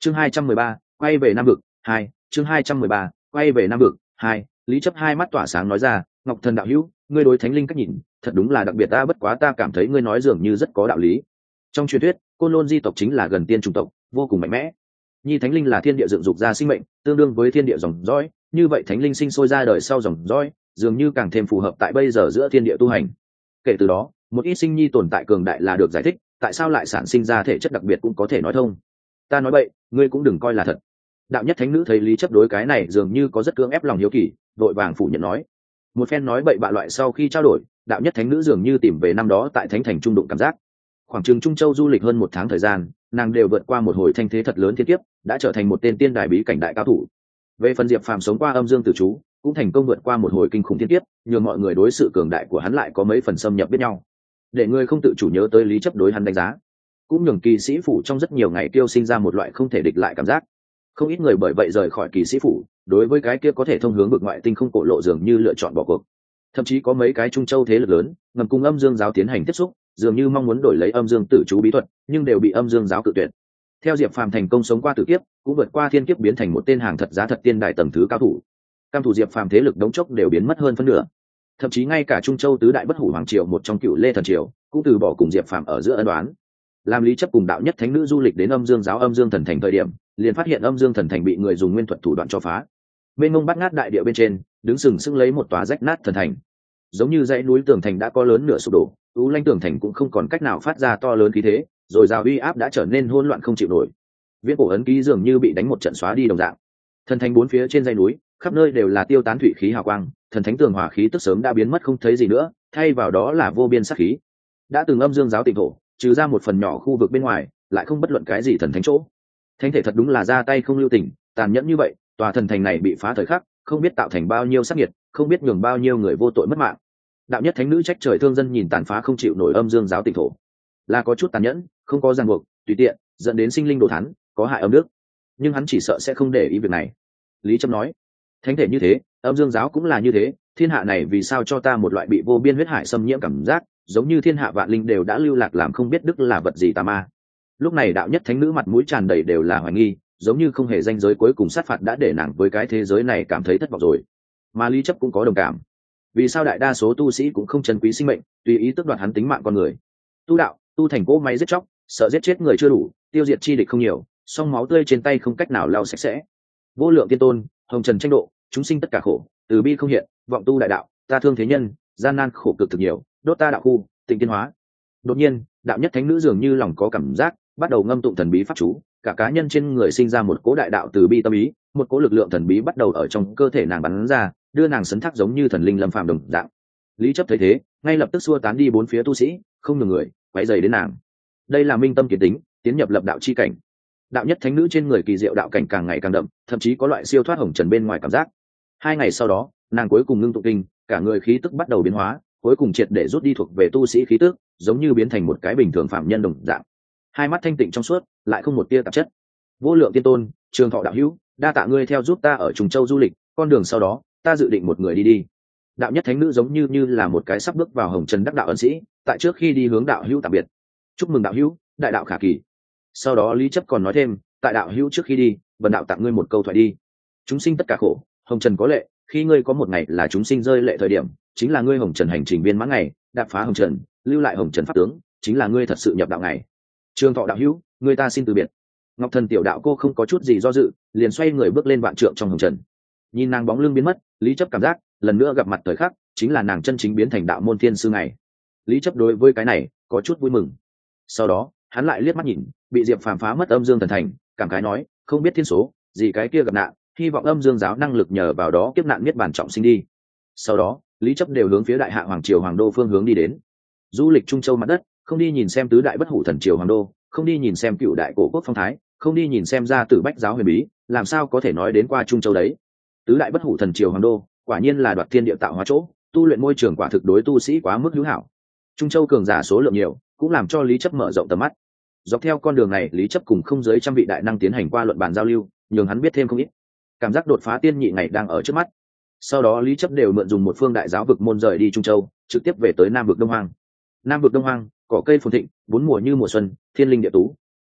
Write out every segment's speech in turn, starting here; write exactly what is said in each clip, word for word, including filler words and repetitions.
chương hai trăm mười ba quay về nam vực hai chương hai trăm mười ba quay về nam vực hai Lý Chấp hai mắt tỏa sáng nói ra, Ngọc Thần đạo hữu, ngươi đối thánh linh cách nhìn thật đúng là đặc biệt, ta bất quá ta cảm thấy ngươi nói dường như rất có đạo lý. Trong truyền thuyết, côn lôn di tộc chính là gần tiên chủng tộc, vô cùng mạnh mẽ. Nhi thánh linh là thiên địa dựng dục ra sinh mệnh, tương đương với thiên địa dòng dõi, như vậy thánh linh sinh sôi ra đời sau dòng dõi, dường như càng thêm phù hợp tại bây giờ giữa thiên địa tu hành. Kể từ đó, một ít sinh nhi tồn tại cường đại là được giải thích, tại sao lại sản sinh ra thể chất đặc biệt cũng có thể nói thông. Ta nói vậy, ngươi cũng đừng coi là thật. Đạo nhất thánh nữ thấy Lý Chấp đối cái này dường như có rất cưỡng ép lòng hiếu kỳ, đội vàng phủ nhận nói. Một phen nói bậy bạ loại sau khi trao đổi, đạo nhất thánh nữ dường như tìm về năm đó tại thánh thành trung đụng cảm giác. Khoảng chừng Trung Châu du lịch hơn một tháng thời gian, nàng đều vượt qua một hồi thanh thế thật lớn thiên kiếp, đã trở thành một tên tiên đài bí cảnh đại cao thủ. Về phần Diệp Phàm sống qua âm dương tử chú, cũng thành công vượt qua một hồi kinh khủng thiên kiếp, nhường mọi người đối sự cường đại của hắn lại có mấy phần xâm nhập biết nhau. Để người không tự chủ nhớ tới Lý Chấp đối hắn đánh giá, cũng nhường kỳ sĩ phủ trong rất nhiều ngày tiêu sinh ra một loại không thể địch lại cảm giác. Không ít người bởi vậy rời khỏi kỳ sĩ phủ, đối với cái kia có thể thông hướng vực ngoại tinh không cổ lộ dường như lựa chọn bỏ cuộc. Thậm chí có mấy cái Trung Châu thế lực lớn ngầm cùng âm dương giáo tiến hành tiếp xúc, dường như mong muốn đổi lấy âm dương tử chú bí thuật, nhưng đều bị âm dương giáo cự tuyệt. Theo Diệp Phàm thành công sống qua tử kiếp, cũng vượt qua thiên kiếp biến thành một tên hàng thật giá thật tiên đại tầng thứ cao thủ. Cam thủ Diệp Phàm thế lực đống chốc đều biến mất hơn phân nửa. Thậm chí ngay cả Trung Châu tứ đại bất hủ hoàng triều một trong Cựu Lê thần triều, cũng từ bỏ cùng Diệp Phàm ở giữa ân đoán. Làm Lý Chấp cùng đạo nhất thánh nữ du lịch đến âm dương giáo âm dương thần thành thời điểm, liền phát hiện âm dương thần thành bị người dùng nguyên thuật thủ đoạn cho phá. Bên ngông bát ngát đại địa bên trên, đứng sừng sững lấy một tòa rách nát thần thành. Giống như dãy núi tường thành đã có lớn nửa sụp đổ, u lanh tường thành cũng không còn cách nào phát ra to lớn khí thế, rồi rào uy áp đã trở nên hỗn loạn không chịu nổi. Viễn cổ ấn ký dường như bị đánh một trận xóa đi đồng dạng. Thần thành bốn phía trên dãy núi, khắp nơi đều là tiêu tán thủy khí hào quang, thần thánh tường hòa khí tức sớm đã biến mất không thấy gì nữa, thay vào đó là vô biên sát khí. Đã từng âm dương giáo tịnh thổ, trừ ra một phần nhỏ khu vực bên ngoài, lại không bất luận cái gì thần thánh chỗ. Thánh thể thật đúng là ra tay không lưu tình, tàn nhẫn như vậy, tòa thần thành này bị phá thời khắc, không biết tạo thành bao nhiêu sát nhiệt, không biết nhường bao nhiêu người vô tội mất mạng. Đạo nhất thánh nữ trách trời thương dân nhìn tàn phá không chịu nổi âm dương giáo tịnh thổ, là có chút tàn nhẫn, không có ràng buộc, tùy tiện, dẫn đến sinh linh đồ thán, có hại âm đức. Nhưng hắn chỉ sợ sẽ không để ý việc này. Lý Trâm nói, thánh thể như thế, âm dương giáo cũng là như thế, thiên hạ này vì sao cho ta một loại bị vô biên huyết hải xâm nhiễm cảm giác, giống như thiên hạ vạn linh đều đã lưu lạc làm không biết đức là vật gì tà ma. Lúc này đạo nhất thánh nữ mặt mũi tràn đầy đều là hoài nghi, giống như không hề danh giới cuối cùng sát phạt đã để nàng với cái thế giới này cảm thấy thất vọng rồi. Mà Lý Chấp cũng có đồng cảm. Vì sao đại đa số tu sĩ cũng không trân quý sinh mệnh, tùy ý tước đoạt hắn tính mạng con người? Tu đạo, tu thành cỗ máy giết chóc, sợ giết chết người chưa đủ, tiêu diệt chi địch không nhiều, song máu tươi trên tay không cách nào lau sạch sẽ. Vô lượng tiên tôn, hồng trần tranh độ, chúng sinh tất cả khổ, từ bi không hiện, vọng tu đại đạo, ta thương thế nhân, gian nan khổ cực thực nhiều, đốt ta đạo khu, tịnh tiên hóa. Đột nhiên, đạo nhất thánh nữ dường như lòng có cảm giác, bắt đầu ngâm tụng thần bí pháp chú, cả cá nhân trên người sinh ra một cỗ đại đạo từ bi tâm ý, một cỗ lực lượng thần bí bắt đầu ở trong cơ thể nàng bắn ra, đưa nàng sấn thác giống như thần linh lâm phàm đồng dạng. Lý Chấp thấy thế, ngay lập tức xua tán đi bốn phía tu sĩ, không nhường người quấy rầy đến nàng. Đây là minh tâm kiến tính, tiến nhập lập đạo chi cảnh. Đạo nhất thánh nữ trên người kỳ diệu đạo cảnh càng ngày càng đậm, thậm chí có loại siêu thoát hồng trần bên ngoài cảm giác. Hai ngày sau đó, nàng cuối cùng ngưng tụ kinh, cả người khí tức bắt đầu biến hóa, cuối cùng triệt để rút đi thuộc về tu sĩ khí tức, giống như biến thành một cái bình thường phạm nhân đồng dạng. Hai mắt thanh tịnh trong suốt, lại không một tia tạp chất. Vô lượng tiên tôn, trường thọ đạo hữu, đa tạ ngươi theo giúp ta ở Trùng Châu du lịch, con đường sau đó, ta dự định một người đi đi. Đạo nhất thánh nữ giống như như là một cái sắp bước vào hồng trần đắc đạo ân sĩ, tại trước khi đi hướng đạo hữu tạm biệt. Chúc mừng đạo hữu, đại đạo khả kỳ. Sau đó Lý Chấp còn nói thêm, tại đạo hữu trước khi đi, bần đạo tặng ngươi một câu thoại đi. Chúng sinh tất cả khổ, hồng trần có lệ, khi ngươi có một ngày là chúng sinh rơi lệ thời điểm, chính là ngươi hồng trần hành trình viên mãn ngày, đạp phá hồng trần, lưu lại hồng trần pháp tướng, chính là ngươi thật sự nhập đạo ngày. Trường thọ đạo hữu, người ta xin từ biệt. Ngọc Thần tiểu đạo cô không có chút gì do dự, liền xoay người bước lên vạn trượng trong hồng trần. Nhìn nàng bóng lưng biến mất, Lý Chấp cảm giác lần nữa gặp mặt thời khắc chính là nàng chân chính biến thành đạo môn thiên sư ngày. Lý Chấp đối với cái này có chút vui mừng. Sau đó hắn lại liếc mắt nhìn bị Diệp Phàm phá mất âm dương thần thành, cảm khái nói, không biết thiên số gì cái kia gặp nạn, hy vọng âm dương giáo năng lực nhờ vào đó kiếp nạn miết bản trọng sinh đi. Sau đó Lý Chấp đều hướng phía đại hạ hoàng triều hoàng đô phương hướng đi đến. Du lịch Trung Châu mặt đất, không đi nhìn xem tứ đại bất hủ thần triều hoàng đô, không đi nhìn xem cựu đại cổ quốc phong thái, không đi nhìn xem ra tử bách giáo huyền bí, làm sao có thể nói đến qua Trung Châu đấy. Tứ đại bất hủ thần triều hoàng đô quả nhiên là đoạt thiên địa tạo hóa chỗ, tu luyện môi trường quả thực đối tu sĩ quá mức hữu hảo. Trung Châu cường giả số lượng nhiều, cũng làm cho Lý Chấp mở rộng tầm mắt. Dọc theo con đường này, Lý Chấp cùng không dưới trăm vị đại năng tiến hành qua luận bàn giao lưu, nhường hắn biết thêm không ít. Cảm giác đột phá tiên nhị ngày đang ở trước mắt. Sau đó Lý Chấp đều mượn dùng một phương đại giáo vực môn rời đi Trung Châu, trực tiếp về tới Nam vực Đông Hoang. Nam vực Đông Hoang, cỏ cây phồn thịnh, bốn mùa như mùa xuân, thiên linh địa tú.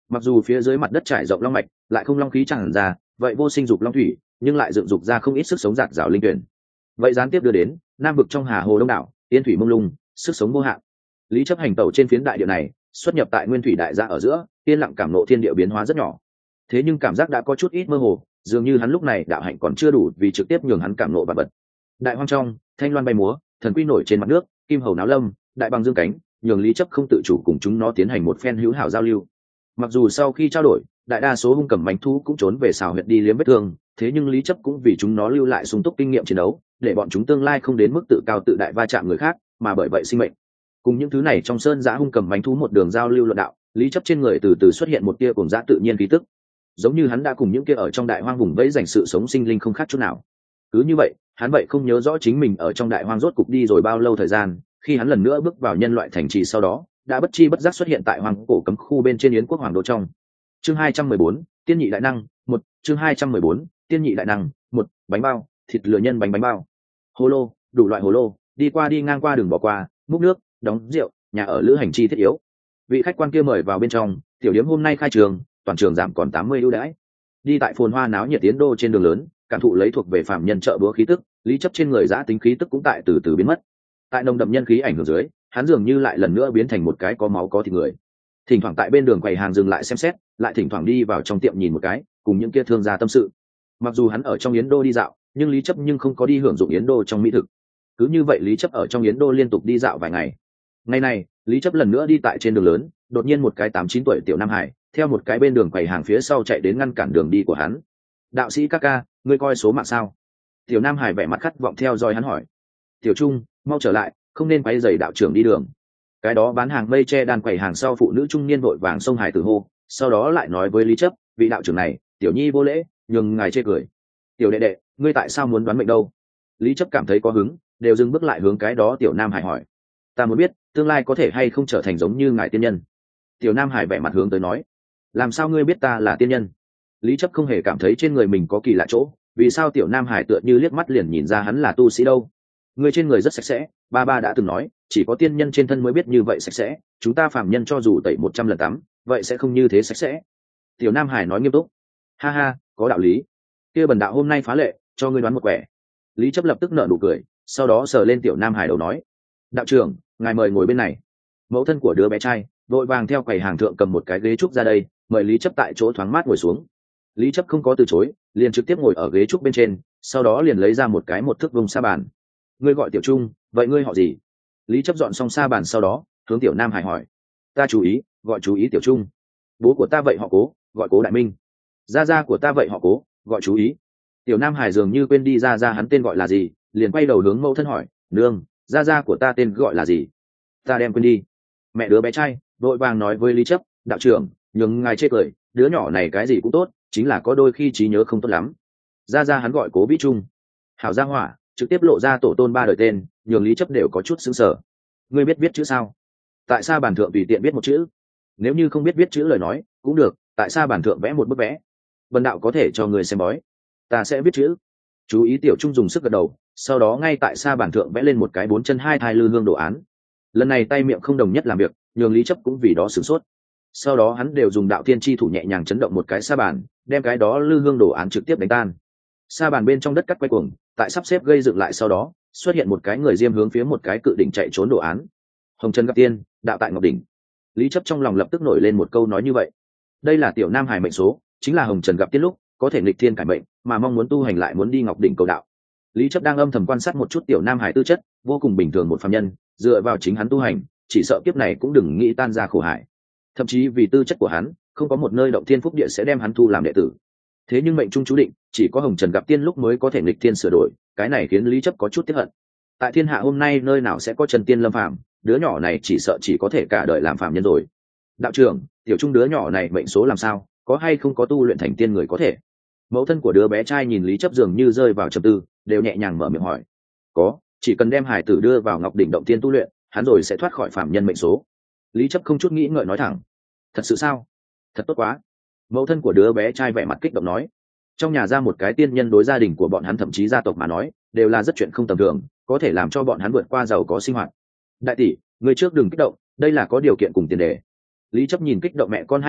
Mặc dù phía dưới mặt đất trải rộng long mạch lại không long khí tràn ra, vậy vô sinh dục long thủy nhưng lại dựng dục ra không ít sức sống giạt rào linh tuyển. Vậy gián tiếp đưa đến nam vực trong hà hồ đông đảo, yên thủy mông lung, sức sống vô hạn. Lý Chấp hành tẩu trên phiến đại địa này, xuất nhập tại nguyên thủy đại gia ở giữa, yên lặng cảm nộ thiên địa biến hóa rất nhỏ. Thế nhưng cảm giác đã có chút ít mơ hồ, dường như hắn lúc này đạo hạnh còn chưa đủ vì trực tiếp nhường hắn cảm nộ vật vật. Đại hoang trong, thanh loan bay múa, thần quy nổi trên mặt nước, kim hầu náo lâm, đại bằng dương cánh, nhường Lý Chấp không tự chủ cùng chúng nó tiến hành một phen hữu hảo giao lưu. Mặc dù sau khi trao đổi, đại đa số hung cầm mánh thú cũng trốn về xào huyệt đi liếm vết thương, thế nhưng Lý Chấp cũng vì chúng nó lưu lại sung túc kinh nghiệm chiến đấu, để bọn chúng tương lai không đến mức tự cao tự đại va chạm người khác, mà bởi vậy sinh mệnh. Cùng những thứ này trong sơn giã hung cầm mánh thú một đường giao lưu luận đạo, Lý Chấp trên người từ từ xuất hiện một tia cùng dã tự nhiên khí tức, giống như hắn đã cùng những kia ở trong đại hoang vùng vẫy dành sự sống sinh linh không khác chút nào. Cứ như vậy, hắn vậy không nhớ rõ chính mình ở trong đại hoang rốt cục đi rồi bao lâu thời gian, khi hắn lần nữa bước vào nhân loại thành trì sau đó, đã bất chi bất giác xuất hiện tại hoang cổ cấm khu bên trên yến quốc hoàng đô trong. Chương hai trăm mười bốn, tiên nhị đại năng, một, chương hai trăm mười bốn, tiên nhị đại năng, một, bánh bao, thịt lửa nhân bánh bánh bao. Hồ lô, đủ loại hồ lô, đi qua đi ngang qua đường bỏ qua, múc nước, đóng rượu, nhà ở lữ hành chi thiết yếu. Vị khách quan kia mời vào bên trong, tiểu điếm hôm nay khai trường, toàn trường giảm còn tám mươi ưu đãi. Đi tại phồn hoa náo nhiệt tiến đô trên đường lớn, cảm thụ lấy thuộc về phạm nhân chợ búa khí tức, Lý Chấp trên người giã tính khí tức cũng tại từ từ biến mất. Tại nồng đậm nhân khí ảnh hưởng dưới, hắn dường như lại lần nữa biến thành một cái có máu có thịt người. Thỉnh thoảng tại bên đường quầy hàng dừng lại xem xét, lại thỉnh thoảng đi vào trong tiệm nhìn một cái, cùng những kia thương gia tâm sự. Mặc dù hắn ở trong yến đô đi dạo, nhưng Lý Chấp nhưng không có đi hưởng dụng yến đô trong mỹ thực. Cứ như vậy Lý Chấp ở trong yến đô liên tục đi dạo vài ngày. Ngày này, Lý Chấp lần nữa đi tại trên đường lớn, đột nhiên một cái tám chín tuổi tiểu nam hải theo một cái bên đường quầy hàng phía sau chạy đến ngăn cản đường đi của hắn. Đạo sĩ ca ca, ngươi coi số mạng sao? Tiểu nam hải vẻ mặt khát vọng theo dõi hắn hỏi. Tiểu Trung, mau trở lại, không nên quay giày đạo trưởng đi đường. Cái đó bán hàng mây che đàn quầy hàng sau phụ nữ trung niên vội vàng xông hải tử hô, sau đó lại nói với Lý Chấp, vị đạo trưởng này, tiểu nhi vô lễ, nhường ngài chê cười. Tiểu đệ đệ, ngươi tại sao muốn đoán mệnh đâu? Lý Chấp cảm thấy có hứng, đều dừng bước lại hướng cái đó tiểu nam hải hỏi. Ta muốn biết, tương lai có thể hay không trở thành giống như ngài tiên nhân. Tiểu nam hải vẻ mặt hướng tới nói. Làm sao ngươi biết ta là tiên nhân? Lý Chấp không hề cảm thấy trên người mình có kỳ lạ chỗ, vì sao tiểu nam hải tựa như liếc mắt liền nhìn ra hắn là tu sĩ đâu? Người trên người rất sạch sẽ, ba ba đã từng nói, chỉ có tiên nhân trên thân mới biết như vậy sạch sẽ, chúng ta phàm nhân cho dù tẩy một trăm lần tắm, vậy sẽ không như thế sạch sẽ. Tiểu nam hải nói nghiêm túc. Ha ha, có đạo lý. Kia bần đạo hôm nay phá lệ, cho ngươi đoán một quẻ. Lý Chấp lập tức nở nụ cười, sau đó sờ lên tiểu nam hải đầu nói. Đạo trưởng, ngài mời ngồi bên này. Mẫu thân của đứa bé trai vội vàng theo quầy hàng thượng cầm một cái ghế trúc ra đây, mời Lý Chấp tại chỗ thoáng mát ngồi xuống. Lý Chấp không có từ chối, liền trực tiếp ngồi ở ghế trúc bên trên, sau đó liền lấy ra một cái một thước vùng sa bàn. Ngươi gọi Tiểu Trung, vậy ngươi họ gì? Lý Chấp dọn xong sa bàn sau đó, hướng tiểu nam hải hỏi. Ta chú ý, gọi chú ý Tiểu Trung. Bố của ta vậy họ Cố, gọi Cố Đại Minh. Gia gia của ta vậy họ Cố, gọi chú ý. Tiểu nam hải dường như quên đi gia gia hắn tên gọi là gì, liền quay đầu hướng mẫu thân hỏi, nương, gia gia của ta tên gọi là gì? Ta đem quên đi. Mẹ đứa bé trai vội vàng nói với Lý Chấp, đạo trưởng, nhường ngài chê cười, đứa nhỏ này cái gì cũng tốt, chính là có đôi khi trí nhớ không tốt lắm. Gia gia hắn gọi Cố Vĩ Trung. Hảo gia hỏa, trực tiếp lộ ra tổ tôn ba đời tên, nhường Lý Chấp đều có chút sững sờ. Ngươi biết viết chữ sao? Tại sao bản thượng tùy tiện viết một chữ? Nếu như không biết viết chữ lời nói, cũng được, tại sao bản thượng vẽ một bức vẽ? Vân đạo có thể cho người xem bói. Ta sẽ viết chữ. Chú ý Tiểu Trung dùng sức gật đầu, sau đó ngay tại sa bản thượng vẽ lên một cái bốn chân hai thai lư hương đồ án. Lần này tay miệng không đồng nhất làm việc, nhường Lý Chấp cũng vì đó sửng sốt. Sau đó hắn đều dùng đạo tiên chi thủ nhẹ nhàng chấn động một cái sa bàn, đem cái đó lư hương đồ án trực tiếp đánh tan. Sa bàn bên trong đất cắt quay cuồng, tại sắp xếp gây dựng lại sau đó, xuất hiện một cái người diêm hướng phía một cái cự đỉnh chạy trốn đồ án. Hồng Trần gặp tiên, đạo tại ngọc đỉnh. Lý Chấp trong lòng lập tức nổi lên một câu nói như vậy. Đây là tiểu nam hải mệnh số, chính là Hồng Trần gặp tiên lúc có thể nghịch thiên cải mệnh, mà mong muốn tu hành lại muốn đi ngọc đỉnh cầu đạo. Lý Chấp đang âm thầm quan sát một chút tiểu nam hải tư chất, vô cùng bình thường một phàm nhân, dựa vào chính hắn tu hành, chỉ sợ kiếp này cũng đừng nghĩ tan ra khổ hải. Thậm chí vì tư chất của hắn, không có một nơi động thiên phúc địa sẽ đem hắn thu làm đệ tử. Thế nhưng mệnh trung chú định, chỉ có Hồng Trần gặp tiên lúc mới có thể nghịch thiên sửa đổi, cái này khiến Lý Chấp có chút tiếc hận. Tại thiên hạ hôm nay nơi nào sẽ có Trần tiên lâm phàm, đứa nhỏ này chỉ sợ chỉ có thể cả đời làm phàm nhân rồi. Đạo trưởng, tiểu Trung đứa nhỏ này mệnh số làm sao, có hay không có tu luyện thành tiên người có thể? Mẫu thân của đứa bé trai nhìn Lý Chấp dường như rơi vào trầm tư, đều nhẹ nhàng mở miệng hỏi. Có, chỉ cần đem hải tử đưa vào ngọc đỉnh động tiên tu luyện, hắn rồi sẽ thoát khỏi phàm nhân mệnh số. Lý Chấp không chút nghĩ ngợi nói thẳng. Thật sự sao? Thật tốt quá. Mẫu thân của đứa bé trai vẻ mặt kích động nói. Trong nhà ra một cái tiên nhân đối gia đình của bọn hắn thậm chí gia tộc mà nói, đều là rất chuyện không tầm thường, có thể làm cho bọn hắn vượt qua giàu có sinh hoạt. Đại tỷ, người trước đừng kích động, đây là có điều kiện cùng tiền đề. Lý Chấp nhìn kích động mẹ con hai người,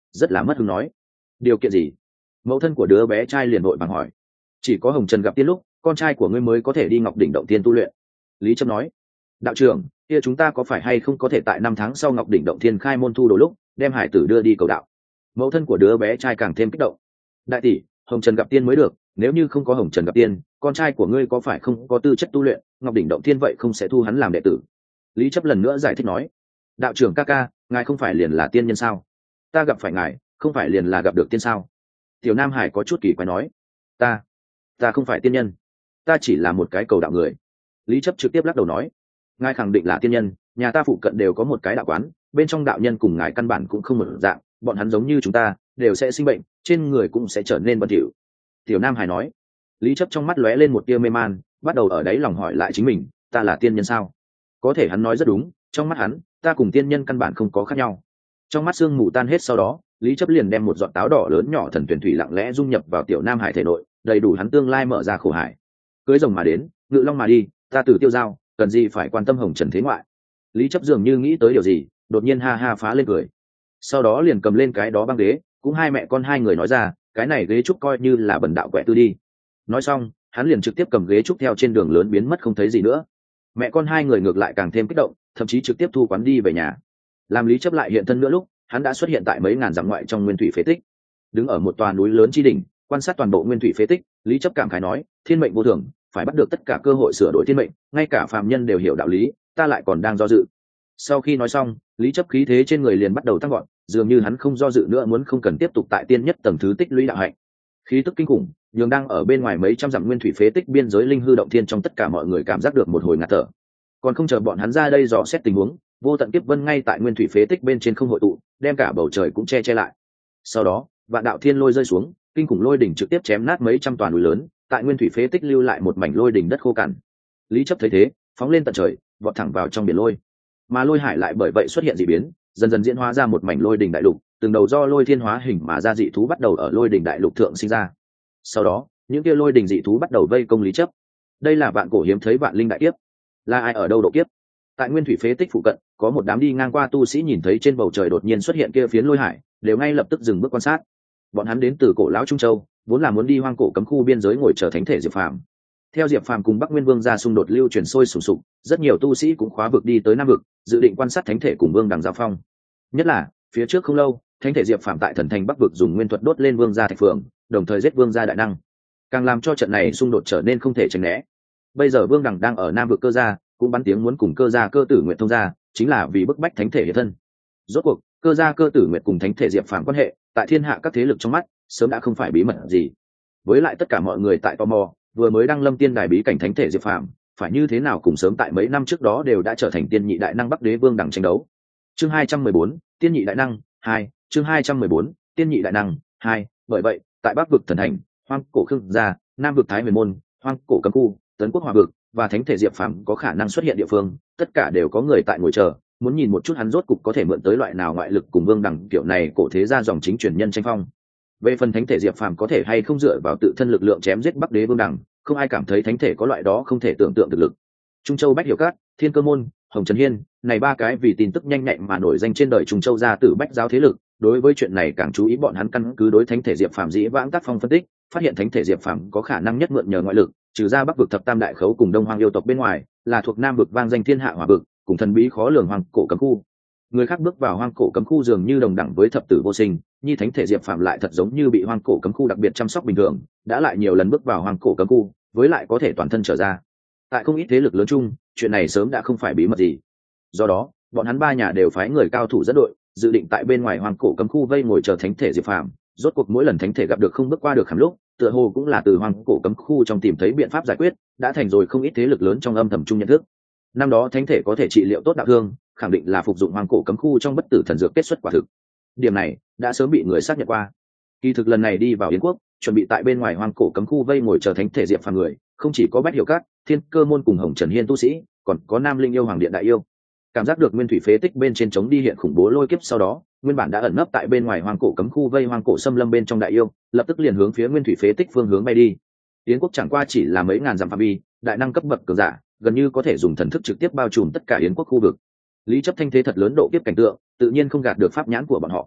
rất là mất hứng nói. Điều kiện gì? Mẫu thân của đứa bé trai liền vội vàng hỏi. Chỉ có Hồng Trần gặp tiên lúc con trai của ngươi mới có thể đi Ngọc Đỉnh Động Thiên tu luyện. Lý Chấp nói. Đạo trưởng, kia chúng ta có phải hay không có thể tại năm tháng sau Ngọc Đỉnh Động Thiên khai môn thu đồ lúc đem hải tử đưa đi cầu đạo? Mẫu thân của đứa bé trai càng thêm kích động. Đại tỷ, Hồng Trần gặp tiên mới được, nếu như không có Hồng Trần gặp tiên, con trai của ngươi có phải không có tư chất tu luyện, Ngọc Đỉnh Động Thiên vậy không sẽ thu hắn làm đệ tử. Lý Chấp lần nữa giải thích nói. Đạo trưởng ca ca, ngài không phải liền là tiên nhân sao? Ta gặp phải ngài, không phải liền là gặp được tiên sao? Tiểu Nam Hải có chút kỳ quái nói. Ta, ta không phải tiên nhân, ta chỉ là một cái cầu đạo người. Lý Chấp trực tiếp lắc đầu nói. Ngài khẳng định là tiên nhân, nhà ta phụ cận đều có một cái đạo quán, bên trong đạo nhân cùng ngài căn bản cũng không một dạng, bọn hắn giống như chúng ta, đều sẽ sinh bệnh, trên người cũng sẽ trở nên bẩn thỉu. Tiểu Nam Hải nói. Lý Chấp trong mắt lóe lên một tia mê man, bắt đầu ở đáy lòng hỏi lại chính mình, ta là tiên nhân sao? Có thể hắn nói rất đúng, trong mắt hắn, ta cùng tiên nhân căn bản không có khác nhau. Trong mắt sương mù tan hết sau đó, Lý Chấp liền đem một giọt táo đỏ lớn nhỏ thần tuyển thủy lặng lẽ dung nhập vào Tiểu Nam Hải thể nội, đầy đủ hắn tương lai mở ra khổ hải. Cưới rồng mà đến, ngự long mà đi, ta từ tiêu giao, cần gì phải quan tâm Hồng Trần thế ngoại. Lý Chấp dường như nghĩ tới điều gì, đột nhiên ha ha phá lên cười. Sau đó liền cầm lên cái đó băng ghế, cũng hai mẹ con hai người nói ra, cái này ghế trúc coi như là bần đạo quẹ tư đi. Nói xong, hắn liền trực tiếp cầm ghế trúc theo trên đường lớn biến mất không thấy gì nữa. Mẹ con hai người ngược lại càng thêm kích động, thậm chí trực tiếp thu quán đi về nhà. Làm Lý Chấp lại hiện thân nữa lúc, hắn đã xuất hiện tại mấy ngàn dặm ngoại trong nguyên thủy phế tích. Đứng ở một tòa núi lớn chi đỉnh, quan sát toàn bộ nguyên thủy phế tích, Lý Chấp cảm khái nói, thiên mệnh vô thường, phải bắt được tất cả cơ hội sửa đổi thiên mệnh, ngay cả phàm nhân đều hiểu đạo lý, ta lại còn đang do dự. Sau khi nói xong, Lý Chấp khí thế trên người liền bắt đầu tăng gọn, dường như hắn không do dự nữa, muốn không cần tiếp tục tại tiên nhất tầng thứ tích lũy đạo hạnh. Khí tức kinh khủng, nhường đang ở bên ngoài mấy trăm dặm nguyên thủy phế tích biên giới linh hư động thiên trong tất cả mọi người cảm giác được một hồi ngạt thở. Còn không chờ bọn hắn ra đây dò xét tình huống, vô tận kiếp vân ngay tại nguyên thủy phế tích bên trên không hội tụ, đem cả bầu trời cũng che che lại. Sau đó, vạn đạo thiên lôi rơi xuống, kinh khủng lôi đỉnh trực tiếp chém nát mấy trăm toàn núi lớn, tại nguyên thủy phế tích lưu lại một mảnh lôi đỉnh đất khô cằn. Lý Chấp thấy thế, phóng lên tận trời, vọt thẳng vào trong biển lôi. Mà lôi hải lại bởi vậy xuất hiện dị biến, dần dần diễn hóa ra một mảnh lôi đỉnh đại lục, từng đầu do lôi thiên hóa hình mà ra dị thú bắt đầu ở lôi đỉnh đại lục thượng sinh ra. Sau đó, những kia lôi đỉnh dị thú bắt đầu vây công Lý Chấp. Đây là vạn cổ hiếm thấy vạn linh đại kiếp. Là ai ở đâu độ kiếp? Tại nguyên thủy phế tích phụ cận, có một đám đi ngang qua tu sĩ nhìn thấy trên bầu trời đột nhiên xuất hiện kia phiến lôi hải, đều ngay lập tức dừng bước quan sát. Bọn hắn đến từ cổ lão Trung Châu, vốn là muốn đi hoang cổ cấm khu biên giới ngồi chờ thánh thể Diệp Phàm. Theo Diệp Phàm cùng Bắc Nguyên Vương ra xung đột lưu truyền sôi sùng sục, rất nhiều tu sĩ cũng khóa vực đi tới Nam vực, dự định quan sát thánh thể cùng Vương Đằng giao phong. Nhất là, phía trước không lâu, thánh thể Diệp Phàm tại thần thành Bắc vực dùng nguyên thuật đốt lên Vương gia Thạch Phượng, đồng thời giết Vương gia đại năng, càng làm cho trận này xung đột trở nên không thể tránh né. Bây giờ Vương Đằng đang ở Nam vực cơ gia, cũng bắn tiếng muốn cùng cơ gia cơ tử nguyện thông gia, chính là vì bức bách thánh thể hiện thân. Rốt cuộc, cơ gia cơ tử nguyện cùng thánh thể Diệp Phàm quan hệ, tại thiên hạ các thế lực trong mắt, sớm đã không phải bí mật gì. Với lại tất cả mọi người tại tò mò, vừa mới đăng lâm tiên đài bí cảnh thánh thể Diệp Phàm, phải như thế nào cùng sớm tại mấy năm trước đó đều đã trở thành tiên nhị đại năng Bắc Đế Vương Đằng tranh đấu. Chương hai trăm mười bốn, tiên nhị đại năng hai, chương hai trăm mười bốn, tiên nhị đại năng hai, bởi vậy, tại Bắc vực thần thành, Hoang cổ Khương gia, Nam vực Thái Huyền môn, Hoang cổ Cấm khu, Tấn quốc Hòa vực và thánh thể Diệp Phàm có khả năng xuất hiện địa phương, tất cả đều có người tại ngồi chờ, muốn nhìn một chút hắn rốt cục có thể mượn tới loại nào ngoại lực cùng Vương Đằng kiểu này cổ thế gia dòng chính truyền nhân tranh phong. Về phần thánh thể Diệp Phàm có thể hay không dựa vào tự thân lực lượng chém giết Bắc Đế Vương Đằng, không ai cảm thấy thánh thể có loại đó không thể tưởng tượng thực lực. Trung Châu Bách Hiểu Cát, Thiên Cơ môn, Hồng Trần Hiên, này ba cái vì tin tức nhanh nhạy mà nổi danh trên đời Trung Châu gia tử bách giáo thế lực, đối với chuyện này càng chú ý, bọn hắn căn cứ đối thánh thể Diệp Phàm dĩ vãng tác phong phân tích, phát hiện thánh thể Diệp Phàm có khả năng nhất mượn nhờ ngoại lực, trừ ra Bắc vực thập tam đại khấu cùng Đông Hoang yêu tộc bên ngoài, là thuộc Nam vực vang danh thiên hạ Hỏa vực, cùng thần bí khó lường Hoang cổ Cấm khu. Người khác bước vào Hoang cổ Cấm khu dường như đồng đẳng với thập tử vô sinh, như thánh thể Diệp Phàm lại thật giống như bị Hoang cổ Cấm khu đặc biệt chăm sóc bình thường, đã lại nhiều lần bước vào Hoang cổ Cấm khu, với lại có thể toàn thân trở ra. Tại không ít thế lực lớn chung, chuyện này sớm đã không phải bí mật gì. Do đó, bọn hắn ba nhà đều phái người cao thủ dẫn đội, dự định tại bên ngoài Hoang cổ Cấm khu vây ngồi chờ thánh thể Diệp Phàm. Rốt cuộc mỗi lần thánh thể gặp được không bước qua được khảm lúc, tựa hồ cũng là từ Hoang cổ Cấm khu trong tìm thấy biện pháp giải quyết, đã thành rồi không ít thế lực lớn trong âm thầm chung nhận thức. Năm đó thánh thể có thể trị liệu tốt đạo thương, khẳng định là phục dụng Hoang cổ Cấm khu trong bất tử thần dược kết xuất quả thực. Điểm này đã sớm bị người xác nhận qua. Kỳ thực lần này đi vào Yến quốc, chuẩn bị tại bên ngoài Hoang cổ Cấm khu vây ngồi chờ thánh thể Diệp Phàm người, không chỉ có Bách Hiểu Các, Thiên Cơ môn cùng Hồng Trần Hiên tu sĩ, còn có Nam Linh yêu Hoàng điện đại yêu. Cảm giác được nguyên thủy phế tích bên trên chống đi hiện khủng bố lôi kiếp sau đó, nguyên bản đã ẩn nấp tại bên ngoài Hoang cổ Cấm khu vây Hoang cổ xâm lâm bên trong đại yêu, lập tức liền hướng phía nguyên thủy phế tích phương hướng bay đi. Yến quốc chẳng qua chỉ là mấy ngàn dặm phạm vi, đại năng cấp bậc cường giả, gần như có thể dùng thần thức trực tiếp bao trùm tất cả Yến quốc khu vực. Lý Chấp thanh thế thật lớn độ kiếp cảnh tượng, tự nhiên không gạt được pháp nhãn của bọn họ.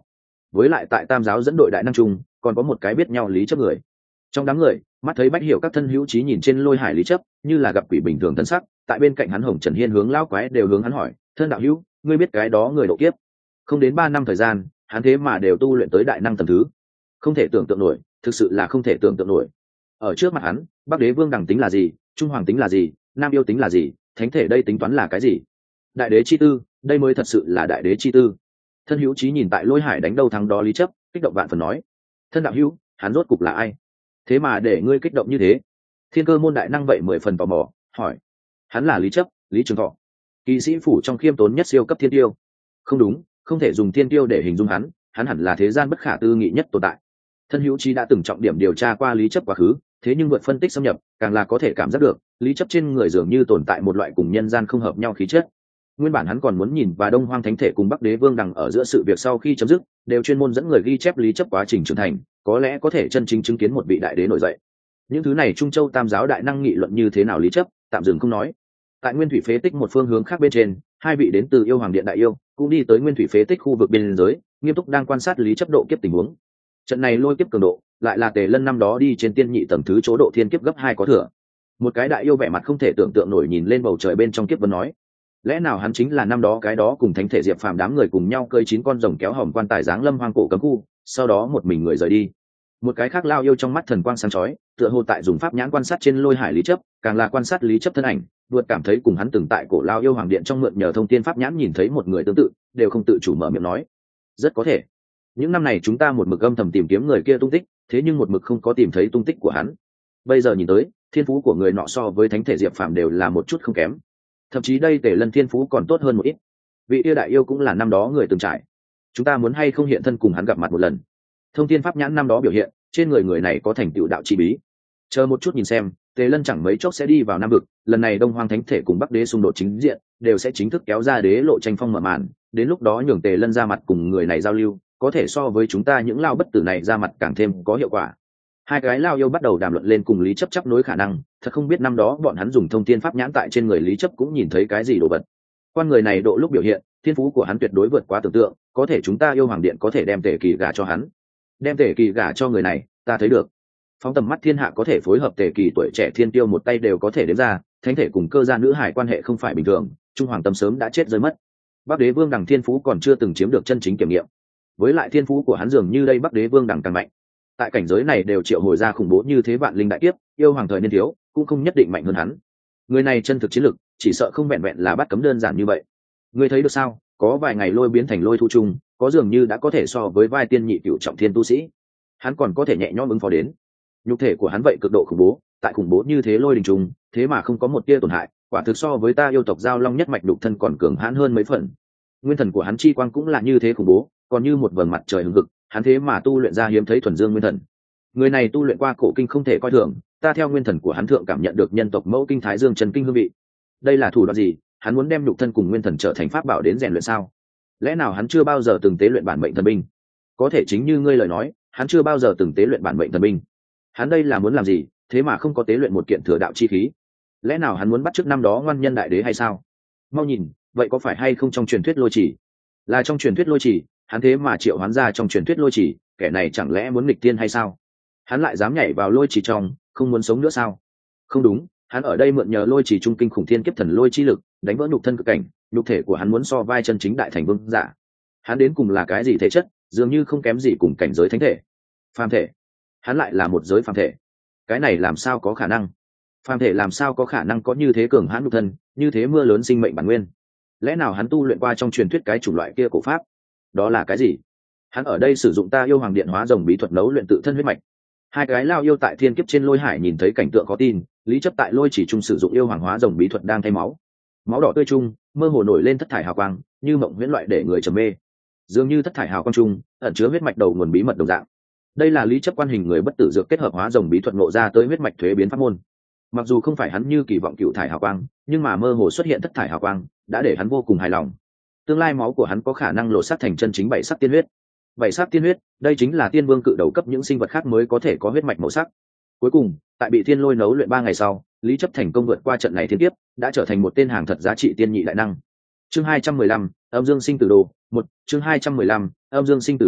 với lại tại tam giáo dẫn đội đại năng trung còn có một cái biết nhau lý chấp người. Trong đám người mắt thấy Bách Hiểu các thân hữu trí nhìn trên lôi hải lý chấp như là gặp quỷ bình thường thân sắc, tại bên cạnh hắn Hồng Trần Hiên hướng lao quái đều hướng hắn hỏi, thân đạo hữu, ngươi biết cái đó người độ kiếp? Không đến ba năm thời gian, hắn thế mà đều tu luyện tới đại năng tầng thứ, không thể tưởng tượng nổi, thực sự là không thể tưởng tượng nổi. Ở trước mặt hắn, Bắc Đế Vương đẳng tính là gì, Trung Hoàng tính là gì, Nam Yêu tính là gì, Thánh thể đây tính toán là cái gì? Đại đế chi tư, đây mới thật sự là đại đế chi tư. Thân hữu trí nhìn tại lôi hải đánh đâu thắng đó lý chấp, kích động vạn phần nói, thân đạo hữu, hắn rốt cục là ai? Thế mà để ngươi kích động như thế? Thiên Cơ môn đại năng vậy mười phần tò mò, hỏi, hắn là lý chấp, Lý Trường Thọ, kỵ sĩ phủ trong khiêm tốn nhất siêu cấp thiên tiêu. Không đúng, không thể dùng thiên tiêu để hình dung hắn, hắn hẳn là thế gian bất khả tư nghị nhất tồn tại. Thân hữu trí đã từng trọng điểm điều tra qua lý chấp quá khứ, thế nhưng vượt phân tích xâm nhập, càng là có thể cảm giác được lý chấp trên người dường như tồn tại một loại cùng nhân gian không hợp nhau khí chất. Nguyên bản hắn còn muốn nhìn và Đông Hoang Thánh thể cùng Bắc Đế Vương đằng ở giữa sự việc sau khi chấm dứt, đều chuyên môn dẫn người ghi chép lý chấp quá trình trưởng thành, có lẽ có thể chân chính chứng kiến một vị đại đế nổi dậy. Những thứ này Trung Châu Tam giáo đại năng nghị luận như thế nào lý chấp, tạm dừng không nói. Tại Nguyên Thủy Phế Tích một phương hướng khác bên trên, hai vị đến từ Yêu Hoàng Điện đại yêu cũng đi tới Nguyên Thủy Phế Tích khu vực biên giới, nghiêm túc đang quan sát lý chấp độ kiếp tình huống. Trận này lôi kiếp cường độ, lại là Tề Lân năm đó đi trên tiên nhị tầng thứ chỗ độ thiên kiếp gấp hai có thừa. Một cái đại yêu vẻ mặt không thể tưởng tượng nổi nhìn lên bầu trời bên trong kiếp vấn nói, lẽ nào hắn chính là năm đó cái đó cùng Thánh thể Diệp Phàm đám người cùng nhau cơi chín con rồng kéo hòm quan tài giáng lâm hoang cổ cấm khu, sau đó một mình người rời đi. Một cái khác lao yêu trong mắt thần quang sáng chói, tựa hồ tại dùng pháp nhãn quan sát trên lôi hải lý chấp, càng là quan sát lý chấp thân ảnh, vượt cảm thấy cùng hắn từng tại cổ lao yêu hoàng điện trong mượn nhờ thông tiên pháp nhãn nhìn thấy một người tương tự, đều không tự chủ mở miệng nói, rất có thể. Những năm này chúng ta một mực âm thầm tìm kiếm người kia tung tích, thế nhưng một mực không có tìm thấy tung tích của hắn. Bây giờ nhìn tới, thiên phú của người nọ so với Thánh thể Diệp Phàm đều là một chút không kém, thậm chí đây Tề Lân thiên phú còn tốt hơn một ít. Vị yêu đại yêu cũng là năm đó người từng trải, chúng ta muốn hay không hiện thân cùng hắn gặp mặt một lần. Thông thiên pháp nhãn năm đó biểu hiện, trên người người này có thành tựu đạo chi bí. Chờ một chút nhìn xem, Tề Lân chẳng mấy chốc sẽ đi vào Nam vực, lần này Đông Hoang Thánh thể cùng Bắc Đế xung đột chính diện, đều sẽ chính thức kéo ra đế lộ tranh phong mở màn, đến lúc đó nhường Tề Lân ra mặt cùng người này giao lưu, có thể so với chúng ta những lao bất tử này ra mặt càng thêm có hiệu quả. Hai cái lao yêu bắt đầu đàm luận lên cùng lý chấp chấp nối khả năng, thật không biết năm đó bọn hắn dùng thông thiên pháp nhãn tại trên người lý chấp cũng nhìn thấy cái gì đồ vật. Quan người này độ lúc biểu hiện, thiên phú của hắn tuyệt đối vượt quá tưởng tượng, có thể chúng ta yêu hoàng điện có thể đem Tề Kỳ gả cho hắn. Đem Tề Kỳ gả cho người này, ta thấy được. Phóng tầm mắt thiên hạ có thể phối hợp Tề Kỳ tuổi trẻ thiên tiêu một tay đều có thể đếm ra, Thánh thể cùng cơ gia nữ hải quan hệ không phải bình thường, Trung Hoàng tâm sớm đã chết rơi mất. Bắc Đế Vương đằng thiên phú còn chưa từng chiếm được chân chính kiểm nghiệm, với lại thiên phú của hắn dường như đây Bắc Đế Vương đằng càng mạnh. Tại cảnh giới này đều triệu hồi ra khủng bố như thế vạn linh đại kiếp, yêu hoàng thời niên thiếu cũng không nhất định mạnh hơn hắn. Người này chân thực chiến lực, chỉ sợ không vẹn vẹn là bắt cấm đơn giản như vậy. Ngươi thấy được sao? Có vài ngày lôi biến thành lôi thu trung, có dường như đã có thể so với vai tiên nhị cửu trọng thiên tu sĩ. Hắn còn có thể nhẹ nhõm ứng phó đến. Nhục thể của hắn vậy cực độ khủng bố, tại khủng bố như thế lôi đình trùng, thế mà không có một tia tổn hại, quả thực so với ta yêu tộc giao long nhất mạch đục thân còn cường hãn hơn mấy phần. Nguyên thần của hắn chi quang cũng là như thế khủng bố, còn như một vầng mặt trời hừng hực, hắn thế mà tu luyện ra hiếm thấy thuần dương nguyên thần. Người này tu luyện qua cổ kinh không thể coi thường, ta theo nguyên thần của hắn thượng cảm nhận được nhân tộc mẫu kinh thái dương chân kinh hương vị. Đây là thủ đoạn gì? Hắn muốn đem nhục thân cùng nguyên thần trở thành pháp bảo đến rèn luyện sao? Lẽ nào hắn chưa bao giờ từng tế luyện bản mệnh thần binh? Có thể chính như ngươi lời nói, hắn chưa bao giờ từng tế luyện bản mệnh thần binh. Hắn đây là muốn làm gì, thế mà không có tế luyện một kiện thừa đạo chi khí? Lẽ nào hắn muốn bắt chước năm đó ngoan nhân đại đế hay sao? Mau nhìn, vậy có phải hay không trong truyền thuyết lôi chỉ? Là trong truyền thuyết lôi chỉ, hắn thế mà triệu hoán ra trong truyền thuyết lôi chỉ, kẻ này chẳng lẽ muốn nghịch tiên hay sao? Hắn lại dám nhảy vào lôi chỉ trong, không muốn sống nữa sao? Không đúng, hắn ở đây mượn nhờ lôi chỉ trung kinh khủng thiên kiếp thần lôi chi lực, đánh vỡ nhục thân cực cảnh, nhục thể của hắn muốn so vai chân chính đại thành vương giả. Hắn đến cùng là cái gì thể chất, dường như không kém gì cùng cảnh giới thánh thể. Phàm thể, hắn lại là một giới phàm thể. Cái này làm sao có khả năng? Phàm thể làm sao có khả năng có như thế cường hãn nhục thân, như thế mưa lớn sinh mệnh bản nguyên? Lẽ nào hắn tu luyện qua trong truyền thuyết cái chủng loại kia cổ pháp? Đó là cái gì? Hắn ở đây sử dụng ta yêu hoàng điện hóa rồng bí thuật nấu luyện tự thân huyết mạch. Hai cái lao yêu tại thiên kiếp trên lôi hải nhìn thấy cảnh tượng khó tin, lý chấp tại lôi chỉ trung sử dụng yêu hoàng hóa rồng bí thuật đang thay máu, máu đỏ tươi trung mơ hồ nổi lên thất thải hào quang, như mộng huyễn loại để người trầm mê, dường như thất thải hào quang trung ẩn chứa huyết mạch đầu nguồn bí mật đồng dạng. Đây là lý chấp quan hình người bất tử dược kết hợp hóa rồng bí thuật ngộ ra tới huyết mạch thuế biến pháp môn. Mặc dù không phải hắn như kỳ vọng cựu thải hào quang, nhưng mà mơ hồ xuất hiện thất thải hào quang đã để hắn vô cùng hài lòng. Tương lai máu của hắn có khả năng lộ sắc thành chân chính bảy sắc tiên huyết. Bảy sắc tiên huyết, đây chính là tiên vương cự đầu cấp những sinh vật khác mới có thể có huyết mạch màu sắc. Cuối cùng, tại bị thiên lôi nấu luyện ba ngày sau, lý chấp thành công vượt qua trận này thiên kiếp, đã trở thành một tên hàng thật giá trị tiên nhị đại năng. Chương hai trăm mười lăm, âm dương sinh tử đồ, một, chương hai trăm mười lăm, âm dương sinh tử đồ,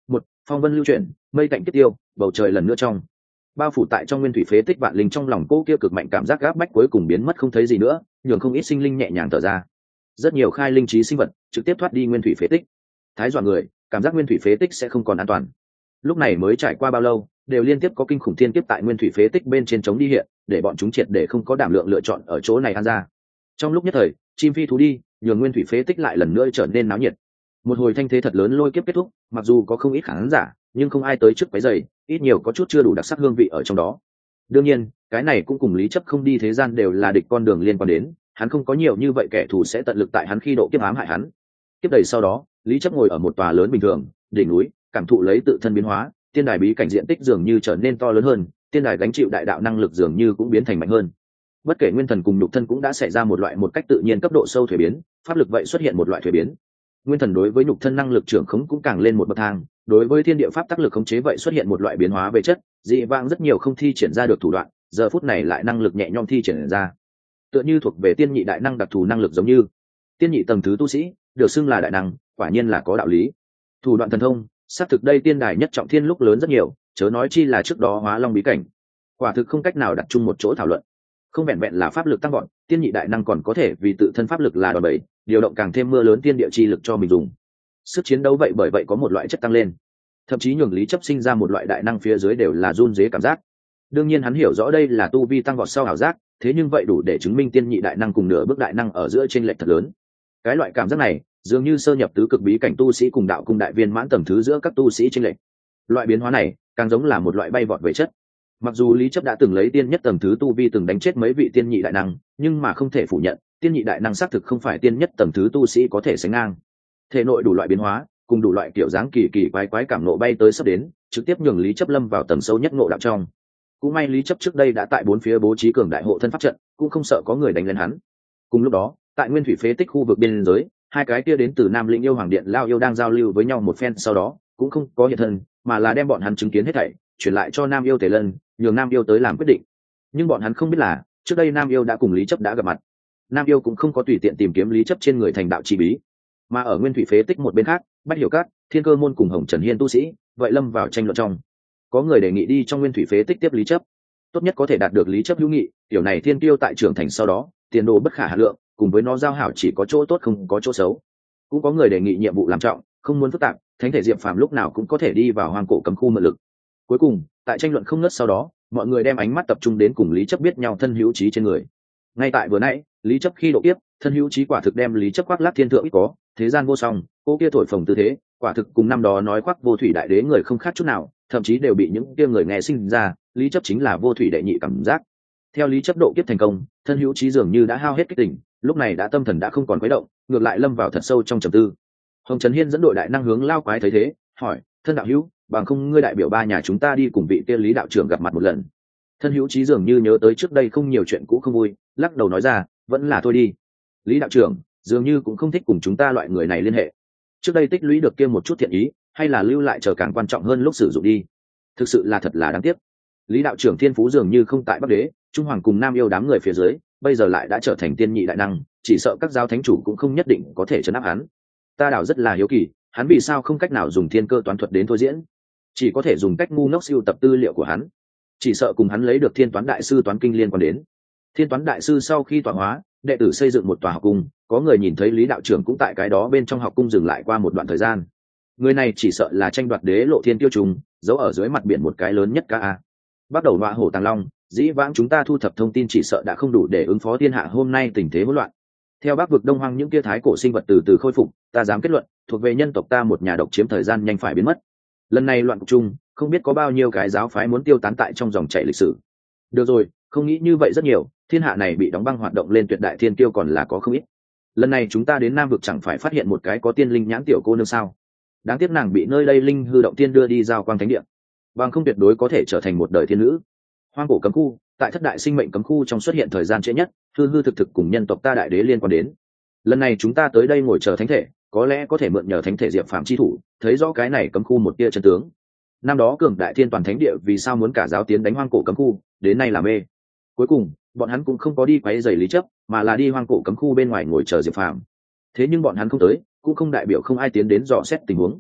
Một, phong vân lưu chuyển, mây tạnh kết tiêu, bầu trời lần nữa trong bao phủ tại trong nguyên thủy phế tích vạn linh, trong lòng cô kia cực mạnh cảm giác gáp bách cuối cùng biến mất không thấy gì nữa, nhường không ít sinh linh nhẹ nhàng thở ra. Rất nhiều khai linh trí sinh vật trực tiếp thoát đi nguyên thủy phế tích. Thái dọa người, cảm giác nguyên thủy phế tích sẽ không còn an toàn. Lúc này mới trải qua bao lâu, đều liên tiếp có kinh khủng thiên kiếp tại nguyên thủy phế tích bên trên chống đi hiện, để bọn chúng triệt để không có đảm lượng lựa chọn ở chỗ này ăn ra. Trong lúc nhất thời, chim phi thú đi, nhường nguyên thủy phế tích lại lần nữa trở nên náo nhiệt. Một hồi thanh thế thật lớn lôi kiếp kết thúc, mặc dù có không ít khán giả, nhưng không ai tới trước váy giày, ít nhiều có chút chưa đủ đặc sắc hương vị ở trong đó. Đương nhiên, cái này cũng cùng Lý Chấp không đi thế gian đều là địch con đường liên quan đến, hắn không có nhiều như vậy kẻ thù sẽ tận lực tại hắn khi độ kiếp ám hại hắn. Kiếp đầy sau đó, Lý Chấp ngồi ở một tòa lớn bình thường, đỉnh núi, cảm thụ lấy tự thân biến hóa, tiên đài bí cảnh diện tích dường như trở nên to lớn hơn, tiên đài gánh chịu đại đạo năng lực dường như cũng biến thành mạnh hơn. Bất kể nguyên thần cùng nhục thân cũng đã xảy ra một loại một cách tự nhiên cấp độ sâu thuế biến, pháp lực vậy xuất hiện một loại thuế biến. Nguyên thần đối với nhục thân năng lực trưởng khống cũng càng lên một bậc thang, đối với thiên địa pháp tác lực khống chế vậy xuất hiện một loại biến hóa về chất, dị vãng rất nhiều không thi triển ra được thủ đoạn, giờ phút này lại năng lực nhẹ nhõm thi triển ra. Tựa như thuộc về tiên nhị đại năng đặc thù năng lực, giống như tiên nhị tầng thứ tu sĩ, được xưng là đại năng, quả nhiên là có đạo lý. Thủ đoạn thần thông, xác thực đây tiên đài nhất trọng thiên lúc lớn rất nhiều, chớ nói chi là trước đó hóa long bí cảnh. Quả thực không cách nào đặt chung một chỗ thảo luận. Không vẹn vẹn là pháp lực tăng gọn, tiên nhị đại năng còn có thể vì tự thân pháp lực là đòn bẩy, điều động càng thêm mưa lớn tiên địa chi lực cho mình dùng. Sức chiến đấu vậy bởi vậy có một loại chất tăng lên, thậm chí nhường Lý Chấp sinh ra một loại đại năng phía dưới đều là run rế cảm giác. Đương nhiên hắn hiểu rõ đây là tu vi tăng vọt sau ảo giác, thế nhưng vậy đủ để chứng minh tiên nhị đại năng cùng nửa bước đại năng ở giữa chênh lệch thật lớn. Cái loại cảm giác này dường như sơ nhập tứ cực bí cảnh tu sĩ cùng đạo cung đại viên mãn tầng thứ giữa các tu sĩ chênh lệch. Loại biến hóa này càng giống là một loại bay vọt về chất. Mặc dù Lý Chấp đã từng lấy tiên nhất tầng thứ tu vi từng đánh chết mấy vị tiên nhị đại năng, nhưng mà không thể phủ nhận, tiên nhị đại năng xác thực không phải tiên nhất tầng thứ tu sĩ có thể sánh ngang. Thể nội đủ loại biến hóa, cùng đủ loại kiểu dáng kỳ kỳ quái quái cảm nộ bay tới sắp đến, trực tiếp nhường Lý Chấp lâm vào tầng sâu nhất ngộ đạo trong. Cũng may Lý Chấp trước đây đã tại bốn phía bố trí cường đại hộ thân pháp trận, cũng không sợ có người đánh lên hắn. Cùng lúc đó, tại nguyên thủy phế tích khu vực biên giới, hai cái kia đến từ Nam Lĩnh yêu hoàng điện lao yêu đang giao lưu với nhau một phen, sau đó cũng không có hiện thân, mà là đem bọn hắn chứng kiến hết thảy chuyển lại cho Nam yêu Tề Lân, nhường Nam yêu tới làm quyết định. Nhưng bọn hắn không biết là, trước đây Nam yêu đã cùng Lý Chấp đã gặp mặt. Nam yêu cũng không có tùy tiện tìm kiếm Lý Chấp trên người thành đạo chi bí, mà ở nguyên thủy phế tích một bên khác, Bách Hiểu Các, Thiên Cơ môn cùng Hồng Trần Hiên tu sĩ vậy lâm vào tranh luận trong. Có người đề nghị đi trong nguyên thủy phế tích tiếp Lý Chấp, tốt nhất có thể đạt được Lý Chấp hữu nghị, kiểu này thiên tiêu tại trưởng thành sau đó tiền đồ bất khả hà lượng, cùng với nó giao hảo chỉ có chỗ tốt không có chỗ xấu. Cũng có người đề nghị nhiệm vụ làm trọng, không muốn phức tạp, thánh thể Diệp Phàm lúc nào cũng có thể đi vào hoang cổ cấm khu mượn lực. Cuối cùng, tại tranh luận không ngớt sau đó, mọi người đem ánh mắt tập trung đến cùng Lý Chấp biết nhau thân hữu trí trên người. Ngay tại vừa nãy, Lý Chấp khi độ kiếp, thân hữu trí quả thực đem Lý Chấp khoác lác thiên thượng ít có, thế gian vô song, cô kia thổi phồng tư thế, quả thực cùng năm đó nói khoác vô thủy đại đế người không khác chút nào, thậm chí đều bị những kia người nghe sinh ra, Lý Chấp chính là vô thủy đệ nhị cảm giác. Theo Lý Chấp độ kiếp thành công, thân hữu trí dường như đã hao hết kích tỉnh, lúc này đã tâm thần đã không còn quấy động, ngược lại lâm vào thật sâu trong trầm tư. Hồng Trần Hiên dẫn đội đại năng hướng lao quái thấy thế, hỏi: thân đạo hữu, bằng không ngươi đại biểu ba nhà chúng ta đi cùng vị kia Lý đạo trưởng gặp mặt một lần. Thân hữu trí dường như nhớ tới trước đây không nhiều chuyện cũ không vui, lắc đầu nói ra: vẫn là thôi đi. Lý đạo trưởng dường như cũng không thích cùng chúng ta loại người này liên hệ. Trước đây tích lũy được kia một chút thiện ý, hay là lưu lại chờ càng quan trọng hơn lúc sử dụng đi. Thực sự là thật là đáng tiếc. Lý đạo trưởng thiên phú dường như không tại Bắc Đế, Trung Hoàng cùng Nam yêu đám người phía dưới, bây giờ lại đã trở thành tiên nhị đại năng, chỉ sợ các giáo thánh chủ cũng không nhất định có thể trấn áp hắn. Ta đảo rất là hiếu kỳ, hắn vì sao không cách nào dùng thiên cơ toán thuật đến thôi diễn, chỉ có thể dùng cách ngu ngốc siêu tập tư liệu của hắn. Chỉ sợ cùng hắn lấy được thiên toán đại sư toán kinh liên quan đến. Thiên toán đại sư sau khi tọa hóa, đệ tử xây dựng một tòa học cung, có người nhìn thấy Lý đạo trưởng cũng tại cái đó bên trong học cung dừng lại qua một đoạn thời gian. Người này chỉ sợ là tranh đoạt đế lộ thiên tiêu trùng, giấu ở dưới mặt biển một cái lớn nhất ca a. Bắt đầu đoạ hổ tàng long, dĩ vãng chúng ta thu thập thông tin chỉ sợ đã không đủ để ứng phó thiên hạ hôm nay tình thế hỗn loạn. Theo Bắc vực Đông Hoang những kia thái cổ sinh vật từ từ khôi phục, ta dám kết luận, thuộc về nhân tộc ta một nhà độc chiếm thời gian nhanh phải biến mất. Lần này loạn cục chung, không biết có bao nhiêu cái giáo phái muốn tiêu tán tại trong dòng chảy lịch sử. Được rồi, không nghĩ như vậy rất nhiều, thiên hạ này bị đóng băng hoạt động lên tuyệt đại thiên kiêu còn là có không ít. Lần này chúng ta đến Nam vực chẳng phải phát hiện một cái có tiên linh nhãn tiểu cô nương sao? Đáng tiếc nàng bị nơi đây linh hư động tiên đưa đi giao quang thánh địa, bằng không tuyệt đối có thể trở thành một đời thiên nữ. Hoang cổ cấm khu, tại thất đại sinh mệnh cấm khu trong xuất hiện thời gian trễ nhất, hư hư thực thực cùng nhân tộc ta đại đế liên quan đến. Lần này chúng ta tới đây ngồi chờ thánh thể, có lẽ có thể mượn nhờ thánh thể Diệp Phàm chi thủ, thấy rõ cái này cấm khu một tia chân tướng. Năm đó cường đại thiên toàn thánh địa vì sao muốn cả giáo tiến đánh hoang cổ cấm khu, đến nay là mê. Cuối cùng, bọn hắn cũng không có đi quấy rầy Lý Chấp, mà là đi hoang cổ cấm khu bên ngoài ngồi chờ Diệp Phàm. Thế nhưng bọn hắn không tới, cũng không đại biểu không ai tiến đến dò xét tình huống.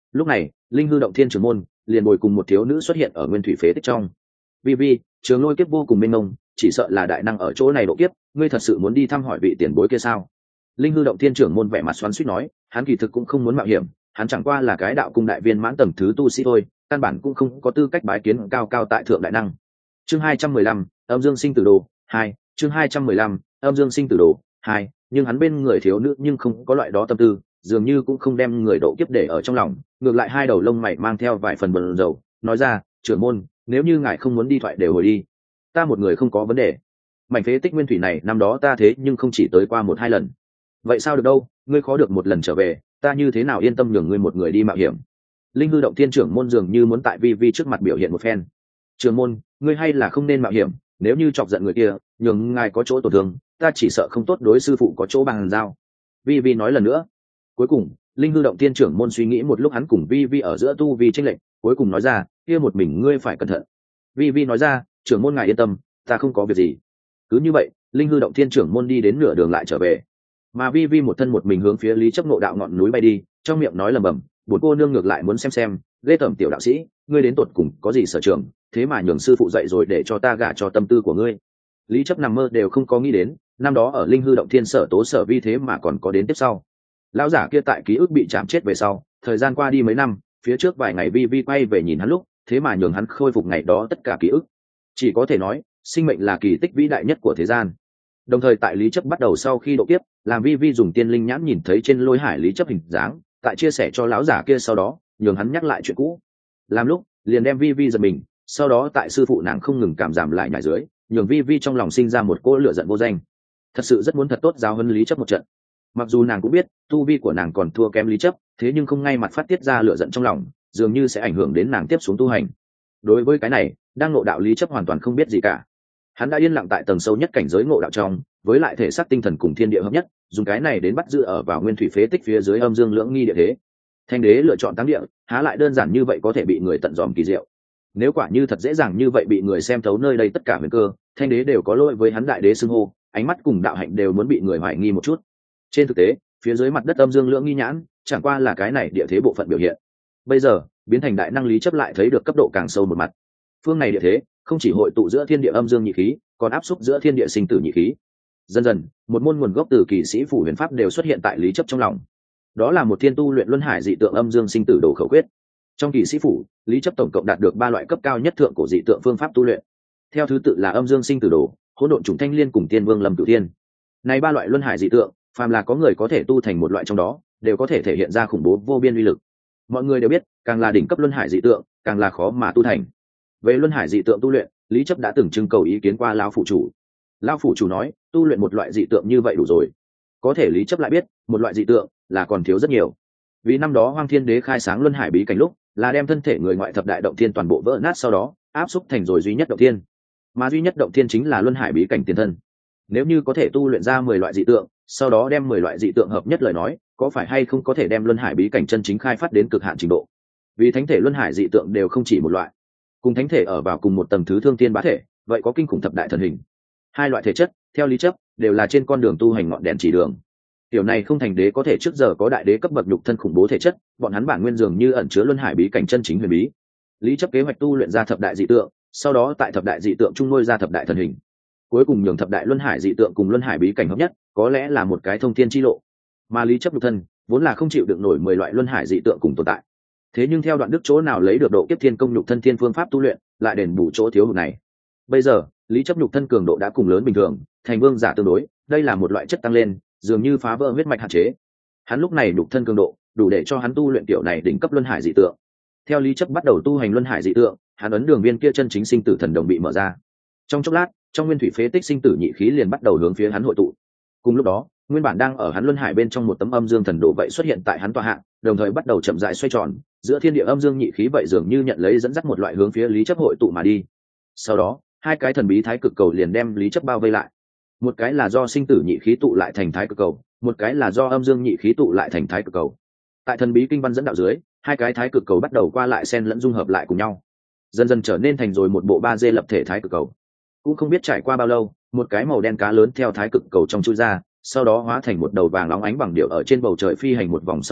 Lúc này linh hư động thiên trưởng môn liền bồi cùng một thiếu nữ xuất hiện ở nguyên thủy phế tích trong. Vi vi, trường lôi kiếp vô cùng mênh mông, chỉ sợ là đại năng ở chỗ này độ kiếp, ngươi thật sự muốn đi thăm hỏi vị tiền bối kia sao? Linh hư động thiên trưởng môn vẻ mặt xoắn xuýt nói, hắn kỳ thực cũng không muốn mạo hiểm, hắn chẳng qua là cái đạo cung đại viên mãn tầng thứ tu sĩ thôi, căn bản cũng không có tư cách bái kiến cao cao tại thượng đại năng. Chương hai trăm mười lăm, âm dương sinh tử đồ hai. Chương hai trăm mười lăm, âm dương sinh tử đồ hai. Nhưng hắn bên người thiếu nữ nhưng không có loại đó tâm tư, dường như cũng không đem người độ kiếp để ở trong lòng, ngược lại hai đầu lông mày mang theo vài phần bần dầu, nói ra, trưởng môn, nếu như ngài không muốn đi thoại đều hồi đi, ta một người không có vấn đề. Mảnh phế tích nguyên thủy này năm đó ta thế nhưng không chỉ tới qua một hai lần. Vậy sao được đâu, ngươi khó được một lần trở về, ta như thế nào yên tâm nhường ngươi một người đi mạo hiểm. Linh hư động thiên trưởng môn dường như muốn tại vi vi trước mặt biểu hiện một phen. Trưởng môn, ngươi hay là không nên mạo hiểm, nếu như chọc giận người kia, nhường ngài có chỗ tổn thương, ta chỉ sợ không tốt đối sư phụ có chỗ bằng giao. Vi vi nói lần nữa. Cuối cùng linh hư động thiên trưởng môn suy nghĩ một lúc, hắn cùng vi vi ở giữa tu vi tranh lệch, cuối cùng nói ra, kia một mình ngươi phải cẩn thận. Vi vi nói ra, trưởng môn ngài yên tâm, ta không có việc gì. Cứ như vậy linh hư động thiên trưởng môn đi đến nửa đường lại trở về, mà vi vi một thân một mình hướng phía lý chấp ngộ đạo ngọn núi bay đi, trong miệng nói lầm bầm, bổn cô nương ngược lại muốn xem xem ghê tởm tiểu đạo sĩ, ngươi đến tột cùng có gì sở trường, thế mà nhường sư phụ dạy rồi để cho ta gả cho tâm tư của ngươi. Lý chấp nằm mơ đều không có nghĩ đến, năm đó ở linh hư động thiên sở tố sở vi thế mà còn có đến tiếp sau. Lão giả kia tại ký ức bị chạm chết về sau, thời gian qua đi mấy năm, phía trước vài ngày vi vi quay về nhìn hắn lúc, thế mà nhường hắn khôi phục ngày đó tất cả ký ức. Chỉ có thể nói sinh mệnh là kỳ tích vĩ đại nhất của thế gian. Đồng thời tại lý chấp bắt đầu sau khi độ kiếp, làm vi vi dùng tiên linh nhãn nhìn thấy trên lôi hải lý chấp hình dáng, tại chia sẻ cho lão giả kia sau đó nhường hắn nhắc lại chuyện cũ. Làm lúc liền đem vi vi giật mình, sau đó tại sư phụ nàng không ngừng cảm giảm lại nhảy dưới, nhường vi vi trong lòng sinh ra một cỗ lửa giận vô danh. Thật sự rất muốn thật tốt giáo huấn lý chấp một trận. Mặc dù nàng cũng biết tu vi của nàng còn thua kém lý chấp, thế nhưng không ngay mặt phát tiết ra lửa giận trong lòng, dường như sẽ ảnh hưởng đến nàng tiếp xuống tu hành. Đối với cái này đang ngộ đạo lý chấp hoàn toàn không biết gì cả. Hắn đã yên lặng tại tầng sâu nhất cảnh giới ngộ đạo trong, với lại thể xác tinh thần cùng thiên địa hợp nhất, dùng cái này đến bắt giữ ở vào nguyên thủy phế tích phía dưới âm dương lưỡng nghi địa thế. Thanh đế lựa chọn táng địa, há lại đơn giản như vậy có thể bị người tận dòm kỳ diệu. Nếu quả như thật dễ dàng như vậy bị người xem thấu nơi đây tất cả huyền cơ, thanh đế đều có lỗi với hắn đại đế xưng hô, ánh mắt cùng đạo hạnh đều muốn bị người hoài nghi một chút. Trên thực tế phía dưới mặt đất âm dương lưỡng nghi nhãn chẳng qua là cái này địa thế bộ phận biểu hiện. Bây giờ biến thành đại năng lý chấp lại thấy được cấp độ càng sâu một mặt. Phương này địa thế không chỉ hội tụ giữa thiên địa âm dương nhị khí, còn áp xúc giữa thiên địa sinh tử nhị khí. Dần dần một môn nguồn gốc từ kỳ sĩ phủ huyền pháp đều xuất hiện tại lý chấp trong lòng. Đó là một thiên tu luyện luân hải dị tượng âm dương sinh tử đồ khẩu quyết. Trong kỳ sĩ phủ, lý chấp tổng cộng đạt được ba loại cấp cao nhất thượng của dị tượng phương pháp tu luyện, theo thứ tự là âm dương sinh tử đồ, hỗn độn trùng thanh liên cùng tiên vương lâm cửu thiên. Này ba loại luân hải dị tượng, phàm là có người có thể tu thành một loại trong đó, đều có thể thể hiện ra khủng bố vô biên uy lực. Mọi người đều biết, càng là đỉnh cấp luân hải dị tượng, càng là khó mà tu thành. Về luân hải dị tượng tu luyện, lý chấp đã từng trưng cầu ý kiến qua lão phủ chủ. Lão phủ chủ nói, tu luyện một loại dị tượng như vậy đủ rồi. Có thể lý chấp lại biết, một loại dị tượng là còn thiếu rất nhiều. Vì năm đó Hoang Thiên Đế khai sáng luân hải bí cảnh lúc, là đem thân thể người ngoại thập đại động thiên toàn bộ vỡ nát, sau đó áp xúc thành rồi duy nhất động thiên. Mà duy nhất động thiên chính là luân hải bí cảnh tiền thân. Nếu như có thể tu luyện ra mười loại dị tượng, sau đó đem mười loại dị tượng hợp nhất lời nói, có phải hay không có thể đem luân hải bí cảnh chân chính khai phát đến cực hạn trình độ. Vì thánh thể luân hải dị tượng đều không chỉ một loại, cùng thánh thể ở vào cùng một tầng thứ thương thiên bá thể, vậy có kinh khủng thập đại thần hình. Hai loại thể chất theo lý chấp đều là trên con đường tu hành ngọn đèn chỉ đường. Tiểu này không thành đế có thể trước giờ có đại đế cấp bậc nhục thân khủng bố thể chất, bọn hắn bản nguyên dường như ẩn chứa luân hải bí cảnh chân chính huyền bí. Lý chấp kế hoạch tu luyện ra thập đại dị tượng, sau đó tại thập đại dị tượng trung nuôi ra thập đại thần hình, cuối cùng nhường thập đại luân hải dị tượng cùng luân hải bí cảnh hợp nhất, có lẽ là một cái thông thiên chi lộ. Mà lý chấp nhục thân vốn là không chịu được nổi mười loại luân hải dị tượng cùng tồn tại. Thế nhưng theo đoạn đức chỗ nào lấy được độ kiếp thiên công nhục thân thiên phương pháp tu luyện, lại đền bù chỗ thiếu hụt này. Bây giờ lý chấp nhục thân cường độ đã cùng lớn bình thường, thành vương giả tương đối, đây là một loại chất tăng lên, dường như phá vỡ huyết mạch hạn chế. Hắn lúc này nhục thân cường độ đủ để cho hắn tu luyện tiểu này đỉnh cấp luân hải dị tượng. Theo lý chấp bắt đầu tu hành luân hải dị tượng, hắn ấn đường viên kia chân chính sinh tử thần đồng bị mở ra. Trong chốc lát, trong nguyên thủy phế tích sinh tử nhị khí liền bắt đầu hướng phía hắn hội tụ. Cùng lúc đó, nguyên bản đang ở hắn luân hải bên trong một tấm âm dương thần đồ vậy xuất hiện tại hắn tọa hạ, đồng thời bắt đầu chậm rãi xoay tròn, giữa thiên địa âm dương nhị khí vậy dường như nhận lấy dẫn dắt một loại hướng phía lý chấp hội tụ mà đi. Sau đó, hai cái thần bí thái cực cầu liền đem lý chấp bao vây lại. Một cái là do sinh tử nhị khí tụ lại thành thái cực cầu, một cái là do âm dương nhị khí tụ lại thành thái cực cầu. Tại thần bí kinh văn dẫn đạo dưới, hai cái thái cực cầu bắt đầu qua lại xen lẫn dung hợp lại cùng nhau, dần dần trở nên thành rồi một bộ ba d lập thể thái cực cầu. Cũng không biết trải qua bao lâu, một cái màu đen cá lớn theo thái cực cầu trong chui ra, sau đó hóa thành một đầu vàng óng ánh bằng điệu ở trên bầu trời phi hành một vòng, sau đó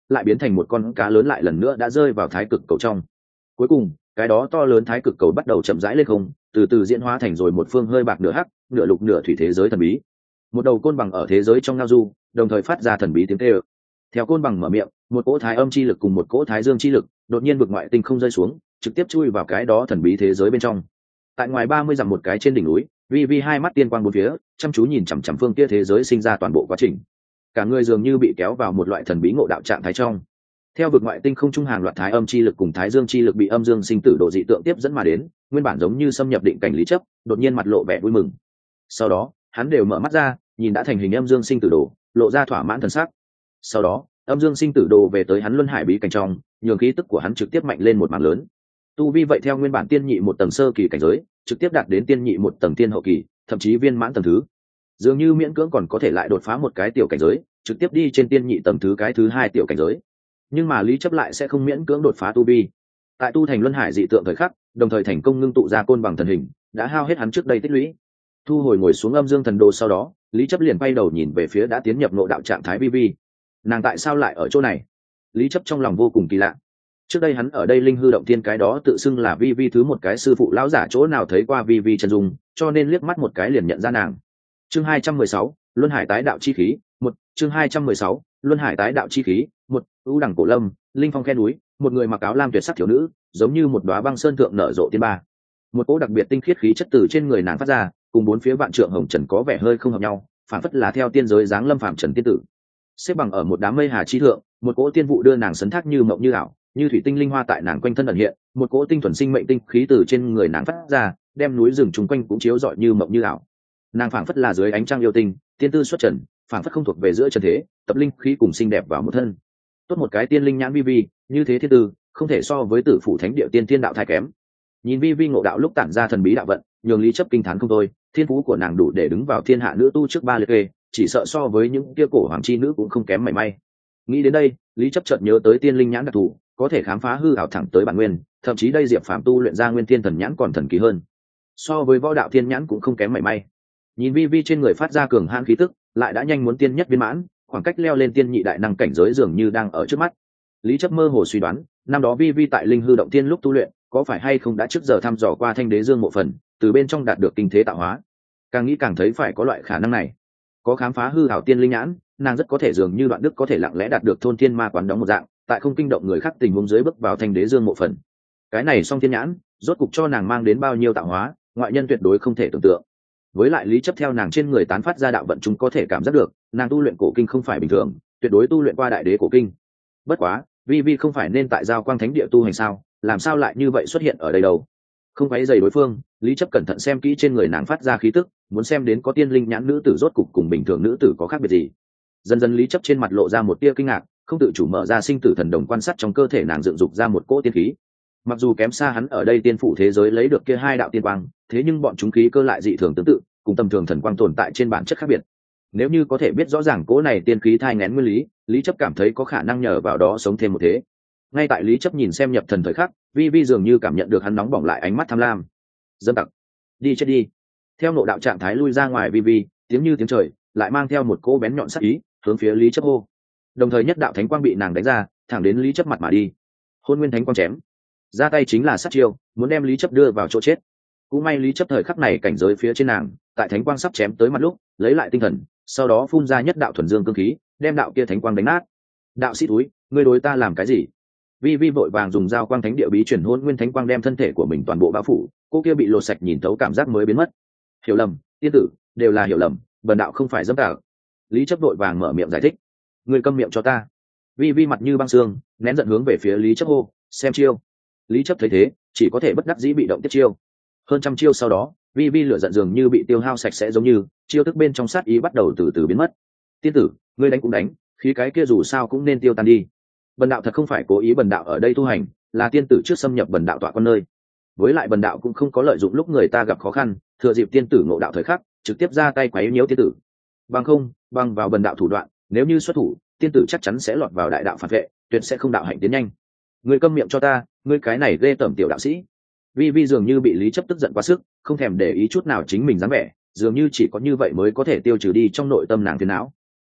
lại biến thành một con cá lớn lại lần nữa đã rơi vào thái cực cầu trong. Cuối cùng cái đó to lớn thái cực cầu bắt đầu chậm rãi lên không, từ từ diễn hóa thành rồi một phương hơi bạc nửa hắc nửa lục nửa thủy thế giới thần bí. Một đầu côn bằng ở thế giới trong ngao du, đồng thời phát ra thần bí tiếng kêu. Theo côn bằng mở miệng, một cỗ thái âm chi lực cùng một cỗ thái dương chi lực đột nhiên vực ngoại tinh không rơi xuống, trực tiếp chui vào cái đó thần bí thế giới bên trong. Tại ngoài ba mươi dặm một cái trên đỉnh núi, vi vi hai mắt tiên quang bốn phía chăm chú nhìn chằm chằm phương kia thế giới sinh ra toàn bộ quá trình. Cả người dường như bị kéo vào một loại thần bí ngộ đạo trạng thái trong. Theo vực ngoại tinh không trung hàng loạt thái âm chi lực cùng thái dương chi lực bị âm dương sinh tử độ dị tượng tiếp dẫn mà đến, nguyên bản giống như xâm nhập định cảnh lý chấp, đột nhiên mặt lộ vẻ vui mừng. Sau đó hắn đều mở mắt ra, nhìn đã thành hình âm dương sinh tử đồ, lộ ra thỏa mãn thần sắc. Sau đó âm dương sinh tử đồ về tới hắn luân hải bí cảnh trong, nhường khí tức của hắn trực tiếp mạnh lên một mảng lớn. Tu vi vậy theo nguyên bản tiên nhị một tầng sơ kỳ cảnh giới, trực tiếp đạt đến tiên nhị một tầng tiên hậu kỳ, thậm chí viên mãn tầng thứ. Dường như miễn cưỡng còn có thể lại đột phá một cái tiểu cảnh giới, trực tiếp đi trên tiên nhị tầng thứ cái thứ hai tiểu cảnh giới. Nhưng mà lý chấp lại sẽ không miễn cưỡng đột phá tu vi. Tại tu thành luân hải dị tượng thời khắc, đồng thời thành công ngưng tụ ra côn bằng thần hình, đã hao hết hắn trước đây tích lũy. Thu hồi ngồi xuống âm dương thần đồ sau đó, lý chấp liền bay đầu nhìn về phía đã tiến nhập nội đạo trạng thái vi vi. Nàng tại sao lại ở chỗ này? Lý chấp trong lòng vô cùng kỳ lạ. Trước đây hắn ở đây linh hư động tiên cái đó tự xưng là vi vi thứ một cái sư phụ lão giả chỗ nào thấy qua vi vi chân dung, cho nên liếc mắt một cái liền nhận ra nàng. Chương hai trăm mười sáu, luân hải tái đạo chi khí, một. Chương hai trăm mười sáu, luân hải tái đạo chi khí, một. U đẳng cổ lâm, linh phong khe núi, một người mặc áo lam tuyệt sắc thiếu nữ, giống như một đóa băng sơn thượng nở rộ tiên ba. Một cỗ đặc biệt tinh khiết khí chất từ trên người nàng phát ra, cùng bốn phía vạn trượng hồng trần có vẻ hơi không hợp nhau, phản phất là theo tiên giới dáng lâm phàm trần tiên tử. Xếp bằng ở một đám mây hà chi thượng, một cỗ tiên vụ đưa nàng sấn thác như mộng như ảo, như thủy tinh linh hoa tại nàng quanh thân ẩn hiện, một cỗ tinh thuần sinh mệnh tinh khí từ trên người nàng phát ra, đem núi rừng chung quanh cũng chiếu rọi như mộng như ảo. Nàng phảng phất là dưới ánh trăng yêu tinh, tiên tư xuất trần, phảng phất không thuộc về giữa trần thế, tập linh khí cùng xinh đẹp vào một thân. Tốt một cái tiên linh nhãn vi vi, như thế thiên tư, không thể so với tử phủ thánh địa tiên tiên đạo thai kém. Nhìn vi vi ngộ đạo lúc tản ra thần bí đạo vận, nhường lý chấp kinh thán không thôi, thiên phú của nàng đủ để đứng vào thiên hạ nữ tu trước ba liệt kê, chỉ sợ so với những kia cổ hoàng chi nữ cũng không kém mảy may. Nghĩ đến đây, lý chấp chợt nhớ tới tiên linh nhãn đặc thù, có thể khám phá hư ảo thẳng tới bản nguyên, thậm chí đây diệp phàm tu luyện ra nguyên thiên thần nhãn còn thần kỳ hơn, so với võ đạo thiên nhãn cũng không kém mảy may. Nhìn vi vi trên người phát ra cường hãn khí tức, lại đã nhanh muốn tiên nhất viên mãn, khoảng cách leo lên tiên nhị đại năng cảnh giới dường như đang ở trước mắt. Lý chấp mơ hồ suy đoán, năm đó vi vi tại linh hư động tiên lúc tu luyện, có phải hay không đã trước giờ thăm dò qua thanh đế dương mộ phần, từ bên trong đạt được kinh thế tạo hóa. Càng nghĩ càng thấy phải có loại khả năng này. Có khám phá hư ảo tiên linh nhãn, nàng rất có thể dường như đoạn đức có thể lặng lẽ đạt được thôn thiên ma quán đóng một dạng, tại không kinh động người khác tình huống dưới bước vào thanh đế dương mộ phần. Cái này song thiên nhãn, rốt cục cho nàng mang đến bao nhiêu tạo hóa, ngoại nhân tuyệt đối không thể tưởng tượng. Với lại lý chấp theo nàng trên người tán phát ra đạo vận, chúng có thể cảm giác được, nàng tu luyện cổ kinh không phải bình thường, tuyệt đối tu luyện qua đại đế cổ kinh. Bất quá, vi vi không phải nên tại giao quang thánh địa tu hành sao, làm sao lại như vậy xuất hiện ở đây đâu? Không váy dày đối phương, lý chấp cẩn thận xem kỹ trên người nàng phát ra khí tức, muốn xem đến có tiên linh nhãn nữ tử rốt cục cùng bình thường nữ tử có khác biệt gì. Dần dần lý chấp trên mặt lộ ra một tia kinh ngạc, không tự chủ mở ra sinh tử thần đồng quan sát trong cơ thể nàng dựng dục ra một cỗ tiên khí. Mặc dù kém xa hắn ở đây tiên phủ thế giới lấy được kia hai đạo tiên quang, thế nhưng bọn chúng khí cơ lại dị thường tương tự, cùng tầm thường thần quang tồn tại trên bản chất khác biệt. Nếu như có thể biết rõ ràng cỗ này tiên khí thai nghén nguyên lý, lý chấp cảm thấy có khả năng nhờ vào đó sống thêm một thế. Ngay tại lý chấp nhìn xem nhập thần thời khắc, vi vi dường như cảm nhận được hắn nóng bỏng lại ánh mắt tham lam. Dâm tặc, đi chết đi. Theo nộ đạo trạng thái lui ra ngoài vi vi, tiếng như tiếng trời, lại mang theo một cỗ bén nhọn sắc ý, hướng phía lý chấp hô. Đồng thời nhất đạo thánh quang bị nàng đánh ra, thẳng đến lý chấp mặt mà đi. Hôn nguyên thánh quang chém, ra tay chính là sát chiêu, muốn đem lý chấp đưa vào chỗ chết. Cũng may lý chấp thời khắc này cảnh giới phía trên nàng, tại thánh quang sắp chém tới mặt lúc, lấy lại tinh thần, sau đó phun ra nhất đạo thuần dương cương khí, đem đạo kia thánh quang đánh nát. Đạo sĩ túi, ngươi đối ta làm cái gì? Vi vi vội vàng dùng dao quang thánh địa bí chuyển hôn nguyên thánh quang đem thân thể của mình toàn bộ bao phủ, cô kia bị lột sạch nhìn thấu cảm giác mới biến mất. Hiểu lầm, tiên tử, đều là hiểu lầm, bần đạo không phải dâm đạo. Lý chấp vội vàng mở miệng giải thích. Ngươi câm miệng cho ta. Vi vi mặt như băng xương, nén giận hướng về phía lý chấp hô, xem chiêu. Lý chấp thấy thế, chỉ có thể bất đắc dĩ bị động tiếp chiêu. Hơn trăm chiêu sau đó, vi vi lửa giận dường như bị tiêu hao sạch sẽ, giống như chiêu thức bên trong sát ý bắt đầu từ từ biến mất. Tiên tử, ngươi đánh cũng đánh, khí cái kia dù sao cũng nên tiêu tan đi. Bần đạo thật không phải cố ý, bần đạo ở đây tu hành, là tiên tử trước xâm nhập bần đạo tọa con nơi. Với lại bần đạo cũng không có lợi dụng lúc người ta gặp khó khăn, thừa dịp tiên tử ngộ đạo thời khắc, trực tiếp ra tay quấy nhiễu tiên tử. Bằng không, bằng vào bần đạo thủ đoạn, nếu như xuất thủ, tiên tử chắc chắn sẽ lọt vào đại đạo phản vệ, tuyệt sẽ không đạo hạnh tiến nhanh. Ngươi câm miệng cho ta, ngươi cái này ghê tởm tiểu đạo sĩ. Vi vi dường như bị lý chấp tức giận quá sức, không thèm để ý chút nào chính mình dáng vẻ, dường như chỉ có như vậy mới có thể tiêu trừ đi trong nội tâm nàng phiền não.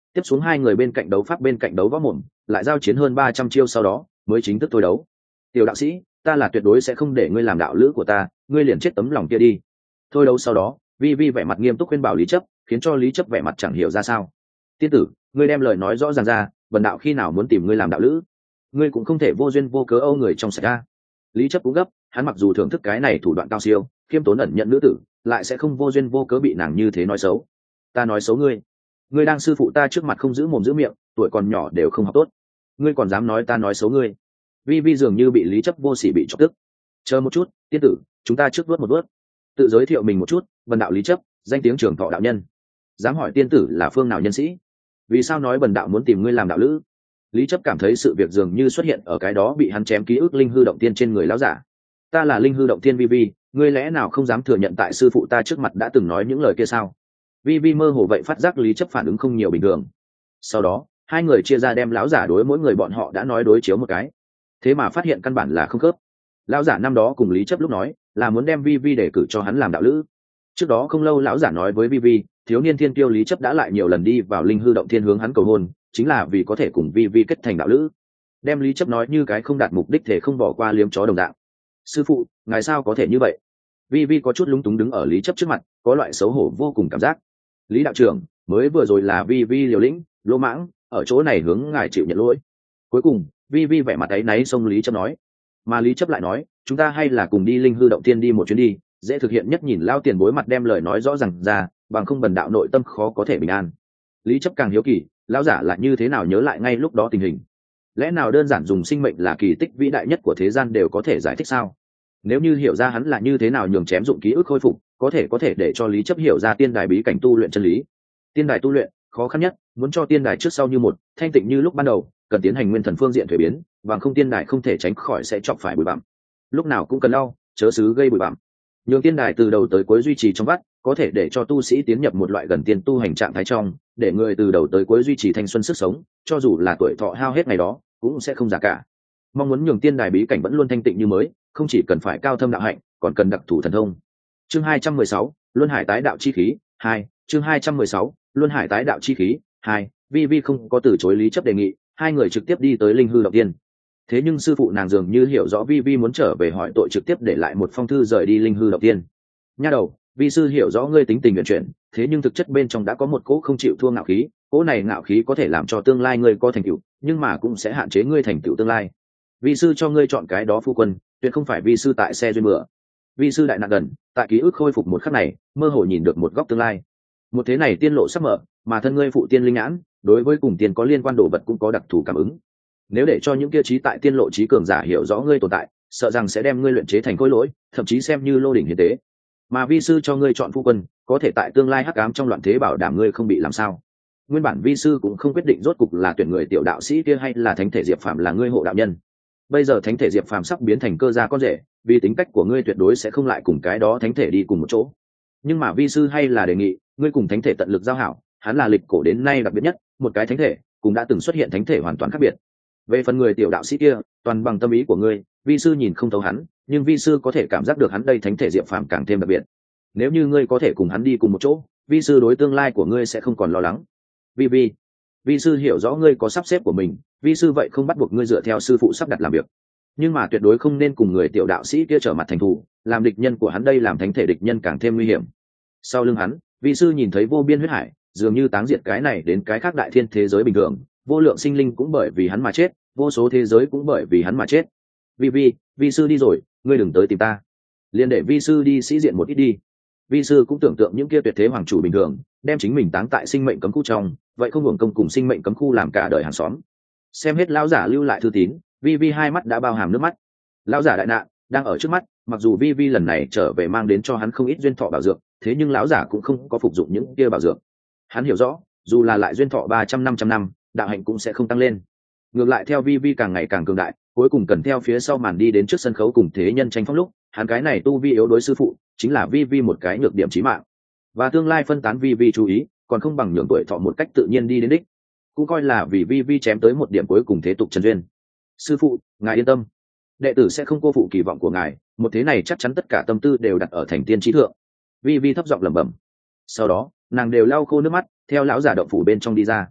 Tiếp xuống hai người bên cạnh đấu pháp bên cạnh đấu võ mồm, lại giao chiến hơn ba trăm chiêu sau đó mới chính thức thôi đấu. Tiểu đạo sĩ, ta là tuyệt đối sẽ không để ngươi làm đạo lữ của ta, ngươi liền chết tấm lòng kia đi. Thôi đấu sau đó, vi vi vẻ mặt nghiêm túc khuyên bảo lý chấp, khiến cho lý chấp vẻ mặt chẳng hiểu ra sao. Tiên tử, ngươi đem lời nói rõ ràng ra, bần đạo khi nào muốn tìm ngươi làm đạo lữ, ngươi cũng không thể vô duyên vô cớ âu người trong sạch ra. Lý chấp cũng gấp, hắn mặc dù thưởng thức cái này thủ đoạn cao siêu, khiêm tốn ẩn nhận nữ tử, lại sẽ không vô duyên vô cớ bị nàng như thế nói xấu. Ta nói xấu ngươi? Ngươi đang sư phụ ta trước mặt không giữ mồm giữ miệng, tuổi còn nhỏ đều không học tốt, ngươi còn dám nói ta nói xấu ngươi? Vi vi dường như bị lý chấp vô sỉ bị chọc tức. Chờ một chút, tiên tử, chúng ta trước vớt một vớt. Tự giới thiệu mình một chút, bần đạo lý chấp, danh tiếng trường thọ đạo nhân. Dám hỏi tiên tử là phương nào nhân sĩ? Vì sao nói bần đạo muốn tìm ngươi làm đạo lữ? Lý chấp cảm thấy sự việc dường như xuất hiện ở cái đó bị hắn chém ký ức linh hư động tiên trên người lão giả. Ta là linh hư động tiên vi vi, ngươi lẽ nào không dám thừa nhận tại sư phụ ta trước mặt đã từng nói những lời kia sao? Vi vi mơ hồ vậy phát giác lý chấp phản ứng không nhiều bình thường. Sau đó hai người chia ra đem lão giả đối mỗi người bọn họ đã nói đối chiếu một cái, thế mà phát hiện căn bản là không khớp. Lão giả năm đó cùng lý chấp lúc nói là muốn đem vi vi để cử cho hắn làm đạo lữ. Trước đó không lâu lão giả nói với vi vi, thiếu niên thiên tiêu lý chấp đã lại nhiều lần đi vào linh hư động thiên hướng hắn cầu hôn, chính là vì có thể cùng vi vi kết thành đạo lữ. Đem lý chấp nói như cái không đạt mục đích thể không bỏ qua liếm chó đồng dạng. Sư phụ, ngài sao có thể như vậy? Vi vi có chút lúng túng đứng ở lý chấp trước mặt, có loại xấu hổ vô cùng cảm giác. Lý đạo trưởng, mới vừa rồi là vi vi liều lĩnh lỗ mãng, ở chỗ này hướng ngài chịu nhận lỗi. Cuối cùng vi vi vẻ mặt áy náy xông lý chấp nói, mà lý chấp lại nói, chúng ta hay là cùng đi linh hư động tiên đi một chuyến đi, dễ thực hiện nhất. Nhìn lao tiền bối mặt đem lời nói rõ ràng ra, bằng không bần đạo nội tâm khó có thể bình an. Lý chấp càng hiếu kỳ, lão giả lại như thế nào nhớ lại ngay lúc đó tình hình? Lẽ nào đơn giản dùng sinh mệnh là kỳ tích vĩ đại nhất của thế gian đều có thể giải thích sao? Nếu như hiểu ra hắn là như thế nào nhường chém dụng ký ức khôi phục, có thể có thể để cho lý chấp hiểu ra tiên đài bí cảnh tu luyện chân lý. Tiên đài tu luyện khó khăn nhất, muốn cho tiên đài trước sau như một, thanh tịnh như lúc ban đầu, cần tiến hành nguyên thần phương diện thuế biến, bằng không tiên đài không thể tránh khỏi sẽ chọc phải bụi bặm. Lúc nào cũng cần đau, chớ xứ gây bụi bặm. Nhường tiên đài từ đầu tới cuối duy trì trong vắt, có thể để cho tu sĩ tiến nhập một loại gần tiên tu hành trạng thái trong, để người từ đầu tới cuối duy trì thanh xuân sức sống, cho dù là tuổi thọ hao hết ngày đó, cũng sẽ không già cả. Mong muốn nhường tiên đài bí cảnh vẫn luôn thanh tịnh như mới, không chỉ cần phải cao thâm đạo hạnh, còn cần đặc thù thần thông. Chương hai trăm mười sáu, Luân Hải tái đạo chi khí hai. Chương hai trăm mười sáu, Luân Hải tái đạo chi khí hai. Vi Vi không có từ chối lý chấp đề nghị, hai người trực tiếp đi tới linh hư động tiên. Thế nhưng sư phụ nàng dường như hiểu rõ Vi Vi muốn trở về hỏi tội, trực tiếp để lại một phong thư rời đi linh hư động tiên. Nha đầu, vi sư hiểu rõ ngươi tính tình nguyện chuyển, thế nhưng thực chất bên trong đã có một cỗ không chịu thua ngạo khí, cỗ này ngạo khí có thể làm cho tương lai ngươi có thành tựu, nhưng mà cũng sẽ hạn chế ngươi thành tựu tương lai. Vi sư cho ngươi chọn cái đó phu quân, tuyệt không phải vi sư tại xe duyên bữa. Vi sư đại nạn gần, tại ký ức khôi phục một khắc này, mơ hồ nhìn được một góc tương lai. Một thế này tiên lộ sắp mở, mà thân ngươi phụ tiên linh nhãn, đối với cùng tiền có liên quan đồ vật cũng có đặc thù cảm ứng. Nếu để cho những kia trí tại tiên lộ trí cường giả hiểu rõ ngươi tồn tại, sợ rằng sẽ đem ngươi luyện chế thành khối lỗi, thậm chí xem như lô đỉnh hiến tế. Mà vi sư cho ngươi chọn phu quân, có thể tại tương lai hắc ám trong loạn thế bảo đảm ngươi không bị làm sao. Nguyên bản vi sư cũng không quyết định rốt cục là tuyển người tiểu đạo sĩ kia hay là thánh thể diệp phàm là ngươi hộ đạo nhân. Bây giờ thánh thể diệp phàm sắp biến thành cơ gia con rể, vì tính cách của ngươi tuyệt đối sẽ không lại cùng cái đó thánh thể đi cùng một chỗ. Nhưng mà vi sư hay là đề nghị ngươi cùng thánh thể tận lực giao hảo, hắn là lịch cổ đến nay đặc biệt nhất một cái thánh thể, cũng đã từng xuất hiện thánh thể hoàn toàn khác biệt. Về phần người tiểu đạo sĩ kia, toàn bằng tâm ý của ngươi, vi sư nhìn không thấu hắn, nhưng vi sư có thể cảm giác được hắn đây thánh thể diệp phàm càng thêm đặc biệt. Nếu như ngươi có thể cùng hắn đi cùng một chỗ, vi sư đối tương lai của ngươi sẽ không còn lo lắng. Vi vi, vi sư hiểu rõ ngươi có sắp xếp của mình, vi sư vậy không bắt buộc ngươi dựa theo sư phụ sắp đặt làm việc, nhưng mà tuyệt đối không nên cùng người tiểu đạo sĩ kia trở mặt thành thù, làm địch nhân của hắn đây làm thánh thể địch nhân càng thêm nguy hiểm. Sau lưng hắn, vi sư nhìn thấy vô biên huyết hải, dường như táng diệt cái này đến cái khác đại thiên thế giới bình thường, vô lượng sinh linh cũng bởi vì hắn mà chết, vô số thế giới cũng bởi vì hắn mà chết. Vi vi, vi sư đi rồi, ngươi đừng tới tìm ta, liền để vi sư đi sĩ diện một ít đi. Vi sư cũng tưởng tượng những kia tuyệt thế hoàng chủ bình thường, đem chính mình táng tại sinh mệnh cấm khu trong, vậy không hưởng công cùng sinh mệnh cấm khu làm cả đời hàng xóm. Xem hết lão giả lưu lại thư tín, vi vi hai mắt đã bao hàm nước mắt. Lão giả đại nạn đang ở trước mắt, mặc dù vi vi lần này trở về mang đến cho hắn không ít duyên thọ bảo dược, thế nhưng lão giả cũng không có phục dụng những kia bảo dược. Hắn hiểu rõ, dù là lại duyên thọ ba trăm năm trăm năm, đạo hạnh cũng sẽ không tăng lên. Ngược lại theo vi vi càng ngày càng cường đại, cuối cùng cần theo phía sau màn đi đến trước sân khấu cùng thế nhân tranh phong lúc, hắn cái này tu vi yếu đối sư phụ, chính là vi vi một cái nhược điểm chí mạng. Và tương lai phân tán vi vi chú ý, còn không bằng nhường tuổi thọ một cách tự nhiên đi đến đích. Cũng coi là vì vi vi chém tới một điểm cuối cùng thế tục chân duyên. Sư phụ, ngài yên tâm, đệ tử sẽ không cô phụ kỳ vọng của ngài, một thế này chắc chắn tất cả tâm tư đều đặt ở thành tiên trí thượng. Vi vi thấp giọng lẩm bẩm. Sau đó nàng đều lau khô nước mắt, theo lão giả động phủ bên trong đi ra.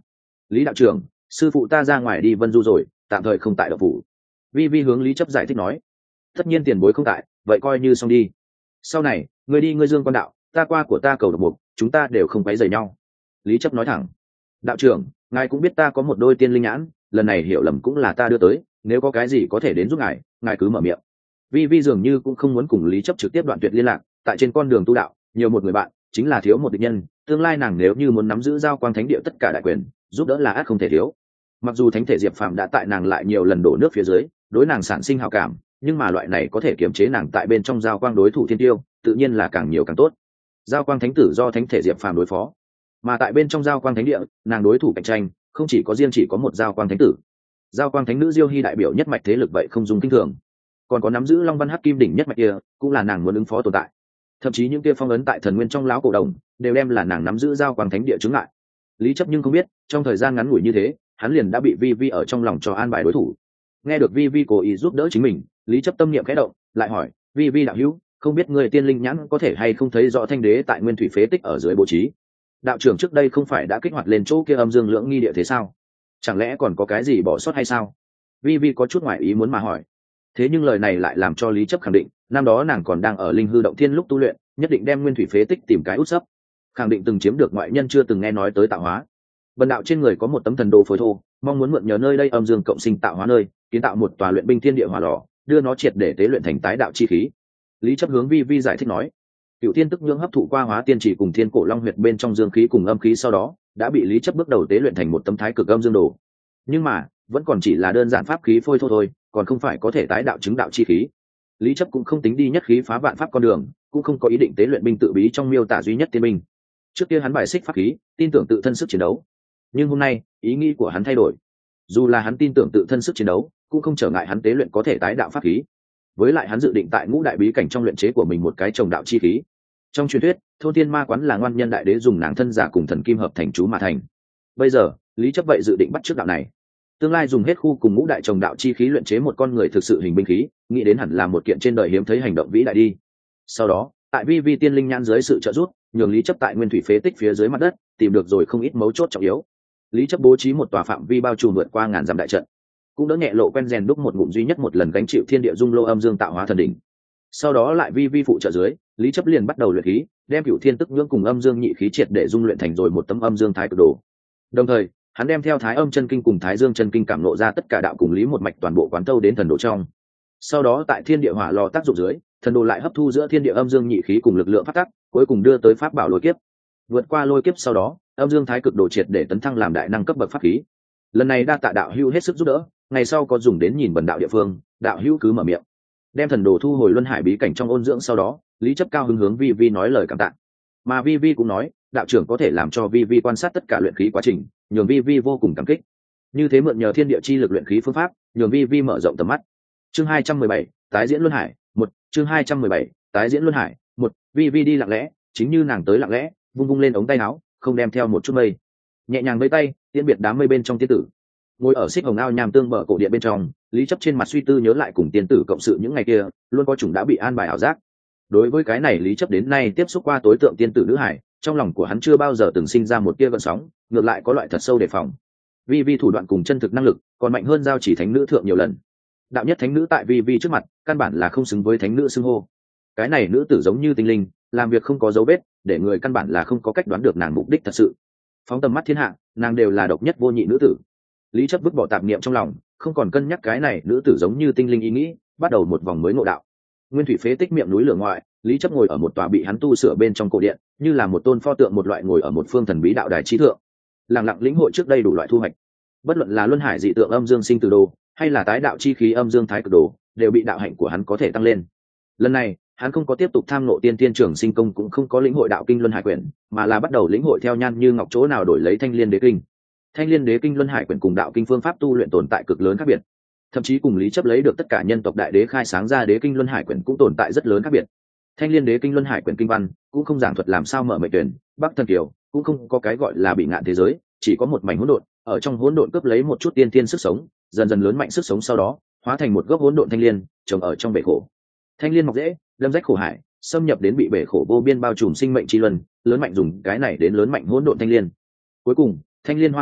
Lý đạo trưởng, sư phụ ta ra ngoài đi vân du rồi, tạm thời không tại đậu phủ. Vi vi hướng Lý chấp giải thích nói. Tất nhiên tiền bối không tại, vậy coi như xong đi. Sau này ngươi đi ngươi dương quan đạo, ta qua của ta cầu độc mục, chúng ta đều không quấy rầy nhau. Lý chấp nói thẳng. Đạo trưởng, ngài cũng biết ta có một đôi tiên linh nhãn, lần này hiểu lầm cũng là ta đưa tới, nếu có cái gì có thể đến giúp ngài, ngài cứ mở miệng. Vi vi dường như cũng không muốn cùng Lý chấp trực tiếp đoạn tuyệt liên lạc, tại trên con đường tu đạo nhiều một người bạn chính là thiếu một địch nhân, tương lai nàng nếu như muốn nắm giữ giao quang thánh địa tất cả đại quyền, giúp đỡ là ắt không thể thiếu. Mặc dù thánh thể Diệp Phàm đã tại nàng lại nhiều lần đổ nước phía dưới đối nàng sản sinh hảo cảm, nhưng mà loại này có thể kiềm chế nàng tại bên trong giao quang đối thủ thiên tiêu tự nhiên là càng nhiều càng tốt. Giao quang thánh tử do thánh thể Diệp Phàm đối phó, mà tại bên trong giao quang thánh địa nàng đối thủ cạnh tranh không chỉ có riêng chỉ có một giao quang thánh tử. Giao quang thánh nữ Diêu Hy đại biểu nhất mạch thế lực vậy không dùng kinh thường, còn có nắm giữ long văn hắc kim đỉnh nhất mạch kia cũng là nàng muốn ứng phó tồn tại. Thậm chí những kia phong ấn tại thần nguyên trong lão cổ đồng đều đem là nàng nắm giữ giao quang thánh địa chứng lại. Lý chấp nhưng không biết trong thời gian ngắn ngủi như thế hắn liền đã bị vi vi ở trong lòng cho an bài đối thủ. Nghe được vi vi cố ý giúp đỡ chính mình, Lý chấp tâm niệm khẽ động, lại hỏi vi vi đạo hữu, không biết người tiên linh nhãn có thể hay không thấy rõ thanh đế tại nguyên thủy phế tích ở dưới bố trí. Đạo trưởng trước đây không phải đã kích hoạt lên chỗ kia âm dương lưỡng nghi địa thế sao, chẳng lẽ còn có cái gì bỏ sót hay sao? Vi vi có chút ngoại ý muốn mà hỏi. Thế nhưng lời này lại làm cho Lý chấp khẳng định năm đó nàng còn đang ở linh hư động thiên lúc tu luyện, nhất định đem nguyên thủy phế tích tìm cái út sấp, khẳng định từng chiếm được ngoại nhân chưa từng nghe nói tới tạo hóa. Bần đạo trên người có một tấm thần đồ phối thô, mong muốn mượn nhờ nơi đây âm dương cộng sinh tạo hóa nơi, kiến tạo một tòa luyện binh thiên địa hỏa lò, đưa nó triệt để tế luyện thành tái đạo chi khí. Lý chấp hướng vi vi giải thích nói. Cựu thiên tức nhưỡng hấp thụ qua hóa tiên chỉ cùng thiên cổ long huyệt bên trong dương khí cùng âm khí, sau đó đã bị Lý chấp bước đầu tế luyện thành một tấm thái cực âm dương đồ. Nhưng mà vẫn còn chỉ là đơn giản pháp khí phôi thô thôi, còn không phải có thể tái đạo chứng đạo chi khí. Lý chấp cũng không tính đi nhất khí phá vạn pháp con đường, cũng không có ý định tế luyện binh tự bí trong miêu tả duy nhất tiên binh. Trước kia hắn bài xích pháp khí, tin tưởng tự thân sức chiến đấu, nhưng hôm nay ý nghĩ của hắn thay đổi. Dù là hắn tin tưởng tự thân sức chiến đấu, cũng không trở ngại hắn tế luyện có thể tái đạo pháp khí. Với lại hắn dự định tại ngũ đại bí cảnh trong luyện chế của mình một cái trồng đạo chi khí. Trong truyền thuyết thôn tiên ma quán là ngoan nhân đại đế dùng nàng thân giả cùng thần kim hợp thành chú mà thành. Bây giờ Lý chấp vậy dự định bắt trước đạo này, tương lai dùng hết khu cùng ngũ đại trồng đạo chi khí luyện chế một con người thực sự hình binh khí, nghĩ đến hẳn là một kiện trên đời hiếm thấy hành động vĩ đại đi. Sau đó tại vi vi tiên linh nhãn dưới sự trợ giúp, nhường Lý chấp tại nguyên thủy phế tích phía dưới mặt đất tìm được rồi không ít mấu chốt trọng yếu. Lý chấp bố trí một tòa phạm vi bao trùm vượt qua ngàn dặm đại trận, cũng đỡ nhẹ lộ quen rèn đúc một ngụm duy nhất một lần gánh chịu thiên địa dung lô âm dương tạo hóa thần đỉnh. Sau đó lại vi vi phụ trợ dưới, Lý chấp liền bắt đầu luyện khí, đem cửu thiên tức nhưỡng cùng âm dương nhị khí triệt để dung luyện thành rồi một tấm âm dương thái cực đồ. Đồng thời hắn đem theo thái âm chân kinh cùng thái dương chân kinh cảm nộ ra tất cả đạo cùng lý một mạch toàn bộ quán thâu đến thần đồ trong. Sau đó tại thiên địa hỏa lò tác dụng dưới, thần đồ lại hấp thu giữa thiên địa âm dương nhị khí cùng lực lượng phát tắc, cuối cùng đưa tới pháp bảo lôi kiếp. Vượt qua lôi kiếp sau đó, âm dương thái cực đồ triệt để tấn thăng làm đại năng cấp bậc pháp khí. Lần này đa tạ đạo hữu hết sức giúp đỡ, ngày sau có dùng đến nhìn bần đạo địa phương, đạo hữu cứ mở miệng. Đem thần đồ thu hồi luân hải bí cảnh trong ôn dưỡng sau đó, Lý chấp cao hứng hướng vi vi nói lời cảm tạ. Mà vi vi cũng nói đạo trưởng có thể làm cho vi vi quan sát tất cả luyện khí quá trình, nhường vi vi vô cùng cảm kích. Như thế mượn nhờ thiên địa chi lực luyện khí phương pháp, nhường vi vi mở rộng tầm mắt. Chương hai trăm mười bảy, tái diễn luân hải một. Chương hai trăm mười bảy, tái diễn luân hải một. Vi vi đi lặng lẽ, chính như nàng tới lặng lẽ, vung vung lên ống tay áo, không đem theo một chút mây, nhẹ nhàng vẫy tay tiễn biệt đám mây bên trong tiên tử. Ngồi ở xích hồng ao nham tương bờ cổ điện bên trong, Lý chấp trên mặt suy tư nhớ lại cùng tiên tử cộng sự những ngày kia, luôn có chủng đã bị an bài ảo giác. Đối với cái này Lý chấp đến nay tiếp xúc qua tối tượng tiên tử nữ hải, trong lòng của hắn chưa bao giờ từng sinh ra một tia gợn sóng, ngược lại có loại thật sâu đề phòng. Vi vi thủ đoạn cùng chân thực năng lực còn mạnh hơn giao chỉ thánh nữ thượng nhiều lần. Đạo nhất thánh nữ tại vi vi trước mặt căn bản là không xứng với thánh nữ xưng hô. Cái này nữ tử giống như tinh linh, làm việc không có dấu vết, để người căn bản là không có cách đoán được nàng mục đích thật sự. Phóng tầm mắt thiên hạ, nàng đều là độc nhất vô nhị nữ tử. Lý chấp vứt bỏ tạp niệm trong lòng, không còn cân nhắc cái này nữ tử giống như tinh linh ý nghĩ, bắt đầu một vòng mới ngộ đạo. Nguyên thủy phế tích miệng núi lửa ngoại, Lý chấp ngồi ở một tòa bị hắn tu sửa bên trong cổ điện, như là một tôn pho tượng một loại ngồi ở một phương thần bí đạo đài trí thượng, lặng lặng lĩnh hội trước đây đủ loại thu hoạch. Bất luận là luân hải dị tượng âm dương sinh tử đồ, hay là tái đạo chi khí âm dương thái cực đồ, đều bị đạo hạnh của hắn có thể tăng lên. Lần này hắn không có tiếp tục tham ngộ tiên tiên trường sinh công, cũng không có lĩnh hội đạo kinh luân hải quyển, mà là bắt đầu lĩnh hội theo nhan như ngọc chỗ nào đổi lấy thanh liên đế kinh. Thanh liên đế kinh luân hải quyển cùng đạo kinh phương pháp tu luyện tồn tại cực lớn khác biệt, thậm chí cùng Lý chấp lấy được tất cả nhân tộc đại đế khai sáng ra đế kinh luân hải quyển cũng tồn tại rất lớn khác biệt. Thanh liên đế kinh luân hải quyển kinh văn cũng không giảng thuật làm sao mở mệnh tuyển bắc thần kiều, cũng không có cái gọi là bị ngạn thế giới, chỉ có một mảnh hỗn độn, ở trong hỗn độn cướp lấy một chút tiên tiên sức sống, dần dần lớn mạnh sức sống, sau đó hóa thành một gốc hỗn độn thanh liên trồng ở trong bể khổ. Thanh liên mọc dễ, đâm rách khổ hải, xâm nhập đến bị bể khổ vô biên bao trùm sinh mệnh chi luân, lớn mạnh dùng cái này đến lớn mạnh hỗn độn thanh liên. Cuối cùng thanh liên hoa nở,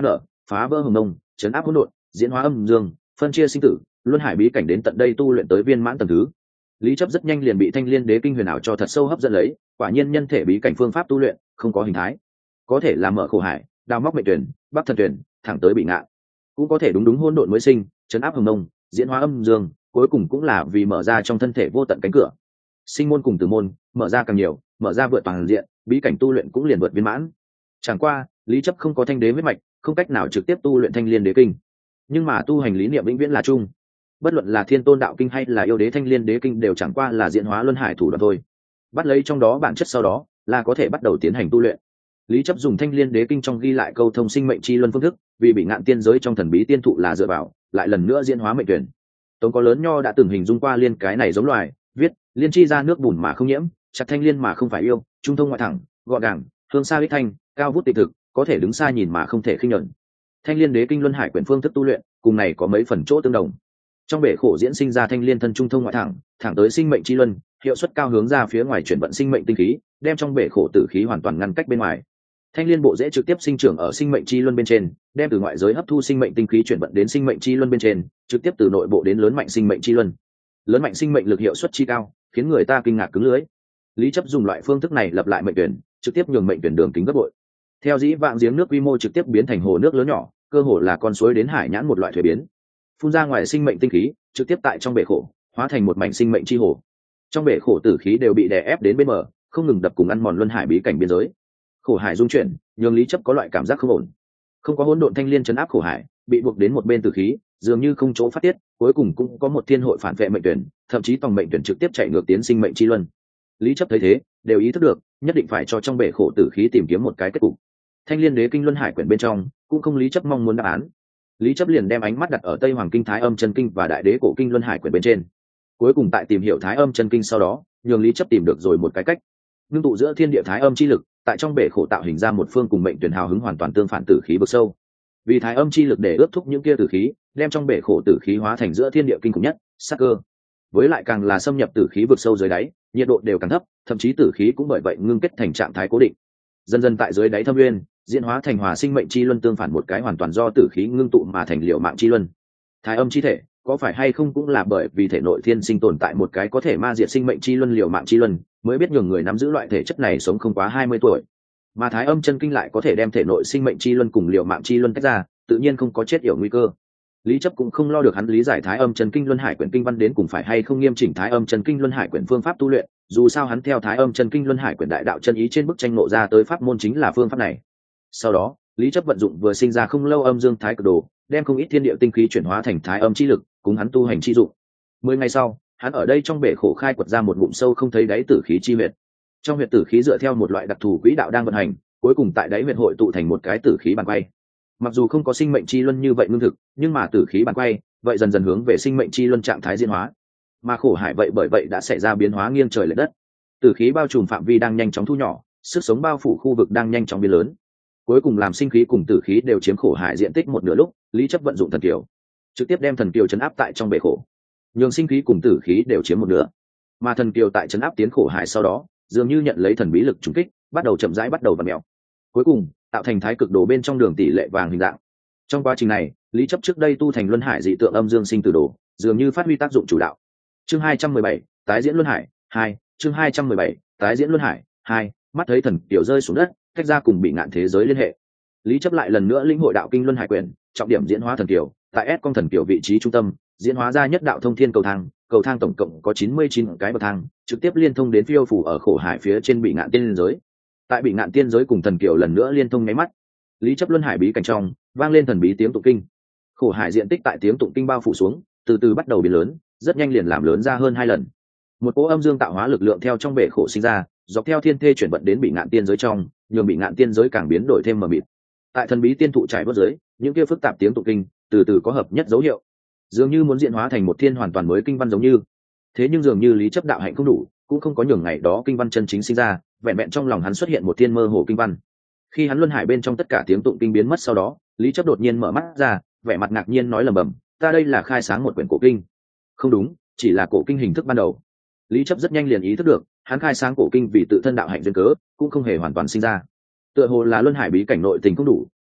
phá vỡ hồng nông, chấn áp hỗn độn, diễn hóa âm dương, phân chia sinh tử, luân hải bí cảnh đến tận đây tu luyện tới viên mãn tầng thứ. Lý chấp rất nhanh liền bị thanh liên đế kinh huyền ảo cho thật sâu hấp dẫn lấy, quả nhiên nhân thể bí cảnh phương pháp tu luyện không có hình thái, có thể làm mở khổ hải, đào móc mệnh tuyển, bắc thần tuyển, thẳng tới bị ngạn, cũng có thể đúng đúng hỗn độn mới sinh, chấn áp hồng nông, diễn hóa âm dương, cuối cùng cũng là vì mở ra trong thân thể vô tận cánh cửa. Sinh môn cùng tử môn, mở ra càng nhiều, mở ra vượt toàn diện, bí cảnh tu luyện cũng liền vượt viên mãn. Chẳng qua, Lý chấp không có thanh đế huyết mạch, không cách nào trực tiếp tu luyện thanh liên đế kinh, nhưng mà tu hành lý niệm vĩnh viễn là chung. Bất luận là thiên tôn đạo kinh hay là yêu đế thanh liên đế kinh đều chẳng qua là diễn hóa luân hải thủ đoạn thôi, bắt lấy trong đó bản chất sau đó là có thể bắt đầu tiến hành tu luyện. Lý chấp dùng thanh liên đế kinh trong ghi lại câu thông sinh mệnh chi luân phương thức, vì bị ngạn tiên giới trong thần bí tiên thụ là dựa vào, lại lần nữa diễn hóa mệnh tuyển. Tống có lớn nho đã từng hình dung qua liên cái này giống loài, viết liên chi ra nước bùn mà không nhiễm, chặt thanh liên mà không phải yêu, trung thông ngoại thẳng, gọn gàng, hương xa ích thanh, cao vút tịch thực, có thể đứng xa nhìn mà không thể khinh nhẫn. Thanh liên đế kinh luân hải quyển phương thức tu luyện cùng này có mấy phần chỗ tương đồng. Trong bể khổ diễn sinh ra thanh liên thân trung thông ngoại thẳng, thẳng tới sinh mệnh chi luân, hiệu suất cao hướng ra phía ngoài chuyển vận sinh mệnh tinh khí, đem trong bể khổ tử khí hoàn toàn ngăn cách bên ngoài. Thanh liên bộ dễ trực tiếp sinh trưởng ở sinh mệnh chi luân bên trên, đem từ ngoại giới hấp thu sinh mệnh tinh khí chuyển vận đến sinh mệnh chi luân bên trên, trực tiếp từ nội bộ đến lớn mạnh sinh mệnh chi luân. Lớn mạnh sinh mệnh lực hiệu suất chi cao, khiến người ta kinh ngạc cứng lưới. Lý chấp dùng loại phương thức này lập lại mệnh tuyển, trực tiếp nhường mệnh tuyển đường kính gấp bội. Theo dĩ vạn giếng nước quy mô trực tiếp biến thành hồ nước lớn nhỏ, cơ hồ là con suối đến hải nhãn một loại thuế biến. Phun ra ngoài sinh mệnh tinh khí, trực tiếp tại trong bể khổ, hóa thành một mảnh sinh mệnh chi hồ. Trong bể khổ tử khí đều bị đè ép đến bên bờ, không ngừng đập cùng ăn mòn luân hải bí cảnh biên giới. Khổ hải dung chuyển, nhường Lý chấp có loại cảm giác không ổn. Không có hỗn độn thanh liên chấn áp khổ hải, bị buộc đến một bên tử khí, dường như không chỗ phát tiết, cuối cùng cũng có một thiên hội phản vệ mệnh tuyển, thậm chí tòng mệnh tuyển trực tiếp chạy ngược tiến sinh mệnh chi luân. Lý chấp thấy thế, đều ý thức được, nhất định phải cho trong bể khổ tử khí tìm kiếm một cái kết cục. Thanh liên đế kinh luân hải quyển bên trong, cũng không Lý chấp mong muốn đáp án. Lý chấp liền đem ánh mắt đặt ở Tây Hoàng kinh Thái Âm chân kinh và Đại đế cổ kinh luân hải quyển bên trên. Cuối cùng tại tìm hiểu Thái Âm chân kinh sau đó, nhường Lý chấp tìm được rồi một cái cách, ngưng tụ giữa thiên địa Thái Âm chi lực, tại trong bể khổ tạo hình ra một phương cùng mệnh tuyển hào hứng hoàn toàn tương phản tử khí vực sâu. Vì Thái Âm chi lực để ướp thúc những kia tử khí, đem trong bể khổ tử khí hóa thành giữa thiên địa kinh khủng nhất, sắc cơ. Với lại càng là xâm nhập tử khí vực sâu dưới đáy, nhiệt độ đều càng thấp, thậm chí tử khí cũng bởi vậy ngưng kết thành trạng thái cố định. Dần dần tại dưới đáy thâm nguyên, diễn hóa thành hòa sinh mệnh chi luân tương phản một cái hoàn toàn do tử khí ngưng tụ mà thành liệu mạng chi luân. Thái Âm chi thể, có phải hay không cũng là bởi vì thể nội thiên sinh tồn tại một cái có thể ma diệt sinh mệnh chi luân liệu mạng chi luân, mới biết nhường người nắm giữ loại thể chất này sống không quá hai mươi tuổi. Mà Thái Âm chân kinh lại có thể đem thể nội sinh mệnh chi luân cùng liệu mạng chi luân tách ra, tự nhiên không có chết yểu nguy cơ. Lý chấp cũng không lo được hắn lý giải Thái Âm chân kinh luân hải quyển kinh văn đến cùng phải hay không nghiêm chỉnh Thái Âm chân kinh luân hải quyển phương pháp tu luyện, dù sao hắn theo Thái Âm chân kinh luân hải quyển đại đạo chân ý trên bức tranh nộ ra tới pháp môn chính là phương pháp này. Sau đó, Lý chấp vận dụng vừa sinh ra không lâu âm dương thái cực đồ, đem không ít thiên địa tinh khí chuyển hóa thành Thái Âm chi lực, cùng hắn tu hành chi dụng. Mười ngày sau, hắn ở đây trong bể khổ khai quật ra một ngụm sâu không thấy đáy tử khí chi huyệt. Trong huyệt tử khí dựa theo một loại đặc thù quỹ đạo đang vận hành, cuối cùng tại đáy huyệt hội tụ thành một cái tử khí bàn quay. Mặc dù không có sinh mệnh chi luân như vậy ngưng thực, nhưng mà tử khí bàn quay, vậy dần dần hướng về sinh mệnh chi luân trạng thái diễn hóa. Mà khổ hải vậy bởi vậy đã xảy ra biến hóa nghiêng trời lệch đất. Tử khí bao trùm phạm vi đang nhanh chóng thu nhỏ, sức sống bao phủ khu vực đang nhanh chóng biến lớn. Cuối cùng làm sinh khí cùng tử khí đều chiếm khổ hải diện tích một nửa lúc, Lý chấp vận dụng thần kiều, trực tiếp đem thần kiều chấn áp tại trong bể khổ. Nhường sinh khí cùng tử khí đều chiếm một nửa. Mà thần kiều tại chấn áp tiến khổ hải sau đó, dường như nhận lấy thần bí lực trùng kích, bắt đầu chậm rãi bắt đầu vặn mèo. Cuối cùng, tạo thành thái cực đồ bên trong đường tỷ lệ vàng hình dạng. Trong quá trình này, Lý chấp trước đây tu thành luân hải dị tượng âm dương sinh tử đồ, dường như phát huy tác dụng chủ đạo. Chương hai trăm mười bảy, tái diễn luân hải hai, chương hai trăm mười bảy, tái diễn luân hải hai, mắt thấy thần kiều rơi xuống đất, tách ra cùng bị ngạn thế giới liên hệ. Lý chấp lại lần nữa lĩnh hội đạo kinh luân hải quyền, trọng điểm diễn hóa thần kiều, tại S con thần kiều vị trí trung tâm, diễn hóa ra nhất đạo thông thiên cầu thang, cầu thang tổng cộng có chín mươi chín cái bậc thang, trực tiếp liên thông đến phiêu phủ ở khổ hải phía trên bị ngạn tiên giới. Tại bị ngạn tiên giới cùng thần kiều lần nữa liên thông nháy mắt, Lý chấp luân hải bí cảnh trong vang lên thần bí tiếng tụng kinh. Khổ hải diện tích tại tiếng tụng kinh bao phủ xuống, từ từ bắt đầu biến lớn, rất nhanh liền làm lớn ra hơn hai lần. Một cỗ âm dương tạo hóa lực lượng theo trong bể khổ sinh ra, dọc theo thiên thê chuyển vận đến bị ngạn tiên giới trong, nhường bị ngạn tiên giới càng biến đổi thêm mờ mịt. Tại thần bí tiên thụ trải bớt dưới, những kia phức tạp tiếng tụng kinh từ từ có hợp nhất dấu hiệu, dường như muốn diễn hóa thành một thiên hoàn toàn mới kinh văn giống như. Thế nhưng dường như Lý chấp đạo hạnh không đủ, cũng không có nhường ngày đó kinh văn chân chính sinh ra, vẹn vẹn trong lòng hắn xuất hiện một thiên mơ hồ kinh văn. Khi hắn luân hải bên trong tất cả tiếng tụng kinh biến mất sau đó, Lý chấp đột nhiên mở mắt ra, vẻ mặt ngạc nhiên nói lẩm bẩm, ta đây là khai sáng một quyển cổ kinh. Không đúng, chỉ là cổ kinh hình thức ban đầu. Lý chấp rất nhanh liền ý thức được, hắn khai sáng cổ kinh vì tự thân đạo hạnh duyên cớ, cũng không hề hoàn toàn sinh ra. Tựa hồ là luân hải bí cảnh nội tình không đủ,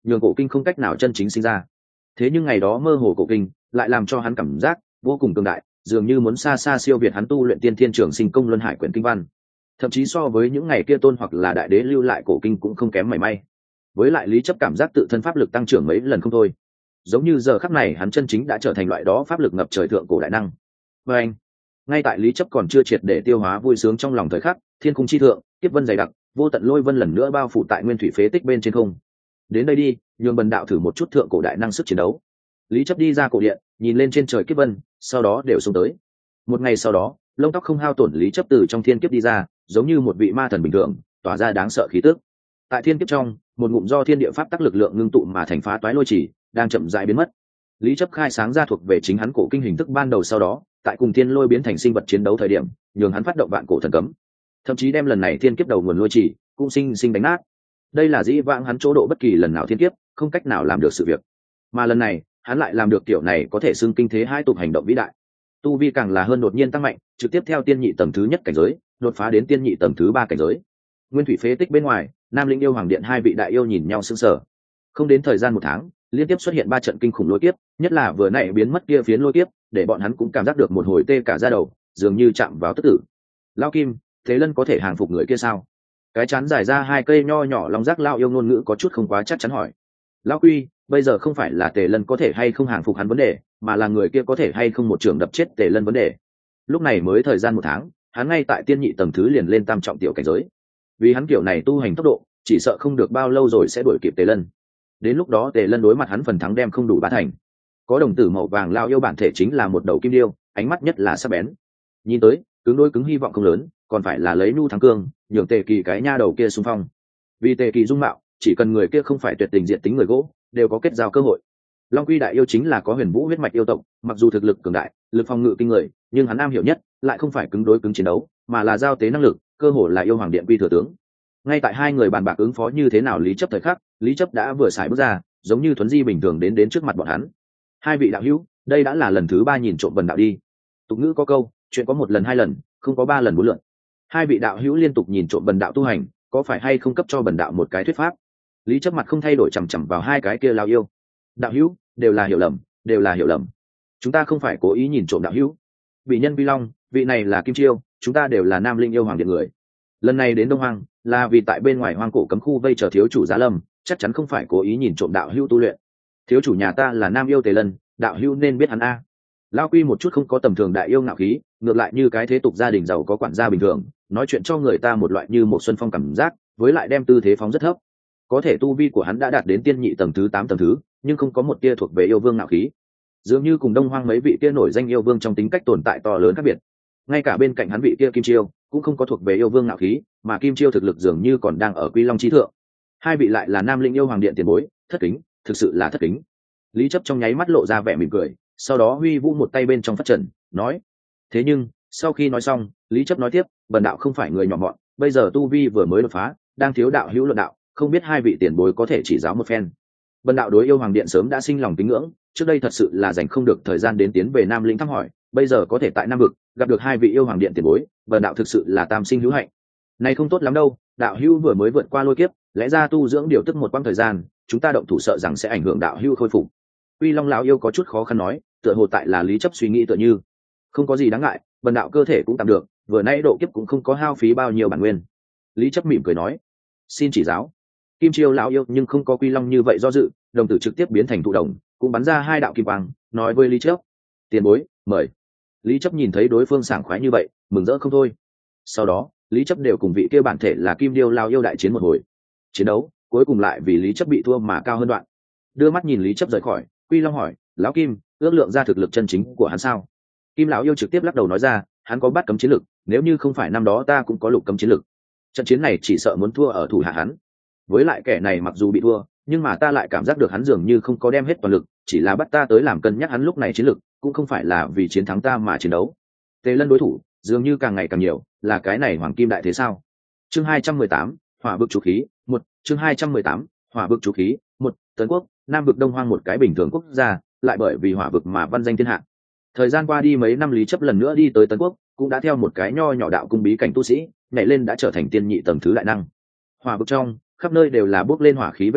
nhường cổ kinh không cách nào chân chính sinh ra. Thế nhưng ngày đó mơ hồ cổ kinh lại làm cho hắn cảm giác vô cùng cường đại, dường như muốn xa xa siêu việt hắn tu luyện tiên thiên trường sinh công luân hải quyển kinh văn, thậm chí so với những ngày kia tôn hoặc là đại đế lưu lại cổ kinh cũng không kém mảy may. Với lại lý chấp cảm giác tự thân pháp lực tăng trưởng mấy lần không thôi, giống như giờ khắc này hắn chân chính đã trở thành loại đó pháp lực ngập trời thượng cổ đại năng. Và anh, ngay tại lý chấp còn chưa triệt để tiêu hóa vui sướng trong lòng thời khắc, thiên cung chi thượng kiếp vân dày đặc, vô tận lôi vân lần nữa bao phủ tại nguyên thủy phế tích bên trên không. Đến đây đi, nhường bần đạo thử một chút thượng cổ đại năng sức chiến đấu. Lý chấp đi ra cổ điện, nhìn lên trên trời kiếp vân, sau đó đều xuống tới. Một ngày sau đó, lông tóc không hao tổn lý chấp từ trong thiên kiếp đi ra, giống như một vị ma thần bình thường, tỏa ra đáng sợ khí tức. Tại thiên kiếp trong, một ngụm do thiên địa pháp tắc lực lượng ngưng tụ mà thành phá toái lôi chỉ đang chậm rãi biến mất. Lý chấp khai sáng ra thuộc về chính hắn cổ kinh hình thức ban đầu, sau đó tại cùng thiên lôi biến thành sinh vật chiến đấu thời điểm, nhường hắn phát động vạn cổ thần cấm, thậm chí đem lần này thiên kiếp đầu nguồn lôi chỉ cũng sinh sinh đánh nát. Đây là dĩ vãng hắn chỗ độ bất kỳ lần nào thiên kiếp không cách nào làm được sự việc, mà lần này hắn lại làm được kiểu này có thể xưng kinh thế hai tục hành động vĩ đại. Tu vi càng là hơn đột nhiên tăng mạnh, trực tiếp theo tiên nhị tầng thứ nhất cảnh giới đột phá đến tiên nhị tầng thứ ba cảnh giới. Nguyên thủy phế tích bên ngoài, Nam Linh yêu hoàng điện hai vị đại yêu nhìn nhau sững sờ. Không đến thời gian một tháng, liên tiếp xuất hiện ba trận kinh khủng lôi kiếp, nhất là vừa nãy biến mất kia phiến lôi kiếp, để bọn hắn cũng cảm giác được một hồi tê cả da đầu, dường như chạm vào tức tử. Lao Kim, Thế Lân có thể hàng phục người kia sao? Cái chán dài ra hai cây nho nhỏ long giác lao yêu ngôn ngữ có chút không quá chắc chắn hỏi. Lão Quy, bây giờ không phải là Tề Lân có thể hay không hàng phục hắn vấn đề, mà là người kia có thể hay không một trường đập chết Tề Lân vấn đề. Lúc này mới thời gian một tháng, hắn ngay tại tiên nhị tầng thứ liền lên tam trọng tiểu cảnh giới. Vì hắn kiểu này tu hành tốc độ, chỉ sợ không được bao lâu rồi sẽ đuổi kịp Tề Lân. Đến lúc đó Tề Lân đối mặt hắn phần thắng đem không đủ ba thành. Có đồng tử màu vàng lao yêu bản thể chính là một đầu kim điêu, ánh mắt nhất là sắc bén. Nhìn tới, cứng đôi cứng hy vọng không lớn, còn phải là lấy nhu thắng cương, nhường Tề Kỳ cái nha đầu kia xung phong. Vì Tề Kỳ dung mạo, chỉ cần người kia không phải tuyệt tình diện tính người gỗ, đều có kết giao cơ hội. Long Quy đại yêu chính là có huyền vũ huyết mạch yêu tộc, mặc dù thực lực cường đại, lực phòng ngự kinh người, nhưng hắn am hiểu nhất lại không phải cứng đối cứng chiến đấu, mà là giao tế năng lực, cơ hồ là yêu hoàng điện quy thừa tướng. Ngay tại hai người bàn bạc ứng phó như thế nào lý chấp thời khắc, lý chấp đã vừa xài bước ra, giống như thuấn di bình thường đến đến trước mặt bọn hắn. Hai vị đạo hữu, đây đã là lần thứ ba nhìn trộm bần đạo đi. Tục ngữ có câu, chuyện có một lần hai lần, không có ba lần bốn lượt. Hai vị đạo hữu liên tục nhìn trộm bần đạo tu hành, có phải hay không cấp cho bần đạo một cái thuyết pháp? Lý chấp mặt không thay đổi, chằm chằm vào hai cái kia lao yêu. Đạo hữu, đều là hiểu lầm, đều là hiểu lầm. Chúng ta không phải cố ý nhìn trộm đạo hữu. Vị nhân vi long, vị này là Kim Chiêu, chúng ta đều là Nam Linh yêu hoàng điện người. Lần này đến Đông Hoang là vì tại bên ngoài hoang cổ cấm khu vây chờ thiếu chủ Giá Lâm, chắc chắn không phải cố ý nhìn trộm đạo hữu tu luyện. Thiếu chủ nhà ta là Nam yêu Tề Lân, đạo hữu nên biết hắn a. Lao Quy một chút không có tầm thường đại yêu ngạo khí, ngược lại như cái thế tục gia đình giàu có quản gia bình thường, nói chuyện cho người ta một loại như một xuân phong cảm giác, với lại đem tư thế phóng rất thấp. Có thể tu vi của hắn đã đạt đến tiên nhị tầng thứ tám tầng thứ, nhưng không có một tia thuộc về yêu vương ngạo khí, dường như cùng Đông Hoang mấy vị kia nổi danh yêu vương trong tính cách tồn tại to lớn khác biệt. Ngay cả bên cạnh hắn vị kia Kim Chiêu cũng không có thuộc về yêu vương ngạo khí, mà Kim Chiêu thực lực dường như còn đang ở Quy Long chi thượng. Hai vị lại là Nam Linh yêu hoàng điện tiền bối, thất kính, thực sự là thất kính. Lý chấp trong nháy mắt lộ ra vẻ mỉm cười, sau đó huy vũ một tay bên trong phất trần, nói. Thế nhưng sau khi nói xong, Lý chấp nói tiếp, bần đạo không phải người nhỏ mọn, bây giờ tu vi vừa mới đột phá, đang thiếu đạo hữu luận đạo, không biết hai vị tiền bối có thể chỉ giáo một phen. Bần đạo đối yêu hoàng điện sớm đã sinh lòng kính ngưỡng, trước đây thật sự là dành không được thời gian đến tiến về Nam Lĩnh thăm hỏi, bây giờ có thể tại Nam vực gặp được hai vị yêu hoàng điện tiền bối, bần đạo thực sự là tam sinh hữu hạnh. Này không tốt lắm đâu, đạo hữu vừa mới vượt qua lôi kiếp, lẽ ra tu dưỡng điều tức một quãng thời gian, chúng ta động thủ sợ rằng sẽ ảnh hưởng đạo hữu khôi phục. Quy Long lão yêu có chút khó khăn nói, tựa hồ tại là lý chấp suy nghĩ tựa như, không có gì đáng ngại, bần đạo cơ thể cũng tạm được, vừa nãy độ kiếp cũng không có hao phí bao nhiêu bản nguyên. Lý chấp mỉm cười nói, xin chỉ giáo. Kim Chiêu lão yêu nhưng không có Quy Long như vậy do dự, đồng tử trực tiếp biến thành thụ đồng, cũng bắn ra hai đạo kim quang, nói với Lý chấp, tiền bối, mời. Lý chấp nhìn thấy đối phương sảng khoái như vậy, mừng rỡ không thôi. Sau đó Lý chấp đều cùng vị kia bản thể là Kim Điêu lão yêu đại chiến một hồi. Chiến đấu cuối cùng lại vì Lý chấp bị thua mà cao hơn đoạn. Đưa mắt nhìn Lý chấp rời khỏi, Quy Long hỏi, lão Kim, ước lượng ra thực lực chân chính của hắn sao? Kim lão yêu trực tiếp lắc đầu nói ra, hắn có bắt cấm chiến lực, nếu như không phải năm đó ta cũng có lục cấm chiến lực. Trận chiến này chỉ sợ muốn thua ở thủ hạ hắn. Với lại kẻ này mặc dù bị thua, nhưng mà ta lại cảm giác được hắn dường như không có đem hết toàn lực, chỉ là bắt ta tới làm cân nhắc hắn lúc này chiến lực, cũng không phải là vì chiến thắng ta mà chiến đấu. Tề Lân đối thủ dường như càng ngày càng nhiều, là cái này hoàng kim đại thế sao? Chương hai trăm mười tám, hỏa vực chủ khí, một, chương hai trăm mười tám, hỏa vực chủ khí, một, Tấn Quốc, Nam vực Đông Hoang một cái bình thường quốc gia, lại bởi vì hỏa vực mà văn danh thiên hạ. Thời gian qua đi mấy năm, Lý chấp lần nữa đi tới Tấn Quốc, cũng đã theo một cái nho nhỏ đạo cung bí cảnh tu sĩ, nhảy lên đã trở thành tiên nhị tầng thứ đại năng. Hỏa vực trong khắp nơi đều là bốc lên hỏa khí vết nứt,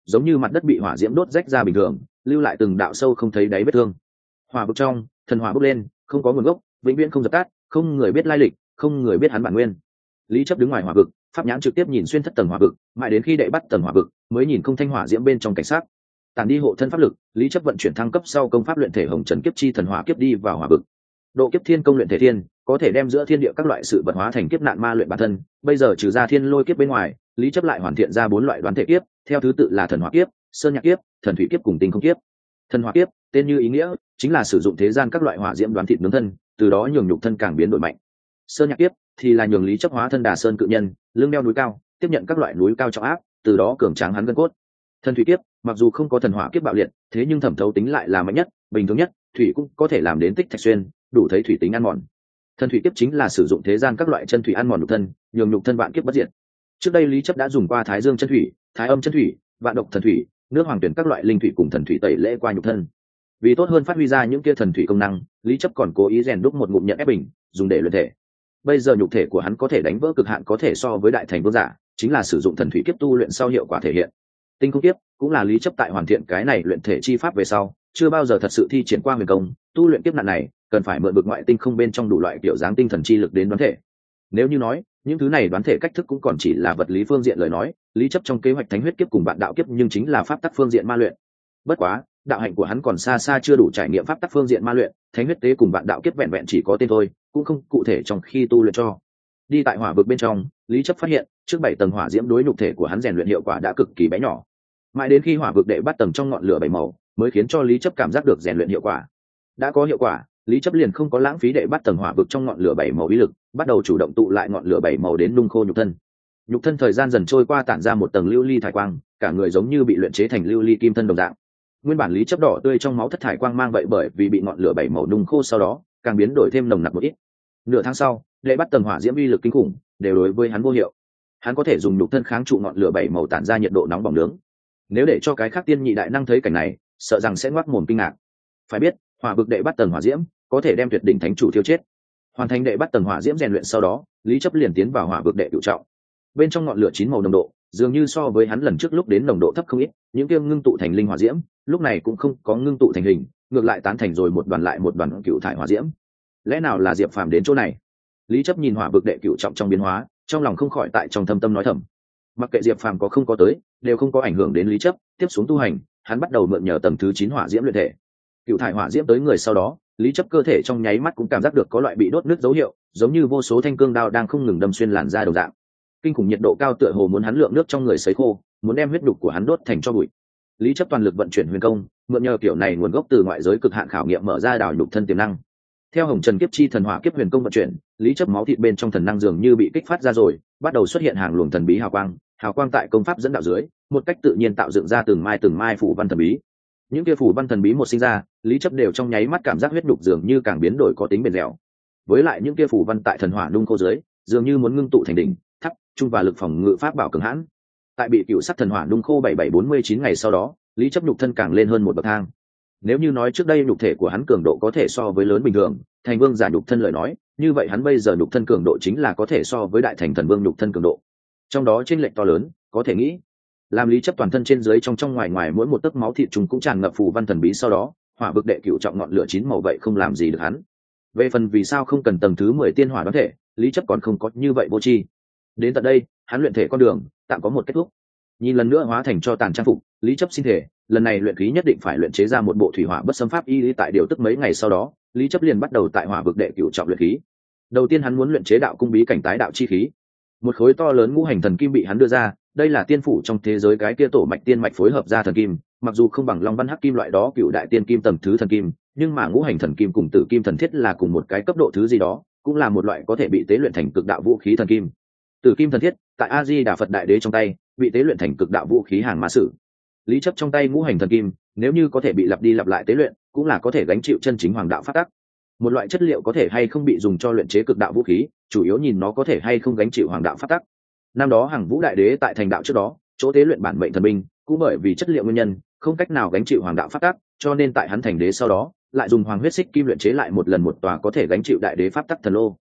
giống như mặt đất bị hỏa diễm đốt rách ra bình thường, lưu lại từng đạo sâu không thấy đáy vết thương. Hỏa vực trong, thần hỏa bốc lên, không có nguồn gốc, vĩnh viễn không dập tắt, không người biết lai lịch, không người biết hắn bản nguyên. Lý Chấp đứng ngoài hỏa vực, pháp nhãn trực tiếp nhìn xuyên thất tầng hỏa vực, mãi đến khi đệ bắt tầng hỏa vực, mới nhìn không thanh hỏa diễm bên trong cảnh sát. Tản đi hộ thân pháp lực, Lý Chấp vận chuyển thăng cấp sau công pháp luyện thể hồng trần kiếp chi thần hỏa kiếp đi vào hỏa vực. Độ kiếp thiên công luyện thể thiên, có thể đem giữa thiên địa các loại sự vật hóa thành kiếp nạn ma luyện bản thân. Bây giờ trừ ra thiên lôi kiếp bên ngoài, Lý Chấp lại hoàn thiện ra bốn loại đoán thể kiếp, theo thứ tự là thần hỏa kiếp, sơn nhạc kiếp, thần thủy kiếp cùng tinh không kiếp. Thần hỏa kiếp, tên như ý nghĩa, chính là sử dụng thế gian các loại hỏa diễm đoán thịt nướng thân, từ đó nhường nhục thân càng biến đổi mạnh. Sơn nhạc kiếp thì là nhường Lý Chấp hóa thân Đà Sơn cự nhân, lưng đeo núi cao, tiếp nhận các loại núi cao trọng áp, từ đó cường tráng hắn gân cốt. Thần thủy kiếp, mặc dù không có thần hỏa kiếp bạo liệt, thế nhưng thẩm thấu tính lại là mạnh nhất, bình thường nhất, thủy cũng có thể làm đến tích thạch xuyên, đủ thấy thủy tính ăn mòn. Thần thủy kiếp chính là sử dụng thế gian các loại chân thủy ăn mòn nhục thân, nhường nhục thân vạn kiếp bất diệt. Trước đây Lý Chấp đã dùng qua Thái Dương chân thủy, Thái Âm chân thủy, Vạn độc thần thủy, nước hoàng tuyển các loại linh thủy cùng thần thủy tẩy lễ qua nhục thân. Vì tốt hơn phát huy ra những kia thần thủy công năng, Lý Chấp còn cố ý rèn đúc một ngụm nhận ép bình, dùng để luyện thể. Bây giờ nhục thể của hắn có thể đánh vỡ cực hạn, có thể so với đại thành vương giả, chính là sử dụng thần thủy kiếp tu luyện sau hiệu quả thể hiện. Tinh không kiếp cũng là Lý Chấp tại hoàn thiện cái này luyện thể chi pháp về sau, chưa bao giờ thật sự thi triển qua huyền công, tu luyện kiếp nạn này, cần phải mượn vực ngoại tinh không bên trong đủ loại kiểu dáng tinh thần chi lực đến đoán thể. Nếu như nói, những thứ này đoán thể cách thức cũng còn chỉ là vật lý phương diện lời nói, Lý Chấp trong kế hoạch thánh huyết kiếp cùng vạn đạo kiếp nhưng chính là pháp tắc phương diện ma luyện. Bất quá, đạo hạnh của hắn còn xa xa chưa đủ trải nghiệm pháp tắc phương diện ma luyện, thánh huyết tế cùng vạn đạo kiếp vẹn vẹn chỉ có tên thôi, cũng không cụ thể trong khi tu luyện cho. Đi tại hỏa vực bên trong, Lý Chấp phát hiện, trước bảy tầng hỏa diễm đối nhục thể của hắn rèn luyện hiệu quả đã cực kỳ bé nhỏ. Mãi đến khi hỏa vực đệ bắt tầng trong ngọn lửa bảy màu, mới khiến cho Lý Chấp cảm giác được rèn luyện hiệu quả. Đã có hiệu quả, Lý Chấp liền không có lãng phí đệ bắt tầng hỏa vực trong ngọn lửa bảy màu ý lực, bắt đầu chủ động tụ lại ngọn lửa bảy màu đến nung khô nhục thân. Nhục thân thời gian dần trôi qua tản ra một tầng lưu ly thải quang, cả người giống như bị luyện chế thành lưu ly kim thân đồng dạng. Nguyên bản Lý Chấp đỏ tươi trong máu thất thải quang mang vậy bởi vì bị ngọn lửa bảy màu nung khô sau đó, càng biến đổi thêm nồng nặc một ít. Nửa tháng sau, đệ bắt tầng hỏa diễm uy lực kinh khủng, đều đối với hắn vô hiệu. Hắn có thể dùng nhục thân kháng trụ ngọn lửa bảy màu tản ra nhiệt độ nóng bỏng nướng. Nếu để cho cái khác tiên nhị đại năng thấy cảnh này, sợ rằng sẽ ngoác mồm kinh ngạc. Phải biết, hỏa vực đệ bắt tầng hỏa diễm có thể đem tuyệt đỉnh thánh chủ thiêu chết. Hoàn thành đệ bắt tầng hỏa diễm rèn luyện sau đó, Lý Chấp liền tiến vào hỏa vực đệ cửu trọng. Bên trong ngọn lửa chín màu nồng độ, dường như so với hắn lần trước lúc đến nồng độ thấp không ít, những kia ngưng tụ thành linh hỏa diễm, lúc này cũng không có ngưng tụ thành hình, ngược lại tán thành rồi một đoàn lại một đoàn cựu thải hỏa diễm. Lẽ nào là Diệp Phàm đến chỗ này? Lý Chấp nhìn hỏa vực đệ cửu trọng trong biến hóa, trong lòng không khỏi tại trong thâm tâm nói thầm. Mặc kệ Diệp Phàm có không có tới, đều không có ảnh hưởng đến Lý Chấp, tiếp xuống tu hành, hắn bắt đầu mượn nhờ tầng thứ chín hỏa diễm luyện thể. Cựu thải hỏa diễm tới người sau đó, Lý Chấp cơ thể trong nháy mắt cũng cảm giác được có loại bị đốt nứt dấu hiệu, giống như vô số thanh cương đao đang không ngừng đâm xuyên làn da đồng dạng. Kinh khủng nhiệt độ cao tựa hồ muốn hắn lượng nước trong người sấy khô, muốn đem huyết nhục của hắn đốt thành tro bụi. Lý Chấp toàn lực vận chuyển huyền công, mượn nhờ kiểu này nguồn gốc từ ngoại giới cực hạn khảo nghiệm mở ra đào nhục thân tiềm năng. Theo hồng trần kiếp chi thần hỏa kiếp huyền công vận chuyển, Lý Chấp máu thịt bên trong thần năng dường như bị kích phát ra rồi, bắt đầu xuất hiện hàng luồng thần bí hào quang, hào quang tại công pháp dẫn đạo dưới, một cách tự nhiên tạo dựng ra từng mai từng mai phủ văn thần bí. Những kia phủ văn thần bí một sinh ra, Lý Chấp đều trong nháy mắt cảm giác huyết nhục dường như càng biến đổi có tính bền dẻo. Với lại những kia phủ văn tại thần hỏa nung khô dưới, dường như muốn ngưng tụ thành đỉnh, tháp, trung và lực phòng ngự pháp bảo cường hãn. Tại bị cựu sắc thần hỏa nung khô bảy bảy bốn mươi chín ngày sau đó, Lý Chấp nhục thân càng lên hơn một bậc thang. Nếu như nói trước đây nhục thể của hắn cường độ có thể so với lớn bình thường, thành vương giả nhục thân lời nói, như vậy hắn bây giờ nhục thân cường độ chính là có thể so với đại thành thần vương nhục thân cường độ. Trong đó chênh lệch to lớn, có thể nghĩ, làm Lý Chấp toàn thân trên dưới trong trong ngoài ngoài mỗi một tấc máu thịt trùng cũng tràn ngập phù văn thần bí sau đó, hỏa vực đệ cửu trọng ngọn lửa chín màu vậy không làm gì được hắn. Về phần vì sao không cần tầng thứ mười tiên hỏa đoán thể, Lý Chấp còn không có như vậy vô tri. Đến tận đây, hắn luyện thể con đường tạm có một kết thúc. Nhìn lần nữa hóa thành cho tàn trang phục, Lý Chấp xin thể, lần này luyện khí nhất định phải luyện chế ra một bộ thủy hỏa bất xâm pháp y lý. Tại điều tức mấy ngày sau đó, Lý Chấp liền bắt đầu tại hỏa vực đệ cửu trọng luyện khí. Đầu tiên hắn muốn luyện chế đạo cung bí cảnh tái đạo chi khí. Một khối to lớn ngũ hành thần kim bị hắn đưa ra, đây là tiên phủ trong thế giới cái kia tổ mạch tiên mạch phối hợp ra thần kim, mặc dù không bằng long văn hắc kim loại đó cựu đại tiên kim tầng thứ thần kim, nhưng mà ngũ hành thần kim cùng tử kim thần thiết là cùng một cái cấp độ thứ gì đó, cũng là một loại có thể bị tế luyện thành cực đạo vũ khí thần kim. Tử kim thần thiết tại A Di Đà Phật đại đế trong tay, bị tế luyện thành cực đạo vũ khí hàng ma sử. Lý Chấp trong tay ngũ hành thần kim, nếu như có thể bị lặp đi lặp lại tế luyện, cũng là có thể gánh chịu chân chính hoàng đạo pháp tắc. Một loại chất liệu có thể hay không bị dùng cho luyện chế cực đạo vũ khí, chủ yếu nhìn nó có thể hay không gánh chịu hoàng đạo pháp tắc. Năm đó Hằng Vũ đại đế tại thành đạo trước đó, chỗ tế luyện bản mệnh thần binh, cũng bởi vì chất liệu nguyên nhân, không cách nào gánh chịu hoàng đạo pháp tắc, cho nên tại hắn thành đế sau đó, lại dùng hoàng huyết xích kim luyện chế lại một lần một tòa có thể gánh chịu đại đế pháp tắc thần lô.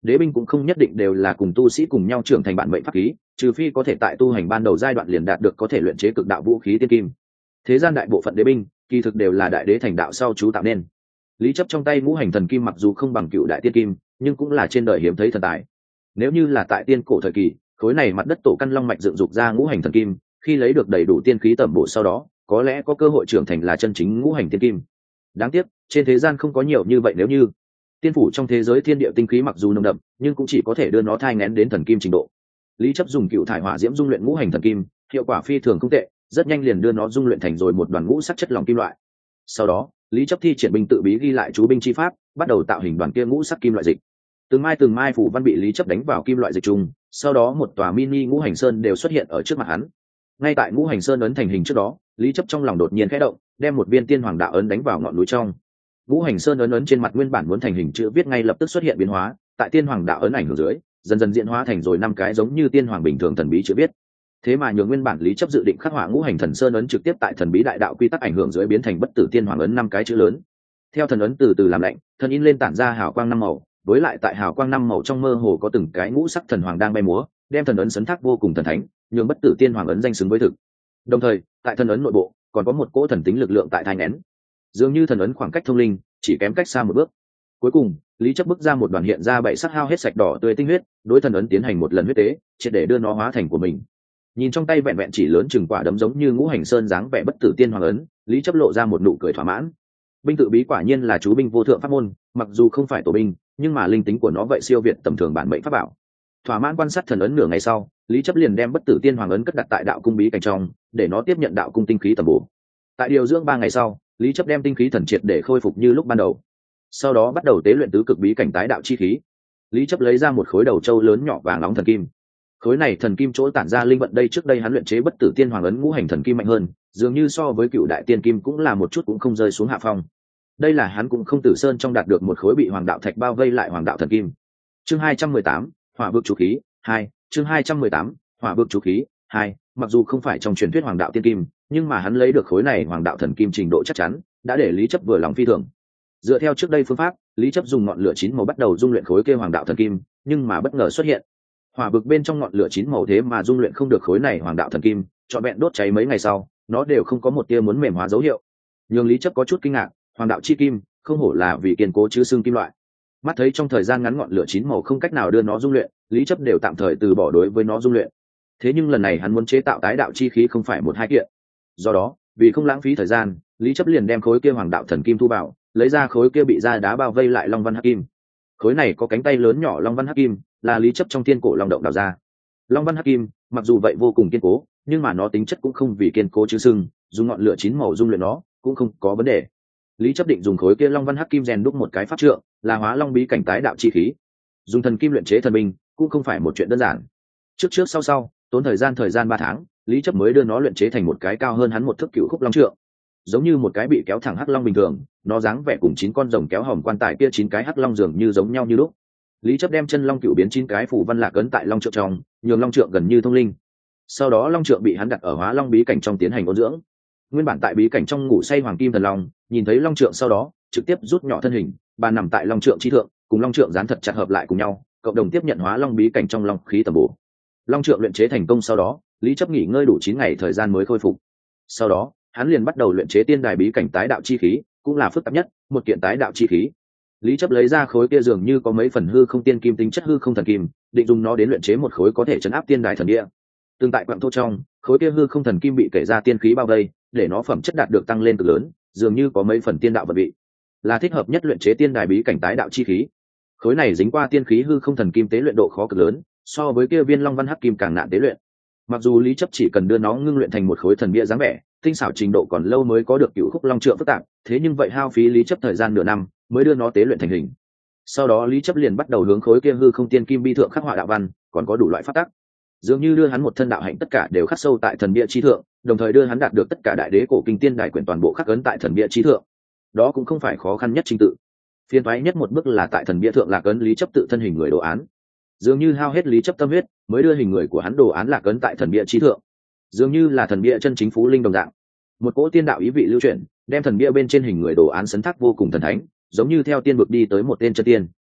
đế binh cũng không nhất định đều là cùng tu sĩ cùng nhau trưởng thành bản mệnh pháp khí, trừ phi có thể tại tu hành ban đầu giai đoạn liền đạt được có thể luyện chế cực đạo vũ khí tiên kim. Thế gian đại bộ phận đế binh kỳ thực đều là đại đế thành đạo sau chú tạo nên. Lý Chấp trong tay ngũ hành thần kim mặc dù không bằng cựu đại tiên kim, nhưng cũng là trên đời hiếm thấy thần tài. Nếu như là tại tiên cổ thời kỳ, khối này mặt đất tổ căn long mạch dựng dục ra ngũ hành thần kim, khi lấy được đầy đủ tiên khí tẩm bổ sau đó, có lẽ có cơ hội trưởng thành là chân chính ngũ hành tiên kim. Đáng tiếc, trên thế gian không có nhiều như vậy. Nếu như tiên phủ trong thế giới thiên địa tinh khí mặc dù nồng đậm, nhưng cũng chỉ có thể đưa nó thai nghén đến thần kim trình độ. Lý Chấp dùng cựu thải hỏa diễm dung luyện ngũ hành thần kim, hiệu quả phi thường không tệ, rất nhanh liền đưa nó dung luyện thành rồi một đoàn ngũ sắc chất lỏng kim loại. Sau đó, Lý Chấp thi triển binh tự bí ghi lại chú binh chi pháp, bắt đầu tạo hình đoàn kia ngũ sắc kim loại dịch. Từng mai từng mai phủ văn bị Lý Chấp đánh vào kim loại dịch trùng, sau đó một tòa mini ngũ hành sơn đều xuất hiện ở trước mặt hắn. Ngay tại ngũ hành sơn ấn thành hình trước đó, Lý Chấp trong lòng đột nhiên khẽ động, đem một viên tiên hoàng đạo ấn đánh vào ngọn núi trong. Ngũ hành sơn ấn ấn trên mặt nguyên bản muốn thành hình chữ viết ngay lập tức xuất hiện biến hóa, tại tiên hoàng đạo ấn ảnh hưởng dưới, dần dần diễn hóa thành rồi năm cái giống như tiên hoàng bình thường thần bí chữ viết. Thế mà nhường nguyên bản Lý Chấp dự định khắc họa ngũ hành thần sơn ấn trực tiếp tại thần bí đại đạo quy tắc ảnh hưởng dưới biến thành bất tử tiên hoàng ấn năm cái chữ lớn. Theo thần ấn từ từ làm lạnh, thần in lên tản ra hào quang năm màu, với lại tại hào quang năm màu trong mơ hồ có từng cái ngũ sắc thần hoàng đang bay múa, đem thần ấn sấn thác vô cùng thần thánh, nhường bất tử tiên hoàng ấn danh xứng với thực. Đồng thời, tại thần ấn nội bộ còn có một cỗ thần tính lực lượng tại thai nén, dường như thần ấn khoảng cách thông linh chỉ kém cách xa một bước. Cuối cùng, Lý Chấp bức ra một đoàn hiện ra bảy sắc hao hết sạch đỏ tươi tinh huyết, đối thần ấn tiến hành một lần huyết tế, triệt để đưa nó hóa thành của mình. Nhìn trong tay vẹn vẹn chỉ lớn chừng quả đấm giống như ngũ hành sơn dáng vẻ bất tử tiên hoàng ấn, Lý Chấp lộ ra một nụ cười thỏa mãn. Binh tự bí quả nhiên là chú binh vô thượng pháp môn, mặc dù không phải tổ binh, nhưng mà linh tính của nó vậy siêu việt tầm thường bản mệnh pháp bảo. Thỏa mãn quan sát thần ấn nửa ngày sau, Lý Chấp liền đem bất tử tiên hoàng ấn cất đặt tại đạo cung bí cảnh trong, để nó tiếp nhận đạo cung tinh khí tầm bổ. Tại điều dưỡng ba ngày sau, Lý Chấp đem tinh khí thần triệt để khôi phục như lúc ban đầu. Sau đó bắt đầu tế luyện tứ cực bí cảnh tái đạo chi khí. Lý Chấp lấy ra một khối đầu châu lớn nhỏ vàng nóng thần kim. Khối này thần kim chỗ tản ra linh vận đây trước đây hắn luyện chế bất tử tiên hoàng ấn ngũ hành thần kim mạnh hơn, dường như so với cựu đại tiên kim cũng là một chút cũng không rơi xuống hạ phong. Đây là hắn cũng không tử sơn trong đạt được một khối bị hoàng đạo thạch bao vây lại hoàng đạo thần kim. Chương hai trăm mười tám, hỏa vực chú khí hai. Chương hai trăm mười tám, hỏa vực chú khí hai. Mặc dù không phải trong truyền thuyết hoàng đạo tiên kim, nhưng mà hắn lấy được khối này hoàng đạo thần kim trình độ chắc chắn, đã để Lý Chấp vừa lòng phi thường. Dựa theo trước đây phương pháp, Lý Chấp dùng ngọn lửa chín màu bắt đầu dung luyện khối kia hoàng đạo thần kim, nhưng mà bất ngờ xuất hiện hỏa vực bên trong ngọn lửa chín màu thế mà dung luyện không được khối này hoàng đạo thần kim, trọn vẹn đốt cháy mấy ngày sau, nó đều không có một tia muốn mềm hóa dấu hiệu. Nhưng Lý Chấp có chút kinh ngạc, hoàng đạo chi kim, không hổ là vì kiên cố chứ xương kim loại. Mắt thấy trong thời gian ngắn ngọn lửa chín màu không cách nào đưa nó dung luyện, Lý Chấp đều tạm thời từ bỏ đối với nó dung luyện. Thế nhưng lần này hắn muốn chế tạo tái đạo chi khí không phải một hai kiện. Do đó, vì không lãng phí thời gian, Lý Chấp liền đem khối kia hoàng đạo thần kim thu vào, lấy ra khối kia bị da đá bao vây lại long văn hắc kim. Khối này có cánh tay lớn nhỏ long văn hắc kim, là Lý Chấp trong thiên cổ long động đào ra. Long văn hắc kim, mặc dù vậy vô cùng kiên cố, nhưng mà nó tính chất cũng không vì kiên cố chứ sưng, dùng ngọn lửa chín màu dung luyện nó, cũng không có vấn đề. Lý Chấp định dùng khối kia long văn hắc kim rèn đúc một cái pháp trượng, là hóa long bí cảnh tái đạo chi khí. Dùng thần kim luyện chế thần binh, cũng không phải một chuyện đơn giản. Trước trước sau sau, tốn thời gian thời gian ba tháng, Lý Chấp mới đưa nó luyện chế thành một cái cao hơn hắn một thước cựu khúc long trượng. Giống như một cái bị kéo thẳng hắc long bình thường, nó dáng vẻ cùng chín con rồng kéo hòm quan tài kia chín cái hắc long dường như giống nhau như lúc. Lý Chấp đem chân long cựu biến chín cái phủ văn lạc ấn tại long trượng trong, nhường long trượng gần như thông linh. Sau đó long trượng bị hắn đặt ở hóa long bí cảnh trong tiến hành ôn dưỡng. Nguyên bản tại bí cảnh trong ngủ say hoàng kim thần long, nhìn thấy long trượng sau đó, trực tiếp rút nhỏ thân hình, bàn nằm tại long trượng chi thượng, cùng long trượng dán thật chặt hợp lại cùng nhau, cộng đồng tiếp nhận hóa long bí cảnh trong long khí tầm bổ. Long trượng luyện chế thành công sau đó, Lý Chấp nghỉ ngơi đủ chín ngày thời gian mới khôi phục. Sau đó, hắn liền bắt đầu luyện chế tiên đài bí cảnh tái đạo chi khí, cũng là phức tạp nhất, một kiện tái đạo chi khí. Lý Chấp lấy ra khối kia dường như có mấy phần hư không tiên kim tính chất hư không thần kim, định dùng nó đến luyện chế một khối có thể trấn áp tiên đài thần địa. Tương tại quặng thô trong, khối kia hư không thần kim bị kể ra tiên khí bao vây, để nó phẩm chất đạt được tăng lên cực lớn, dường như có mấy phần tiên đạo vật vị, là thích hợp nhất luyện chế tiên đài bí cảnh tái đạo chi khí. Khối này dính qua tiên khí hư không thần kim tế luyện độ khó cực lớn, so với kia viên long văn hắc kim càng nạn tế luyện. Mặc dù Lý Chấp chỉ cần đưa nó ngưng luyện thành một khối thần bia dáng vẻ, tinh xảo trình độ còn lâu mới có được cựu khúc long trượng phức tạp, thế nhưng vậy hao phí Lý Chấp thời gian nửa năm mới đưa nó tế luyện thành hình. Sau đó Lý Chấp liền bắt đầu hướng khối kia hư không tiên kim bi thượng khắc họa đạo văn, còn có đủ loại pháp tắc, dường như đưa hắn một thân đạo hạnh tất cả đều khắc sâu tại thần bia chi thượng, đồng thời đưa hắn đạt được tất cả đại đế cổ kinh tiên đại quyển toàn bộ khắc ấn tại thần bia chi thượng. Đó cũng không phải khó khăn nhất trình tự. Phiền toái nhất một bước là tại thần bia thượng lạc ấn Lý Chấp tự thân hình người đồ án. Dường như hao hết Lý Chấp tâm huyết, mới đưa hình người của hắn đồ án lạc ấn tại thần bia chi thượng. Dường như là thần bia chân chính phú linh đồng dạng. Một cỗ tiên đạo ý vị lưu chuyển, đem thần bia bên trên hình người đồ án sấn thác vô cùng thần thánh, giống như theo tiên vực đi tới một tên chân tiên.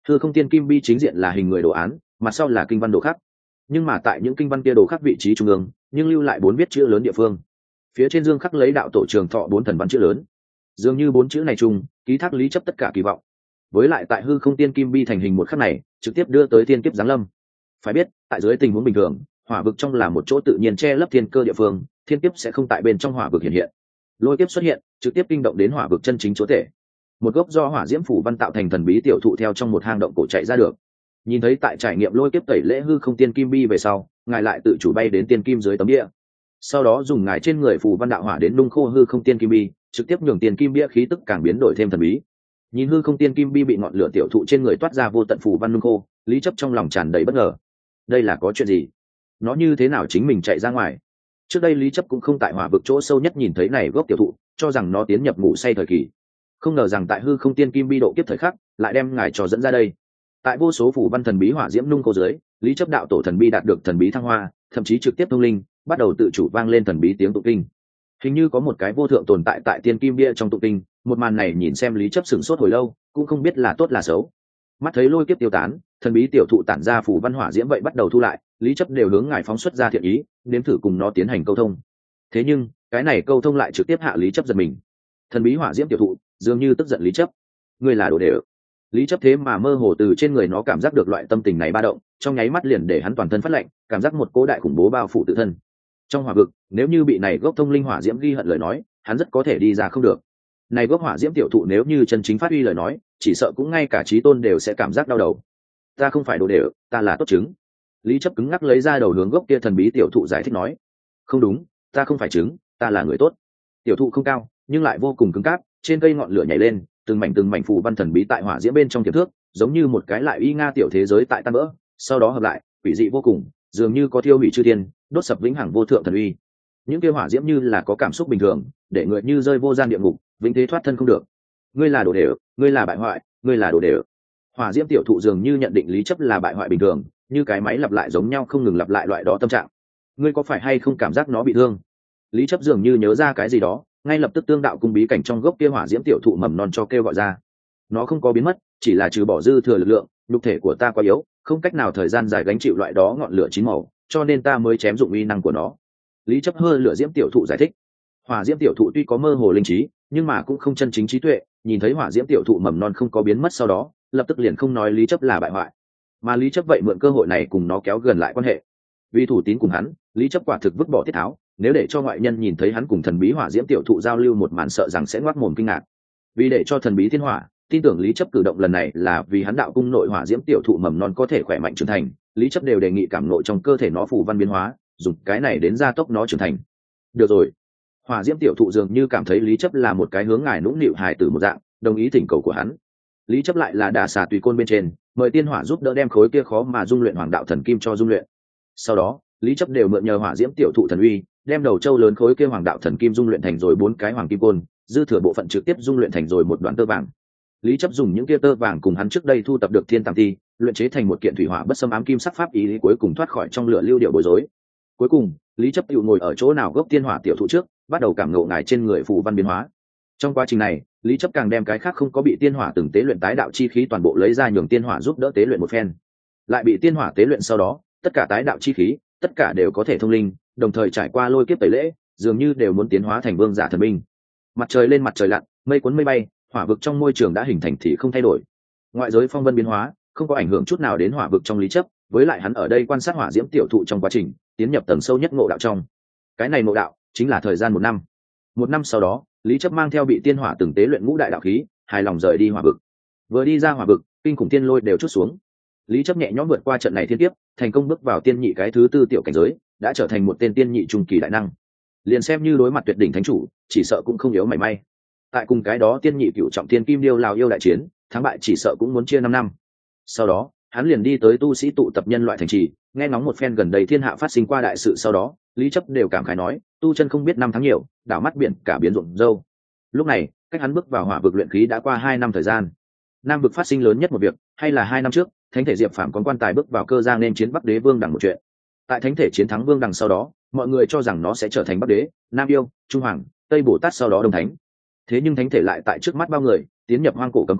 hư không tiên kim bi chính diện là hình người đồ án, mặt sau là kinh văn đồ khắc, nhưng mà tại những kinh văn kia đồ khắc vị trí trung ương nhưng lưu lại bốn viết chữ lớn địa phương, phía trên dương khắc lấy đạo tổ trường thọ bốn thần văn chữ lớn, dường như bốn chữ này chung ký thác lý chấp tất cả kỳ vọng. Với lại tại hư không tiên kim bi thành hình một khắc này trực tiếp đưa tới tiên kiếp giáng lâm. Phải biết tại dưới tình huống bình thường, hỏa vực trong là một chỗ tự nhiên che lấp thiên cơ địa phương, thiên kiếp sẽ không tại bên trong hỏa vực hiện hiện. Lôi kiếp xuất hiện trực tiếp kinh động đến hỏa vực chân chính chúa tể. Một gốc do hỏa diễm phủ văn tạo thành thần bí tiểu thụ theo trong một hang động cổ chạy ra được. Nhìn thấy tại trải nghiệm lôi kiếp tẩy lễ hư không tiên kim bi về sau, ngài lại tự chủ bay đến tiên kim dưới tấm địa, sau đó dùng ngài trên người phù văn đạo hỏa đến nung khô hư không tiên kim bi, trực tiếp nhường tiền kim bia khí tức càng biến đổi thêm thần bí. Nhìn hư không tiên kim bi bị ngọn lửa tiểu thụ trên người toát ra vô tận phù văn nung khô, lý chấp trong lòng tràn đầy bất ngờ. Đây là có chuyện gì? Nó như thế nào chính mình chạy ra ngoài? Trước đây lý chấp cũng không tại hỏa vực chỗ sâu nhất nhìn thấy này gốc tiểu thụ, cho rằng nó tiến nhập ngủ say thời kỳ. Không ngờ rằng tại hư không tiên kim bi độ kiếp thời khắc, lại đem ngài trò dẫn ra đây. Tại vô số phù văn thần bí hỏa diễm nung khô dưới, lý chấp đạo tổ thần bi đạt được thần bí thăng hoa, thậm chí trực tiếp thông linh, bắt đầu tự chủ vang lên thần bí tiếng tụng kinh. Hình như có một cái vô thượng tồn tại tại tiên kim bia trong tụng kinh. Một màn này nhìn xem lý chấp sửng sốt hồi lâu, cũng không biết là tốt là xấu. Mắt thấy lôi kiếp tiêu tán, thần bí tiểu thụ tản ra phủ văn hỏa diễm vậy bắt đầu thu lại, lý chấp đều hướng ngài phóng xuất ra thiện ý, nếm thử cùng nó tiến hành câu thông. Thế nhưng cái này câu thông lại trực tiếp hạ lý chấp giật mình. Thần bí hỏa diễm tiểu thụ dường như tức giận lý chấp. Ngươi là đồ đệ. Lý chấp thế mà mơ hồ từ trên người nó cảm giác được loại tâm tình này ba động, trong nháy mắt liền để hắn toàn thân phát lạnh, cảm giác một cỗ đại khủng bố bao phủ tự thân. Trong hỏa vực, nếu như bị này gốc thông linh hỏa diễm ghi hận lời nói, hắn rất có thể đi ra không được. Này gốc hỏa diễm tiểu thụ nếu như chân chính phát uy lời nói, chỉ sợ cũng ngay cả trí tôn đều sẽ cảm giác đau đầu. Ta không phải đồ đệ, ta là tốt trứng. Lý chấp cứng ngắc lấy ra đầu hướng gốc kia thần bí tiểu thụ giải thích nói. Không đúng, ta không phải trứng, ta là người tốt. Tiểu thụ không cao, nhưng lại vô cùng cứng cáp, trên cây ngọn lửa nhảy lên, từng mảnh từng mảnh phù văn thần bí tại hỏa diễm bên trong tiềm thước, giống như một cái lại uy nga tiểu thế giới tại tan vỡ, sau đó hợp lại, quỷ dị vô cùng, dường như có thiêu hủy chư thiên, đốt sập vĩnh hằng vô thượng thần uy. Những kia hỏa diễm như là có cảm xúc bình thường, để người như rơi vô gian địa ngục, vĩnh thế thoát thân không được. Ngươi là đồ đệ, ngươi là bại hoại, ngươi là đồ đệ. Hỏa diễm tiểu thụ dường như nhận định lý chấp là bại hoại bình thường, như cái máy lặp lại giống nhau không ngừng lặp lại loại đó tâm trạng. Ngươi có phải hay không cảm giác nó bị thương? Lý chấp dường như nhớ ra cái gì đó, ngay lập tức tương đạo cung bí cảnh trong gốc kia hỏa diễm tiểu thụ mầm non cho kêu gọi ra. Nó không có biến mất, chỉ là trừ bỏ dư thừa lực lượng, nhục thể của ta quá yếu, không cách nào thời gian dài gánh chịu loại đó ngọn lửa chín màu, cho nên ta mới chém dụng uy năng của nó. Lý chấp hơ lửa diễm tiểu thụ giải thích. Hỏa diễm tiểu thụ tuy có mơ hồ linh trí, nhưng mà cũng không chân chính trí tuệ, nhìn thấy hỏa diễm tiểu thụ mầm non không có biến mất sau đó, lập tức liền không nói lý chấp là bại hoại, mà lý chấp vậy mượn cơ hội này cùng nó kéo gần lại quan hệ. Vì thủ tín cùng hắn, lý chấp quả thực vứt bỏ tiết tháo, nếu để cho ngoại nhân nhìn thấy hắn cùng thần bí hỏa diễm tiểu thụ giao lưu một màn sợ rằng sẽ ngoác mồm kinh ngạc. Vì để cho thần bí thiên hỏa tin tưởng lý chấp cử động lần này là vì hắn đạo cung nội hỏa diễm tiểu thụ mầm non có thể khỏe mạnh trưởng thành, lý chấp đều đề nghị cảm nội trong cơ thể nó phù văn biến hóa, dùng cái này đến gia tốc nó trưởng thành. Được rồi. Hỏa diễm tiểu thụ dường như cảm thấy lý chấp là một cái hướng ngài nũng nịu hài tử một dạng, đồng ý thỉnh cầu của hắn. Lý chấp lại là đà xà tùy côn bên trên, mời tiên hỏa giúp đỡ đem khối kia khó mà dung luyện hoàng đạo thần kim cho dung luyện. Sau đó lý chấp đều mượn nhờ hỏa diễm tiểu thụ thần uy, đem đầu châu lớn khối kia hoàng đạo thần kim dung luyện thành rồi bốn cái hoàng kim côn, dư thừa bộ phận trực tiếp dung luyện thành rồi một đoạn tơ vàng. Lý chấp dùng những kia tơ vàng cùng hắn trước đây thu tập được thiên tàng ti, luyện chế thành một kiện thủy hỏa bất xâm ám kim sắc pháp ý, cuối cùng thoát khỏi trong lửa lưu điệu bối rối. Cuối cùng lý chấp tự ngồi ở chỗ nào gốc tiên hỏa tiểu thụ trước, bắt đầu cảm ngộ ngài trên người phù văn biến hóa. Trong quá trình này lý chấp càng đem cái khác không có bị tiên hỏa từng tế luyện tái đạo chi khí toàn bộ lấy ra nhường tiên hỏa giúp đỡ tế luyện một phen. Lại bị tiên hỏa tế luyện sau đó, tất cả tái đạo chi khí tất cả đều có thể thông linh, đồng thời trải qua lôi kiếp tẩy lễ, dường như đều muốn tiến hóa thành vương giả thần binh. Mặt trời lên mặt trời lặn, mây cuốn mây bay, hỏa vực trong môi trường đã hình thành thì không thay đổi. Ngoại giới phong vân biến hóa không có ảnh hưởng chút nào đến hỏa vực trong lý chấp, với lại hắn ở đây quan sát hỏa diễm tiểu thụ trong quá trình tiến nhập tầng sâu nhất ngộ đạo trong. Cái này ngộ đạo chính là thời gian một năm. Một năm sau đó, lý chấp mang theo bị tiên hỏa từng tế luyện ngũ đại đạo khí, hài lòng rời đi hỏa vực. Vừa đi ra hỏa vực, kinh khủng tiên lôi đều chút xuống. Lý chấp nhẹ nhõm vượt qua trận này thiên kiếp, thành công bước vào tiên nhị cái thứ tư tiểu cảnh giới, đã trở thành một tên tiên nhị trung kỳ đại năng. Liền xem như đối mặt tuyệt đỉnh thánh chủ, chỉ sợ cũng không yếu mảy may. Tại cùng cái đó tiên nhị cựu trọng tiên kim điêu lào yêu đại chiến, thắng bại chỉ sợ cũng muốn chia năm năm. Sau đó hắn liền đi tới tu sĩ tụ tập nhân loại thành trì, nghe ngóng một phen gần đây thiên hạ phát sinh qua đại sự sau đó, lý chấp đều cảm khái nói, tu chân không biết năm tháng nhiều, đảo mắt biển cả biến rộn râu. Lúc này cách hắn bước vào hỏa vực luyện khí đã qua hai năm thời gian. Nam vực phát sinh lớn nhất một việc, hay là hai năm trước thánh thể diệp phàm con quan tài bước vào cơ giang nên chiến bắc đế vương đằng một chuyện. Tại thánh thể chiến thắng vương đằng sau đó, mọi người cho rằng nó sẽ trở thành bắc đế, nam yêu, trung hoàng, tây bồ tát sau đó đông thánh. Thế nhưng thánh thể lại tại trước mắt bao người tiến nhập hoang cổ cấm khu,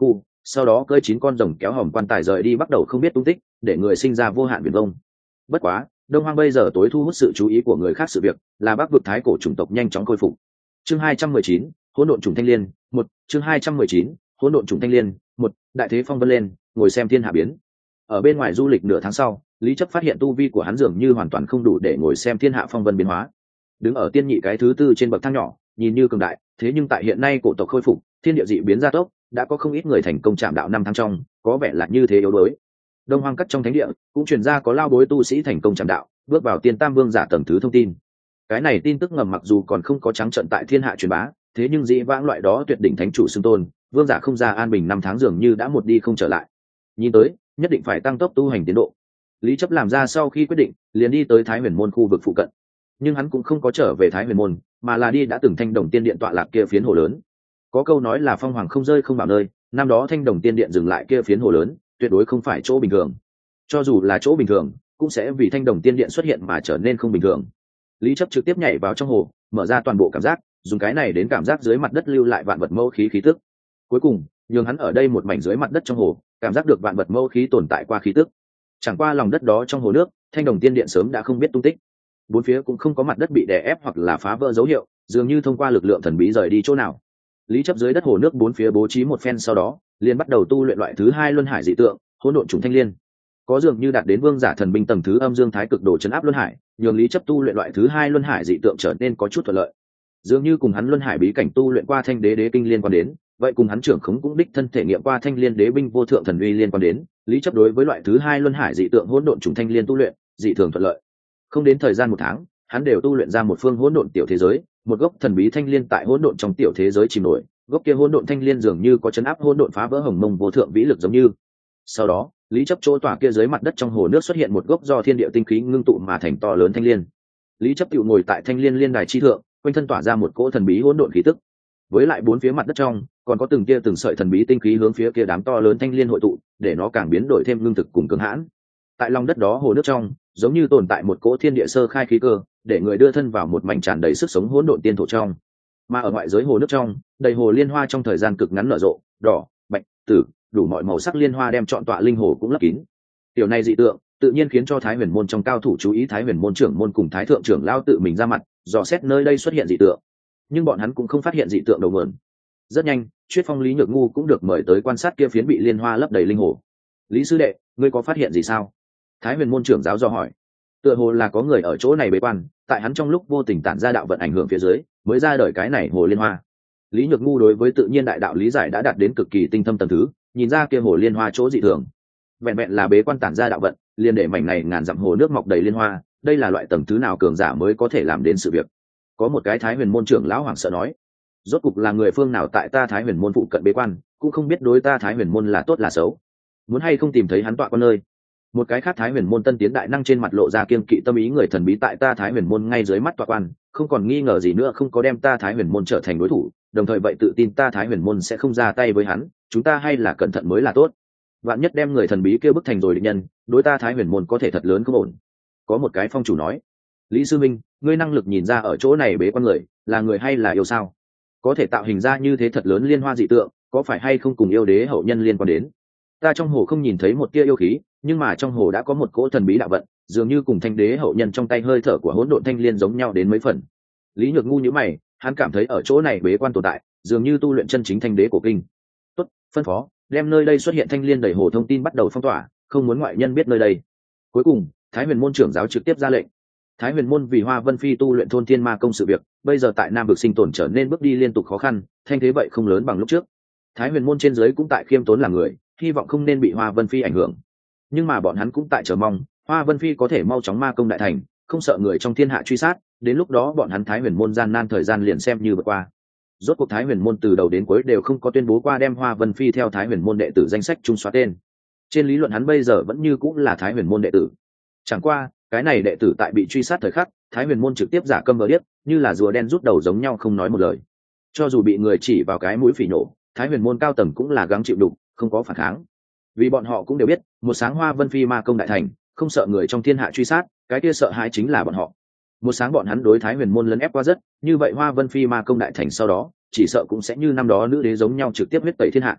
sau đó cơi chín con rồng kéo hòm quan tài rời đi, bắt đầu không biết tung tích, để người sinh ra vô hạn viển vông. Bất quá đông hoang bây giờ tối thu hút sự chú ý của người khác sự việc là bắc vực thái cổ chủng tộc nhanh chóng khôi phục. Chương hai trăm mười chín, hỗn độn chủng thanh liên một. Chương hai trăm mười chín, hỗn độn chủng thanh liên một. Đại thế phong vân lên, ngồi xem thiên hạ biến. Ở bên ngoài du lịch nửa tháng sau, Lý Chấp phát hiện tu vi của hắn dường như hoàn toàn không đủ để ngồi xem thiên hạ phong vân biến hóa. Đứng ở tiên nhị cái thứ tư trên bậc thang nhỏ, nhìn như cường đại, thế nhưng tại hiện nay cổ tộc khôi phục, thiên địa dị biến gia tốc, đã có không ít người thành công chạm đạo năm tháng trong, có vẻ là như thế yếu đuối. Đông hoang cắt trong thánh địa cũng truyền ra có lao bối tu sĩ thành công chạm đạo, bước vào tiên tam vương giả tầng thứ thông tin. Cái này tin tức ngầm mặc dù còn không có trắng trợn tại thiên hạ truyền bá, thế nhưng dĩ vãng loại đó tuyệt đỉnh thánh chủ xưng tôn, vương giả không ra an bình năm tháng dường như đã một đi không trở lại. Nhìn tới, nhất định phải tăng tốc tu hành tiến độ. Lý Chấp làm ra sau khi quyết định, liền đi tới Thái Huyền môn khu vực phụ cận. Nhưng hắn cũng không có trở về Thái Huyền môn, mà là đi đã từng Thanh Đồng Tiên điện tọa lạc kia phiến hồ lớn. Có câu nói là phong hoàng không rơi không bảo nơi, năm đó Thanh Đồng Tiên điện dừng lại kia phiến hồ lớn, tuyệt đối không phải chỗ bình thường. Cho dù là chỗ bình thường, cũng sẽ vì Thanh Đồng Tiên điện xuất hiện mà trở nên không bình thường. Lý Chấp trực tiếp nhảy vào trong hồ, mở ra toàn bộ cảm giác, dùng cái này đến cảm giác dưới mặt đất lưu lại vạn vật mâu khí khí tức. Cuối cùng, nhường hắn ở đây một mảnh dưới mặt đất trong hồ, cảm giác được vạn vật mâu khí tồn tại qua khí tức. Chẳng qua lòng đất đó trong hồ nước, Thanh Đồng Tiên điện sớm đã không biết tung tích. Bốn phía cũng không có mặt đất bị đè ép hoặc là phá vỡ dấu hiệu, dường như thông qua lực lượng thần bí rời đi chỗ nào. Lý Chấp dưới đất hồ nước bốn phía bố trí một phen, sau đó liền bắt đầu tu luyện loại thứ hai luân hải dị tượng, hỗn độn trùng thanh liên. Có dường như đạt đến vương giả thần binh tầng thứ âm dương thái cực đồ chấn áp luân hải, nhường Lý Chấp tu luyện loại thứ hai luân hải dị tượng trở nên có chút thuận lợi. Dường như cùng hắn luân hải bí cảnh tu luyện qua thanh đế đế kinh liên quan đến, vậy cùng hắn trưởng khống cũng đích thân thể nghiệm qua thanh liên đế binh vô thượng thần uy liên quan đến, Lý Chấp đối với loại thứ hai luân hải dị tượng hỗn độn trùng thanh liên tu luyện dị thường thuận lợi. Không đến thời gian một tháng, hắn đều tu luyện ra một phương hỗn độn tiểu thế giới, một gốc thần bí thanh liên tại hỗn độn trong tiểu thế giới chìm nổi, gốc kia hỗn độn thanh liên dường như có chấn áp hỗn độn phá vỡ hồng mông vô thượng vĩ lực giống như. Sau đó, Lý Chấp chỗ tỏa kia dưới mặt đất trong hồ nước xuất hiện một gốc do thiên địa tinh khí ngưng tụ mà thành to lớn thanh liên. Lý Chấp tựu ngồi tại thanh liên liên đài chi thượng, quanh thân tỏa ra một cỗ thần bí hỗn độn khí tức. Với lại bốn phía mặt đất trong, còn có từng tia từng sợi thần bí tinh khí hướng phía kia đám to lớn thanh liên hội tụ, để nó càng biến đổi thêm lương thực cùng cường hãn. Tại lòng đất đó hồ nước trong, giống như tồn tại một cỗ thiên địa sơ khai khí cơ, để người đưa thân vào một mảnh tràn đầy sức sống hỗn độn tiên thổ trong. Mà ở ngoại giới hồ nước trong, đầy hồ liên hoa trong thời gian cực ngắn nở rộ, đỏ, bạch, tử, đủ mọi màu sắc liên hoa đem trọn tọa linh hồ cũng lấp kín. Tiểu này dị tượng, tự nhiên khiến cho Thái Huyền môn trong cao thủ chú ý, Thái Huyền môn trưởng môn cùng Thái thượng trưởng lao tự mình ra mặt, dò xét nơi đây xuất hiện dị tượng. Nhưng bọn hắn cũng không phát hiện dị tượng đầu nguồn. Rất nhanh, Chuyết Phong Lý Nhược Ngu cũng được mời tới quan sát kia phiến bị liên hoa lấp đầy linh hồ. Lý sư đệ, ngươi có phát hiện gì sao? Thái Huyền môn trưởng giáo do hỏi. Tựa hồ là có người ở chỗ này bế quan, tại hắn trong lúc vô tình tản ra đạo vận ảnh hưởng phía dưới, mới ra đời cái này hồ liên hoa. Lý Nhược Ngu đối với tự nhiên đại đạo lý giải đã đạt đến cực kỳ tinh thâm tầng thứ, nhìn ra kia hồ liên hoa chỗ dị thường. Vẹn vẹn là bế quan tản ra đạo vận, liền để mảnh này ngàn dặm hồ nước mọc đầy liên hoa, đây là loại tầng thứ nào cường giả mới có thể làm đến sự việc. Có một cái Thái Huyền môn trưởng lão hoảng sợ nói, rốt cục là người phương nào tại ta Thái Huyền môn phụ cận bế quan, cũng không biết đối ta Thái Huyền môn là tốt là xấu, muốn hay không tìm thấy hắn tọa con nơi. Một cái khác Thái Huyền môn tân tiến đại năng trên mặt lộ ra kiêng kỵ tâm ý, người thần bí tại ta Thái Huyền môn ngay dưới mắt tọa quan, không còn nghi ngờ gì nữa không có đem ta Thái Huyền môn trở thành đối thủ, đồng thời vậy tự tin ta Thái Huyền môn sẽ không ra tay với hắn, chúng ta hay là cẩn thận mới là tốt. Vạn nhất đem người thần bí kia bức thành rồi địch nhân, đối ta Thái Huyền môn có thể thật lớn không ổn. Có một cái phong chủ nói, Lý sư minh, ngươi năng lực nhìn ra ở chỗ này bế quan người là người hay là yêu sao? Có thể tạo hình ra như thế thật lớn liên hoa dị tượng, có phải hay không cùng yêu đế hậu nhân liên quan đến? Ta trong hồ không nhìn thấy một tia yêu khí, nhưng mà trong hồ đã có một cỗ thần bí đạo vận, dường như cùng thanh đế hậu nhân trong tay hơi thở của hỗn độn thanh liên giống nhau đến mấy phần. Lý Nhược Ngu nhíu mày, hắn cảm thấy ở chỗ này bế quan tồn tại, dường như tu luyện chân chính thanh đế cổ kinh. Tốt, phân phó, đem nơi đây xuất hiện thanh liên đầy hồ thông tin bắt đầu phong tỏa, không muốn ngoại nhân biết nơi đây. Cuối cùng, Thái Huyền môn trưởng giáo trực tiếp ra lệnh. Thái Huyền môn vì Hoa Vân Phi tu luyện thôn thiên ma công sự việc, bây giờ tại Nam vực sinh tồn trở nên bước đi liên tục khó khăn, thanh thế vậy không lớn bằng lúc trước. Thái Huyền môn trên dưới cũng tại khiêm tốn làm người, hy vọng không nên bị Hoa Vân Phi ảnh hưởng. Nhưng mà bọn hắn cũng tại chờ mong, Hoa Vân Phi có thể mau chóng ma công đại thành, không sợ người trong thiên hạ truy sát, đến lúc đó bọn hắn Thái Huyền môn gian nan thời gian liền xem như vượt qua. Rốt cuộc Thái Huyền môn từ đầu đến cuối đều không có tuyên bố qua đem Hoa Vân Phi theo Thái Huyền môn đệ tử danh sách trung xóa tên. Trên lý luận hắn bây giờ vẫn như cũng là Thái Huyền môn đệ tử. Chẳng qua, cái này đệ tử tại bị truy sát thời khắc, Thái Huyền môn trực tiếp giả câm vờ điếc, như là rùa đen rút đầu giống nhau không nói một lời. Cho dù bị người chỉ vào cái mũi phỉ nổ, Thái Huyền môn cao tầng cũng là gắng chịu đựng, không có phản kháng. Vì bọn họ cũng đều biết, một sáng Hoa Vân Phi ma công đại thành, không sợ người trong thiên hạ truy sát, cái kia sợ hãi chính là bọn họ. Một sáng bọn hắn đối Thái Huyền môn lấn ép qua rất, như vậy Hoa Vân Phi ma công đại thành sau đó, chỉ sợ cũng sẽ như năm đó nữ đế giống nhau trực tiếp huyết tẩy thiên hạ.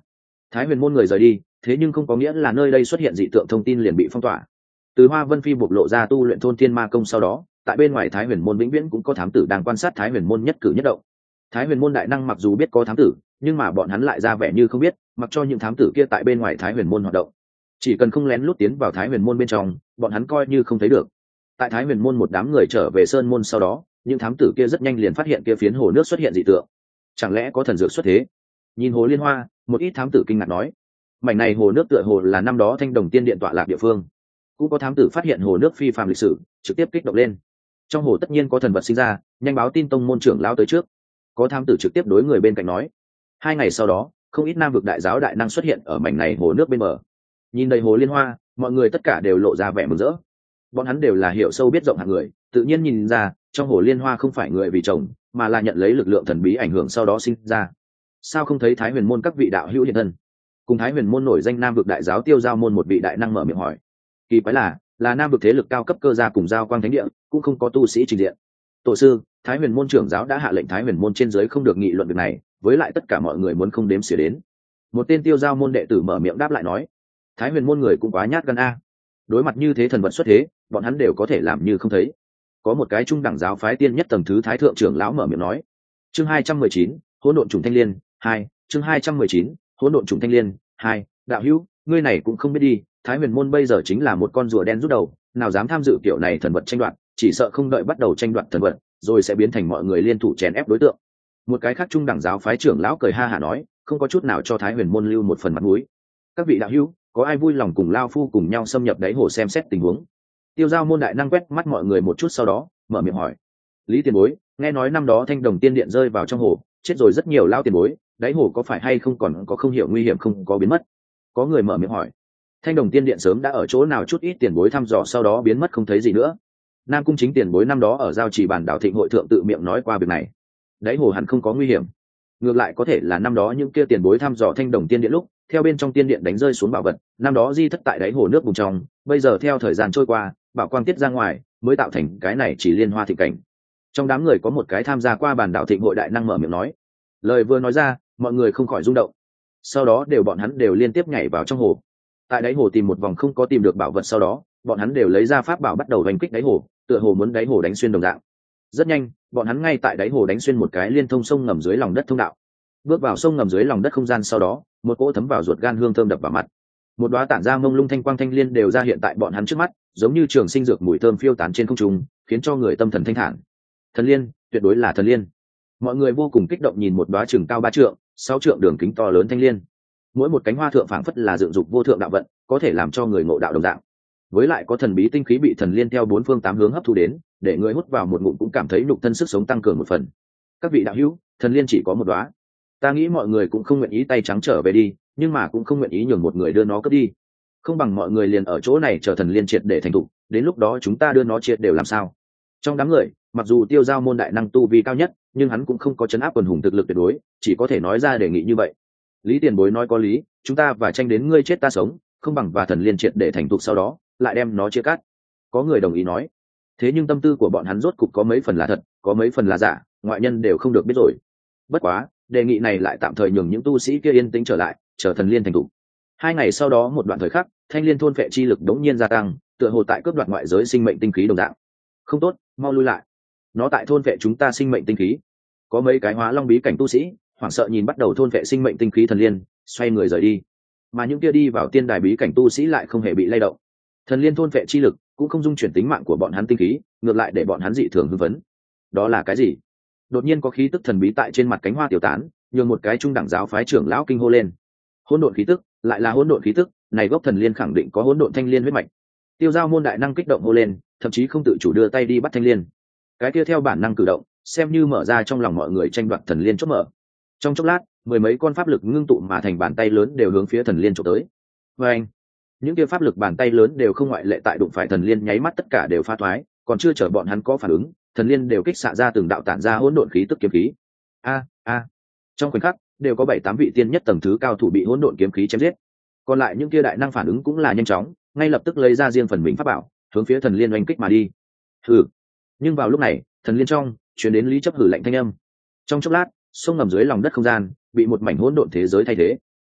Thái Huyền môn người rời đi, thế nhưng không có nghĩa là nơi đây xuất hiện dị tượng thông tin liền bị phong tỏa. Từ Hoa Vân Phi bộc lộ ra tu luyện thôn thiên ma công sau đó, tại bên ngoài Thái Huyền môn vĩnh viễn cũng có thám tử đang quan sát Thái Huyền môn nhất cử nhất động. Thái Huyền môn đại năng mặc dù biết có thám tử, nhưng mà bọn hắn lại ra vẻ như không biết, mặc cho những thám tử kia tại bên ngoài Thái Huyền môn hoạt động. Chỉ cần không lén lút tiến vào Thái Huyền môn bên trong, bọn hắn coi như không thấy được. Tại Thái Huyền môn một đám người trở về sơn môn sau đó, những thám tử kia rất nhanh liền phát hiện kia phiến hồ nước xuất hiện dị tượng. Chẳng lẽ có thần dược xuất thế? Nhìn hồ liên hoa, một ít thám tử kinh ngạc nói, mảnh này hồ nước tựa hồ là năm đó Thanh Đồng Tiên Điện tọa lạc địa phương. Cũng có thám tử phát hiện hồ nước phi phàm lịch sử, trực tiếp kích động lên. Trong hồ tất nhiên có thần vật sinh ra, nhanh báo tin tông môn trưởng lão tới trước. Có thám tử trực tiếp đối người bên cạnh nói. Hai ngày sau đó, không ít nam vực đại giáo đại năng xuất hiện ở mảnh này hồ nước bên bờ. Nhìn đầy hồ liên hoa, mọi người tất cả đều lộ ra vẻ mừng rỡ. Bọn hắn đều là hiểu sâu biết rộng hạng người, tự nhiên nhìn ra trong hồ liên hoa không phải người vì chồng, mà là nhận lấy lực lượng thần bí ảnh hưởng sau đó sinh ra. Sao không thấy Thái Huyền môn các vị đạo hữu hiện thân? Cùng Thái Huyền môn nổi danh nam vực đại giáo Tiêu Giao môn một vị đại năng mở miệng hỏi. Kỳ quái là, là nam vực thế lực cao cấp cơ gia cùng giao quang thánh địa, cũng không có tu sĩ trình diện. Tổ sư, Thái Huyền môn trưởng giáo đã hạ lệnh Thái Huyền môn trên dưới không được nghị luận việc này, với lại tất cả mọi người muốn không đếm xỉa đến. Một tên Tiêu Giao môn đệ tử mở miệng đáp lại nói, Thái Huyền môn người cũng quá nhát gan a. Đối mặt như thế thần vật xuất thế, bọn hắn đều có thể làm như không thấy. Có một cái trung đẳng giáo phái tiên nhất tầng thứ thái thượng trưởng lão mở miệng nói. Chương hai trăm mười chín, hỗn độn trùng thanh liên, hai, chương hai trăm mười chín, hỗn độn trùng thanh liên, hai, đạo hữu, ngươi này cũng không biết đi, Thái Huyền môn bây giờ chính là một con rùa đen rút đầu, nào dám tham dự kiểu này thần vật tranh đoạt, chỉ sợ không đợi bắt đầu tranh đoạt thần vật, rồi sẽ biến thành mọi người liên thủ chèn ép đối tượng. Một cái khác trung đẳng giáo phái trưởng lão cười ha hả nói, không có chút nào cho Thái Huyền môn lưu một phần mặt mũi. Các vị đạo hữu, có ai vui lòng cùng lao phu cùng nhau xâm nhập đáy hồ xem xét tình huống? Tiêu Giao môn đại năng quét mắt mọi người một chút sau đó mở miệng hỏi. Lý tiền bối, nghe nói năm đó Thanh Đồng Tiên Điện rơi vào trong hồ, chết rồi rất nhiều lao tiền bối, đáy hồ có phải hay không còn có không hiểu nguy hiểm không có biến mất? Có người mở miệng hỏi. Thanh Đồng Tiên Điện sớm đã ở chỗ nào chút ít tiền bối thăm dò sau đó biến mất không thấy gì nữa. Nam cung chính tiền bối năm đó ở giao trì bản đảo thịnh hội thượng tự miệng nói qua việc này. Đáy hồ hẳn không có nguy hiểm. Ngược lại có thể là năm đó những kia tiền bối thăm dò Thanh Đồng Tiên Điện lúc, theo bên trong tiên điện đánh rơi xuống bảo vật, năm đó di thất tại đáy hồ nước bùn trong, bây giờ theo thời gian trôi qua, bảo quang tiết ra ngoài, mới tạo thành cái này chỉ liên hoa thịnh cảnh. Trong đám người có một cái tham gia qua bản đảo thịnh hội đại năng mở miệng nói. Lời vừa nói ra, mọi người không khỏi rung động. Sau đó đều bọn hắn đều liên tiếp nhảy vào trong hồ. Tại đáy hồ tìm một vòng không có tìm được bảo vật sau đó, bọn hắn đều lấy ra pháp bảo bắt đầu đánh kích đáy hồ, tựa hồ muốn đáy hồ đánh xuyên đồng dạng. Rất nhanh, bọn hắn ngay tại đáy hồ đánh xuyên một cái liên thông sông ngầm dưới lòng đất thông đạo. Bước vào sông ngầm dưới lòng đất không gian sau đó, một cỗ thấm vào ruột gan hương thơm đập vào mặt. Một đóa tản ra mông lung thanh quang thanh liên đều ra hiện tại bọn hắn trước mắt, giống như trường sinh dược mùi thơm phiêu tán trên không trung, khiến cho người tâm thần thanh thản. Thần liên, tuyệt đối là thần liên. Mọi người vô cùng kích động nhìn một đóa chừng cao ba trượng, sáu trượng đường kính to lớn thanh liên. Mỗi một cánh hoa thượng phảng phất là dựng dục vô thượng đạo vận, có thể làm cho người ngộ đạo đồng dạng. Với lại có thần bí tinh khí bị thần liên theo bốn phương tám hướng hấp thu đến, để người hút vào một ngụm cũng cảm thấy nhục thân sức sống tăng cường một phần. Các vị đạo hữu, thần liên chỉ có một đóa. Ta nghĩ mọi người cũng không nguyện ý tay trắng trở về đi, nhưng mà cũng không nguyện ý nhường một người đưa nó cướp đi. Không bằng mọi người liền ở chỗ này chờ thần liên triệt để thành thục, đến lúc đó chúng ta đưa nó triệt đều làm sao? Trong đám người, mặc dù Tiêu Giao môn đại năng tu vi cao nhất, nhưng hắn cũng không có chấn áp quần hùng thực lực tuyệt đối, chỉ có thể nói ra đề nghị như vậy. Lý tiền bối nói có lý, chúng ta và tranh đến ngươi chết ta sống, không bằng và thần liên triệt để thành thục sau đó, lại đem nó chia cắt. Có người đồng ý nói. Thế nhưng tâm tư của bọn hắn rốt cục có mấy phần là thật, có mấy phần là giả, ngoại nhân đều không được biết rồi. Bất quá, đề nghị này lại tạm thời nhường những tu sĩ kia yên tĩnh trở lại, chờ thần liên thành thục. Hai ngày sau đó một đoạn thời khắc, thanh liên thôn phệ chi lực đống nhiên gia tăng, tựa hồ tại cướp đoạt ngoại giới sinh mệnh tinh khí đồng dạng. Không tốt, mau lui lại. Nó tại thôn phệ chúng ta sinh mệnh tinh khí. Có mấy cái hóa long bí cảnh tu sĩ, hoảng sợ nhìn bắt đầu thôn phệ sinh mệnh tinh khí thần liên, xoay người rời đi. Mà những kia đi vào tiên đài bí cảnh tu sĩ lại không hề bị lay động. Thần liên thôn phệ chi lực cũng không dung chuyển tính mạng của bọn hắn tinh khí, ngược lại để bọn hắn dị thường hưng phấn. Đó là cái gì? Đột nhiên có khí tức thần bí tại trên mặt cánh hoa tiểu tán, nhường một cái trung đẳng giáo phái trưởng lão kinh hô lên. Hỗn độn khí tức, lại là hỗn độn khí tức, này gốc thần liên khẳng định có hỗn độn thanh liên huyết mạch. Tiêu Giao môn đại năng kích động hô lên, thậm chí không tự chủ đưa tay đi bắt thanh liên. Cái kia theo bản năng cử động, xem như mở ra trong lòng mọi người tranh đoạt thần liên chốt mở. Trong chốc lát, mười mấy con pháp lực ngưng tụ mà thành bàn tay lớn đều hướng phía thần liên chụp tới. Và anh, những kia pháp lực bàn tay lớn đều không ngoại lệ tại đụng phải thần liên nháy mắt tất cả đều pha thoái, còn chưa chờ bọn hắn có phản ứng, thần liên đều kích xạ ra từng đạo tản ra hỗn độn khí tức kiếm khí. A a, trong khoảnh khắc đều có bảy tám vị tiên nhất tầng thứ cao thủ bị hỗn độn kiếm khí chém giết. Còn lại những kia đại năng phản ứng cũng là nhanh chóng, ngay lập tức lấy ra riêng phần mình pháp bảo, hướng phía thần liên oanh kích mà đi. Hừ. Nhưng vào lúc này, thần liên trong truyền đến Lý Chấp hử lạnh thanh âm. Trong chốc lát, sông ngầm dưới lòng đất không gian bị một mảnh hỗn độn thế giới thay thế.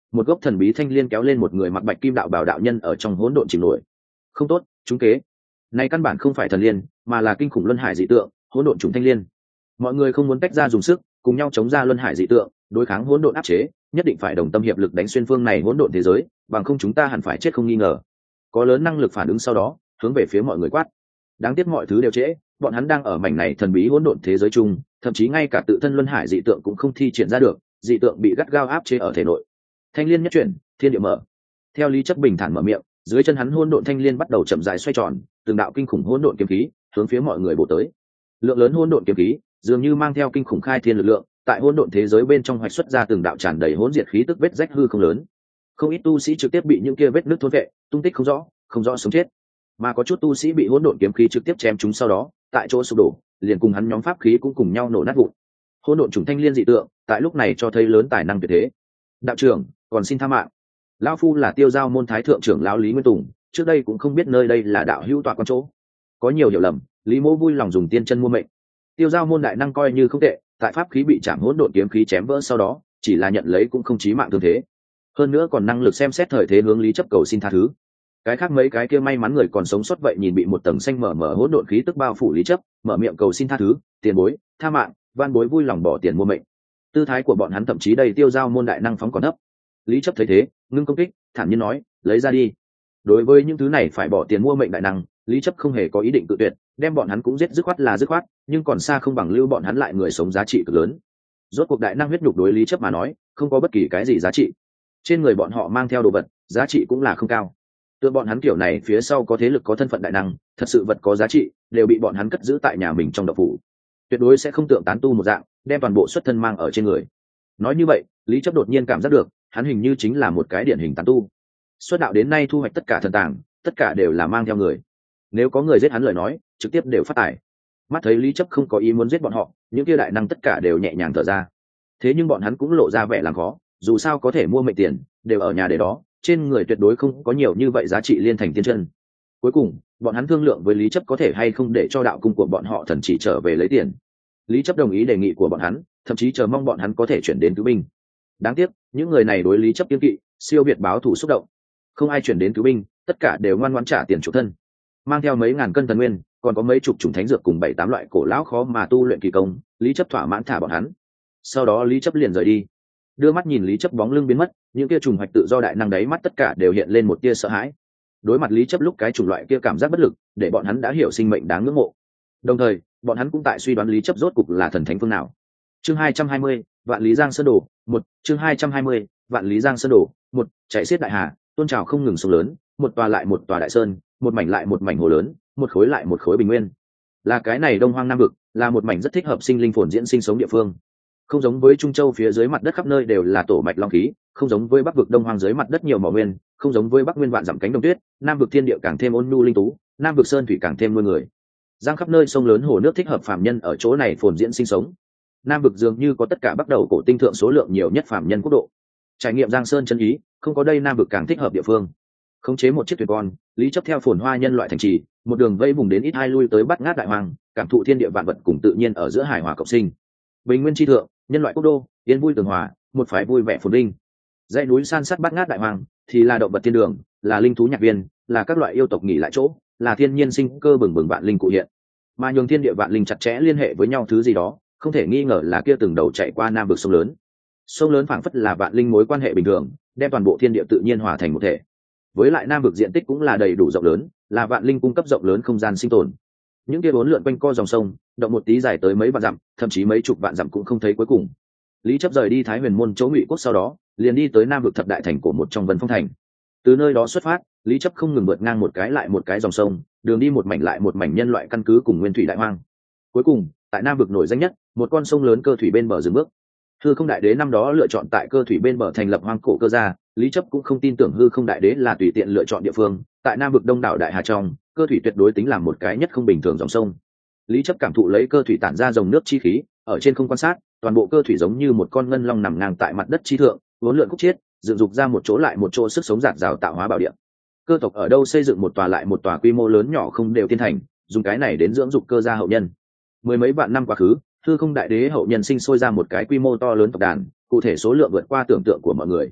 một gốc thần bí thanh liên kéo lên một người mặc bạch kim đạo bảo đạo nhân ở trong hỗn độn chìm nổi. Không tốt, trúng kế. Này căn bản không phải thần liên, mà là kinh khủng luân hải dị tượng, hỗn độn trùng thanh liên. Mọi người không muốn tách ra dùng sức, cùng nhau chống ra luân hải dị tượng, đối kháng hỗn độn áp chế, nhất định phải đồng tâm hiệp lực đánh xuyên phương này hỗn độn thế giới, bằng không chúng ta hẳn phải chết không nghi ngờ. Có lớn năng lực phản ứng sau đó, hướng về phía mọi người quát. Đáng tiếc mọi thứ đều trễ, bọn hắn đang ở mảnh này thần bí hỗn độn thế giới chung, thậm chí ngay cả tự thân luân hải dị tượng cũng không thi triển ra được, dị tượng bị gắt gao áp chế ở thể nội. Thanh liên nhất chuyển, thiên địa mở. Theo Lý Chấp bình thản mở miệng, dưới chân hắn hỗn độn thanh liên bắt đầu chậm rãi xoay tròn, từng đạo kinh khủng hỗn độn kiếm khí hướng phía mọi người bổ tới. Lượng lớn hỗn độn kiếm khí dường như mang theo kinh khủng khai thiên lực lượng, tại hỗn độn thế giới bên trong hoạch xuất ra từng đạo tràn đầy hỗn diệt khí tức vết rách hư không lớn. Không ít tu sĩ trực tiếp bị những kia vết nứt thôn vệ, tung tích không rõ, không rõ sống chết. Mà có chút tu sĩ bị hỗn độn kiếm khí trực tiếp chém chúng sau đó, tại chỗ sụp đổ, liền cùng hắn nhóm pháp khí cũng cùng nhau nổ nát vụn. Hỗn độn trùng thanh liên dị tượng, tại lúc này cho thấy lớn tài năng tuyệt thế. Đạo trưởng, còn xin tha mạng. Lão phu là Tiêu Giao môn thái thượng trưởng lão Lý Nguyên Tùng, trước đây cũng không biết nơi đây là đạo hữu tọa quan chỗ. Có nhiều hiểu lầm, Lý Mỗ vui lòng dùng tiên chân mua mệnh. Tiêu Giao môn đại năng coi như không tệ, tại pháp khí bị chạm hỗn độn kiếm khí chém vỡ sau đó, chỉ là nhận lấy cũng không chí mạng thương thế. Hơn nữa còn năng lực xem xét thời thế hướng Lý Chấp cầu xin tha thứ. Cái khác mấy cái kia may mắn người còn sống sót vậy nhìn bị một tầng xanh mở mở hỗn độn khí tức bao phủ Lý Chấp, mở miệng cầu xin tha thứ, tiền bối, tha mạng, van bối vui lòng bỏ tiền mua mệnh. Tư thái của bọn hắn thậm chí đầy Tiêu Giao môn đại năng phóng còn thấp. Lý Chấp thấy thế, ngưng công kích, thản nhiên nói, lấy ra đi. Đối với những thứ này phải bỏ tiền mua mệnh đại năng, Lý Chấp không hề có ý định tự tuyệt, đem bọn hắn cũng giết dứt khoát là dứt khoát, nhưng còn xa không bằng lưu bọn hắn lại người sống giá trị cực lớn. Rốt cuộc đại năng huyết nhục đối Lý Chấp mà nói, không có bất kỳ cái gì giá trị. Trên người bọn họ mang theo đồ vật, giá trị cũng là không cao. Tựa bọn hắn kiểu này phía sau có thế lực có thân phận đại năng, thật sự vật có giá trị, đều bị bọn hắn cất giữ tại nhà mình trong độc phủ. Tuyệt đối sẽ không tượng tán tu một dạng, đem toàn bộ xuất thân mang ở trên người. Nói như vậy, Lý Chấp đột nhiên cảm giác được, hắn hình như chính là một cái điển hình tán tu. Xuất đạo đến nay thu hoạch tất cả thần tàng, tất cả đều là mang theo người. Nếu có người giết hắn lời nói, trực tiếp đều phát tài. Mắt thấy Lý Chấp không có ý muốn giết bọn họ, những kia đại năng tất cả đều nhẹ nhàng thở ra. Thế nhưng bọn hắn cũng lộ ra vẻ làm khó, dù sao có thể mua mệnh tiền, đều ở nhà để đó, trên người tuyệt đối không có nhiều như vậy giá trị liên thành tiên chân. Cuối cùng, bọn hắn thương lượng với Lý Chấp có thể hay không để cho đạo cung của bọn họ thần chỉ trở về lấy tiền. Lý Chấp đồng ý đề nghị của bọn hắn, thậm chí chờ mong bọn hắn có thể chuyển đến cứu binh. Đáng tiếc, những người này đối Lý Chấp kiên kỵ, siêu việt báo thủ xúc động, không ai chuyển đến cứu binh, tất cả đều ngoan ngoãn trả tiền chuộc thân, mang theo mấy ngàn cân thần nguyên, còn có mấy chục chủng thánh dược cùng bảy tám loại cổ lão khó mà tu luyện kỳ công. Lý Chấp thỏa mãn thả bọn hắn, sau đó Lý Chấp liền rời đi. Đưa mắt nhìn Lý Chấp bóng lưng biến mất, những kia trùng hoạch tự do đại năng đáy mắt tất cả đều hiện lên một tia sợ hãi. Đối mặt Lý Chấp lúc cái chủng loại kia cảm giác bất lực, để bọn hắn đã hiểu sinh mệnh đáng ngưỡng mộ. Đồng thời, bọn hắn cũng tại suy đoán Lý Chấp rốt cục là thần thánh phương nào. Chương hai trăm hai mươi, Vạn Lý Giang Sơn đổ, một, chương hai trăm hai mươi, Vạn Lý Giang Sơn đổ, một, chạy xiết đại hà, tôn trào không ngừng sông lớn, một tòa lại một tòa đại sơn, một mảnh lại một mảnh hồ lớn, một khối lại một khối bình nguyên. Là cái này Đông Hoang Nam vực, là một mảnh rất thích hợp sinh linh phồn diễn sinh sống địa phương. Không giống với Trung Châu phía dưới mặt đất khắp nơi đều là tổ mạch long khí, không giống với Bắc vực Đông Hoang dưới mặt đất nhiều mỏ nguyên, không giống với Bắc Nguyên vạn dặm cánh đồng tuyết, Nam vực thiên địa càng thêm ôn nhu linh tú, Nam vực sơn thủy càng thêm nuôi người. Giang khắp nơi sông lớn hồ nước thích hợp phàm nhân ở chỗ này phồn diễn sinh sống. Nam vực dường như có tất cả bắt đầu cổ tinh thượng số lượng nhiều nhất phàm nhân quốc độ. Trải nghiệm Giang Sơn chân ý, không có đây Nam vực càng thích hợp địa phương. Khống chế một chiếc thuyền con, Lý Chấp theo phồn hoa nhân loại thành trì, một đường vây vùng đến ít hai lui tới Bát Ngát đại hoang, cảm thụ thiên địa vạn vật cùng tự nhiên ở giữa hải hòa cộng sinh. Bình nguyên chi thượng, nhân loại quốc đô, yên vui tường hòa, một phái vui vẻ phồn vinh. Dãy núi san sát Bát Ngát đại hoang thì là động vật thiên đường, là linh thú nhạc viên, là các loại yêu tộc nghỉ lại chỗ, là thiên nhiên sinh cơ bừng bừng vạn linh cụ hiện. Mà nhường thiên địa vạn linh chặt chẽ liên hệ với nhau thứ gì đó, không thể nghi ngờ là kia từng đầu chạy qua Nam vực sông lớn. Sông lớn phảng phất là vạn linh mối quan hệ bình thường, đem toàn bộ thiên địa tự nhiên hòa thành một thể. Với lại Nam vực diện tích cũng là đầy đủ rộng lớn, là vạn linh cung cấp rộng lớn không gian sinh tồn. Những kia bốn lượn quanh co dòng sông, động một tí dài tới mấy vạn dặm, thậm chí mấy chục vạn dặm cũng không thấy cuối cùng. Lý Chấp rời đi Thái Huyền môn chỗ Ngụy quốc sau đó, liền đi tới Nam vực thập đại thành của một trong Vân Phong thành. Từ nơi đó xuất phát, Lý Chấp không ngừng vượt ngang một cái lại một cái dòng sông, đường đi một mảnh lại một mảnh nhân loại căn cứ cùng nguyên thủy đại hoang. Cuối cùng, tại Nam vực nổi danh nhất, một con sông lớn Cơ Thủy bên bờ dừng bước. Hư Không Đại Đế năm đó lựa chọn tại Cơ Thủy bên bờ thành lập hoang cổ Cơ gia, Lý Chấp cũng không tin tưởng Hư Không Đại Đế là tùy tiện lựa chọn địa phương. Tại Nam vực Đông đảo Đại Hà trong, Cơ Thủy tuyệt đối tính là một cái nhất không bình thường dòng sông. Lý Chấp cảm thụ lấy Cơ Thủy tản ra dòng nước chi khí, ở trên không quan sát, toàn bộ Cơ Thủy giống như một con ngân long nằm ngang tại mặt đất chi thượng, uốn lượn khúc chiết, dựng dục ra một chỗ lại một chỗ sức sống rạc rào tạo hóa bảo địa. Cơ tộc ở đâu xây dựng một tòa lại một tòa quy mô lớn nhỏ không đều thiên thành, dùng cái này đến dưỡng dục cơ gia hậu nhân. Mười mấy vạn năm quá khứ, Hư Không Đại Đế hậu nhân sinh sôi ra một cái quy mô to lớn tộc đàn, cụ thể số lượng vượt qua tưởng tượng của mọi người.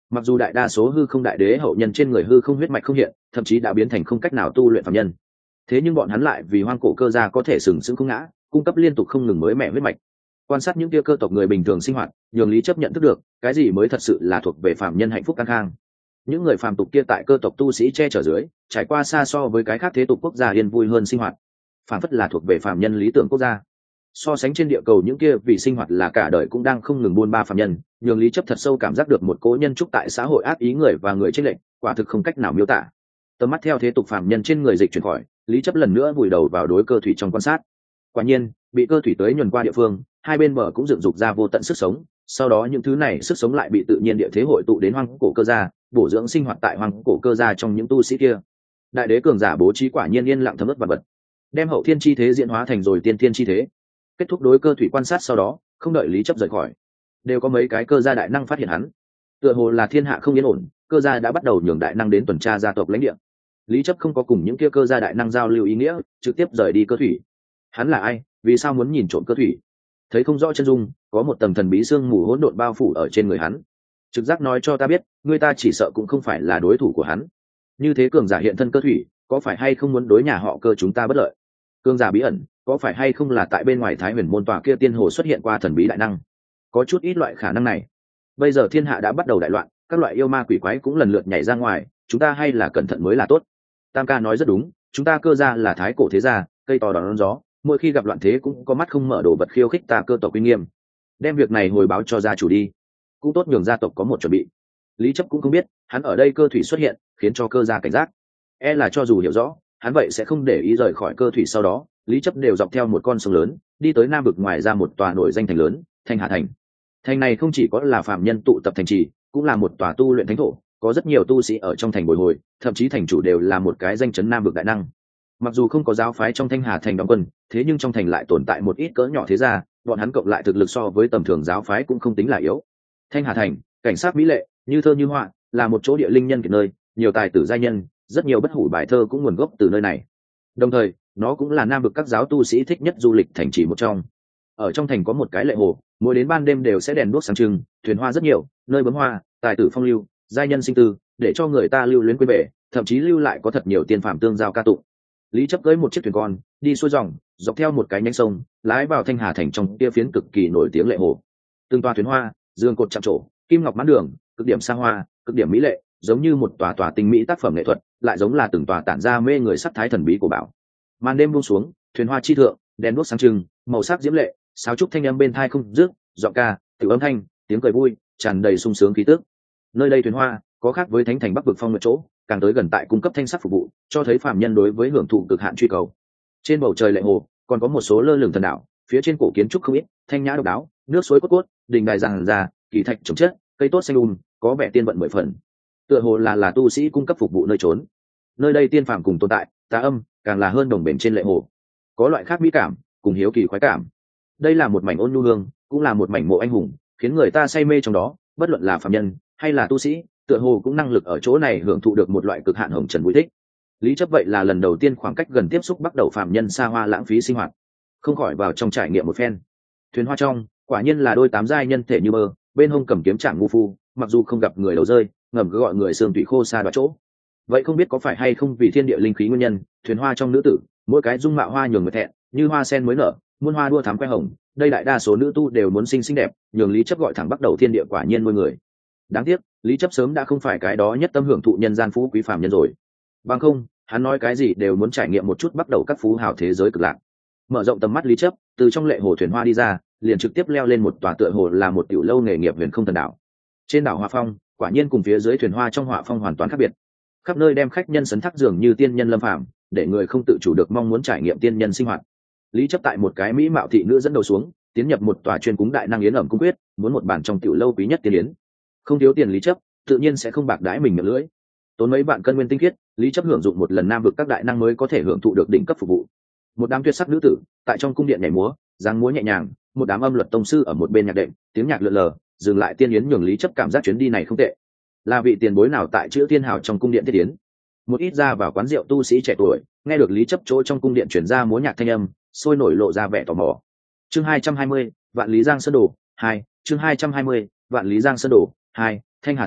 Mặc dù đại đa số hư không đại đế hậu nhân trên người hư không huyết mạch không hiện, thậm chí đã biến thành không cách nào tu luyện phàm nhân, thế nhưng bọn hắn lại vì hoang cổ cơ gia có thể sừng sững không ngã, cung cấp liên tục không ngừng mới mẹ huyết mạch. Quan sát những kia cơ tộc người bình thường sinh hoạt, nhường Lý chấp nhận thức được cái gì mới thật sự là thuộc về phàm nhân hạnh phúc căng khang. Những người phàm tục kia tại cơ tộc tu sĩ che chở dưới, trải qua xa so với cái khác thế tục quốc gia yên vui hơn sinh hoạt, phản phất là thuộc về phàm nhân lý tưởng quốc gia. So sánh trên địa cầu những kia vì sinh hoạt là cả đời cũng đang không ngừng buôn ba phàm nhân, nhường Lý chấp thật sâu cảm giác được một cố nhân trúc tại xã hội ác ý người và người chênh lệch, quả thực không cách nào miêu tả. Tầm mắt theo thế tục phàm nhân trên người dịch chuyển khỏi, Lý chấp lần nữa vùi đầu vào đối cơ thủy trong quan sát. Quả nhiên, bị cơ thủy tới nhuần qua địa phương, hai bên bờ cũng dựng dục ra vô tận sức sống, sau đó những thứ này sức sống lại bị tự nhiên địa thế hội tụ đến hoang cổ cơ gia, bổ dưỡng sinh hoạt tại hoang cổ cơ gia trong những tu sĩ kia. Đại đế cường giả bố trí quả nhiên yên lặng thấm ướt vật vật, đem hậu thiên chi thế diễn hóa thành rồi tiên thiên chi thế. Kết thúc đối cơ thủy quan sát sau đó, không đợi Lý chấp rời khỏi, đều có mấy cái cơ gia đại năng phát hiện hắn. Tựa hồ là thiên hạ không yên ổn, cơ gia đã bắt đầu nhường đại năng đến tuần tra gia tộc lãnh địa. Lý chấp không có cùng những kia cơ gia đại năng giao lưu ý nghĩa, trực tiếp rời đi cơ thủy. Hắn là ai, vì sao muốn nhìn trộm cơ thủy? Thấy không rõ chân dung, có một tầng thần bí sương mù hỗn độn bao phủ ở trên người hắn. Trực giác nói cho ta biết, người ta chỉ sợ cũng không phải là đối thủ của hắn. Như thế cường giả hiện thân cơ thủy, có phải hay không muốn đối nhà họ cơ chúng ta bất lợi? Cường giả bí ẩn, có phải hay không là tại bên ngoài Thái Huyền môn tòa kia tiên hồ xuất hiện qua thần bí đại năng? Có chút ít loại khả năng này. Bây giờ thiên hạ đã bắt đầu đại loạn, các loại yêu ma quỷ quái cũng lần lượt nhảy ra ngoài, chúng ta hay là cẩn thận mới là tốt. Tam ca nói rất đúng, chúng ta cơ gia là thái cổ thế gia, cây to đón gió, mỗi khi gặp loạn thế cũng có mắt không mở đồ vật khiêu khích ta cơ tộc uy nghiêm. Đem việc này hồi báo cho gia chủ đi, cũng tốt nhường gia tộc có một chuẩn bị. Lý chấp cũng không biết, hắn ở đây cơ thủy xuất hiện, khiến cho cơ gia cảnh giác. E là cho dù hiểu rõ, hắn vậy sẽ không để ý rời khỏi cơ thủy. Sau đó, Lý chấp đều dọc theo một con sông lớn, đi tới nam vực ngoài ra một tòa nổi danh thành lớn, Thanh Hà thành. Thành này không chỉ có là phàm nhân tụ tập thành trì, cũng là một tòa tu luyện thánh thổ, có rất nhiều tu sĩ ở trong thành bồi hồi, thậm chí thành chủ đều là một cái danh chấn nam vực đại năng. Mặc dù không có giáo phái trong Thanh Hà thành đóng quân, thế nhưng trong thành lại tồn tại một ít cỡ nhỏ thế gia, bọn hắn cộng lại thực lực so với tầm thường giáo phái cũng không tính là yếu. Thanh Hà thành, cảnh sát mỹ lệ, như thơ như họa, là một chỗ địa linh nhân kiệt nơi, nhiều tài tử giai nhân, rất nhiều bất hủ bài thơ cũng nguồn gốc từ nơi này. Đồng thời, nó cũng là nam vực các giáo tu sĩ thích nhất du lịch thành trì một trong. Ở trong thành có một cái lệ hồ, mỗi đến ban đêm đều sẽ đèn đuốc sáng trưng, thuyền hoa rất nhiều, nơi bấm hoa, tài tử phong lưu, giai nhân sinh tư, để cho người ta lưu luyến quên bể, thậm chí lưu lại có thật nhiều tiên phạm tương giao ca tụng. Lý chấp cưỡi một chiếc thuyền con, đi xuôi dòng, dọc theo một cái nhánh sông, lái vào Thanh Hà thành trong kia phiến cực kỳ nổi tiếng lệ hồ. Từng tòa thuyền hoa, dương cột chạm trổ, kim ngọc mãn đường, cực điểm xa hoa, cực điểm mỹ lệ, giống như một tòa tòa tinh mỹ tác phẩm nghệ thuật, lại giống là từng tòa tản ra mê người sắc thái thần bí của bảo. Màn đêm buông xuống, thuyền hoa chi thượng, đèn đuốc sáng trưng, màu sắc diễm lệ, sáo trúc thanh âm bên tai không dứt, giọng ca, tiểu âm thanh, tiếng cười vui, tràn đầy sung sướng khí tức. Nơi đây thuyền hoa có khác với thánh thành Bắc vực phong một chỗ, càng tới gần tại cung cấp thanh sắc phục vụ, cho thấy phàm nhân đối với hưởng thụ cực hạn truy cầu. Trên bầu trời lệ hồ, còn có một số lơ lửng thần đảo, phía trên cổ kiến trúc không ít, thanh nhã độc đáo, nước suối cốt cốt, đình đài giàn già, kỳ thạch trồng chất, cây tốt xanh um, có vẻ tiên vận mười phần. Tựa hồ là là tu sĩ cung cấp phục vụ nơi trốn. Nơi đây tiên phàm cùng tồn tại, tà âm càng là hơn đồng bền trên lệ hồ, có loại khác mỹ cảm cùng hiếu kỳ khoái cảm. Đây là một mảnh ôn nhu hương, cũng là một mảnh mộ anh hùng, khiến người ta say mê trong đó, bất luận là phàm nhân hay là tu sĩ, tựa hồ cũng năng lực ở chỗ này hưởng thụ được một loại cực hạn hồng trần vui thích. Lý chấp vậy là lần đầu tiên khoảng cách gần tiếp xúc bắt đầu phàm nhân xa hoa lãng phí sinh hoạt, không khỏi vào trong trải nghiệm một phen. Thuyền hoa trong quả nhiên là đôi tám giai nhân thể như mơ, bên hông cầm kiếm trạng ngu phu, mặc dù không gặp người đầu rơi, ngầm cứ gọi người xương tủy khô xa đoạt chỗ. Vậy không biết có phải hay không vì thiên địa linh khí nguyên nhân, thuyền hoa trong nữ tử mỗi cái dung mạo hoa nhường người thẹn, như hoa sen mới nở, muôn hoa đua thắm que hồng. Đây đại đa số nữ tu đều muốn xinh xinh đẹp, nhường Lý chấp gọi thẳng bắt đầu thiên địa quả nhiên nuôi người. Đáng tiếc, Lý chấp sớm đã không phải cái đó nhất tâm hưởng thụ nhân gian phú quý phàm nhân rồi. Bằng không, hắn nói cái gì đều muốn trải nghiệm một chút bắt đầu các phú hào thế giới cực lạc. Mở rộng tầm mắt Lý chấp, từ trong lệ hồ thuyền hoa đi ra, liền trực tiếp leo lên một tòa tựa hồ là một tiểu lâu nghề nghiệp huyền không thần đảo. Trên đảo Hoa Phong, quả nhiên cùng phía dưới thuyền hoa trong Họa Phong hoàn toàn khác biệt. Khắp nơi đem khách nhân sấn thác dường như tiên nhân lâm phàm, để người không tự chủ được mong muốn trải nghiệm tiên nhân sinh hoạt. Lý chấp tại một cái mỹ mạo thị nữ dẫn đầu xuống, tiến nhập một tòa chuyên cúng đại năng yến ẩm cung quyết, muốn một bàn trong tiểu lâu quý nhất tiên yến. Không thiếu tiền Lý chấp, tự nhiên sẽ không bạc đãi mình miệng lưỡi. Tốn mấy vạn cân nguyên tinh khiết, Lý chấp hưởng dụng một lần nam vực các đại năng mới có thể hưởng thụ được đỉnh cấp phục vụ. Một đám tuyệt sắc nữ tử tại trong cung điện nhảy múa, dáng múa nhẹ nhàng, một đám âm luật tông sư ở một bên nhạc đệm, tiếng nhạc lượn lờ, dừng lại tiên yến nhường Lý chấp cảm giác chuyến đi này không tệ. Là vị tiền bối nào tại chữ tiên hào trong cung điện thiết yến? Một ít ra vào quán rượu tu sĩ trẻ tuổi, nghe được Lý chấp chỗ trong cung điện truyền ra múa nhạc thanh âm, sôi nổi lộ ra vẻ tò mò. Chương hai trăm hai mươi, Vạn Lý Giang Sơn Đồ hai, chương hai trăm hai mươi, Vạn Lý Giang Sơn Đồ hai, Thanh Hà thành,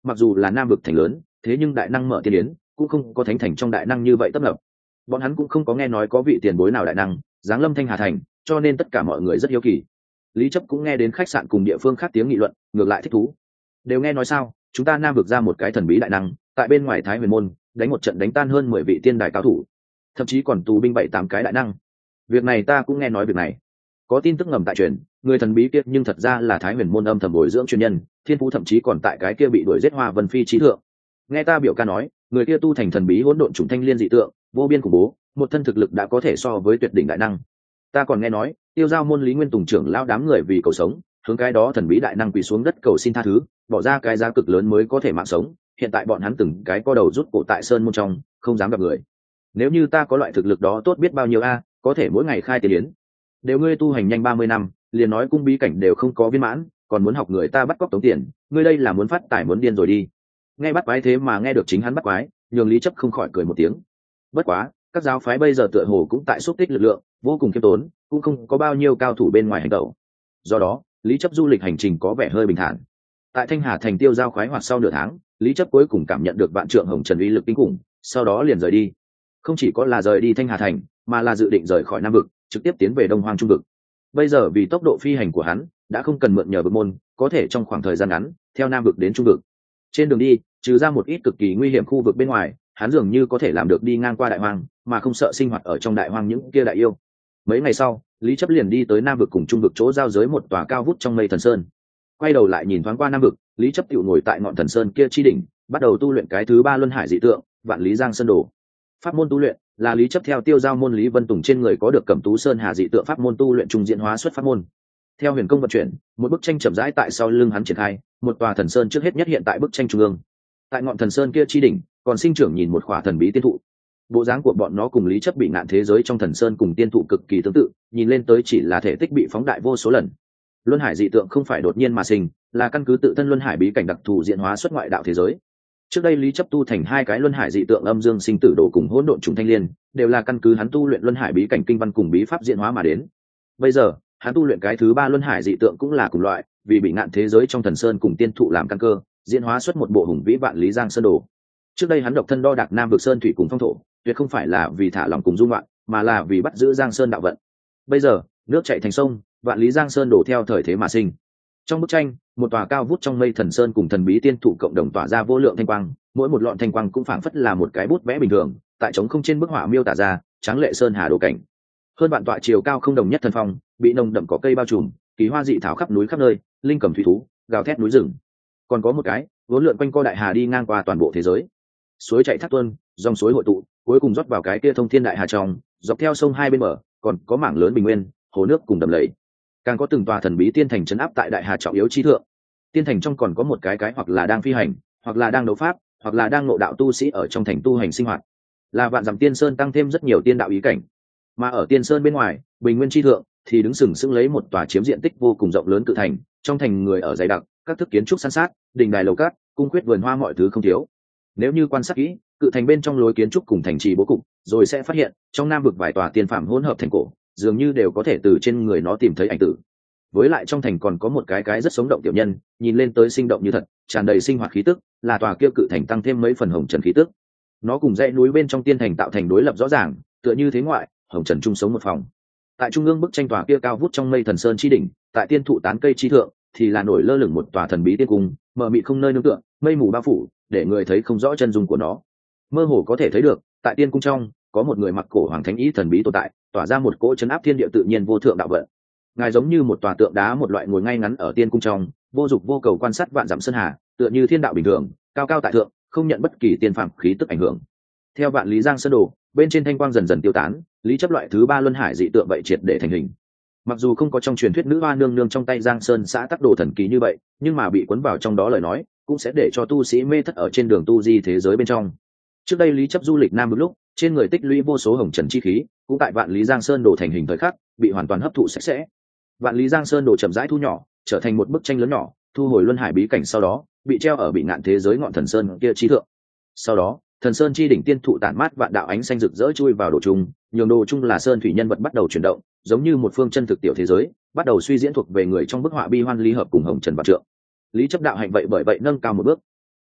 mặc dù là nam vực thành lớn, thế nhưng đại năng mở tiên yến cũng không có thánh thành trong đại năng như vậy tấp nập. Bọn hắn cũng không có nghe nói có vị tiền bối nào đại năng giáng lâm thanh hà thành, cho nên tất cả mọi người rất hiếu kỳ. Lý chấp cũng nghe đến khách sạn cùng địa phương khác tiếng nghị luận, ngược lại thích thú. Đều nghe nói sao, chúng ta nam vực ra một cái thần bí đại năng, tại bên ngoài Thái Huyền môn đánh một trận đánh tan hơn mười vị tiên đài cao thủ, thậm chí còn tù binh bảy tám cái đại năng. Việc này ta cũng nghe nói việc này. Có tin tức ngầm tại truyền, người thần bí kia nhưng thật ra là Thái Huyền môn âm thầm bồi dưỡng chuyên nhân, thiên phú thậm chí còn tại cái kia bị đuổi giết Hoa Vân Phi trí thượng. Nghe ta biểu ca nói, người kia tu thành thần bí hỗn độn trùng thanh liên dị tượng, vô biên khủng bố, một thân thực lực đã có thể so với tuyệt đỉnh đại năng. Ta còn nghe nói, tiêu giao môn Lý Nguyên Tùng trưởng lão đám người vì cầu sống, hướng cái đó thần bí đại năng quỳ xuống đất cầu xin tha thứ, bỏ ra cái giá cực lớn mới có thể mạng sống. Hiện tại bọn hắn từng cái co đầu rút cổ tại sơn môn trong, không dám gặp người. Nếu như ta có loại thực lực đó tốt biết bao nhiêu a, có thể mỗi ngày khai tiền yến. Đều ngươi tu hành nhanh ba mươi năm, liền nói cung bí cảnh đều không có viên mãn, còn muốn học người ta bắt cóc tống tiền, ngươi đây là muốn phát tài muốn điên rồi đi. Nghe bắt quái thế mà nghe được chính hắn bắt quái, nhường Lý chấp không khỏi cười một tiếng. Bất quá, các giáo phái bây giờ tựa hồ cũng tại xúc tích lực lượng, vô cùng khiêm tốn, cũng không có bao nhiêu cao thủ bên ngoài hành động. Do đó, Lý chấp du lịch hành trình có vẻ hơi bình thản. Tại Thanh Hà thành tiêu giao khoái hoạt sau nửa tháng, Lý chấp cuối cùng cảm nhận được vạn trượng hồng trần uy lực kinh khủng, sau đó liền rời đi. Không chỉ có là rời đi Thanh Hà thành, mà là dự định rời khỏi Nam vực, trực tiếp tiến về Đông Hoang Trung vực. Bây giờ vì tốc độ phi hành của hắn, đã không cần mượn nhờ vực môn, có thể trong khoảng thời gian ngắn, theo Nam vực đến Trung vực. Trên đường đi, trừ ra một ít cực kỳ nguy hiểm khu vực bên ngoài, hắn dường như có thể làm được đi ngang qua đại hoang, mà không sợ sinh hoạt ở trong đại hoang những kia đại yêu. Mấy ngày sau, Lý chấp liền đi tới Nam vực cùng Trung vực chỗ giao giới một tòa cao vút trong mây thần sơn. Quay đầu lại nhìn thoáng qua Nam vực, Lý chấp tiểu ngồi tại ngọn thần sơn kia chi đỉnh, bắt đầu tu luyện cái thứ ba luân hải dị tượng, Vạn Lý Giang Sơn Đồ. Pháp môn tu luyện là Lý chấp theo tiêu giao môn Lý Vân Tùng trên người có được Cẩm Tú Sơn Hà dị tượng pháp môn tu luyện trung diễn hóa xuất pháp môn. Theo huyền công vận chuyển, một bức tranh chậm rãi tại sau lưng hắn triển khai, một tòa thần sơn trước hết nhất hiện tại bức tranh trung ương. Tại ngọn thần sơn kia chi đỉnh, còn sinh trưởng nhìn một khỏa thần bí tiên thụ. Bộ dáng của bọn nó cùng Lý chấp bị ngạn thế giới trong thần sơn cùng tiên thụ cực kỳ tương tự, nhìn lên tới chỉ là thể tích bị phóng đại vô số lần. Luân hải dị tượng không phải đột nhiên mà sinh, là căn cứ tự thân luân hải bí cảnh đặc thù diễn hóa xuất ngoại đạo thế giới. Trước đây Lý chấp tu thành hai cái luân hải dị tượng âm dương sinh tử đồ cùng hỗn độn trùng thanh liên, đều là căn cứ hắn tu luyện luân hải bí cảnh kinh văn cùng bí pháp diễn hóa mà đến. Bây giờ, hắn tu luyện cái thứ ba luân hải dị tượng cũng là cùng loại, vì bị ngạn thế giới trong thần sơn cùng tiên thụ làm căn cơ, diễn hóa xuất một bộ hùng vĩ Vạn Lý Giang Sơn Đồ. Trước đây hắn độc thân đo đạc Nam vực sơn thủy cùng phong thổ, tuyệt không phải là vì thả lòng cùng dung loạn, mà là vì bắt giữ Giang Sơn đạo vận. Bây giờ, nước chảy thành sông, Vạn Lý Giang Sơn Đồ theo thời thế mà sinh. Trong bức tranh, một tòa cao vút trong mây thần sơn cùng thần bí tiên thụ cộng đồng tỏa ra vô lượng thanh quang, mỗi một lọn thanh quang cũng phảng phất là một cái bút vẽ bình thường, tại trống không trên bức họa miêu tả ra tráng lệ sơn hà đồ cảnh. Hơn vạn tọa chiều cao không đồng nhất thần phong, bị nồng đậm có cây bao trùm, kỳ hoa dị thảo khắp núi khắp nơi, linh cầm thủy thú gào thét núi rừng. Còn có một cái vốn lượn quanh co đại hà đi ngang qua toàn bộ thế giới, suối chảy thác tuôn, dòng suối hội tụ, cuối cùng rót vào cái kia thông thiên đại hà trong, dọc theo sông hai bên bờ còn có mảng lớn bình nguyên, hồ nước cùng đầm lầy, càng có từng tòa thần bí tiên thành trấn áp tại đại hà trọng yếu chi thượng. Tiên thành trong còn có một cái cái hoặc là đang phi hành, hoặc là đang đấu pháp, hoặc là đang ngộ đạo tu sĩ ở trong thành tu hành sinh hoạt, là vạn dặm tiên sơn tăng thêm rất nhiều tiên đạo ý cảnh. Mà ở tiên sơn bên ngoài, bình nguyên chi thượng thì đứng sừng sững lấy một tòa chiếm diện tích vô cùng rộng lớn cự thành, trong thành người ở dày đặc, các thức kiến trúc san sát, đình đài lầu cát, cung quyết vườn hoa mọi thứ không thiếu. Nếu như quan sát kỹ, cự thành bên trong lối kiến trúc cùng thành trì bố cục, rồi sẽ phát hiện trong Nam vực vài tòa tiên phạm hỗn hợp thành cổ, dường như đều có thể từ trên người nó tìm thấy ảnh tử. Với lại trong thành còn có một cái cái rất sống động tiểu nhân, nhìn lên tới sinh động như thật, tràn đầy sinh hoạt khí tức, là tòa kia cự thành tăng thêm mấy phần hồng trần khí tức. Nó cùng dãy núi bên trong tiên thành tạo thành đối lập rõ ràng, tựa như thế ngoại, hồng trần chung sống một phòng. Tại trung ương bức tranh tòa kia cao vút trong mây thần sơn chi đỉnh, tại tiên thụ tán cây chi thượng, thì là nổi lơ lửng một tòa thần bí tiên cung, mờ mịt không nơi nương tựa, mây mù bao phủ, để người thấy không rõ chân dung của nó. Mơ hồ có thể thấy được, tại tiên cung trong, có một người mặc cổ hoàng thánh ý thần bí tồn tại, tỏa ra một cỗ chấn áp thiên địa tự nhiên vô thượng đạo vận. Ngài giống như một tòa tượng đá một loại ngồi ngay ngắn ở tiên cung trong, vô dục vô cầu quan sát vạn dặm sơn hà, tựa như thiên đạo bình thường, cao cao tại thượng, không nhận bất kỳ tiên phàm khí tức ảnh hưởng. Theo Vạn Lý Giang Sơn Đồ, bên trên thanh quang dần dần tiêu tán, lý chấp loại thứ ba luân hải dị tượng vậy triệt để thành hình. Mặc dù không có trong truyền thuyết nữ hoa nương nương trong tay Giang Sơn xã tắc đồ thần kỳ như vậy, nhưng mà bị cuốn vào trong đó lời nói, cũng sẽ để cho tu sĩ mê thất ở trên đường tu di thế giới bên trong. Trước đây lý chấp du lịch Nam Vực lúc, trên người tích lũy vô số hồng trần chi khí, cũng tại Vạn Lý Giang Sơn Đồ thành hình thời khắc, bị hoàn toàn hấp thụ sạch sẽ. Vạn Lý Giang Sơn Đồ chậm rãi thu nhỏ, trở thành một bức tranh lớn nhỏ, thu hồi luân hải bí cảnh sau đó, bị treo ở bị ngạn thế giới ngọn thần sơn kia chi thượng. Sau đó, thần sơn chi đỉnh tiên thụ tản mát vạn đạo ánh xanh rực rỡ chui vào đồ trung, nhường đồ trung là sơn thủy nhân vật bắt đầu chuyển động, giống như một phương chân thực tiểu thế giới, bắt đầu suy diễn thuộc về người trong bức họa bi hoan ly hợp cùng hồng trần vạn trượng. Lý chấp đạo hạnh vậy bởi vậy nâng cao một bước.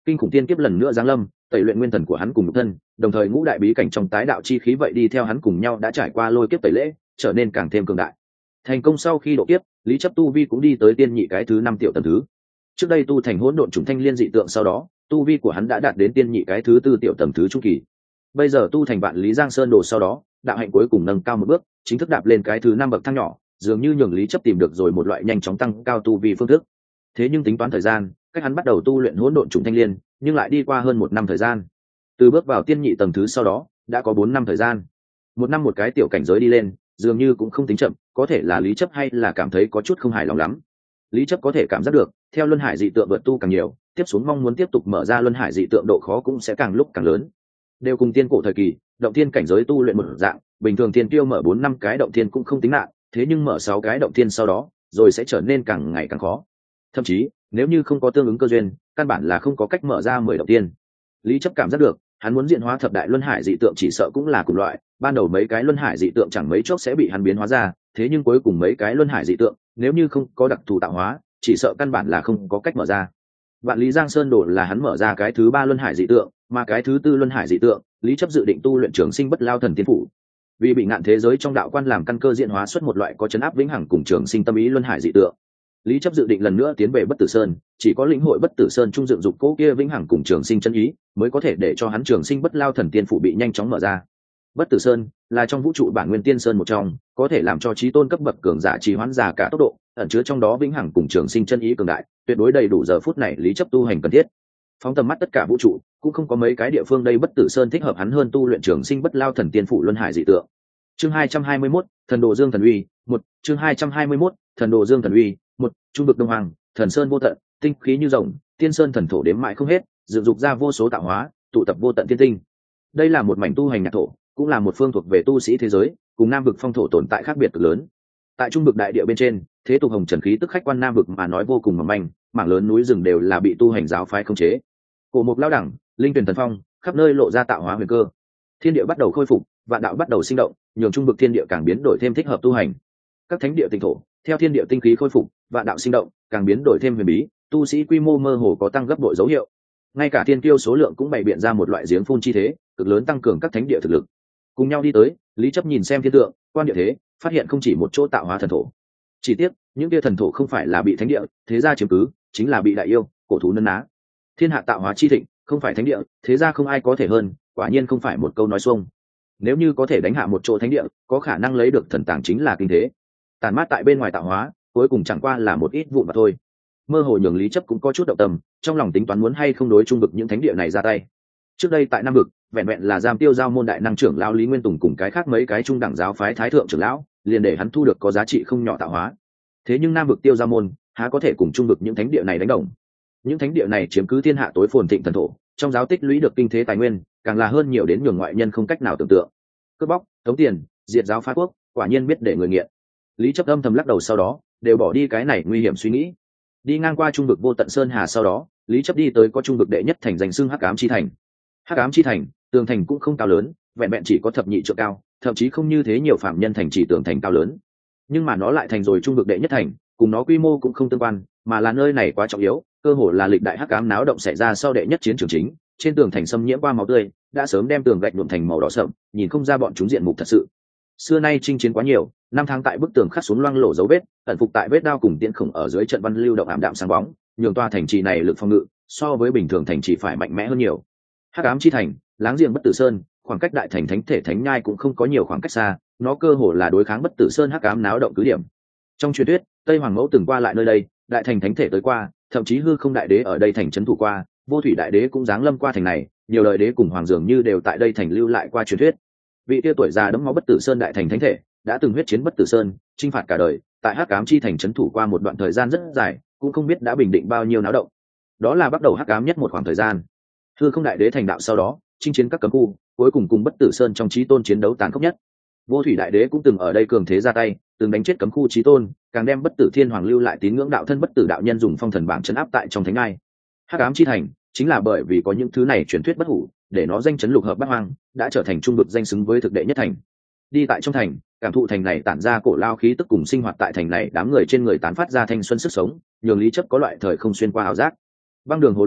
Kinh khủng tiên kiếp lần nữa giáng lâm, tẩy luyện nguyên thần của hắn cùng nhục thân, đồng thời ngũ đại bí cảnh trong tái đạo chi khí vậy đi theo hắn cùng nhau đã trải qua lôi kiếp tẩy lễ, trở nên càng thêm cường đại. Thành công sau khi độ kiếp, Lý Chấp tu vi cũng đi tới tiên nhị cái thứ năm tiểu tầng thứ. Trước đây tu thành hỗn độn trùng thanh liên dị tượng sau đó, tu vi của hắn đã đạt đến tiên nhị cái thứ tư tiểu tầng thứ trung kỳ. Bây giờ tu thành Vạn Lý Giang Sơn đồ sau đó, đạo hạnh cuối cùng nâng cao một bước, chính thức đạp lên cái thứ năm bậc thang nhỏ, dường như nhường Lý Chấp tìm được rồi một loại nhanh chóng tăng cao tu vi phương thức. Thế nhưng tính toán thời gian, cách hắn bắt đầu tu luyện hỗn độn trùng thanh liên, nhưng lại đi qua hơn một năm thời gian. Từ bước vào tiên nhị tầng thứ sau đó, đã có bốn năm thời gian. Một năm một cái tiểu cảnh giới đi lên, dường như cũng không tính chậm, có thể là Lý Chấp hay là cảm thấy có chút không hài lòng lắm. Lý Chấp có thể cảm giác được, theo luân hải dị tượng vượt tu càng nhiều, tiếp xuống mong muốn tiếp tục mở ra luân hải dị tượng độ khó cũng sẽ càng lúc càng lớn. Đều cùng tiên cổ thời kỳ, động thiên cảnh giới tu luyện một dạng, bình thường tiên tiêu mở bốn năm cái động thiên cũng không tính nặng, thế nhưng mở sáu cái động thiên sau đó, rồi sẽ trở nên càng ngày càng khó. Thậm chí, nếu như không có tương ứng cơ duyên, căn bản là không có cách mở ra mười động thiên. Lý Chấp cảm giác được, hắn muốn diễn hóa thập đại luân hải dị tượng chỉ sợ cũng là cùng loại, ban đầu mấy cái luân hải dị tượng chẳng mấy chốc sẽ bị hắn biến hóa ra, thế nhưng cuối cùng mấy cái luân hải dị tượng, nếu như không có đặc thù tạo hóa, chỉ sợ căn bản là không có cách mở ra. Vạn Lý Giang Sơn đồ là hắn mở ra cái thứ ba luân hải dị tượng, mà cái thứ tư luân hải dị tượng, Lý Chấp dự định tu luyện Trường Sinh Bất Lao Thần Tiên Phủ. Vì bị ngạn thế giới trong đạo quan làm căn cơ diễn hóa xuất một loại có chấn áp vĩnh hằng cùng trường sinh tâm ý luân hải dị tượng. Lý Chấp dự định lần nữa tiến về Bất Tử Sơn, chỉ có lĩnh hội Bất Tử Sơn trung dựng dục cố kia vĩnh hằng cùng trường sinh chân ý, mới có thể để cho hắn Trường Sinh Bất Lao Thần Tiên Phủ bị nhanh chóng mở ra. Bất Tử Sơn là trong vũ trụ bản nguyên tiên sơn một trong, có thể làm cho chí tôn cấp bậc cường giả trì hoãn giả cả tốc độ, ẩn chứa trong đó vĩnh hằng cùng trường sinh chân ý cường đại, tuyệt đối đầy đủ giờ phút này Lý Chấp tu hành cần thiết. Phóng tầm mắt tất cả vũ trụ, cũng không có mấy cái địa phương đây Bất Tử Sơn thích hợp hắn hơn tu luyện Trường Sinh Bất Lao Thần Tiên Phủ luân hải dị tượng. Chương hai trăm hai mươi mốt, Thần Đồ Dương Thần Uy, một, chương hai trăm hai mươi mốt, Thần Đồ Dương Thần Uy, một, trung vực đông hoàng, thần sơn vô tận, tinh khí như rồng, tiên sơn thần thổ đếm mãi không hết, dựng dục ra vô số tạo hóa, tụ tập vô tận thiên tinh. Đây là một mảnh tu hành nhạc thổ, cũng là một phương thuộc về tu sĩ thế giới, cùng nam vực phong thổ tồn tại khác biệt cực lớn. Tại trung vực đại địa bên trên, thế tục hồng trần khí tức khách quan nam vực mà nói vô cùng mỏng manh, mảng lớn núi rừng đều là bị tu hành giáo phái khống chế. Cổ mục lao đẳng, linh tuyển thần phong, khắp nơi lộ ra tạo hóa huyền cơ. Thiên địa bắt đầu khôi phục, vạn đạo bắt đầu sinh động, nhường trung vực thiên địa càng biến đổi thêm thích hợp tu hành. Các thánh địa tinh thổ, theo thiên địa tinh khí khôi phục, vạn đạo sinh động, càng biến đổi thêm huyền bí, tu sĩ quy mô mơ hồ có tăng gấp bội dấu hiệu. Ngay cả thiên kiêu số lượng cũng bày biện ra một loại giếng phun chi thế, cực lớn tăng cường các thánh địa thực lực. Cùng nhau đi tới, Lý Chấp nhìn xem thiên tượng, quan địa thế, phát hiện không chỉ một chỗ tạo hóa thần thổ. Chỉ tiếc, những kia thần thổ không phải là bị thánh địa, thế gia chiếm cứ, chính là bị đại yêu, cổ thú nấn ná. Thiên hạ tạo hóa chi thịnh, không phải thánh địa, thế gia không ai có thể hơn, quả nhiên không phải một câu nói xuông. Nếu như có thể đánh hạ một chỗ thánh địa, có khả năng lấy được thần tàng chính là kinh thế. Tàn mát tại bên ngoài tạo hóa, cuối cùng chẳng qua là một ít vụn mà thôi. Mơ hồ nhường Lý Chấp cũng có chút động tâm, trong lòng tính toán muốn hay không đối trung vực những thánh địa này ra tay. Trước đây tại Nam vực, vẹn vẹn là giam tiêu giao môn đại năng trưởng lão Lý Nguyên Tùng cùng cái khác mấy cái trung đẳng giáo phái thái thượng trưởng lão, liền để hắn thu được có giá trị không nhỏ tạo hóa. Thế nhưng Nam vực tiêu giao môn, há có thể cùng trung vực những thánh địa này đánh đồng. Những thánh địa này chiếm cứ thiên hạ tối phồn thịnh thần thổ, trong giáo tích lũy được kinh thế tài nguyên, càng là hơn nhiều đến nhường ngoại nhân không cách nào tưởng tượng. Cướp bóc, tống tiền, diệt giáo phá quốc, quả nhiên biết để người nghiện. Lý Chấp âm thầm lắc đầu sau đó, đều bỏ đi cái này nguy hiểm suy nghĩ. Đi ngang qua trung vực vô tận sơn hà sau đó, Lý Chấp đi tới có trung vực đệ nhất thành danh xưng Hắc Ám chi thành. Hắc Ám chi thành, tường thành cũng không cao lớn, vẹn vẹn chỉ có thập nhị trượng cao, thậm chí không như thế nhiều phạm nhân thành chỉ tường thành cao lớn. Nhưng mà nó lại thành rồi trung vực đệ nhất thành, cùng nó quy mô cũng không tương quan, mà là nơi này quá trọng yếu, cơ hồ là lịch đại Hắc Ám náo động xảy ra sau đệ nhất chiến trường chính, trên tường thành xâm nhiễm qua máu tươi, đã sớm đem tường gạch nhuộm thành màu đỏ sậm, nhìn không ra bọn chúng diện mục thật sự. Xưa nay chinh chiến quá nhiều, năm tháng tại bức tường khắc xuống loang lổ dấu vết, ẩn phục tại vết đao cùng tiễn khổng ở dưới trận văn lưu động ảm đạm sáng bóng, nhường tòa thành trì này lực phòng ngự so với bình thường thành trì phải mạnh mẽ hơn nhiều. Hắc Ám chi thành, láng giềng Bất Tử Sơn, khoảng cách đại thành thánh thể thánh nhai cũng không có nhiều khoảng cách xa, nó cơ hồ là đối kháng Bất Tử Sơn Hắc Ám náo động cứ điểm. Trong truyền thuyết, Tây Hoàng Mẫu từng qua lại nơi đây, đại thành thánh thể tới qua, thậm chí hư không đại đế ở đây thành trấn thủ qua, vô thủy đại đế cũng giáng lâm qua thành này, nhiều đời đế cùng hoàng dường như đều tại đây thành lưu lại qua truyền thuyết. Vị tia tuổi già đẫm máu Bất Tử Sơn đại thành thánh thể, đã từng huyết chiến Bất Tử Sơn, chinh phạt cả đời, tại Hắc Ám chi thành trấn thủ qua một đoạn thời gian rất dài, cũng không biết đã bình định bao nhiêu náo động. Đó là bắt đầu hắc ám nhất một khoảng thời gian. Hư không đại đế thành đạo sau đó, chinh chiến các cấm khu, cuối cùng cùng Bất Tử Sơn trong chí tôn chiến đấu tàn khốc nhất. Vô thủy đại đế cũng từng ở đây cường thế ra tay, từng đánh chết cấm khu chí tôn, càng đem Bất Tử Thiên Hoàng lưu lại tín ngưỡng đạo thân Bất Tử đạo nhân dùng phong thần bảng trấn áp tại trong thánh ngai. Hắc Ám chi thành chính là bởi vì có những thứ này truyền thuyết bất hủ, để nó danh chấn lục hợp bát hoang, đã trở thành trung vực danh xứng với thực đệ nhất thành. Đi tại trong thành, cảm thụ thành này tản ra cổ lao khí tức cùng sinh hoạt tại thành này đám người trên người tán phát ra thanh xuân sức sống, nhường Lý Chấp có loại thời không xuyên qua ảo giác. Băng đường hồ lô,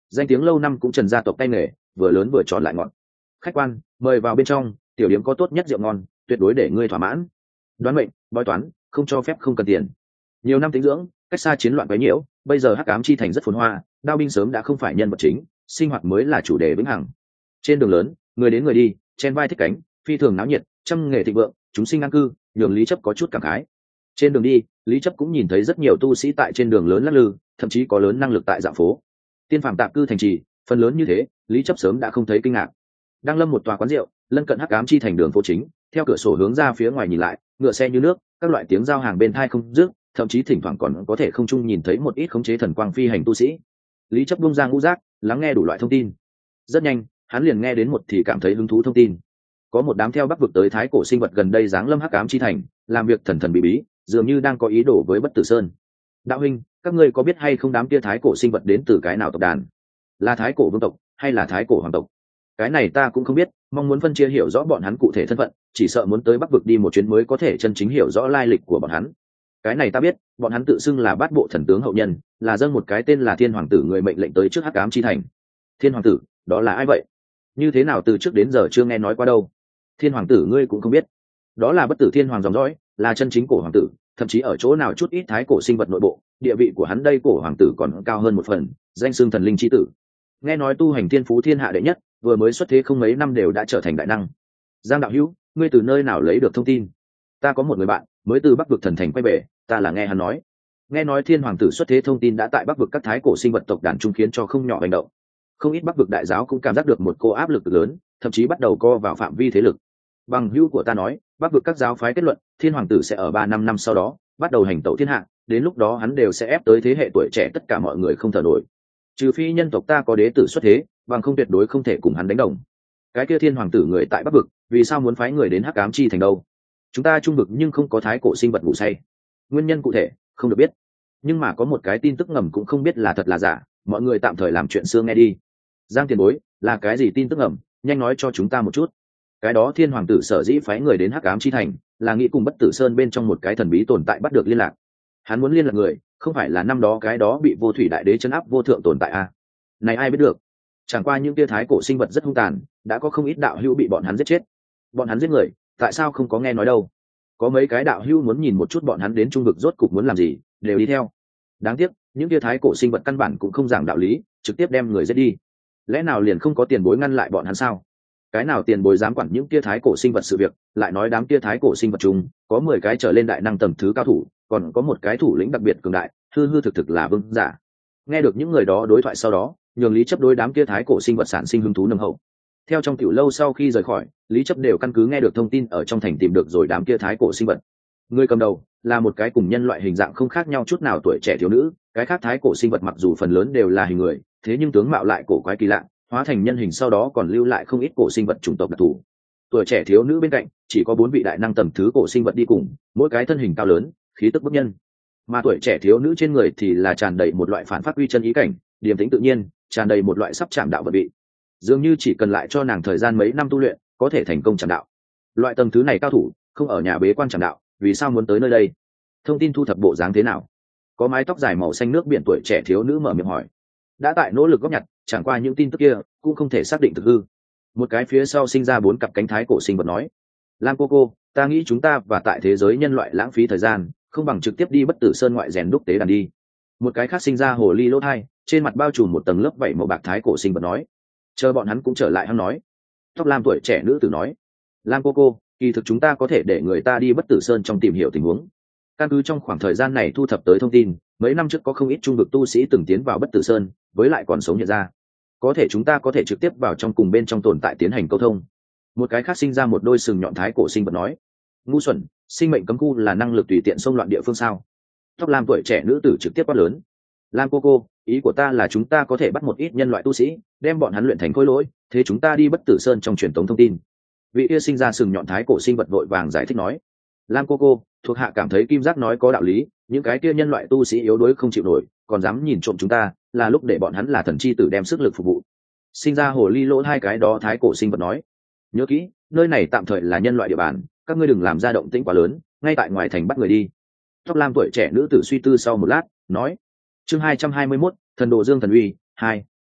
danh tiếng lâu năm cũng Trần gia tộc tay nghề, vừa lớn vừa tròn lại ngọt. Khách quan, mời vào bên trong, tiểu điếm có tốt nhất rượu ngon, tuyệt đối để ngươi thỏa mãn. Đoán mệnh, bói toán, không cho phép không cần tiền. Nhiều năm tính dưỡng, cách xa chiến loạn quấy nhiễu, bây giờ Hắc Ám chi thành rất phồn hoa, đao binh sớm đã không phải nhân vật chính, sinh hoạt mới là chủ đề vĩnh hằng. Trên đường lớn, người đến người đi, chen vai thích cánh, phi thường náo nhiệt, trăm nghề thịnh vượng, chúng sinh an cư, nhường Lý Chấp có chút cảm khái. Trên đường đi, Lý Chấp cũng nhìn thấy rất nhiều tu sĩ tại trên đường lớn lắc lư, thậm chí có lớn năng lực tại dạo phố. Tiên phàm tạp cư thành trì, phần lớn như thế, Lý Chấp sớm đã không thấy kinh ngạc. Đang lâm một tòa quán rượu, lân cận Hắc Ám chi thành đường phố chính, theo cửa sổ hướng ra phía ngoài nhìn lại, ngựa xe như nước, các loại tiếng giao hàng bên tai không dứt, thậm chí thỉnh thoảng còn có thể không trung nhìn thấy một ít khống chế thần quang phi hành tu sĩ. Lý Chấp bung ra ngũ giác, lắng nghe đủ loại thông tin. Rất nhanh, hắn liền nghe đến một thì cảm thấy hứng thú thông tin. Có một đám theo Bắc vực tới thái cổ sinh vật gần đây giáng lâm Hắc Ám chi thành, làm việc thần thần bí bí, dường như đang có ý đồ với Bất Tử Sơn. Đạo huynh, các ngươi có biết hay không đám kia thái cổ sinh vật đến từ cái nào tộc đàn? Là thái cổ vương tộc hay là thái cổ hoàng tộc? Cái này ta cũng không biết, mong muốn phân chia hiểu rõ bọn hắn cụ thể thân phận, chỉ sợ muốn tới Bắc vực đi một chuyến mới có thể chân chính hiểu rõ lai lịch của bọn hắn. Cái này ta biết, bọn hắn tự xưng là Bát Bộ thần tướng hậu nhân, là dâng một cái tên là Thiên Hoàng tử người mệnh lệnh tới trước Hắc Ám chi thành. Thiên Hoàng tử, đó là ai vậy? Như thế nào từ trước đến giờ chưa nghe nói qua đâu? Thiên Hoàng tử ngươi cũng không biết? Đó là Bất Tử Thiên Hoàng dòng dõi, là chân chính cổ hoàng tử, thậm chí ở chỗ nào chút ít thái cổ sinh vật nội bộ, địa vị của hắn đây cổ hoàng tử còn cao hơn một phần, danh xưng thần linh chi tử. Nghe nói tu hành thiên phú thiên hạ đệ nhất, vừa mới xuất thế không mấy năm đều đã trở thành đại năng. Giang đạo hữu, ngươi từ nơi nào lấy được thông tin? Ta có một người bạn mới từ Bắc vực thần thành quay về, ta là nghe hắn nói. Nghe nói Thiên Hoàng tử xuất thế thông tin đã tại Bắc vực các thái cổ sinh vật tộc đàn trung khiến cho không nhỏ hành động. Không ít Bắc vực đại giáo cũng cảm giác được một cô áp lực lớn, thậm chí bắt đầu co vào phạm vi thế lực. Bằng hữu của ta nói, Bắc vực các giáo phái kết luận, Thiên Hoàng tử sẽ ở ba năm năm sau đó bắt đầu hành tẩu thiên hạ, đến lúc đó hắn đều sẽ ép tới thế hệ tuổi trẻ tất cả mọi người không thở nổi. Trừ phi nhân tộc ta có đế tử xuất thế, bằng không tuyệt đối không thể cùng hắn đánh đồng. Cái kia Thiên Hoàng tử người tại Bắc vực, vì sao muốn phái người đến Hắc Ám chi thành đâu? Chúng ta trung vực nhưng không có thái cổ sinh vật ngủ say. Nguyên nhân cụ thể không được biết, nhưng mà có một cái tin tức ngầm cũng không biết là thật là giả, mọi người tạm thời làm chuyện xưa nghe đi. Giang tiền bối, là cái gì tin tức ngầm, nhanh nói cho chúng ta một chút. Cái đó Thiên Hoàng tử sở dĩ phái người đến Hắc Ám chi thành, là nghĩ cùng Bất Tử Sơn bên trong một cái thần bí tồn tại bắt được liên lạc. Hắn muốn liên lạc người, không phải là năm đó cái đó bị Vô Thủy Đại Đế trấn áp vô thượng tồn tại à? Này ai biết được? Chẳng qua những tia thái cổ sinh vật rất hung tàn, đã có không ít đạo hữu bị bọn hắn giết chết. Bọn hắn giết người, tại sao không có nghe nói đâu? Có mấy cái đạo hữu muốn nhìn một chút bọn hắn đến trung vực rốt cục muốn làm gì, đều đi theo. Đáng tiếc, những tia thái cổ sinh vật căn bản cũng không giảng đạo lý, trực tiếp đem người giết đi. Lẽ nào liền không có tiền bối ngăn lại bọn hắn sao? Cái nào tiền bối dám quản những tia thái cổ sinh vật sự việc, lại nói đám tia thái cổ sinh vật chung có mười cái trở lên đại năng tầng thứ cao thủ, còn có một cái thủ lĩnh đặc biệt cường đại, hư hư thực thực là vương giả. Nghe được những người đó đối thoại sau đó, nhường Lý Chấp đối đám kia thái cổ sinh vật sản sinh hứng thú nồng hậu. Theo trong tiểu lâu sau khi rời khỏi, Lý Chấp đều căn cứ nghe được thông tin ở trong thành tìm được rồi đám kia thái cổ sinh vật. Người cầm đầu là một cái cùng nhân loại hình dạng không khác nhau chút nào tuổi trẻ thiếu nữ, cái khác thái cổ sinh vật mặc dù phần lớn đều là hình người, thế nhưng tướng mạo lại cổ quái kỳ lạ, hóa thành nhân hình sau đó còn lưu lại không ít cổ sinh vật chủng tộc đặc thù. Tuổi trẻ thiếu nữ bên cạnh chỉ có bốn vị đại năng tầm thứ cổ sinh vật đi cùng, mỗi cái thân hình cao lớn, khí tức bức nhân. Mà tuổi trẻ thiếu nữ trên người thì là tràn đầy một loại phản phát uy chân ý cảnh, điềm tĩnh tự nhiên, tràn đầy một loại sắp chạm đạo vật vị. Dường như chỉ cần lại cho nàng thời gian mấy năm tu luyện, có thể thành công chạm đạo. Loại tầng thứ này cao thủ, không ở nhà bế quan chạm đạo, vì sao muốn tới nơi đây? Thông tin thu thập bộ dáng thế nào? Có mái tóc dài màu xanh nước biển tuổi trẻ thiếu nữ mở miệng hỏi. Đã tại nỗ lực góp nhặt, chẳng qua những tin tức kia cũng không thể xác định thực hư. Một cái phía sau sinh ra bốn cặp cánh thái cổ sinh vật nói. Lam cô cô, ta nghĩ chúng ta và tại thế giới nhân loại lãng phí thời gian, không bằng trực tiếp đi Bất Tử Sơn ngoại rèn đúc tế đàn đi. Một cái khác sinh ra hồ ly lỗ thai, trên mặt bao trùm một tầng lớp vảy màu bạc thái cổ sinh vật nói. Chờ bọn hắn cũng trở lại hắn nói. Tóc lam tuổi trẻ nữ tử nói. Lam cô cô, kỳ thực chúng ta có thể để người ta đi Bất Tử Sơn trong tìm hiểu tình huống. Căn cứ trong khoảng thời gian này thu thập tới thông tin, mấy năm trước có không ít trung vực tu sĩ từng tiến vào Bất Tử Sơn, với lại còn sống hiện ra. Có thể chúng ta có thể trực tiếp vào trong cùng bên trong tồn tại tiến hành câu thông. Một cái khác sinh ra một đôi sừng nhọn thái cổ sinh vật nói. Ngu xuẩn, sinh mệnh cấm khu là năng lực tùy tiện xông loạn địa phương sao? Tóc lam tuổi trẻ nữ tử trực tiếp quát lớn. Lam cô cô, ý của ta là chúng ta có thể bắt một ít nhân loại tu sĩ, đem bọn hắn luyện thành khối lỗi, thế chúng ta đi Bất Tử Sơn trong truyền tống thông tin. Vị kia sinh ra sừng nhọn thái cổ sinh vật vội vàng giải thích nói. Lam cô cô, thuộc hạ cảm thấy Kim Giác nói có đạo lý, những cái kia nhân loại tu sĩ yếu đuối không chịu nổi, còn dám nhìn trộm chúng ta, là lúc để bọn hắn là thần chi tử đem sức lực phục vụ. Sinh ra hồ ly lỗ hai cái đó thái cổ sinh vật nói. Nhớ kỹ, nơi này tạm thời là nhân loại địa bàn, các ngươi đừng làm ra động tĩnh quá lớn, ngay tại ngoài thành bắt người đi. Tóc lam tuổi trẻ nữ tử suy tư sau một lát nói. Chương hai trăm hai mươi mốt, thần đồ dương thần uy hai,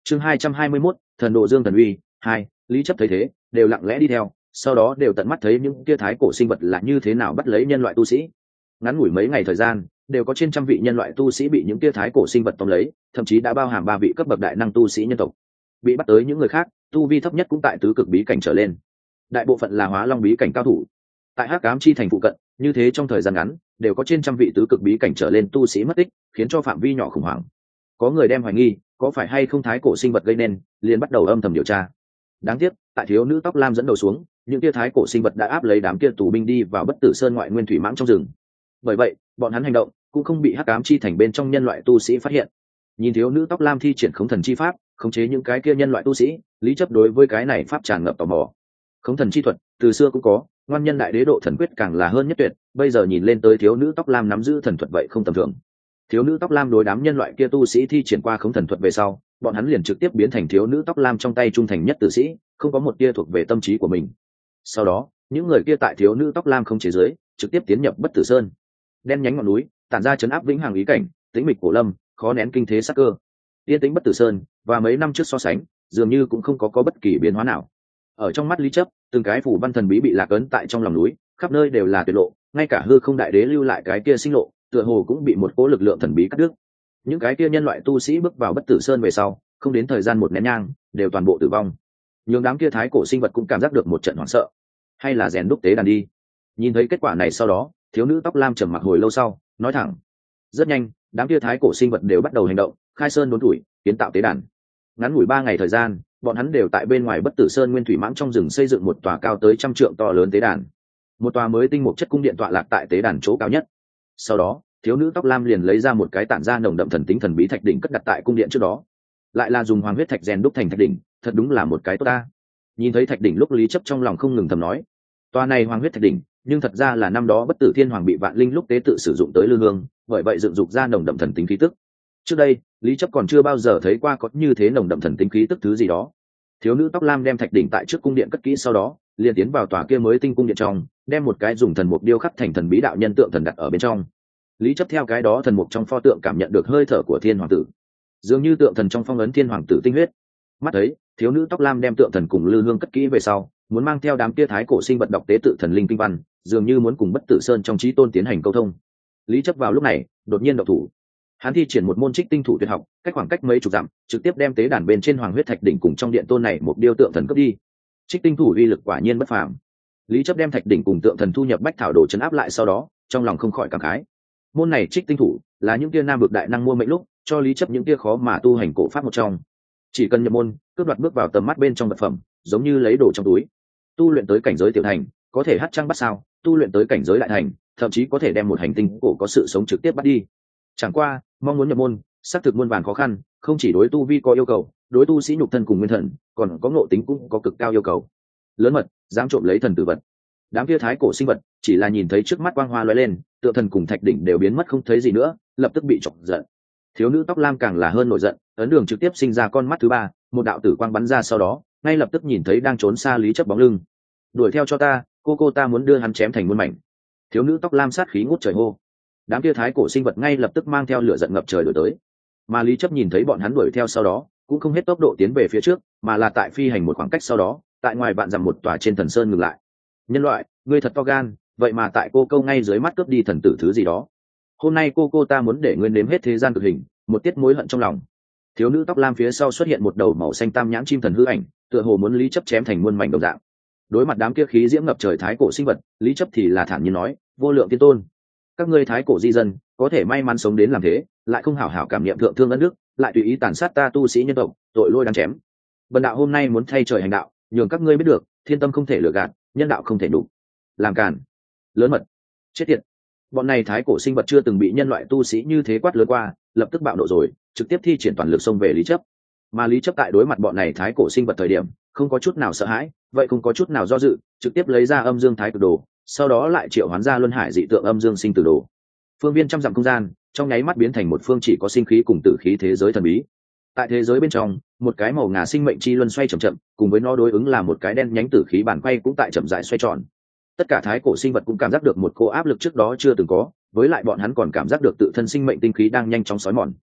chương hai trăm hai mươi mốt, thần độ dương thần uy hai. Lý chấp thấy thế đều lặng lẽ đi theo, sau đó đều tận mắt thấy những kia thái cổ sinh vật là như thế nào bắt lấy nhân loại tu sĩ. Ngắn ngủi mấy ngày thời gian, đều có trên trăm vị nhân loại tu sĩ bị những kia thái cổ sinh vật tóm lấy, thậm chí đã bao hàm ba vị cấp bậc đại năng tu sĩ nhân tộc. Bị bắt tới những người khác, tu vi thấp nhất cũng tại tứ cực bí cảnh trở lên, đại bộ phận là hóa long bí cảnh cao thủ. Tại hắc ám chi thành phụ cận, như thế trong thời gian ngắn đều có trên trăm vị tứ cực bí cảnh trở lên tu sĩ mất tích, khiến cho phạm vi nhỏ khủng hoảng. Có người đem hoài nghi có phải hay không thái cổ sinh vật gây nên, liền bắt đầu âm thầm điều tra. Đáng tiếc tại thiếu nữ tóc lam dẫn đầu xuống, những kia thái cổ sinh vật đã áp lấy đám kia tù binh đi vào bất tử sơn ngoại nguyên thủy mãng trong rừng. Bởi vậy bọn hắn hành động cũng không bị hắc ám chi thành bên trong nhân loại tu sĩ phát hiện. Nhìn thiếu nữ tóc lam thi triển khống thần chi pháp, khống chế những cái kia nhân loại tu sĩ, Lý chấp đối với cái này pháp tràn ngập tò mò. Khống thần chi thuật từ xưa cũng có, ngoan nhân đại đế độ thần quyết càng là hơn nhất tuyệt, bây giờ nhìn lên tới thiếu nữ tóc lam nắm giữ thần thuật vậy không tầm thường. Thiếu nữ tóc lam đối đám nhân loại kia tu sĩ thi triển qua khống thần thuật về sau, bọn hắn liền trực tiếp biến thành thiếu nữ tóc lam trong tay trung thành nhất tử sĩ, không có một tia thuộc về tâm trí của mình. Sau đó những người kia tại thiếu nữ tóc lam không chế giới trực tiếp tiến nhập bất tử sơn. Đen nhánh ngọn núi tản ra chấn áp vĩnh hằng ý cảnh, tĩnh mịch cổ lâm, khó nén kinh thế sắc cơ. Yên tĩnh bất tử sơn và mấy năm trước so sánh dường như cũng không có có bất kỳ biến hóa nào. Ở trong mắt Lý chấp, từng cái phủ văn thần bí bị lạc ấn tại trong lòng núi, khắp nơi đều là tuyệt lộ, ngay cả hư không đại đế lưu lại cái kia sinh lộ tựa hồ cũng bị một cỗ lực lượng thần bí cắt đứt. Những cái kia nhân loại tu sĩ bước vào bất tử sơn về sau, không đến thời gian một nén nhang đều toàn bộ tử vong. Nhưng đám kia thái cổ sinh vật cũng cảm giác được một trận hoảng sợ. Hay là rèn đúc tế đàn đi. Nhìn thấy kết quả này sau đó, thiếu nữ tóc lam trầm mặc hồi lâu sau nói thẳng. Rất nhanh đám kia thái cổ sinh vật đều bắt đầu hành động, khai sơn đốn tuổi, kiến tạo tế đàn. Ngắn ngủi ba ngày thời gian, bọn hắn đều tại bên ngoài bất tử sơn nguyên thủy mãng trong rừng xây dựng một tòa cao tới trăm trượng to lớn tế đàn. Một tòa mới tinh mục chất cung điện tọa lạc tại tế đàn chỗ cao nhất. Sau đó thiếu nữ tóc lam liền lấy ra một cái tản ra nồng đậm thần tính thần bí thạch đỉnh cất đặt tại cung điện trước đó. Lại là dùng hoàng huyết thạch rèn đúc thành thạch đỉnh, thật đúng là một cái tốt ta. Nhìn thấy thạch đỉnh lúc Lý chấp trong lòng không ngừng thầm nói, tòa này hoàng huyết thạch đỉnh nhưng thật ra là năm đó bất tử thiên hoàng bị vạn linh lúc tế tự sử dụng tới lư hương, bởi vậy dựng dục ra nồng đậm thần tính khí tức. Trước đây Lý chấp còn chưa bao giờ thấy qua có như thế nồng đậm thần tính khí tức thứ gì đó. Thiếu nữ tóc lam đem thạch đỉnh tại trước cung điện cất kỹ, sau đó liền tiến vào tòa kia mới tinh cung điện trong, đem một cái dùng thần mục điêu khắc thành thần bí đạo nhân tượng thần đặt ở bên trong. Lý chấp theo cái đó thần mục trong pho tượng cảm nhận được hơi thở của thiên hoàng tử, dường như tượng thần trong phong ấn thiên hoàng tử tinh huyết. Mắt thấy thiếu nữ tóc lam đem tượng thần cùng lư hương cất kỹ về sau, muốn mang theo đám kia thái cổ sinh vật đọc tế tự thần linh kinh văn, dường như muốn cùng bất tử sơn trong trí tôn tiến hành câu thông. Lý chấp vào lúc này đột nhiên động thủ. Hắn thi triển một môn trích tinh thủ tuyệt học, cách khoảng cách mấy chục dặm, trực tiếp đem tế đàn bên trên hoàng huyết thạch đỉnh cùng trong điện tôn này một điêu tượng thần cướp đi. Trích tinh thủ uy lực quả nhiên bất phàm. Lý chấp đem thạch đỉnh cùng tượng thần thu nhập bách thảo đồ trấn áp lại sau đó, trong lòng không khỏi cảm khái. Môn này trích tinh thủ là những kia nam vực đại năng mua mệnh lúc cho Lý chấp những kia khó mà tu hành cổ pháp một trong. Chỉ cần nhập môn, cướp đoạt bước vào tầm mắt bên trong vật phẩm, giống như lấy đồ trong túi. Tu luyện tới cảnh giới tiểu thành, có thể hát trăng bắt sao, tu luyện tới cảnh giới đại thành, thậm chí có thể đem một hành tinh cổ có sự sống trực tiếp bắt đi. Chẳng qua mong muốn nhập môn xác thực muôn vàn khó khăn, không chỉ đối tu vi có yêu cầu, đối tu sĩ nhục thân cùng nguyên thần còn có ngộ tính cũng có cực cao yêu cầu. Lớn mật dám trộm lấy thần tử vật. Đám kia thái cổ sinh vật chỉ là nhìn thấy trước mắt quang hoa lóe lên, tượng thần cùng thạch đỉnh đều biến mất không thấy gì nữa, lập tức bị chọc giận. Thiếu nữ tóc lam càng là hơn nổi giận, ấn đường trực tiếp sinh ra con mắt thứ ba, một đạo tử quang bắn ra, sau đó ngay lập tức nhìn thấy đang trốn xa Lý chấp bóng lưng. Đuổi theo cho ta, cô cô ta muốn đưa hắn chém thành muôn mảnh. Thiếu nữ tóc lam sát khí ngút trời hô. Đám kia thái cổ sinh vật ngay lập tức mang theo lửa giận ngập trời đuổi tới. Mà Lý chấp nhìn thấy bọn hắn đuổi theo sau đó, cũng không hết tốc độ tiến về phía trước, mà là tại phi hành một khoảng cách sau đó, tại ngoài vạn dặm một tòa trên thần sơn ngừng lại. Nhân loại, ngươi thật to gan, vậy mà tại cô câu ngay dưới mắt cướp đi thần tử thứ gì đó. Hôm nay cô cô ta muốn để ngươi nếm hết thế gian cực hình, một tiết mối hận trong lòng. Thiếu nữ tóc lam phía sau xuất hiện một đầu màu xanh tam nhãn chim thần hư ảnh, tựa hồ muốn Lý chấp chém thành muôn mảnh đồng dạng. Đối mặt đám kia khí diễm ngập trời thái cổ sinh vật, Lý chấp thì là thản nhiên nói, vô lượng tiên tôn, các ngươi thái cổ di dân có thể may mắn sống đến làm thế, lại không hảo hảo cảm nghiệm thượng thương đất nước, lại tùy ý tàn sát ta tu sĩ nhân tộc, tội lỗi đáng chém. Bần đạo hôm nay muốn thay trời hành đạo, nhường các ngươi biết được, thiên tâm không thể lừa gạt, nhân đạo không thể đủ. Làm càn, lớn mật, chết tiệt. Bọn này thái cổ sinh vật chưa từng bị nhân loại tu sĩ như thế quát lớn qua, lập tức bạo nộ rồi, trực tiếp thi triển toàn lực xông về Lý chấp. Mà Lý chấp tại đối mặt bọn này thái cổ sinh vật thời điểm, không có chút nào sợ hãi, vậy không có chút nào do dự, trực tiếp lấy ra âm dương thái cực đồ, sau đó lại triệu hoán ra luân hải dị tượng âm dương sinh tử đồ. Phương viên trăm dặm không gian trong nháy mắt biến thành một phương chỉ có sinh khí cùng tử khí thế giới thần bí. Tại thế giới bên trong, một cái màu ngà sinh mệnh chi luân xoay chậm chậm, cùng với nó đối ứng là một cái đen nhánh tử khí bàn quay cũng tại chậm rãi xoay tròn. Tất cả thái cổ sinh vật cũng cảm giác được một cô áp lực trước đó chưa từng có, với lại bọn hắn còn cảm giác được tự thân sinh mệnh tinh khí đang nhanh chóng sói mòn.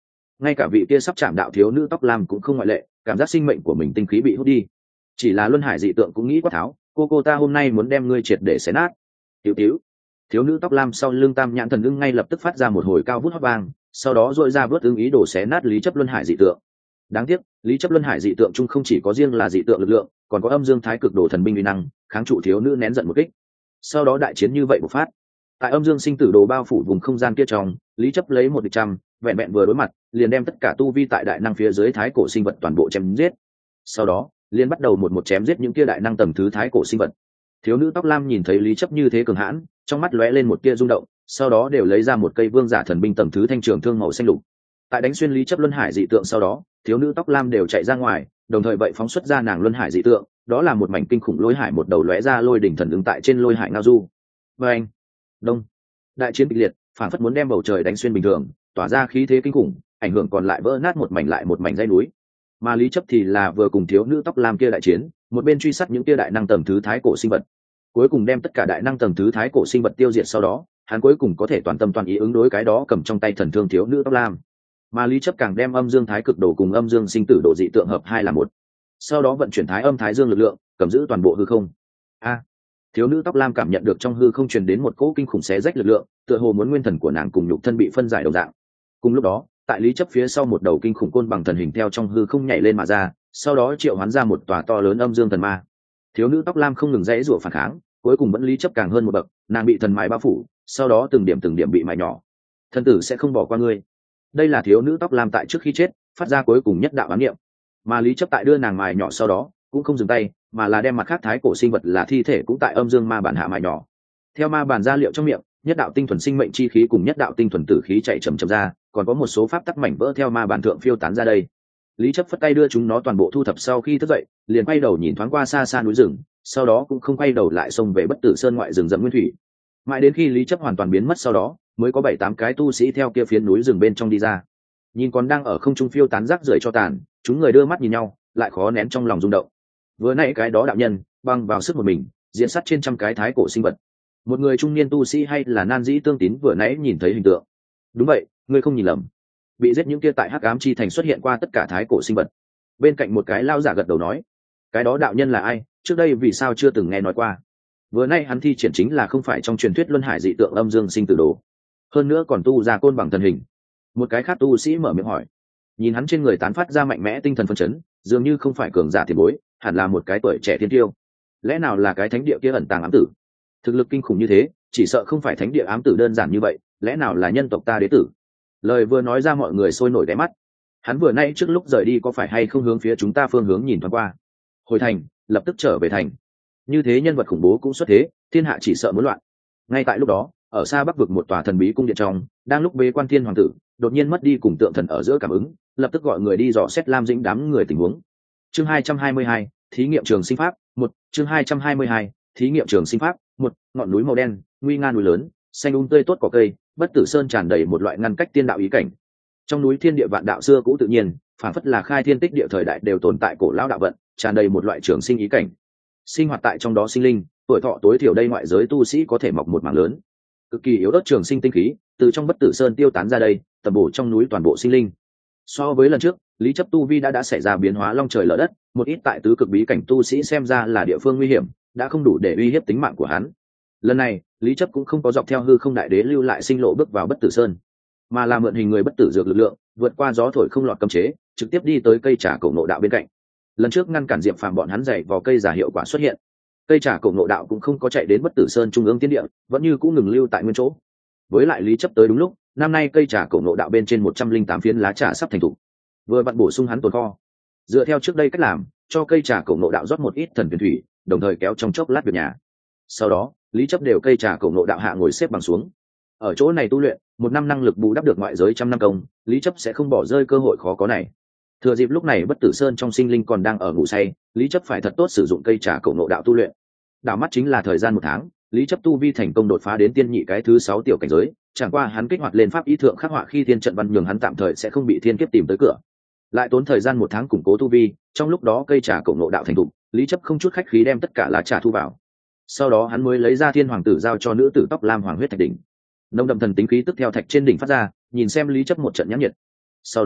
ngay cả vị kia sắp chạm đạo thiếu nữ tóc lam cũng không ngoại lệ, cảm giác sinh mệnh của mình tinh khí bị hút đi. Chỉ là luân hải dị tượng cũng nghĩ quát tháo, cô cô ta hôm nay muốn đem ngươi triệt để xé nát. Tiểu tiểu thiếu nữ tóc lam sau lưng tam nhãn thần ưng ngay lập tức phát ra một hồi cao vút hót vang, sau đó dội ra vớt ưng ý đồ xé nát lý chấp luân hải dị tượng. Đáng tiếc lý chấp luân hải dị tượng chung không chỉ có riêng là dị tượng lực lượng, còn có âm dương thái cực đồ thần binh uy năng kháng trụ thiếu nữ nén giận một kích. Sau đó đại chiến như vậy bộc phát. Tại âm dương sinh tử đồ bao phủ vùng không gian kia trong, lý chấp lấy một địch trăm, vẹn vẹn vừa đối mặt liền đem tất cả tu vi tại đại năng phía dưới thái cổ sinh vật toàn bộ chém giết. Sau đó liền bắt đầu một một chém giết những kia đại năng tầng thứ thái cổ sinh vật. Thiếu nữ tóc lam nhìn thấy lý chấp như thế cường hãn, trong mắt lóe lên một tia rung động, sau đó đều lấy ra một cây vương giả thần binh tầng thứ thanh trường thương màu xanh lục. Tại đánh xuyên lý chấp luân hải dị tượng sau đó, thiếu nữ tóc lam đều chạy ra ngoài, đồng thời vậy phóng xuất ra nàng luân hải dị tượng, đó là một mảnh kinh khủng lôi hải, một đầu lóe ra lôi đỉnh thần ứng tại trên lôi hải ngao du. Và anh, đông, đại chiến kịch liệt, phản phất muốn đem bầu trời đánh xuyên bình thường, tỏa ra khí thế kinh khủng, ảnh hưởng còn lại vỡ nát một mảnh lại một mảnh dãy núi. Mà lý chấp thì là vừa cùng thiếu nữ tóc lam kia đại chiến, một bên truy sát những kia đại năng tầng thứ thái cổ sinh vật, cuối cùng đem tất cả đại năng tầng thứ thái cổ sinh vật tiêu diệt. Sau đó hắn cuối cùng có thể toàn tâm toàn ý ứng đối cái đó cầm trong tay thần thương thiếu nữ tóc lam. Mà lý chấp càng đem âm dương thái cực đồ cùng âm dương sinh tử đồ dị tượng hợp hai là một, sau đó vận chuyển thái âm thái dương lực lượng cầm giữ toàn bộ hư không. A, thiếu nữ tóc lam cảm nhận được trong hư không truyền đến một cỗ kinh khủng xé rách lực lượng, tựa hồ muốn nguyên thần của nàng cùng nhục thân bị phân giải đồng dạng. Cùng lúc đó tại lý chấp phía sau một đầu kinh khủng côn bằng thần hình theo trong hư không nhảy lên mà ra, sau đó triệu hoán ra một tòa to lớn âm dương thần ma. Thiếu nữ tóc lam không ngừng dãy rủa phản kháng, cuối cùng vẫn lý chấp càng hơn một bậc, nàng bị thần mài bao phủ, sau đó từng điểm từng điểm bị mài nhỏ. Thân tử sẽ không bỏ qua ngươi. Đây là thiếu nữ tóc lam tại trước khi chết phát ra cuối cùng nhất đạo ám niệm. Mà lý chấp tại đưa nàng mài nhỏ sau đó cũng không dừng tay, mà là đem mặt khác thái cổ sinh vật là thi thể cũng tại âm dương ma bản hạ mài nhỏ. Theo ma bản ra liệu trong miệng, nhất đạo tinh thuần sinh mệnh chi khí cùng nhất đạo tinh thuần tử khí chạy chậm chậm ra, còn có một số pháp tắc mảnh vỡ theo ma bản thượng phiêu tán ra đây. Lý chấp phất tay đưa chúng nó toàn bộ thu thập, sau khi thức dậy liền quay đầu nhìn thoáng qua xa xa núi rừng, sau đó cũng không quay đầu lại xông về bất tử sơn ngoại rừng rậm nguyên thủy. Mãi đến khi lý chấp hoàn toàn biến mất sau đó mới có bảy tám cái tu sĩ theo kia phía núi rừng bên trong đi ra, nhìn còn đang ở không trung phiêu tán rác rưởi cho tàn, chúng người đưa mắt nhìn nhau lại khó nén trong lòng rung động. Vừa nãy cái đó đạo nhân băng vào sức một mình diễn sát trên trăm cái thái cổ sinh vật, một người trung niên tu sĩ hay là nan dĩ tương tín vừa nãy nhìn thấy hình tượng. Đúng vậy, ngươi không nhìn lầm, bị giết những kia tại hắc ám chi thành xuất hiện qua tất cả thái cổ sinh vật. Bên cạnh một cái lao giả gật đầu nói, cái đó đạo nhân là ai, trước đây vì sao chưa từng nghe nói qua. Vừa nay hắn thi triển chính là không phải trong truyền thuyết luân hải dị tượng âm dương sinh tử đồ, hơn nữa còn tu ra côn bằng thần hình. Một cái khác tu sĩ mở miệng hỏi, nhìn hắn trên người tán phát ra mạnh mẽ tinh thần phân chấn, dường như không phải cường giả tiền bối, hẳn là một cái tuổi trẻ thiên tiêu. Lẽ nào là cái thánh địa kia ẩn tàng ám tử? Thực lực kinh khủng như thế, chỉ sợ không phải thánh địa ám tử đơn giản như vậy, lẽ nào là nhân tộc ta đế tử? Lời vừa nói ra mọi người sôi nổi đáy mắt. Hắn vừa nay trước lúc rời đi có phải hay không hướng phía chúng ta phương hướng nhìn thoáng qua? Hồi thành, lập tức trở về thành. Như thế nhân vật khủng bố cũng xuất thế, thiên hạ chỉ sợ muốn loạn. Ngay tại lúc đó, ở xa bắc vực một tòa thần bí cung điện trong, đang lúc bế quan thiên hoàng tử đột nhiên mất đi cùng tượng thần ở giữa cảm ứng, lập tức gọi người đi dò xét Lam Dĩnh đám người tình huống. Chương hai trăm hai mươi hai, thí nghiệm trường sinh pháp một. Chương hai trăm hai mươi hai, thí nghiệm trường sinh pháp một. Ngọn núi màu đen, nguy nga núi lớn, xanh um tươi tốt cỏ cây, bất tử sơn tràn đầy một loại ngăn cách tiên đạo ý cảnh. Trong núi thiên địa vạn đạo xưa cũ tự nhiên, phản phất là khai thiên tích địa thời đại đều tồn tại cổ lão đạo vận, tràn đầy một loại trường sinh ý cảnh. Sinh hoạt tại trong đó sinh linh, tuổi thọ tối thiểu đây ngoại giới tu sĩ có thể mọc một mảng lớn. Cực kỳ yếu ớt trường sinh tinh khí từ trong bất tử sơn tiêu tán ra đây, tầm bổ trong núi toàn bộ sinh linh. So với lần trước, lý chấp tu vi đã đã xảy ra biến hóa long trời lở đất, một ít tại tứ cực bí cảnh tu sĩ xem ra là địa phương nguy hiểm, đã không đủ để uy hiếp tính mạng của hắn. Lần này, lý chấp cũng không có dọc theo hư không đại đế lưu lại sinh lộ bước vào bất tử sơn, mà là mượn hình người bất tử dược lực lượng, vượt qua gió thổi không lọt cấm chế, trực tiếp đi tới cây trà cổ ngộ đạo bên cạnh. Lần trước ngăn cản diệp phàm bọn hắn dày vào cây giả hiệu quả xuất hiện, cây trà cổ ngộ đạo cũng không có chạy đến bất tử sơn trung ương tiên địa, vẫn như cũng ngừng lưu tại nguyên chỗ. Với lại lý chấp tới đúng lúc, năm nay cây trà cổ ngộ đạo bên trên một trăm linh tám phiến lá trà sắp thành thục, vừa vặn bổ sung hắn tồn kho. Dựa theo trước đây cách làm, cho cây trà cổ ngộ đạo rót một ít thần tuyển thủy, đồng thời kéo trong chốc lát việc nhà. Sau đó lý chấp đều cây trà cổ ngộ đạo hạ ngồi xếp bằng xuống, ở chỗ này tu luyện một năm, năng lực bù đắp được ngoại giới trăm năm công, lý chấp sẽ không bỏ rơi cơ hội khó có này. Thừa dịp lúc này bất tử sơn trong sinh linh còn đang ở ngủ say, lý chấp phải thật tốt sử dụng cây trà cổ ngộ đạo tu luyện. Đảo mắt chính là thời gian một tháng, lý chấp tu vi thành công đột phá đến tiên nhị cái thứ sáu tiểu cảnh giới, chẳng qua hắn kích hoạt lên pháp ý thượng khắc họa khi thiên trận văn nhường hắn tạm thời sẽ không bị thiên kiếp tìm tới cửa. Lại tốn thời gian một tháng củng cố tu vi, trong lúc đó cây trà cổ ngộ đạo thành thục, lý chấp không chút khách khí đem tất cả lá trà thu vào. Sau đó hắn mới lấy ra thiên hoàng tử giao cho nữ tử tóc lam hoàng huyết thạch đỉnh. Nồng đậm thần tính khí tức theo thạch trên đỉnh phát ra, nhìn xem lý chấp một trận nhãn nhiệt. Sau đó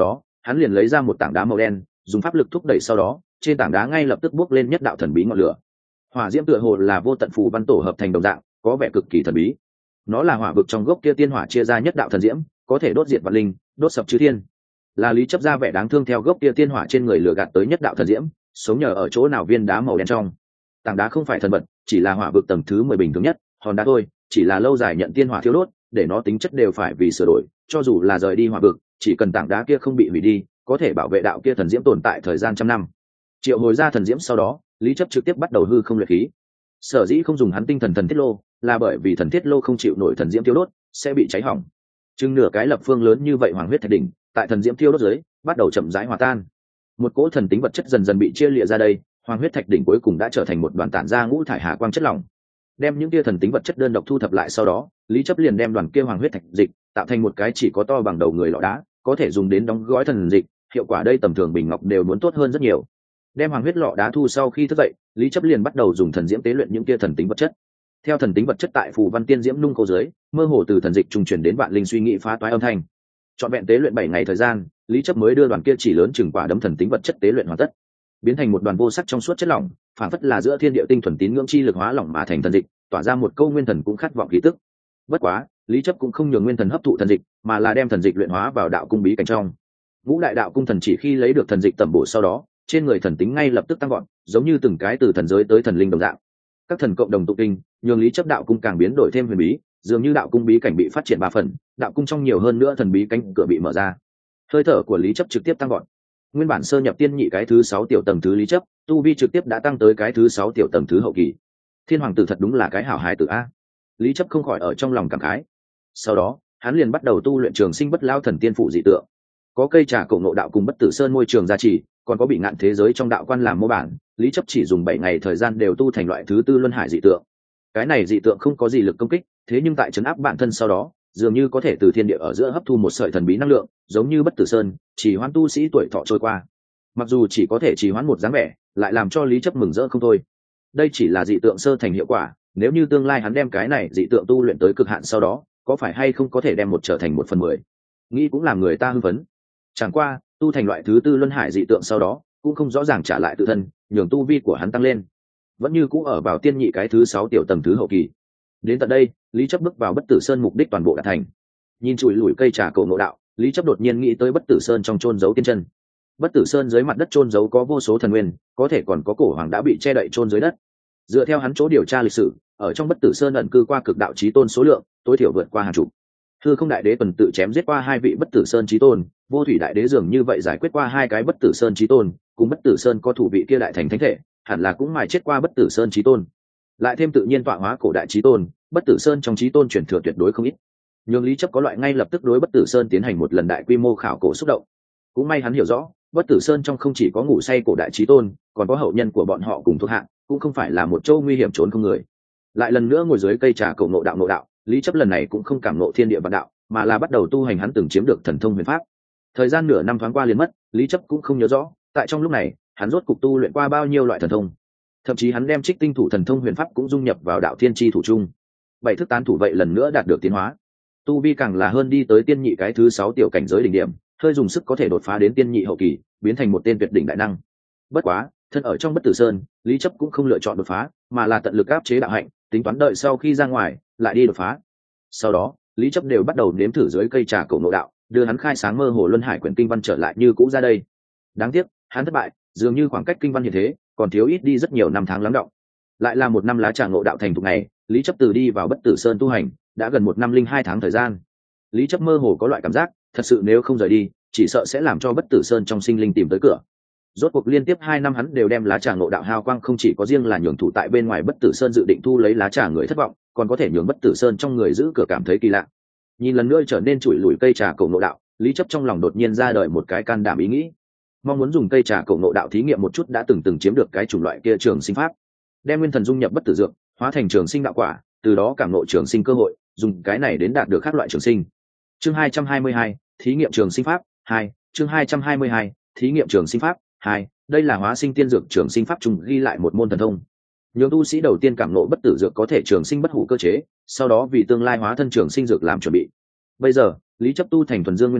hắn liền lấy ra một tảng đá màu đen, dùng pháp lực thúc đẩy, sau đó trên tảng đá ngay lập tức bốc lên nhất đạo thần bí ngọn lửa. Hỏa diễm tựa hồ là vô tận phù văn tổ hợp thành đồng dạng, có vẻ cực kỳ thần bí. Nó là hỏa vực trong gốc kia tiên hỏa chia ra nhất đạo thần diễm, có thể đốt diệt vạn linh, đốt sập chư thiên. Là Lý chấp ra vẻ đáng thương theo gốc kia tiên hỏa trên người lửa gạt tới nhất đạo thần diễm, sống nhờ ở chỗ nào viên đá màu đen trong. Tảng đá không phải thần vật, chỉ là hỏa vực tầng thứ mười bình thường nhất, hòn đá thôi, chỉ là lâu dài nhận tiên hỏa thiêu đốt, để nó tính chất đều phải vì sửa đổi, cho dù là rời đi hỏa vực, chỉ cần tảng đá kia không bị hủy đi, có thể bảo vệ đạo kia thần diễm tồn tại thời gian trăm năm. Triệu hồi ra thần diễm sau đó, Lý chấp trực tiếp bắt đầu hư không luyện khí. Sở dĩ không dùng hắn tinh thần thần thiết lô, là bởi vì thần thiết lô không chịu nổi thần diễm thiêu đốt, sẽ bị cháy hỏng. Chừng nửa cái lập phương lớn như vậy hoàng huyết thạch đỉnh, tại thần diễm thiêu đốt dưới, bắt đầu chậm rãi hòa tan. Một cỗ thần tính vật chất dần dần bị chia liệt ra đây, hoàng huyết thạch đỉnh cuối cùng đã trở thành một đoàn tản ra ngũ thải hà quang chất lỏng. Đem những kia thần tính vật chất đơn độc thu thập lại sau đó, Lý chấp liền đem đoàn kia hoàng huyết thạch dịch tạo thành một cái chỉ có to bằng đầu người lọ đá, có thể dùng đến đóng gói thần dịch, hiệu quả đây tầm thường bình ngọc đều muốn tốt hơn rất nhiều. Đem hoàng huyết lọ đá thu sau khi thức dậy, Lý chấp liền bắt đầu dùng thần diễm tế luyện những kia thần tính vật chất. Theo thần tính vật chất tại phù văn tiên diễm nung khô dưới, mơ hồ từ thần dịch trung truyền đến vạn linh suy nghĩ phá toái âm thanh. Trọn vẹn tế luyện bảy ngày thời gian, Lý chấp mới đưa đoàn kia chỉ lớn chừng quả đấm thần tính vật chất tế luyện hoàn tất, biến thành một đoàn vô sắc trong suốt chất lỏng, phản phất là giữa thiên địa tinh thuần tín ngưỡng chi lực hóa lỏng mà thành thần dịch, tỏa ra một câu nguyên thần cũng khát vọng khí tức. Bất quá, Lý chấp cũng không nhường nguyên thần hấp thụ thần dịch, mà là đem thần dịch luyện hóa vào đạo cung bí cảnh trong. Ngũ đại đạo cung thần chỉ khi lấy được thần dịch tẩm bổ sau đó, trên người thần tính ngay lập tức tăng gọn, giống như từng cái từ thần giới tới thần linh đồng dạng. Các thần cộng đồng tụ kinh, nhường Lý chấp đạo cung càng biến đổi thêm huyền bí, dường như đạo cung bí cảnh bị phát triển ba phần, đạo cung trong nhiều hơn nữa thần bí cánh cửa bị mở ra. Hơi thở của Lý chấp trực tiếp tăng gọn. Nguyên bản sơ nhập tiên nhị cái thứ sáu tiểu tầng thứ Lý chấp, tu vi trực tiếp đã tăng tới cái thứ sáu tiểu tầng thứ hậu kỳ. Thiên hoàng tử thật đúng là cái hảo hái tử a. Lý chấp không khỏi ở trong lòng cảm khái. Sau đó, hắn liền bắt đầu tu luyện trường sinh bất lao thần tiên phụ dị tượng. Có cây trà cổ ngộ đạo cùng bất tử sơn môi trường gia trì, còn có bị ngạn thế giới trong đạo quan làm mô bản, Lý chấp chỉ dùng bảy ngày thời gian đều tu thành loại thứ tư luân hải dị tượng. Cái này dị tượng không có gì lực công kích, thế nhưng tại trấn áp bản thân sau đó, dường như có thể từ thiên địa ở giữa hấp thu một sợi thần bí năng lượng, giống như bất tử sơn, chỉ hoãn tu sĩ tuổi thọ trôi qua. Mặc dù chỉ có thể chỉ hoãn một dáng vẻ, lại làm cho Lý chấp mừng rỡ không thôi. Đây chỉ là dị tượng sơ thành hiệu quả, nếu như tương lai hắn đem cái này dị tượng tu luyện tới cực hạn sau đó, có phải hay không có thể đem một trở thành một phần mười, nghĩ cũng làm người ta hưng phấn. Chẳng qua tu thành loại thứ tư luân hải dị tượng sau đó, cũng không rõ ràng trả lại tự thân, nhường tu vi của hắn tăng lên, vẫn như cũ ở vào tiên nhị cái thứ sáu tiểu tầng thứ hậu kỳ. Đến tận đây, Lý chấp bước vào bất tử sơn, mục đích toàn bộ đạt thành. Nhìn chùi lùi cây trà cổ ngộ đạo, Lý chấp đột nhiên nghĩ tới bất tử sơn trong chôn giấu tiên chân. Bất tử sơn dưới mặt đất chôn giấu có vô số thần nguyên, có thể còn có cổ hoàng đã bị che đậy chôn dưới đất. Dựa theo hắn chỗ điều tra lịch sử, ở trong bất tử sơn ẩn cư qua cực đạo chí tôn số lượng tối thiểu vượt qua hàng chục. Hư không đại đế tuần tự chém giết qua hai vị bất tử sơn chí tôn, vô thủy đại đế dường như vậy giải quyết qua hai cái bất tử sơn chí tôn, cùng bất tử sơn có thủ vị kia đại thành thánh thể, hẳn là cũng mài chết qua bất tử sơn chí tôn. Lại thêm tự nhiên tọa hóa cổ đại chí tôn, bất tử sơn trong chí tôn truyền thừa tuyệt đối không ít. Nhưng Lý chấp có loại ngay lập tức đối bất tử sơn tiến hành một lần đại quy mô khảo cổ xúc động. Cũng may hắn hiểu rõ, bất tử sơn trong không chỉ có ngủ say cổ đại chí tôn, còn có hậu nhân của bọn họ cùng thuộc hạng, cũng không phải là một chỗ nguy hiểm trốn không người. Lại lần nữa ngồi dưới cây trà cổ ngộ đạo ngộ đạo, Lý chấp lần này cũng không cảm ngộ thiên địa vạn đạo, mà là bắt đầu tu hành hắn từng chiếm được thần thông huyền pháp. Thời gian nửa năm thoáng qua liền mất, Lý chấp cũng không nhớ rõ, tại trong lúc này, hắn rốt cục tu luyện qua bao nhiêu loại thần thông. Thậm chí hắn đem trích tinh thủ thần thông huyền pháp cũng dung nhập vào đạo thiên chi thủ trung. Bảy thức tán thủ vậy lần nữa đạt được tiến hóa. Tu vi càng là hơn đi tới tiên nhị cái thứ sáu tiểu cảnh giới đỉnh điểm, hơi dùng sức có thể đột phá đến tiên nhị hậu kỳ, biến thành một tên tuyệt đỉnh đại năng. Bất quá, thân ở trong bất tử sơn, Lý chấp cũng không lựa chọn đột phá, mà là tận lực áp chế đạo hạnh, tính toán đợi sau khi ra ngoài lại đi đột phá. Sau đó, Lý chấp đều bắt đầu nếm thử dưới cây trà cổ ngộ đạo, đưa hắn khai sáng mơ hồ luân hải quyển kinh văn trở lại như cũ ra đây. Đáng tiếc, hắn thất bại, dường như khoảng cách kinh văn như thế còn thiếu ít đi rất nhiều năm tháng lắng đọng. Lại là một năm lá trà ngộ đạo thành thục này, Lý chấp từ đi vào bất tử sơn tu hành đã gần một năm linh hai tháng thời gian. Lý chấp mơ hồ có loại cảm giác, thật sự nếu không rời đi, chỉ sợ sẽ làm cho bất tử sơn trong sinh linh tìm tới cửa. Rốt cuộc liên tiếp hai năm hắn đều đem lá trà ngộ đạo hao quang, không chỉ có riêng là nhường thủ tại bên ngoài bất tử sơn dự định thu lấy lá trà người thất vọng, còn có thể nhường bất tử sơn trong người giữ cửa cảm thấy kỳ lạ. Nhìn lần nữa trở nên chủi lủi cây trà cổ ngộ đạo, Lý chấp trong lòng đột nhiên ra đời một cái can đảm ý nghĩ, mong muốn dùng cây trà cổ ngộ đạo thí nghiệm một chút đã từng từng chiếm được cái chủng loại kia trường sinh pháp, đem nguyên thần dung nhập bất tử dược, hóa thành trường sinh đạo quả, từ đó cảm ngộ trường sinh cơ hội, dùng cái này đến đạt được các loại trường sinh. Chương hai trăm hai mươi hai, thí nghiệm trường sinh pháp hai. Chương hai trăm hai mươi hai, thí nghiệm trường sinh pháp hai. Đây là hóa sinh tiên dược trường sinh pháp trùng ghi lại một môn thần thông. Nhiều tu sĩ đầu tiên cảm ngộ bất tử dược có thể trường sinh bất hủ cơ chế, sau đó vì tương lai hóa thân trường sinh dược làm chuẩn bị. Bây giờ, Lý chấp tu thành thuần dương nguyên thần,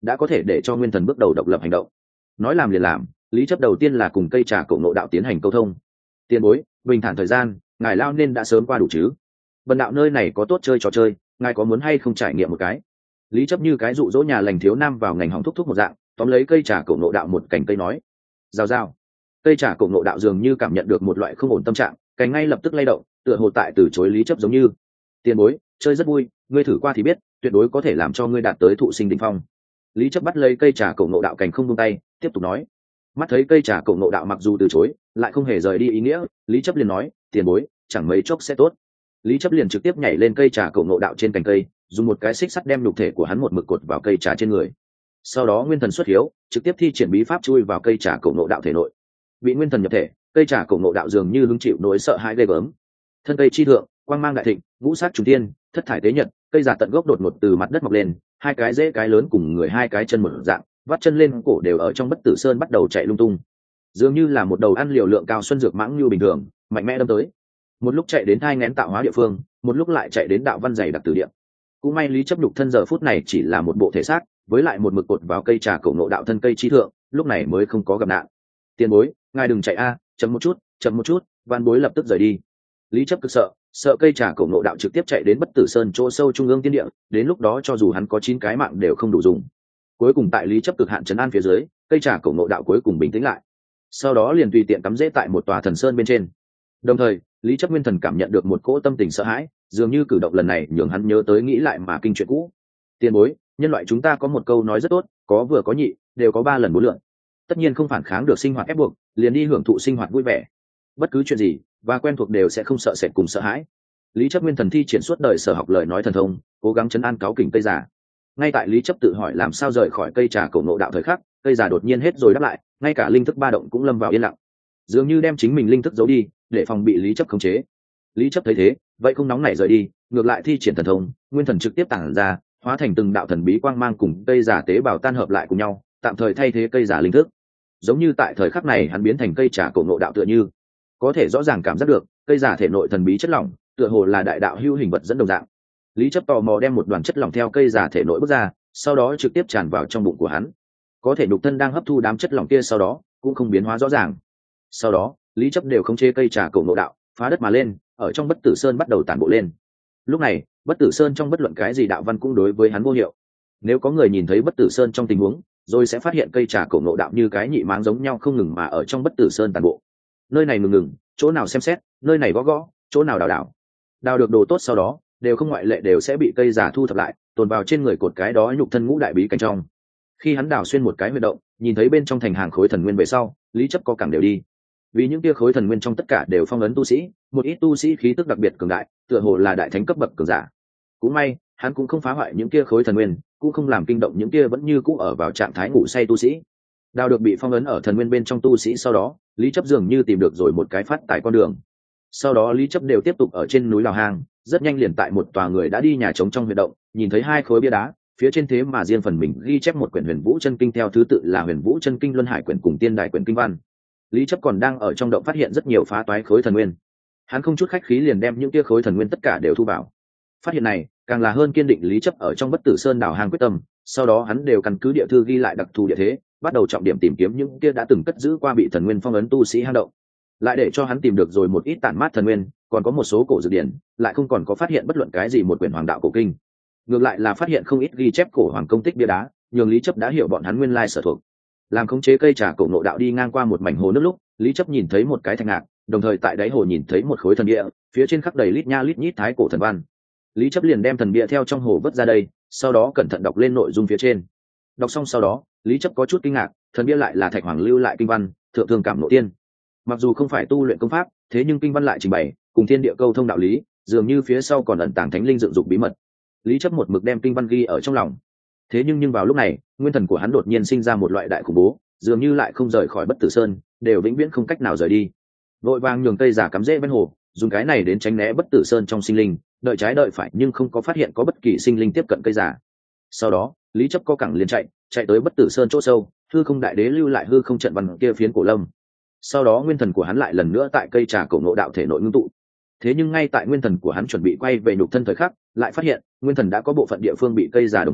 đã có thể để cho nguyên thần bước đầu độc lập hành động. Nói làm liền làm, lý chấp đầu tiên là cùng cây trà cổ ngộ đạo tiến hành câu thông. Tiền bối, bình thản thời gian, ngài lao nên đã sớm qua đủ chứ? Bần đạo nơi này có tốt chơi trò chơi, ngài có muốn hay không trải nghiệm một cái? Lý chấp như cái dụ dỗ nhà lành thiếu nam vào ngành hỏng thúc thúc một dạng, tóm lấy cây trà cổ ngộ đạo một cành cây nói. Rào rào. Cây trà cổ ngộ đạo dường như cảm nhận được một loại không ổn tâm trạng, cành ngay lập tức lay động, tựa hồ tại từ chối lý chấp giống như. Tiền bối, chơi rất vui, ngươi thử qua thì biết, tuyệt đối có thể làm cho ngươi đạt tới thụ sinh đỉnh phong. Lý chấp bắt lấy cây trà cổ ngộ đạo cành không buông tay, tiếp tục nói. Mắt thấy cây trà cổ ngộ đạo mặc dù từ chối, lại không hề rời đi ý nghĩa, lý chấp liền nói, tiền bối, chẳng mấy chốc sẽ tốt. Lý chấp liền trực tiếp nhảy lên cây trà cổ ngộ đạo trên cành cây, dùng một cái xích sắt đem nhục thể của hắn một mực cột vào cây trà trên người. Sau đó nguyên thần xuất hiếu, trực tiếp thi triển bí pháp chui vào cây trà cổ ngộ đạo thể nội. Bị nguyên thần nhập thể, cây trà cổ ngộ đạo dường như hứng chịu nỗi sợ hãi ghê gớm. Thân cây chi thượng, quang mang đại thịnh, ngũ sát trùng tiên, thất thải tế nhật, cây già tận gốc đột ngột từ mặt đất mọc lên, hai cái rễ cái lớn cùng người hai cái chân một dạng, vắt chân lên cổ đều ở trong bất tử sơn bắt đầu chạy lung tung, dường như là một đầu ăn liều lượng cao xuân dược mãng như bình thường, mạnh mẽ đâm tới. Một lúc chạy đến thai nghén tạo hóa địa phương, một lúc lại chạy đến đạo văn dày đặc tử địa. Cũng may lý chấp nhục thân giờ phút này chỉ là một bộ thể xác, với lại một mực cột vào cây trà cổ ngộ đạo thân cây chi thượng, lúc này mới không có gặp nạn. Tiền bối, ngài đừng chạy a, chậm một chút, chậm một chút, văn bối lập tức rời đi. Lý chấp cực sợ, sợ cây trà cổ ngộ đạo trực tiếp chạy đến bất tử sơn chỗ sâu trung ương tiên địa, đến lúc đó cho dù hắn có chín cái mạng đều không đủ dùng. Cuối cùng tại lý chấp cực hạn trấn an phía dưới, cây trà cổ ngộ đạo cuối cùng bình tĩnh lại, sau đó liền tùy tiện cắm rễ tại một tòa thần sơn bên trên. Đồng thời lý chấp nguyên thần cảm nhận được một cỗ tâm tình sợ hãi, dường như cử động lần này nhường hắn nhớ tới nghĩ lại mà kinh chuyện cũ. Tiền bối, nhân loại chúng ta có một câu nói rất tốt, có vừa có nhị, đều có ba lần bốn lượn. Tất nhiên không phản kháng được sinh hoạt ép buộc, liền đi hưởng thụ sinh hoạt vui vẻ. Bất cứ chuyện gì và quen thuộc đều sẽ không sợ sệt cùng sợ hãi. Lý chấp nguyên thần thi triển suốt đời sở học lời nói thần thông, cố gắng chấn an cáu kỉnh cây già. Ngay tại lý chấp tự hỏi làm sao rời khỏi cây trà cổ ngộ đạo thời khắc, cây già đột nhiên hết rồi đáp lại, ngay cả linh thức ba động cũng lâm vào yên lặng, dường như đem chính mình linh thức giấu đi để phòng bị lý chấp khống chế. Lý chấp thấy thế, vậy không nóng nảy rời đi, ngược lại thi triển thần thông, nguyên thần trực tiếp tản ra, hóa thành từng đạo thần bí quang mang cùng cây giả tế bào tan hợp lại cùng nhau, tạm thời thay thế cây giả linh thức. Giống như tại thời khắc này hắn biến thành cây trà cổ ngộ đạo, tựa như có thể rõ ràng cảm giác được cây giả thể nội thần bí chất lỏng, tựa hồ là đại đạo hữu hình vật dẫn đồng dạng. Lý chấp tò mò đem một đoàn chất lỏng theo cây giả thể nội bước ra, sau đó trực tiếp tràn vào trong bụng của hắn. Có thể nhục thân đang hấp thu đám chất lỏng kia sau đó cũng không biến hóa rõ ràng. Sau đó lý chấp đều không chế cây trà cổ ngộ đạo, phá đất mà lên, ở trong bất tử sơn bắt đầu tản bộ lên. Lúc này bất tử sơn trong bất luận cái gì đạo văn cũng đối với hắn vô hiệu. Nếu có người nhìn thấy bất tử sơn trong tình huống, rồi sẽ phát hiện cây trà cổ ngộ đạo như cái nhị máng giống nhau không ngừng mà ở trong bất tử sơn tản bộ. Nơi này ngừng ngừng, chỗ nào xem xét, nơi này gõ gõ, chỗ nào đào đào. Đào được đồ tốt sau đó đều không ngoại lệ đều sẽ bị cây giả thu thập lại, tồn vào trên người cột cái đó nhục thân ngũ đại bí cảnh trong. Khi hắn đào xuyên một cái huy động, nhìn thấy bên trong thành hàng khối thần nguyên về sau, lý chấp có cẳng đều đi. Vì những kia khối thần nguyên trong tất cả đều phong ấn tu sĩ, một ít tu sĩ khí tức đặc biệt cường đại, tựa hồ là đại thánh cấp bậc cường giả. Cũng may hắn cũng không phá hoại những kia khối thần nguyên, cũng không làm kinh động những kia vẫn như cũ ở vào trạng thái ngủ say tu sĩ. Đào được bị phong ấn ở thần nguyên bên trong tu sĩ sau đó, lý chấp dường như tìm được rồi một cái phát tại con đường. Sau đó lý chấp đều tiếp tục ở trên núi đào hang, rất nhanh liền tại một tòa người đã đi nhà trống trong huy động, nhìn thấy hai khối bia đá, phía trên thế mà riêng phần mình ghi chép một quyển Huyền Vũ Chân Kinh theo thứ tự là Huyền Vũ Chân Kinh Luân Hải quyển cùng Tiên Đại quyển kinh văn. Lý chấp còn đang ở trong động phát hiện rất nhiều phá toái khối thần nguyên, hắn không chút khách khí liền đem những kia khối thần nguyên tất cả đều thu vào. Phát hiện này càng là hơn kiên định lý chấp ở trong bất tử sơn đào hang quyết tâm. Sau đó hắn đều căn cứ địa thư ghi lại đặc thù địa thế, bắt đầu trọng điểm tìm kiếm những kia đã từng cất giữ qua bị thần nguyên phong ấn tu sĩ hang động, lại để cho hắn tìm được rồi một ít tản mát thần nguyên, còn có một số cổ dược điển, lại không còn có phát hiện bất luận cái gì một quyển hoàng đạo cổ kinh, ngược lại là phát hiện không ít ghi chép cổ hoàng công tích bia đá, nhường lý chấp đã hiểu bọn hắn nguyên lai sở thuộc. Làm khống chế cây trà cổ ngộ đạo đi ngang qua một mảnh hồ nước lúc, lý chấp nhìn thấy một cái thạch ngạc, đồng thời tại đáy hồ nhìn thấy một khối thần bia, phía trên khắc đầy lít nha lít nhít thái cổ thần văn. Lý chấp liền đem thần bia theo trong hồ vớt ra đây, sau đó cẩn thận đọc lên nội dung phía trên. Đọc xong sau đó lý chấp có chút kinh ngạc, thần bia lại là thạch hoàng lưu lại kinh văn thượng thương cảm nội tiên. Mặc dù không phải tu luyện công pháp, thế nhưng kinh văn lại trình bày cùng thiên địa câu thông đạo lý, dường như phía sau còn ẩn tàng thánh linh dựng dục bí mật. Lý chấp một mực đem kinh văn ghi ở trong lòng. Thế nhưng nhưng vào lúc này nguyên thần của hắn đột nhiên sinh ra một loại đại khủng bố, dường như lại không rời khỏi bất tử sơn, đều vĩnh viễn không cách nào rời đi. Vội vàng nhường cây giả cắm rễ bên hồ, dùng cái này đến tránh né bất tử sơn trong sinh linh, đợi trái đợi phải nhưng không có phát hiện có bất kỳ sinh linh tiếp cận cây giả. Sau đó lý chấp co cẳng liền chạy chạy tới bất tử sơn chỗ sâu, hư không đại đế lưu lại hư không trận văn kia phiến cổ lâm. Sau đó nguyên thần của hắn lại lần nữa tại cây trà cổ ngộ đạo thể nội ngưng tụ. Thế nhưng ngay tại nguyên thần của hắn chuẩn bị quay về nhục thân thời khắc, lại phát hiện nguyên thần đã có bộ phận địa phương bị cây giả đồng hóa,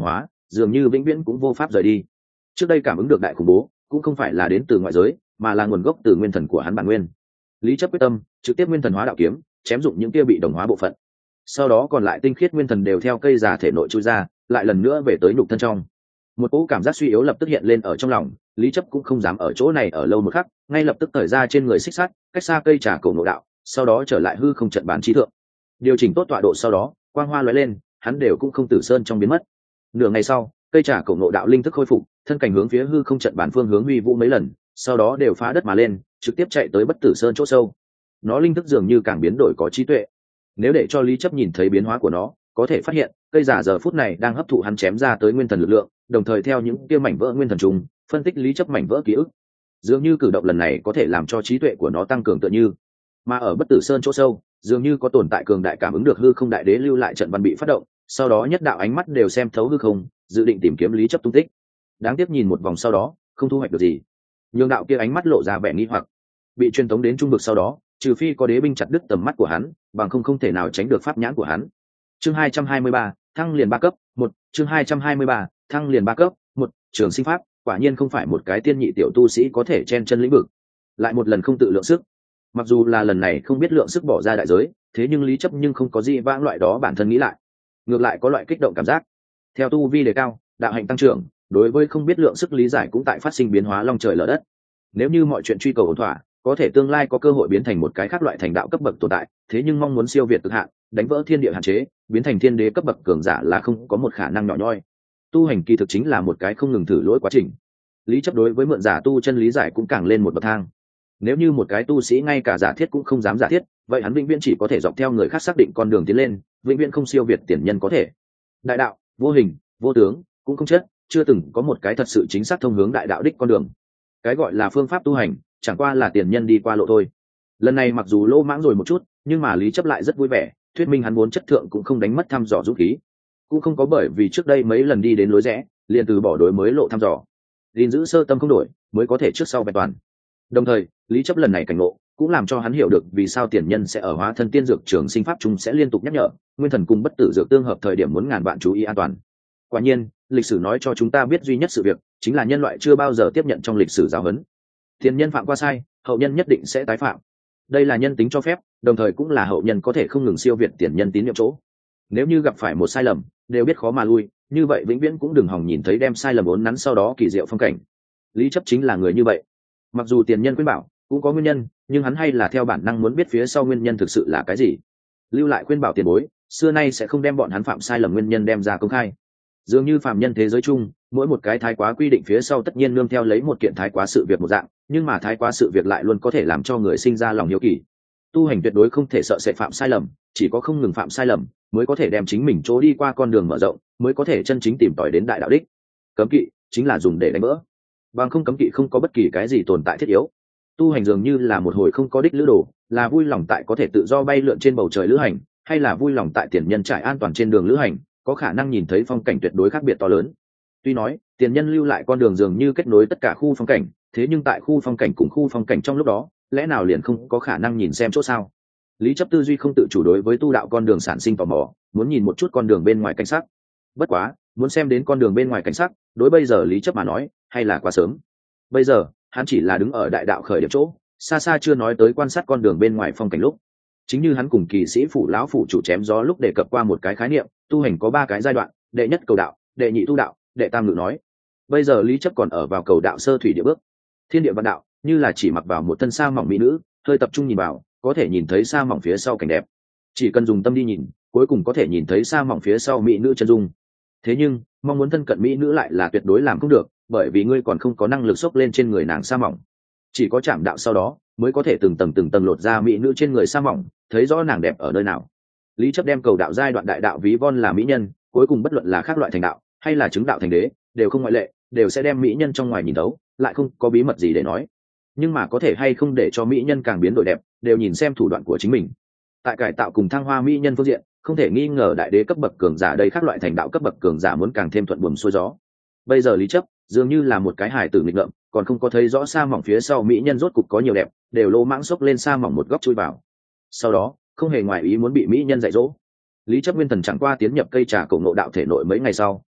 dường như vĩnh viễn cũng vô pháp rời đi. Trước đây cảm ứng được đại khủng bố cũng không phải là đến từ ngoại giới, mà là nguồn gốc từ nguyên thần của hắn bản nguyên. Lý chấp quyết tâm trực tiếp nguyên thần hóa đạo kiếm, chém dụng những kia bị đồng hóa bộ phận, sau đó còn lại tinh khiết nguyên thần đều theo cây già thể nội chui ra, lại lần nữa về tới nhục thân trong. Một cỗ cảm giác suy yếu lập tức hiện lên ở trong lòng, Lý chấp cũng không dám ở chỗ này ở lâu một khắc, ngay lập tức thời ra trên người xích sắt, cách xa cây trà cổ ngộ đạo, sau đó trở lại hư không trận bán trí thượng, điều chỉnh tốt tọa độ, sau đó quang hoa lóe lên, hắn đều cũng không tử sơn trong biến mất. Nửa ngày sau, cây trà cổ ngộ đạo linh thức khôi phục, thân cảnh hướng phía hư không trận bản phương hướng huy vũ mấy lần, sau đó đều phá đất mà lên, trực tiếp chạy tới bất tử sơn chỗ sâu. Nó linh thức dường như càng biến đổi có trí tuệ. Nếu để cho Lý chấp nhìn thấy biến hóa của nó, có thể phát hiện cây giả giờ phút này đang hấp thụ hắn chém ra tới nguyên thần lực lượng, đồng thời theo những kia mảnh vỡ nguyên thần trùng phân tích Lý chấp mảnh vỡ ký ức, dường như cử động lần này có thể làm cho trí tuệ của nó tăng cường tựa như. Mà ở bất tử sơn chỗ sâu, dường như có tồn tại cường đại cảm ứng được hư không đại đế lưu lại trận văn bị phát động, sau đó nhất đạo ánh mắt đều xem thấu hư không, dự định tìm kiếm Lý chấp tung tích. Đáng tiếc nhìn một vòng sau đó không thu hoạch được gì, nhường đạo kia ánh mắt lộ ra vẻ nghi hoặc. Bị truyền tống đến trung vực sau đó, trừ phi có đế binh chặt đứt tầm mắt của hắn, bằng không không thể nào tránh được pháp nhãn của hắn. Chương hai trăm hai mươi ba, thăng liền ba cấp, một, chương hai trăm hai mươi ba, thăng liền ba cấp, một, trường sinh pháp, quả nhiên không phải một cái tiên nhị tiểu tu sĩ có thể chen chân lĩnh vực. Lại một lần không tự lượng sức. Mặc dù là lần này không biết lượng sức bỏ ra đại giới, thế nhưng Lý chấp nhưng không có gì vãng loại đó bản thân nghĩ lại. Ngược lại có loại kích động cảm giác. Theo tu vi đề cao, đạo hạnh tăng trưởng, đối với không biết lượng sức lý giải cũng tại phát sinh biến hóa long trời lở đất. Nếu như mọi chuyện truy cầu ổn thỏa, có thể tương lai có cơ hội biến thành một cái khác loại thành đạo cấp bậc tồn tại, thế nhưng mong muốn siêu việt cực hạn, đánh vỡ thiên địa hạn chế, biến thành thiên đế cấp bậc cường giả là không có một khả năng nhỏ nhoi. Tu hành kỳ thực chính là một cái không ngừng thử lỗi quá trình. Lý chấp đối với mượn giả tu chân lý giải cũng càng lên một bậc thang. Nếu như một cái tu sĩ ngay cả giả thiết cũng không dám giả thiết, vậy hắn vĩnh viễn chỉ có thể dọc theo người khác xác định con đường tiến lên, vĩnh viễn không siêu việt tiền nhân có thể. Đại đạo vô hình vô tướng, cũng không chết, chưa từng có một cái thật sự chính xác thông hướng đại đạo đích con đường. Cái gọi là phương pháp tu hành chẳng qua là tiền nhân đi qua lộ thôi. Lần này mặc dù lô mãng rồi một chút, nhưng mà Lý chấp lại rất vui vẻ, thuyết minh hắn muốn chất thượng cũng không đánh mất thăm dò dũng khí, cũng không có bởi vì trước đây mấy lần đi đến lối rẽ liền từ bỏ đối mới lộ thăm dò, gìn giữ sơ tâm không đổi mới có thể trước sau vẹn toàn. Đồng thời Lý chấp lần này cảnh ngộ cũng làm cho hắn hiểu được vì sao tiền nhân sẽ ở hóa thân tiên dược trường sinh pháp chung sẽ liên tục nhắc nhở nguyên thần cùng bất tử dược tương hợp thời điểm muốn ngàn vạn chú ý an toàn. Quả nhiên lịch sử nói cho chúng ta biết duy nhất sự việc chính là nhân loại chưa bao giờ tiếp nhận trong lịch sử giáo huấn. Tiền nhân phạm qua sai, hậu nhân nhất định sẽ tái phạm. Đây là nhân tính cho phép, đồng thời cũng là hậu nhân có thể không ngừng siêu việt tiền nhân tín nhiệm chỗ. Nếu như gặp phải một sai lầm đều biết khó mà lui, như vậy vĩnh viễn cũng đừng hòng nhìn thấy đem sai lầm uốn nắn sau đó kỳ diệu phong cảnh. Lý chấp chính là người như vậy. Mặc dù tiền nhân khuyên bảo cũng có nguyên nhân, nhưng hắn hay là theo bản năng muốn biết phía sau nguyên nhân thực sự là cái gì. Lưu lại khuyên bảo tiền bối xưa nay sẽ không đem bọn hắn phạm sai lầm nguyên nhân đem ra công khai. Dường như phàm nhân thế giới chung, mỗi một cái thái quá quy định phía sau tất nhiên nương theo lấy một kiện thái quá sự việc một dạng, nhưng mà thái quá sự việc lại luôn có thể làm cho người sinh ra lòng hiếu kỳ. Tu hành tuyệt đối không thể sợ sẽ phạm sai lầm, chỉ có không ngừng phạm sai lầm mới có thể đem chính mình chỗ đi qua con đường mở rộng, mới có thể chân chính tìm tòi đến đại đạo đích. Cấm kỵ chính là dùng để đánh vỡ, bằng không cấm kỵ không có bất kỳ cái gì tồn tại thiết yếu. Tu hành dường như là một hồi không có đích lữ đồ, là vui lòng tại có thể tự do bay lượn trên bầu trời lữ hành, hay là vui lòng tại tiền nhân trải an toàn trên đường lữ hành, có khả năng nhìn thấy phong cảnh tuyệt đối khác biệt to lớn. Tuy nói tiền nhân lưu lại con đường dường như kết nối tất cả khu phong cảnh, thế nhưng tại khu phong cảnh cùng khu phong cảnh trong lúc đó, lẽ nào liền không có khả năng nhìn xem chỗ sao? Lý chấp tư duy không tự chủ đối với tu đạo con đường sản sinh tò mò, muốn nhìn một chút con đường bên ngoài cảnh sắc. Bất quá muốn xem đến con đường bên ngoài cảnh sắc, đối bây giờ Lý chấp mà nói hay là quá sớm. Bây giờ hắn chỉ là đứng ở đại đạo khởi điểm chỗ, xa xa chưa nói tới quan sát con đường bên ngoài phong cảnh lúc. Chính như hắn cùng kỳ sĩ phủ lão phủ chủ chém gió lúc đề cập qua một cái khái niệm, tu hành có ba cái giai đoạn: đệ nhất cầu đạo, đệ nhị tu đạo, đệ tam ngự nói. Bây giờ Lý chấp còn ở vào cầu đạo sơ thủy địa bước. Thiên địa vạn đạo như là chỉ mặc vào một thân sa mỏng mỹ nữ, hơi tập trung nhìn vào có thể nhìn thấy sa mỏng phía sau cảnh đẹp, chỉ cần dùng tâm đi nhìn cuối cùng có thể nhìn thấy sa mỏng phía sau mỹ nữ chân dung. Thế nhưng mong muốn thân cận mỹ nữ lại là tuyệt đối làm không được, bởi vì ngươi còn không có năng lực xốc lên trên người nàng sa mỏng. Chỉ có chạm đạo sau đó mới có thể từng tầng từng tầng lột ra mỹ nữ trên người sa mỏng, thấy rõ nàng đẹp ở nơi nào. Lý chấp đem cầu đạo giai đoạn đại đạo ví von là mỹ nhân, cuối cùng bất luận là khác loại thành đạo hay là chứng đạo thành đế đều không ngoại lệ, đều sẽ đem mỹ nhân trong ngoài nhìn thấu, lại không có bí mật gì để nói. Nhưng mà có thể hay không để cho mỹ nhân càng biến đổi đẹp, đều nhìn xem thủ đoạn của chính mình. Tại cải tạo cùng thăng hoa mỹ nhân phương diện, không thể nghi ngờ đại đế cấp bậc cường giả đây khác loại thành đạo cấp bậc cường giả muốn càng thêm thuận buồm xuôi gió. Bây giờ Lý chấp dường như là một cái hài tử nghịch ngợm, còn không có thấy rõ sa mỏng phía sau mỹ nhân rốt cục có nhiều đẹp, đều lô mãng xốc lên sa mỏng một góc chui vào. Sau đó không hề ngoài ý muốn bị mỹ nhân dạy dỗ. Lý chấp nguyên thần chẳng qua tiến nhập cây trà cổ ngộ đạo thể nội mấy ngày sau,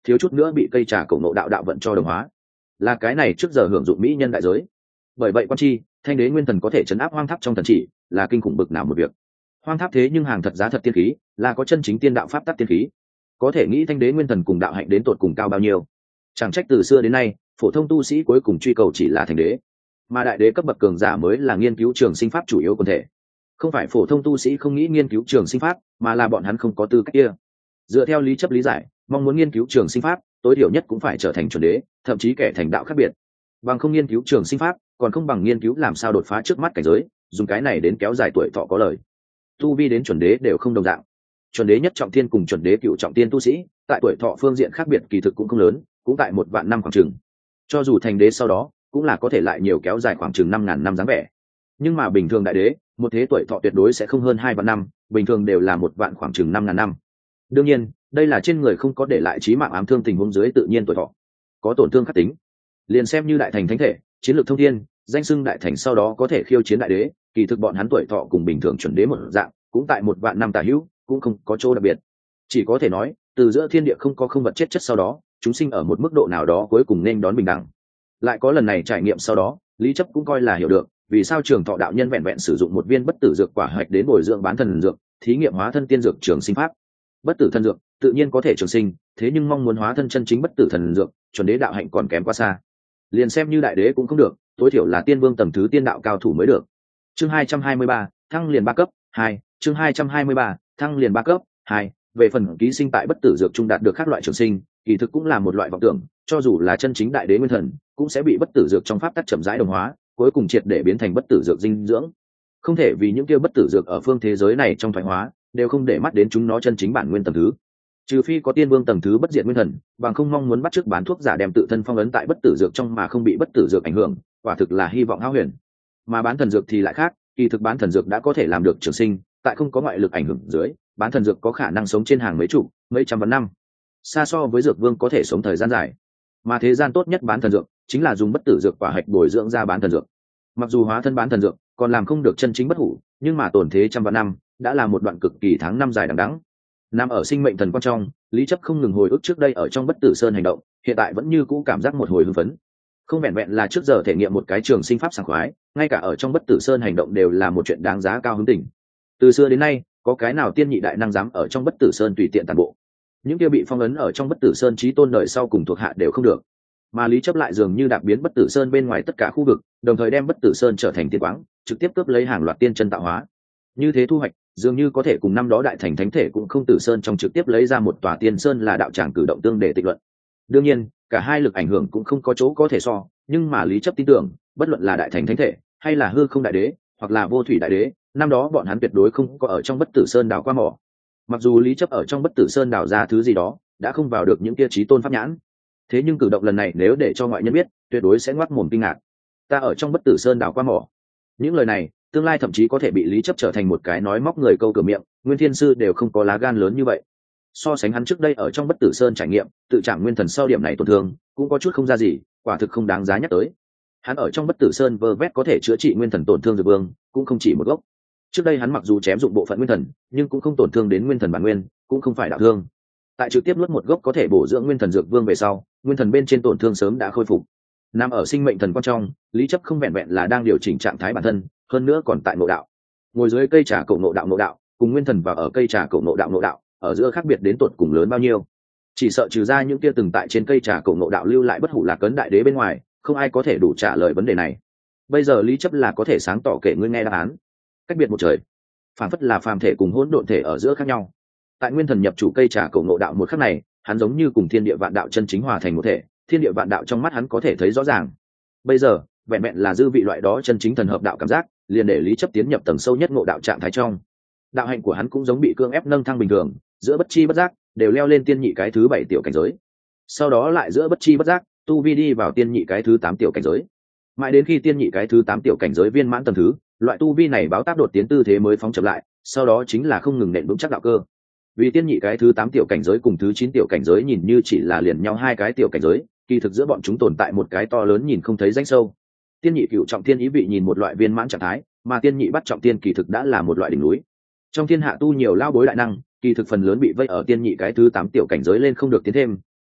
thiếu chút nữa bị cây trà cổ ngộ đạo đạo vận cho đồng hóa, là cái này trước giờ hưởng dụng mỹ nhân đại giới. Bởi vậy quan chi thanh đế nguyên thần có thể chấn áp hoang tháp trong thần chỉ là kinh khủng bực nào một việc. Hoang tháp thế nhưng hàng thật giá thật tiên khí, là có chân chính tiên đạo pháp tắc tiên khí, có thể nghĩ thanh đế nguyên thần cùng đạo hạnh đến tột cùng cao bao nhiêu. Chẳng trách từ xưa đến nay phổ thông tu sĩ cuối cùng truy cầu chỉ là thành đế, mà đại đế cấp bậc cường giả mới là nghiên cứu trường sinh pháp chủ yếu quần thể. Không phải phổ thông tu sĩ không nghĩ nghiên cứu trường sinh pháp, mà là bọn hắn không có tư cách kia. Dựa theo lý chấp lý giải, mong muốn nghiên cứu trường sinh pháp tối thiểu nhất cũng phải trở thành chuẩn đế, thậm chí kẻ thành đạo khác biệt. Bằng không nghiên cứu trường sinh pháp còn không bằng nghiên cứu làm sao đột phá trước mắt cảnh giới, dùng cái này đến kéo dài tuổi thọ có lời. Tu vi đến chuẩn đế đều không đồng dạng, chuẩn đế nhất trọng thiên cùng chuẩn đế cựu trọng thiên tu sĩ tại tuổi thọ phương diện khác biệt kỳ thực cũng không lớn, cũng tại một vạn năm khoảng chừng. Cho dù thành đế sau đó cũng là có thể lại nhiều kéo dài khoảng chừng năm ngàn năm dáng vẻ. Nhưng mà bình thường đại đế một thế tuổi thọ tuyệt đối sẽ không hơn hai vạn năm, bình thường đều là một vạn khoảng chừng năm ngàn năm. Đương nhiên đây là trên người không có để lại chí mạng ám thương tình huống dưới tự nhiên tuổi thọ có tổn thương khắc tính. Liền xem như đại thành thánh thể, chiến lược thông thiên, danh xưng đại thành sau đó có thể khiêu chiến đại đế, kỳ thực bọn hắn tuổi thọ cùng bình thường chuẩn đế một dạng, cũng tại một vạn năm tả hữu, cũng không có chỗ đặc biệt. Chỉ có thể nói từ giữa thiên địa không có không vật chết chất sau đó, chúng sinh ở một mức độ nào đó cuối cùng nên đón bình đẳng. Lại có lần này trải nghiệm sau đó, lý chấp cũng coi là hiểu được vì sao trường thọ đạo nhân vẹn vẹn sử dụng một viên bất tử dược quả hạch đến bồi dưỡng bán thần dược, thí nghiệm hóa thân tiên dược trường sinh pháp. Bất tử thần dược tự nhiên có thể trường sinh, thế nhưng mong muốn hóa thân chân chính bất tử thần dược, chuẩn đế đạo hạnh còn kém quá xa. Liền xem như đại đế cũng không được, tối thiểu là tiên vương tầng thứ tiên đạo cao thủ mới được. Chương hai trăm hai mươi ba, thăng liền ba cấp hai. Chương hai trăm hai mươi ba, thăng liền ba cấp hai. Về phần ký sinh tại bất tử dược trung đạt được các loại trường sinh, kỳ thực cũng là một loại vọng tưởng, cho dù là chân chính đại đế nguyên thần, cũng sẽ bị bất tử dược trong pháp tắc chậm rãi đồng hóa, cuối cùng triệt để biến thành bất tử dược dinh dưỡng. Không thể vì những kia bất tử dược ở phương thế giới này trong thoái hóa, đều không để mắt đến chúng nó chân chính bản nguyên tầng thứ. Trừ phi có tiên vương tầng thứ bất diệt nguyên thần, bằng không mong muốn bắt chước bán thuốc giả đem tự thân phong ấn tại bất tử dược trong mà không bị bất tử dược ảnh hưởng, quả thực là hy vọng hão huyền. Mà bán thần dược thì lại khác, kỳ thực bán thần dược đã có thể làm được trường sinh, tại không có ngoại lực ảnh hưởng dưới, bán thần dược có khả năng sống trên hàng mấy chục, mấy trăm vạn năm, xa so với dược vương có thể sống thời gian dài. Mà thế gian tốt nhất bán thần dược chính là dùng bất tử dược quả hạch bồi dưỡng ra bán thần dược. Mặc dù hóa thân bán thần dược còn làm không được chân chính bất hủ, nhưng mà tồn thế trăm vạn năm đã là một đoạn cực kỳ tháng năm dài đằng đẵng. Nằm ở sinh mệnh thần quan trong, lý chấp không ngừng hồi ức trước đây ở trong bất tử sơn hành động, hiện tại vẫn như cũ cảm giác một hồi hưng phấn. Không vẹn vẹn là trước giờ thể nghiệm một cái trường sinh pháp sảng khoái, ngay cả ở trong bất tử sơn hành động đều là một chuyện đáng giá cao hứng tình. Từ xưa đến nay có cái nào tiên nhị đại năng dám ở trong bất tử sơn tùy tiện tàn bộ. Những kia bị phong ấn ở trong bất tử sơn chí tôn đời sau cùng thuộc hạ đều không được, mà lý chấp lại dường như đạp biến bất tử sơn bên ngoài tất cả khu vực, đồng thời đem bất tử sơn trở thành tiên quáng, trực tiếp cướp lấy hàng loạt tiên chân tạo hóa. Như thế thu hoạch dường như có thể cùng năm đó đại thành thánh thể cũng không tử sơn trong trực tiếp lấy ra một tòa tiên sơn là đạo tràng cử động tương để tịch luận. Đương nhiên cả hai lực ảnh hưởng cũng không có chỗ có thể so, nhưng mà lý chấp tin tưởng bất luận là đại thành thánh thể hay là hư không đại đế hoặc là vô thủy đại đế, năm đó bọn hắn tuyệt đối không có ở trong bất tử sơn đào qua mỏ. Mặc dù lý chấp ở trong bất tử sơn đào ra thứ gì đó đã không vào được những kia trí tôn pháp nhãn, thế nhưng cử động lần này nếu để cho ngoại nhân biết, tuyệt đối sẽ ngoác mồm kinh ngạc. Ta ở trong bất tử sơn đào qua mỏ, những lời này tương lai thậm chí có thể bị lý chấp trở thành một cái nói móc người câu cửa miệng, nguyên thiên sư đều không có lá gan lớn như vậy. So sánh hắn trước đây ở trong bất tử sơn trải nghiệm tự trạng nguyên thần sau điểm này tổn thương cũng có chút không ra gì, quả thực không đáng giá nhắc tới. Hắn ở trong bất tử sơn vơ vét có thể chữa trị nguyên thần tổn thương dược vương cũng không chỉ một gốc. Trước đây hắn mặc dù chém dụng bộ phận nguyên thần, nhưng cũng không tổn thương đến nguyên thần bản nguyên, cũng không phải đạo thương. Tại trực tiếp nuốt một gốc có thể bổ dưỡng nguyên thần dược vương về sau, nguyên thần bên trên tổn thương sớm đã khôi phục. Nằm ở sinh mệnh thần quan trong, lý chấp không vẹn vẹn là đang điều chỉnh trạng thái bản thân, hơn nữa còn tại ngộ đạo. Ngồi dưới cây trà cổ ngộ đạo ngộ đạo, cùng nguyên thần và ở cây trà cổ ngộ đạo ngộ đạo, ở giữa khác biệt đến tột cùng lớn bao nhiêu? Chỉ sợ trừ ra những kia từng tại trên cây trà cổ ngộ đạo lưu lại bất hủ lạc cấn đại đế bên ngoài, không ai có thể đủ trả lời vấn đề này. Bây giờ lý chấp là có thể sáng tỏ kể ngươi nghe đáp án. Cách biệt một trời, phản phất là phàm thể cùng hỗn độn thể ở giữa khác nhau. Tại nguyên thần nhập chủ cây trà cổ ngộ đạo một khắc này, hắn giống như cùng thiên địa vạn đạo chân chính hòa thành một thể, thiên địa vạn đạo trong mắt hắn có thể thấy rõ ràng. Bây giờ vẹn vẹn là dư vị loại đó chân chính thần hợp đạo cảm giác, liền để lý chấp tiến nhập tầng sâu nhất ngộ đạo trạng thái trong. Đạo hạnh của hắn cũng giống bị cương ép nâng thang bình thường, giữa bất chi bất giác đều leo lên tiên nhị cái thứ bảy tiểu cảnh giới, sau đó lại giữa bất chi bất giác tu vi đi vào tiên nhị cái thứ tám tiểu cảnh giới, mãi đến khi tiên nhị cái thứ tám tiểu cảnh giới viên mãn tầng thứ, loại tu vi này báo táp đột tiến tư thế mới phóng chậm lại, sau đó chính là không ngừng nện vững chắc đạo cơ. Vì tiên nhị cái thứ tám tiểu cảnh giới cùng thứ chín tiểu cảnh giới nhìn như chỉ là liền nhau hai cái tiểu cảnh giới, kỳ thực giữa bọn chúng tồn tại một cái to lớn nhìn không thấy rãnh sâu. Tiên nhị cựu trọng tiên ý vị nhìn một loại viên mãn trạng thái, mà tiên nhị bắt trọng tiên kỳ thực đã là một loại đỉnh núi. Trong thiên hạ tu nhiều lao bối đại năng, kỳ thực phần lớn bị vây ở tiên nhị cái thứ tám tiểu cảnh giới lên không được tiến thêm,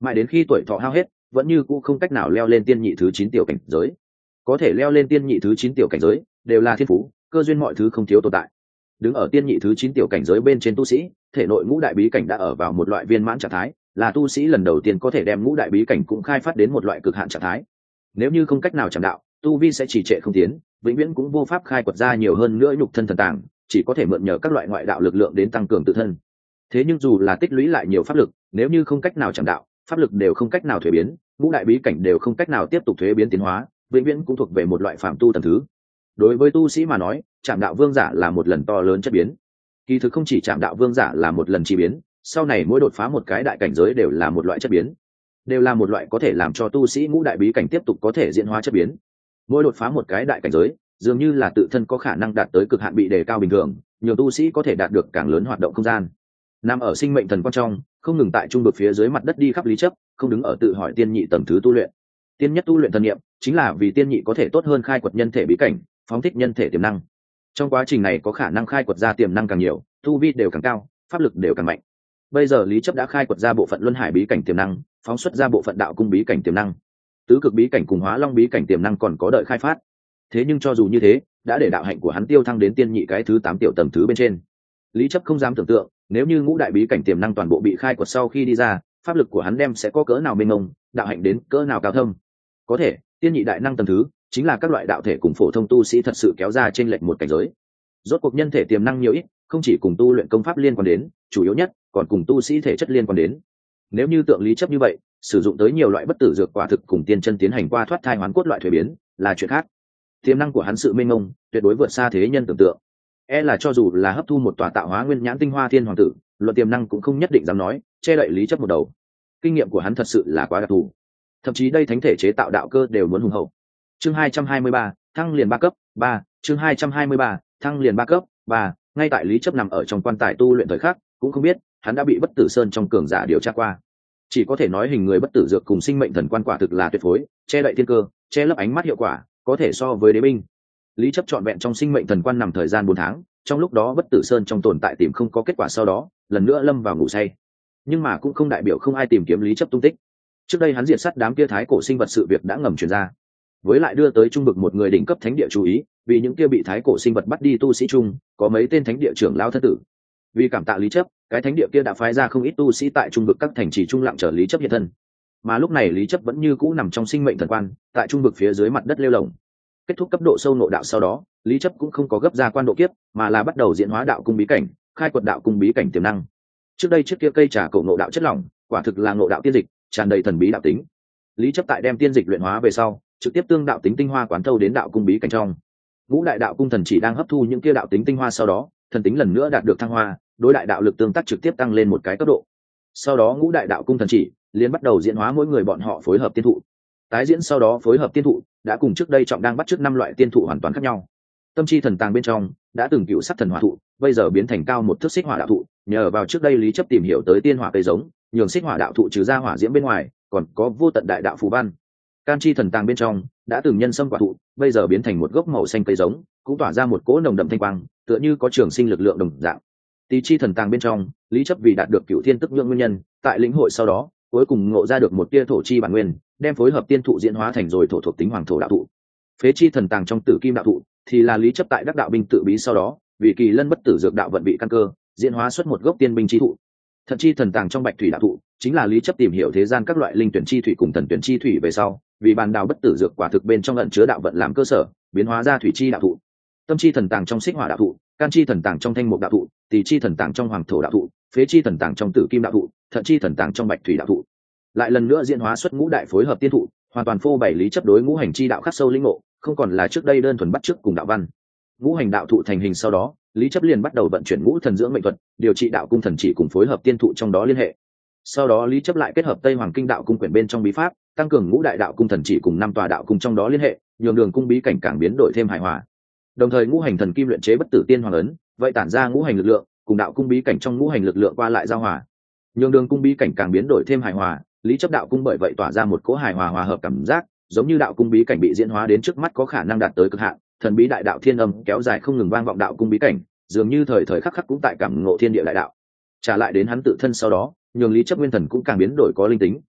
mãi đến khi tuổi thọ hao hết vẫn như cũ không cách nào leo lên tiên nhị thứ chín tiểu cảnh giới. Có thể leo lên tiên nhị thứ chín tiểu cảnh giới đều là thiên phú, cơ duyên mọi thứ không thiếu tồn tại. Đứng ở tiên nhị thứ chín tiểu cảnh giới bên trên tu sĩ, thể nội ngũ đại bí cảnh đã ở vào một loại viên mãn trạng thái, là tu sĩ lần đầu tiên có thể đem ngũ đại bí cảnh cũng khai phát đến một loại cực hạn trạng thái. Nếu như không cách nào chạm đạo, tu vi sẽ trì trệ không tiến, vĩnh viễn cũng vô pháp khai quật ra nhiều hơn nữa nhục thân thần tàng, chỉ có thể mượn nhờ các loại ngoại đạo lực lượng đến tăng cường tự thân. Thế nhưng dù là tích lũy lại nhiều pháp lực, nếu như không cách nào chạm đạo, pháp lực đều không cách nào thuế biến, ngũ đại bí cảnh đều không cách nào tiếp tục thuế biến tiến hóa, vĩnh viễn cũng thuộc về một loại phạm tu tầng thứ. Đối với tu sĩ mà nói, chạm đạo vương giả là một lần to lớn chất biến. Kỳ thực không chỉ chạm đạo vương giả là một lần chi biến, sau này mỗi đột phá một cái đại cảnh giới đều là một loại chất biến, đều là một loại có thể làm cho tu sĩ ngũ đại bí cảnh tiếp tục có thể diễn hóa chất biến. Mỗi đột phá một cái đại cảnh giới, dường như là tự thân có khả năng đạt tới cực hạn bị đề cao bình thường, nhiều tu sĩ có thể đạt được càng lớn hoạt động không gian. Nằm ở sinh mệnh thần quan trong, không ngừng tại trung vực phía dưới mặt đất đi khắp lý chấp, không đứng ở tự hỏi tiên nhị tầng thứ tu luyện. Tiên nhất tu luyện thần niệm, chính là vì tiên nhị có thể tốt hơn khai quật nhân thể bí cảnh, phóng thích nhân thể tiềm năng. Trong quá trình này có khả năng khai quật ra tiềm năng càng nhiều, tu vi đều càng cao, pháp lực đều càng mạnh. Bây giờ lý chấp đã khai quật ra bộ phận luân hải bí cảnh tiềm năng, phóng xuất ra bộ phận đạo cung bí cảnh tiềm năng, tứ cực bí cảnh cùng hóa long bí cảnh tiềm năng còn có đợi khai phát. Thế nhưng cho dù như thế, đã để đạo hạnh của hắn tiêu thăng đến tiên nhị cái thứ tám tiểu tầng thứ bên trên. Lý chấp không dám tưởng tượng, nếu như ngũ đại bí cảnh tiềm năng toàn bộ bị khai quật sau khi đi ra, pháp lực của hắn đem sẽ có cỡ nào mênh mông, đạo hạnh đến cỡ nào cao thâm. Có thể, tiên nhị đại năng tầng thứ chính là các loại đạo thể cùng phổ thông tu sĩ thật sự kéo ra trên lệch một cảnh giới. Rốt cuộc nhân thể tiềm năng nhiều ít, không chỉ cùng tu luyện công pháp liên quan đến, chủ yếu nhất còn cùng tu sĩ thể chất liên quan đến. Nếu như tượng lý chấp như vậy, sử dụng tới nhiều loại bất tử dược quả thực cùng tiên chân tiến hành qua thoát thai hoán cốt loại thuế biến, là chuyện khác. Tiềm năng của hắn sự mênh mông, tuyệt đối vượt xa thế nhân tưởng tượng. E là cho dù là hấp thu một tòa tạo hóa nguyên nhãn tinh hoa thiên hoàng tử, luận tiềm năng cũng không nhất định dám nói, che đậy lý chấp một đầu. Kinh nghiệm của hắn thật sự là quá đặc thù. Thậm chí đây thánh thể chế tạo đạo cơ đều muốn hùng hậu. Chương hai trăm hai mươi ba, thăng liền ba cấp, ba, chương hai trăm hai mươi ba, thăng liền ba cấp, ba, ngay tại lý chấp nằm ở trong quan tài tu luyện thời khắc, cũng không biết, hắn đã bị bất tử sơn trong cường giả điều tra qua. Chỉ có thể nói hình người bất tử dược cùng sinh mệnh thần quan quả thực là tuyệt phối, che đậy thiên cơ, che lấp ánh mắt hiệu quả, có thể so với đế binh. Lý chấp trọn vẹn trong sinh mệnh thần quan nằm thời gian bốn tháng, trong lúc đó bất tử sơn trong tồn tại tìm không có kết quả, sau đó lần nữa lâm vào ngủ say. Nhưng mà cũng không đại biểu không ai tìm kiếm lý chấp tung tích. Trước đây hắn diệt sát đám kia thái cổ sinh vật sự việc đã ngầm truyền ra, với lại đưa tới trung vực một người đỉnh cấp thánh địa chú ý, vì những kia bị thái cổ sinh vật bắt đi tu sĩ chung có mấy tên thánh địa trưởng lao thân tử. Vì cảm tạ lý chấp, cái thánh địa kia đã phái ra không ít tu sĩ tại trung vực các thành trì trung lặng chờ lý chấp hiện thân. Mà lúc này lý chấp vẫn như cũ nằm trong sinh mệnh thần quan, tại trung vực phía dưới mặt đất lêu lồng. Kết thúc cấp độ sâu nội đạo sau đó, lý chấp cũng không có gấp ra quan độ kiếp, mà là bắt đầu diễn hóa đạo cung bí cảnh, khai quật đạo cung bí cảnh tiềm năng. Trước đây chiếc kia cây trà cổ nội đạo chất lỏng, quả thực là nội đạo tiên dịch, tràn đầy thần bí đạo tính. Lý chấp tại đem tiên dịch luyện hóa về sau, trực tiếp tương đạo tính tinh hoa quán thâu đến đạo cung bí cảnh trong. Ngũ đại đạo cung thần chỉ đang hấp thu những kia đạo tính tinh hoa, sau đó thần tính lần nữa đạt được thăng hoa, đối đại đạo lực tương tác trực tiếp tăng lên một cái cấp độ. Sau đó ngũ đại đạo cung thần chỉ liền bắt đầu diễn hóa mỗi người bọn họ phối hợp tiên thụ. Tái diễn sau đó phối hợp tiên thụ đã cùng trước đây trọng đang bắt trước năm loại tiên thụ hoàn toàn khác nhau. Tâm chi thần tàng bên trong đã từng cựu sắc thần hỏa thụ, bây giờ biến thành cao một thước xích hỏa đạo thụ, nhờ vào trước đây lý chấp tìm hiểu tới tiên hỏa cây giống, nhường xích hỏa đạo thụ trừ ra hỏa diễm bên ngoài, còn có vô tận đại đạo phù văn. Can chi thần tàng bên trong đã từng nhân sâm quả thụ, bây giờ biến thành một gốc màu xanh cây giống, cũng tỏa ra một cỗ nồng đậm thanh quang, tựa như có trường sinh lực lượng đồng dạng. Tỳ chi thần tàng bên trong, lý chấp vì đạt được cựu thiên tức nhượng nguyên nhân, tại lĩnh hội sau đó, cuối cùng ngộ ra được một tia thổ chi bản nguyên, đem phối hợp tiên thụ diễn hóa thành rồi thổ thuộc tính hoàng thổ đạo thụ. Phế chi thần tàng trong tử kim đạo thụ, thì là lý chấp tại đắc đạo binh tự bí sau đó, vì kỳ lân bất tử dược đạo vận bị căn cơ, diễn hóa xuất một gốc tiên binh chi thụ. Thận chi thần tàng trong bạch thủy đạo thụ, chính là lý chấp tìm hiểu thế gian các loại linh tuyển chi thủy cùng thần tuyển chi thủy về sau, vì bàn đào bất tử dược quả thực bên trong ẩn chứa đạo vận làm cơ sở, biến hóa ra thủy chi đạo thụ. Tâm chi thần tàng trong xích hỏa đạo thụ, can chi thần tàng trong thanh mục đạo thụ, tỳ chi thần tàng trong hoàng thổ đạo thụ, phế chi thần tàng trong tử kim đạo thụ, thận chi thần tàng trong bạch thủy đạo thụ. Lại lần nữa diễn hóa xuất ngũ đại phối hợp tiên thụ, hoàn toàn phô bày lý chấp đối ngũ hành chi đạo khắc sâu linh ngộ, không còn là trước đây đơn thuần bắt chước cùng đạo văn. Ngũ hành đạo thụ thành hình sau đó, lý chấp liền bắt đầu vận chuyển ngũ thần dưỡng mệnh thuật, điều trị đạo cung thần chỉ cùng phối hợp tiên thụ trong đó liên hệ. Sau đó lý chấp lại kết hợp tây hoàng kinh đạo cung quyển bên trong bí pháp, tăng cường ngũ đại đạo cung thần chỉ cùng năm tòa đạo cung trong đó liên hệ, nhường đường cung bí cảnh càng biến đổi thêm hài hòa. Đồng thời ngũ hành thần kim luyện chế bất tử tiên hoàng ấn, vậy tản ra ngũ hành lực lượng cùng đạo cung bí cảnh trong ngũ hành lực lượng qua lại giao hòa, nhường đường cung bí cảnh càng biến đổi thêm hài hòa. Lý chấp đạo cung bởi vậy tỏa ra một cỗ hài hòa hòa hợp cảm giác, giống như đạo cung bí cảnh bị diễn hóa đến trước mắt có khả năng đạt tới cực hạn, thần bí đại đạo thiên âm kéo dài không ngừng vang vọng đạo cung bí cảnh, dường như thời thời khắc khắc cũng tại cảm ngộ thiên địa đại đạo. Trả lại đến hắn tự thân sau đó, nhường lý chấp nguyên thần cũng càng biến đổi có linh tính,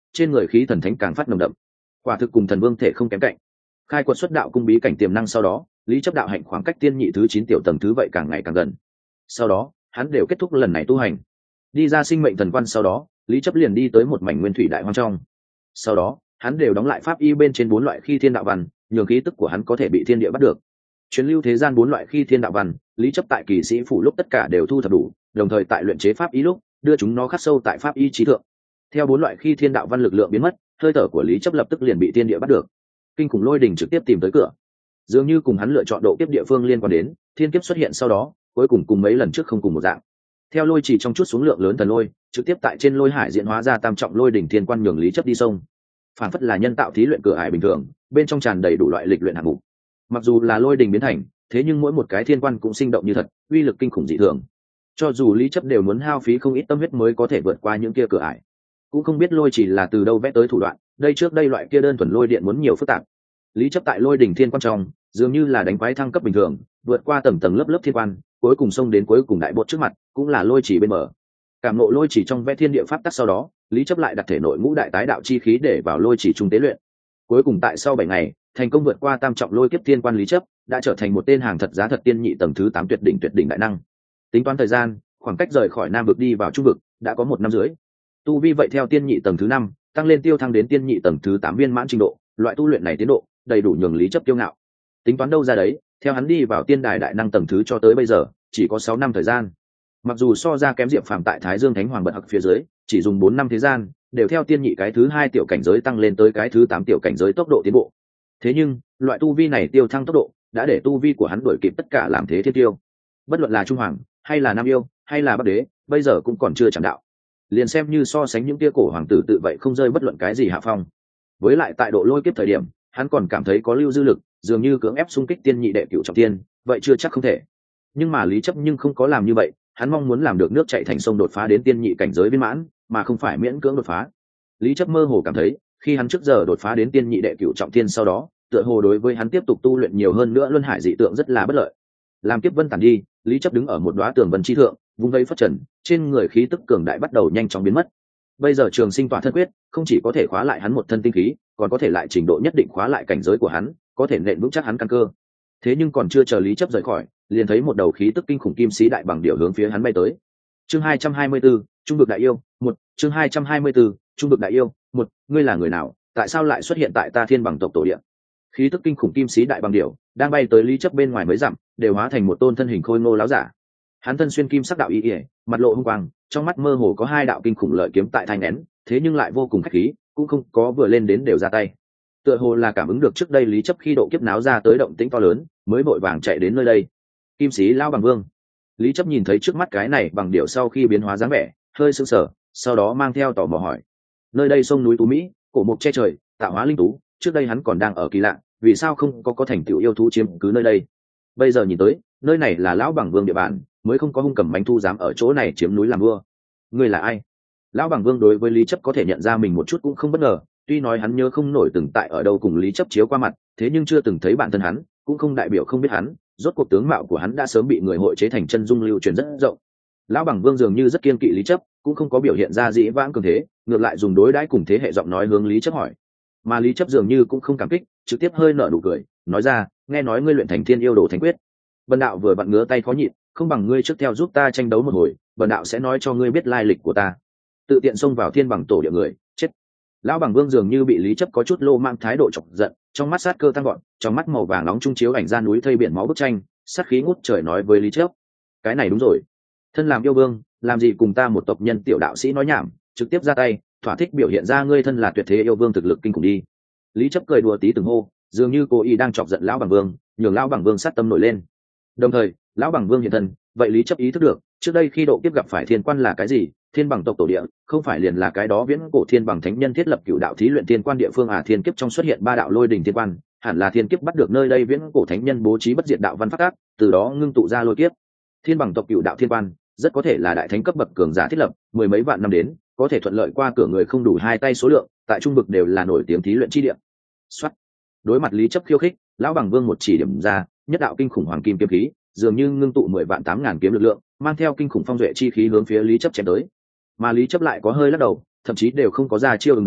trên người khí thần thánh càng phát nồng đậm, quả thực cùng thần vương thể không kém cạnh. Khai quật xuất đạo cung bí cảnh tiềm năng sau đó, lý chấp đạo hạnh khoảng cách tiên nhị thứ chín tiểu tầng thứ vậy càng ngày càng gần. Sau đó hắn đều kết thúc lần này tu hành, đi ra sinh mệnh thần quan sau đó, lý chấp liền đi tới một mảnh nguyên thủy đại hoang trong. Sau đó hắn đều đóng lại pháp y bên trên bốn loại khi thiên đạo văn, nhường khí tức của hắn có thể bị thiên địa bắt được. Truyền lưu thế gian bốn loại khi thiên đạo văn, lý chấp tại kỳ sĩ phủ lúc tất cả đều thu thập đủ, đồng thời tại luyện chế pháp y lúc đưa chúng nó khắc sâu tại pháp y trí thượng. Theo bốn loại khi thiên đạo văn lực lượng biến mất, hơi thở của lý chấp lập tức liền bị thiên địa bắt được. Kinh khủng lôi đình trực tiếp tìm tới cửa, dường như cùng hắn lựa chọn độ kiếp địa phương liên quan đến, thiên kiếp xuất hiện sau đó, cuối cùng cùng mấy lần trước không cùng một dạng. Theo lôi chỉ trong chút xuống lượng lớn thần lôi, trực tiếp tại trên lôi hải diễn hóa ra tam trọng lôi đỉnh thiên quan nhường lý chấp đi sông. Phản phất là nhân tạo thí luyện cửa ải bình thường, bên trong tràn đầy đủ loại lịch luyện hạng mục. Mặc dù là lôi đỉnh biến thành, thế nhưng mỗi một cái thiên quan cũng sinh động như thật, uy lực kinh khủng dị thường. Cho dù lý chấp đều muốn hao phí không ít tâm huyết mới có thể vượt qua những kia cửa ải. Cũng không biết lôi chỉ là từ đâu vẽ tới thủ đoạn, đây trước đây loại kia đơn thuần lôi điện muốn nhiều phức tạp. Lý chấp tại lôi đỉnh thiên quan trong, dường như là đánh quái thăng cấp bình thường, vượt qua tầng tầng lớp lớp thiên quan, cuối cùng xông đến cuối cùng đại bột trước mặt, cũng là lôi chỉ bên mở. Cảm ngộ lôi chỉ trong vẽ thiên địa pháp tắc sau đó, lý chấp lại đặt thể nội ngũ đại tái đạo chi khí để vào lôi chỉ trung tế luyện. Cuối cùng tại sau bảy ngày, thành công vượt qua tam trọng lôi kiếp thiên quan lý chấp, đã trở thành một tên hàng thật giá thật tiên nhị tầng thứ tám tuyệt đỉnh tuyệt đỉnh đại năng. Tính toán thời gian, khoảng cách rời khỏi nam vực đi vào trung vực đã có một năm rưỡi. Tu vi vậy theo tiên nhị tầng thứ năm tăng lên tiêu thăng đến tiên nhị tầng thứ tám viên mãn trình độ, loại tu luyện này tiến độ đầy đủ nhường lý chấp kiêu ngạo. Tính toán đâu ra đấy, theo hắn đi vào tiên đài đại năng tầng thứ cho tới bây giờ chỉ có sáu năm thời gian. Mặc dù so ra kém diệp phàm tại thái dương thánh hoàng bật hặc phía dưới chỉ dùng bốn năm thế gian đều theo tiên nhị cái thứ hai tiểu cảnh giới tăng lên tới cái thứ tám tiểu cảnh giới tốc độ tiến bộ. Thế nhưng loại tu vi này tiêu thăng tốc độ đã để tu vi của hắn đuổi kịp tất cả làm thế thiên tiêu. Bất luận là trung hoàng hay là nam yêu hay là bắc đế bây giờ cũng còn chưa chẳng đạo, liền xem như so sánh những tia cổ hoàng tử tự vậy không rơi bất luận cái gì hạ phong. Với lại tại độ lôi kiếp thời điểm hắn còn cảm thấy có lưu dư lực, dường như cưỡng ép xung kích tiên nhị đệ cửu trọng tiên, vậy chưa chắc không thể. Nhưng mà lý chấp nhưng không có làm như vậy, hắn mong muốn làm được nước chảy thành sông đột phá đến tiên nhị cảnh giới viên mãn, mà không phải miễn cưỡng đột phá. Lý chấp mơ hồ cảm thấy, khi hắn trước giờ đột phá đến tiên nhị đệ cửu trọng tiên sau đó, tựa hồ đối với hắn tiếp tục tu luyện nhiều hơn nữa luân hải dị tượng rất là bất lợi. Làm kiếp vân tản đi, lý chấp đứng ở một đóa tường vân chi thượng, vung vẫy phất trần, trên người khí tức cường đại bắt đầu nhanh chóng biến mất. Bây giờ trường sinh tỏa thân quyết không chỉ có thể khóa lại hắn một thân tinh khí, còn có thể lại trình độ nhất định khóa lại cảnh giới của hắn, có thể nện vững chắc hắn căn cơ. Thế nhưng còn chưa chờ lý chấp rời khỏi, liền thấy một đầu khí tức kinh khủng kim sĩ đại bằng điểu hướng phía hắn bay tới. Chương hai trăm hai mươi bốn, trung vực đại yêu, một, chương hai trăm hai mươi bốn, trung vực đại yêu, một, ngươi là người nào, tại sao lại xuất hiện tại ta thiên bằng tộc tổ địa? Khí tức kinh khủng kim sĩ đại bằng điểu đang bay tới lý chấp bên ngoài mấy dặm, đều hóa thành một tôn thân hình khôi ngô láo giả. Hắn thân xuyên kim sắc đạo y, mặt lộ hung quang, trong mắt mơ hồ có hai đạo kinh khủng lợi kiếm tại thanh nén, thế nhưng lại vô cùng khách khí, cũng không có vừa lên đến đều ra tay. Tựa hồ là cảm ứng được trước đây lý chấp khi độ kiếp náo ra tới động tĩnh to lớn, mới vội vàng chạy đến nơi đây. Kim sĩ lao bằng vương. Lý chấp nhìn thấy trước mắt cái này bằng điệu sau khi biến hóa dáng vẻ, hơi sững sờ, sau đó mang theo tò mò hỏi: nơi đây sông núi tú mỹ, cổ mục che trời, tạo hóa linh tú, trước đây hắn còn đang ở kỳ lạ, vì sao không có có thành tựu yêu thú chiếm cứ nơi đây? Bây giờ nhìn tới, nơi này là lão bằng vương địa bàn, mới không có hung cầm bánh thu dám ở chỗ này chiếm núi làm vua. Ngươi là ai? Lão bằng vương đối với lý chấp có thể nhận ra mình một chút cũng không bất ngờ, tuy nói hắn nhớ không nổi từng tại ở đâu cùng lý chấp chiếu qua mặt, thế nhưng chưa từng thấy bản thân hắn cũng không đại biểu không biết hắn, rốt cuộc tướng mạo của hắn đã sớm bị người hội chế thành chân dung lưu truyền rất rộng. Lão bằng vương dường như rất kiên kỵ lý chấp, cũng không có biểu hiện ra dĩ vãng cường thế, ngược lại dùng đối đãi cùng thế hệ giọng nói hướng lý chấp hỏi. Mà lý chấp dường như cũng không cảm kích, trực tiếp hơi nở nụ cười, nói ra: nghe nói ngươi luyện thành thiên yêu đồ thánh quyết, bần đạo vừa vặn ngứa tay khó nhịn, không bằng ngươi trước theo giúp ta tranh đấu một hồi, bần đạo sẽ nói cho ngươi biết lai lịch của ta. Tự tiện xông vào thiên bằng tổ địa người chết. Lão bằng vương dường như bị lý chấp có chút lô mang thái độ chọc giận, trong mắt sát cơ tăng gọn, trong mắt màu vàng nóng trung chiếu ảnh ra núi thây biển máu bức tranh, sát khí ngút trời nói với lý chấp: cái này đúng rồi, thân làm yêu vương, làm gì cùng ta một tộc nhân tiểu đạo sĩ nói nhảm, trực tiếp ra tay, thỏa thích biểu hiện ra ngươi thân là tuyệt thế yêu vương thực lực kinh khủng đi. Lý chấp cười đùa tí từng hô, dường như cố ý đang chọc giận lão bằng vương, nhường lão bằng vương sát tâm nổi lên. Đồng thời lão bằng vương hiện thân, vậy lý chấp ý thức được trước đây khi độ kiếp gặp phải thiên quan là cái gì. Thiên bằng tộc tổ địa không phải liền là cái đó viễn cổ thiên bằng thánh nhân thiết lập cựu đạo thí luyện thiên quan địa phương à? Thiên kiếp trong xuất hiện ba đạo lôi đình thiên quan, hẳn là thiên kiếp bắt được nơi đây viễn cổ thánh nhân bố trí bất diệt đạo văn pháp tác, từ đó ngưng tụ ra lôi kiếp. Thiên bằng tộc cựu đạo thiên quan rất có thể là đại thánh cấp bậc cường giả thiết lập, mười mấy vạn năm đến có thể thuận lợi qua cửa người không đủ hai tay số lượng, tại trung vực đều là nổi tiếng thí luyện chi địa. Soát. Đối mặt lý chấp khiêu khích, lão bằng vương một chỉ điểm ra nhất đạo kinh khủng hoàng kim kiếm khí, dường như ngưng tụ mười vạn tám ngàn kiếm lực lượng, mang theo kinh khủng phong duệ chi khí hướng phía lý chấp chém tới. Mà lý chấp lại có hơi lắc đầu, thậm chí đều không có ra chiêu ứng đối,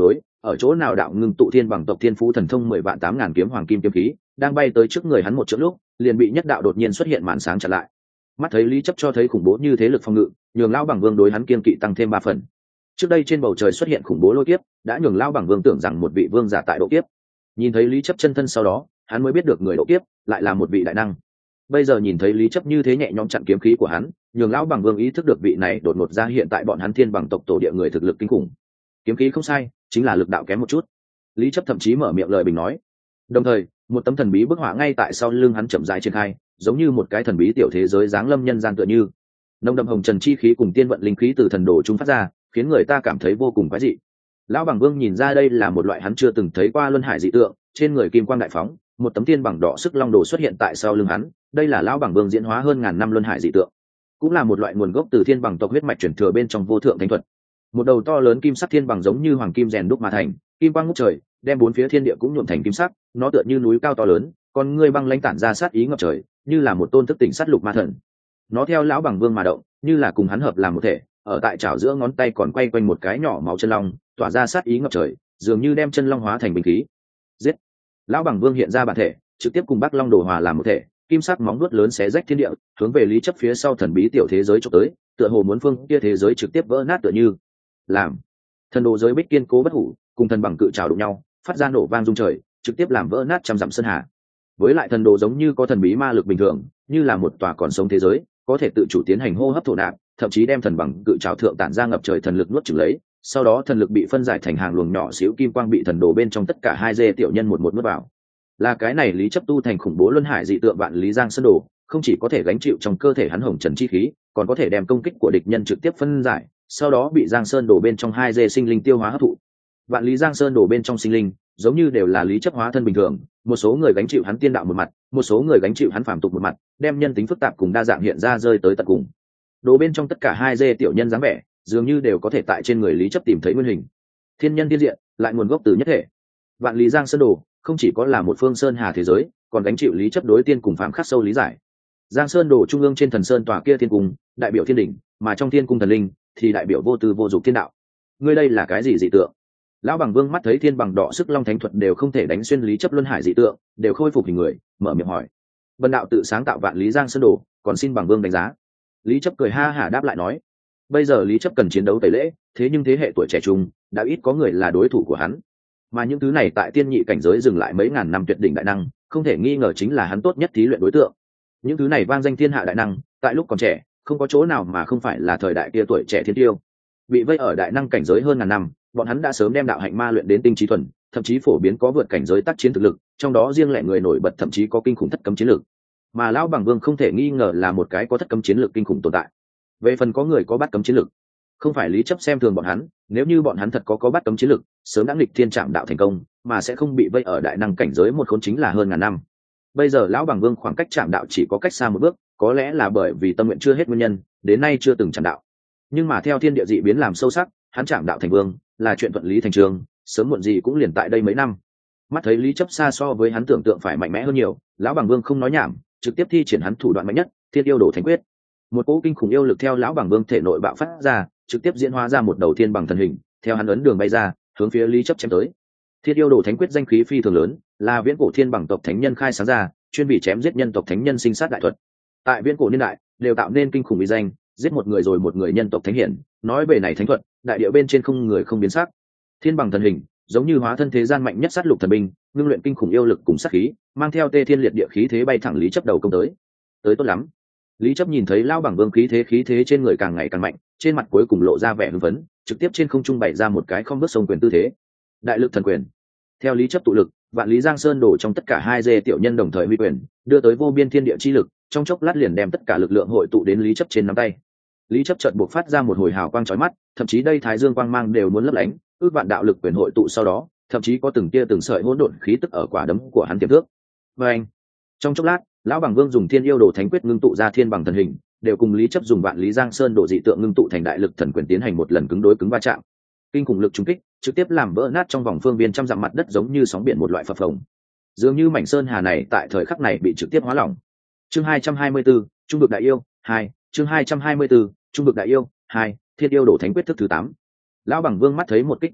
ở chỗ nào đạo ngưng tụ thiên bằng tộc thiên phú thần thông mười vạn tám ngàn kiếm hoàng kim kiếm khí đang bay tới trước người hắn một chữ lúc liền bị nhất đạo đột nhiên xuất hiện màn sáng chặn lại. Mắt thấy Lý Chấp cho thấy khủng bố như thế lực phòng ngự, nhường lão bằng vương đối hắn kiên kỵ tăng thêm ba phần. Trước đây trên bầu trời xuất hiện khủng bố lôi kiếp đã nhường lão bằng vương tưởng rằng một vị vương giả tại độ kiếp. Nhìn thấy Lý Chấp chân thân sau đó, hắn mới biết được người độ kiếp lại là một vị đại năng. Bây giờ nhìn thấy Lý Chấp như thế nhẹ nhõm chặn kiếm khí của hắn, nhường lão bằng vương ý thức được vị này đột ngột ra hiện tại bọn hắn thiên bằng tộc tổ địa người thực lực kinh khủng. Kiếm khí không sai, chính là lực đạo kém một chút. Lý Chấp thậm chí mở miệng lời bình nói. Đồng thời, một tấm thần bí bức họa ngay tại sau lưng hắn chậm rãi triển khai, giống như một cái thần bí tiểu thế giới giáng lâm nhân gian tựa như. Nồng đậm hồng trần chi khí cùng tiên vận linh khí từ thần đồ trung phát ra, khiến người ta cảm thấy vô cùng quái dị. Lão bằng vương nhìn ra đây là một loại hắn chưa từng thấy qua luân hải dị tượng, trên người kim quang đại phóng, một tấm tiên bằng đỏ sức long đồ xuất hiện tại sau lưng hắn, đây là lão bằng vương diễn hóa hơn ngàn năm luân hải dị tượng, cũng là một loại nguồn gốc từ thiên bằng tộc huyết mạch truyền thừa bên trong vô thượng thánh thuật. Một đầu to lớn kim sắc thiên bằng giống như hoàng kim rèn đúc mà thành, kim quang ngút trời, đem bốn phía thiên địa cũng nhuộm thành kim sắc, nó tựa như núi cao to lớn, con ngươi băng lãnh tản ra sát ý ngập trời, như là một tôn thức tỉnh sát lục ma thần. Nó theo lão bằng vương mà động, như là cùng hắn hợp làm một thể, ở tại chảo giữa ngón tay còn quay quanh một cái nhỏ máu chân long, tỏa ra sát ý ngập trời, dường như đem chân long hóa thành binh khí. Giết! Lão bằng vương hiện ra bản thể, trực tiếp cùng Bắc Long đồ hòa làm một thể, kim sắc móng vuốt lớn xé rách thiên địa, hướng về Lý Chấp phía sau thần bí tiểu thế giới chụp tới, tựa hồ muốn phương kia thế giới trực tiếp vỡ nát tựa như. Làm thần đồ giới bích kiên cố bất hủ, cùng thần bằng cự trào đụng nhau, phát ra nổ vang rung trời, trực tiếp làm vỡ nát trăm dặm sơn hà. Với lại thần đồ giống như có thần bí ma lực bình thường, như là một tòa còn sống thế giới, có thể tự chủ tiến hành hô hấp thổ nạp, thậm chí đem thần bằng cự trào thượng tản ra ngập trời thần lực nuốt chửng lấy, sau đó thần lực bị phân giải thành hàng luồng nhỏ xíu kim quang bị thần đồ bên trong tất cả hai dê tiểu nhân một một nuốt vào. Là cái này Lý Chấp tu thành khủng bố luân hải dị tượng vạn lý giang sơn đồ, không chỉ có thể gánh chịu trong cơ thể hắn hồng trần chi khí, còn có thể đem công kích của địch nhân trực tiếp phân giải, sau đó bị giang sơn đồ bên trong hai dê sinh linh tiêu hóa hấp thụ. Vạn lý giang sơn đồ bên trong sinh linh giống như đều là Lý Chấp hóa thân bình thường, một số người gánh chịu hắn tiên đạo một mặt, một số người gánh chịu hắn phàm tục một mặt, đem nhân tính phức tạp cùng đa dạng hiện ra rơi tới tận cùng. Đồ bên trong tất cả hai dê tiểu nhân dáng vẻ, dường như đều có thể tại trên người Lý Chấp tìm thấy nguyên hình. Thiên nhân thiên diện, lại nguồn gốc từ nhất thể. Vạn lý giang sơn đồ không chỉ có là một phương sơn hà thế giới, còn gánh chịu Lý Chấp đối tiên cùng phạm khắc sâu lý giải. Giang sơn đồ trung ương trên thần sơn tòa kia thiên cung, đại biểu thiên đỉnh, mà trong thiên cung thần linh thì đại biểu vô tư vô dục thiên đạo. Ngươi đây là cái gì dị tượng? Lão bằng vương mắt thấy thiên bằng đỏ sức long thánh thuật đều không thể đánh xuyên Lý Chấp luân hải dị tượng, đều khôi phục hình người, mở miệng hỏi. Bần đạo tự sáng tạo vạn lý giang sơn đồ, còn xin bằng vương đánh giá. Lý Chấp cười ha hả đáp lại nói. Bây giờ Lý Chấp cần chiến đấu tẩy lễ, thế nhưng thế hệ tuổi trẻ trung đã ít có người là đối thủ của hắn, mà những thứ này tại tiên nhị cảnh giới dừng lại mấy ngàn năm tuyệt đỉnh đại năng, không thể nghi ngờ chính là hắn tốt nhất thí luyện đối tượng. Những thứ này vang danh thiên hạ đại năng, tại lúc còn trẻ không có chỗ nào mà không phải là thời đại kia tuổi trẻ thiên tiêu. Bị vây ở đại năng cảnh giới hơn ngàn năm, bọn hắn đã sớm đem đạo hạnh ma luyện đến tinh trí thuần, thậm chí phổ biến có vượt cảnh giới tác chiến thực lực, trong đó riêng lẻ người nổi bật thậm chí có kinh khủng thất cấm chiến lược. Mà lão bằng vương không thể nghi ngờ là một cái có thất cấm chiến lược kinh khủng tồn tại. Về phần có người có bát cấm chiến lược, không phải Lý Chấp xem thường bọn hắn, nếu như bọn hắn thật có có bát cấm chiến lược, sớm đã nghịch thiên trạm đạo thành công, mà sẽ không bị vây ở đại năng cảnh giới một khốn chính là hơn ngàn năm. Bây giờ lão bằng vương khoảng cách trạm đạo chỉ có cách xa một bước, có lẽ là bởi vì tâm nguyện chưa hết nguyên nhân, đến nay chưa từng trạm đạo. Nhưng mà theo thiên địa dị biến làm sâu sắc, hắn trạm đạo thành vương là chuyện thuận lý thành trường, sớm muộn gì cũng liền tại đây mấy năm. Mắt thấy Lý Chấp xa so với hắn tưởng tượng phải mạnh mẽ hơn nhiều, lão bằng vương không nói nhảm, trực tiếp thi triển hắn thủ đoạn mạnh nhất, Thiên Yêu Đồ Thánh Quyết. Một cỗ kinh khủng yêu lực theo lão bằng vương thể nội bạo phát ra, trực tiếp diễn hóa ra một đầu thiên bằng thần hình, theo hắn ấn đường bay ra, hướng phía Lý Chấp chém tới. Thiên Yêu Đồ Thánh Quyết danh khí phi thường lớn, là viễn cổ thiên bằng tộc thánh nhân khai sáng ra, chuyên bị chém giết nhân tộc thánh nhân sinh sát đại thuật. Tại viễn cổ niên đại, đều tạo nên kinh khủng uy danh, giết một người rồi một người nhân tộc thánh hiển, nói về này thánh thuật, đại địa bên trên không người không biến sắc. Thiên bằng thần hình, giống như hóa thân thế gian mạnh nhất sát lục thần binh, ngưng luyện kinh khủng yêu lực cùng sát khí, mang theo tê thiên liệt địa khí thế bay thẳng Lý Chấp đầu công tới. Tới tốt lắm. Lý Chấp nhìn thấy lão bằng vương khí thế khí thế trên người càng ngày càng mạnh, trên mặt cuối cùng lộ ra vẻ hưng phấn, trực tiếp trên không trung bày ra một cái không bước sông quyền tư thế. Đại lực thần quyền. Theo Lý Chấp tụ lực, vạn lý giang sơn đổ trong tất cả hai dê tiểu nhân đồng thời huy quyền, đưa tới vô biên thiên địa chi lực, trong chốc lát liền đem tất cả lực lượng hội tụ đến Lý Chấp trên nắm tay. Lý Chấp chợt buộc phát ra một hồi hào quang chói mắt, thậm chí đây thái dương quang mang đều muốn lấp lánh, ước vạn đạo lực quyền hội tụ sau đó, thậm chí có từng tia từng sợi hỗn độn khí tức ở quả đấm của hắn tiềm thước. Và anh, trong chốc lát, lão bằng vương dùng Thiên Yêu Đồ Thánh Quyết ngưng tụ ra thiên bằng thần hình, đều cùng Lý Chấp dùng vạn lý giang sơn độ dị tượng ngưng tụ thành đại lực thần quyền tiến hành một lần cứng đối cứng va chạm. Kinh khủng lực trùng kích, trực tiếp làm vỡ nát trong vòng phương viên trăm dặm mặt đất giống như sóng biển một loại phập phồng. Dường như mảnh sơn hà này tại thời khắc này bị trực tiếp hóa lỏng. Chương hai trăm hai mươi tư, Trung vực đại yêu hai, chương hai trăm hai mươi tư, Trung vực đại yêu hai, Thiên Yêu Đồ Thánh Quyết thức thứ tám. Lão bằng vương mắt thấy một kích vô hiệu,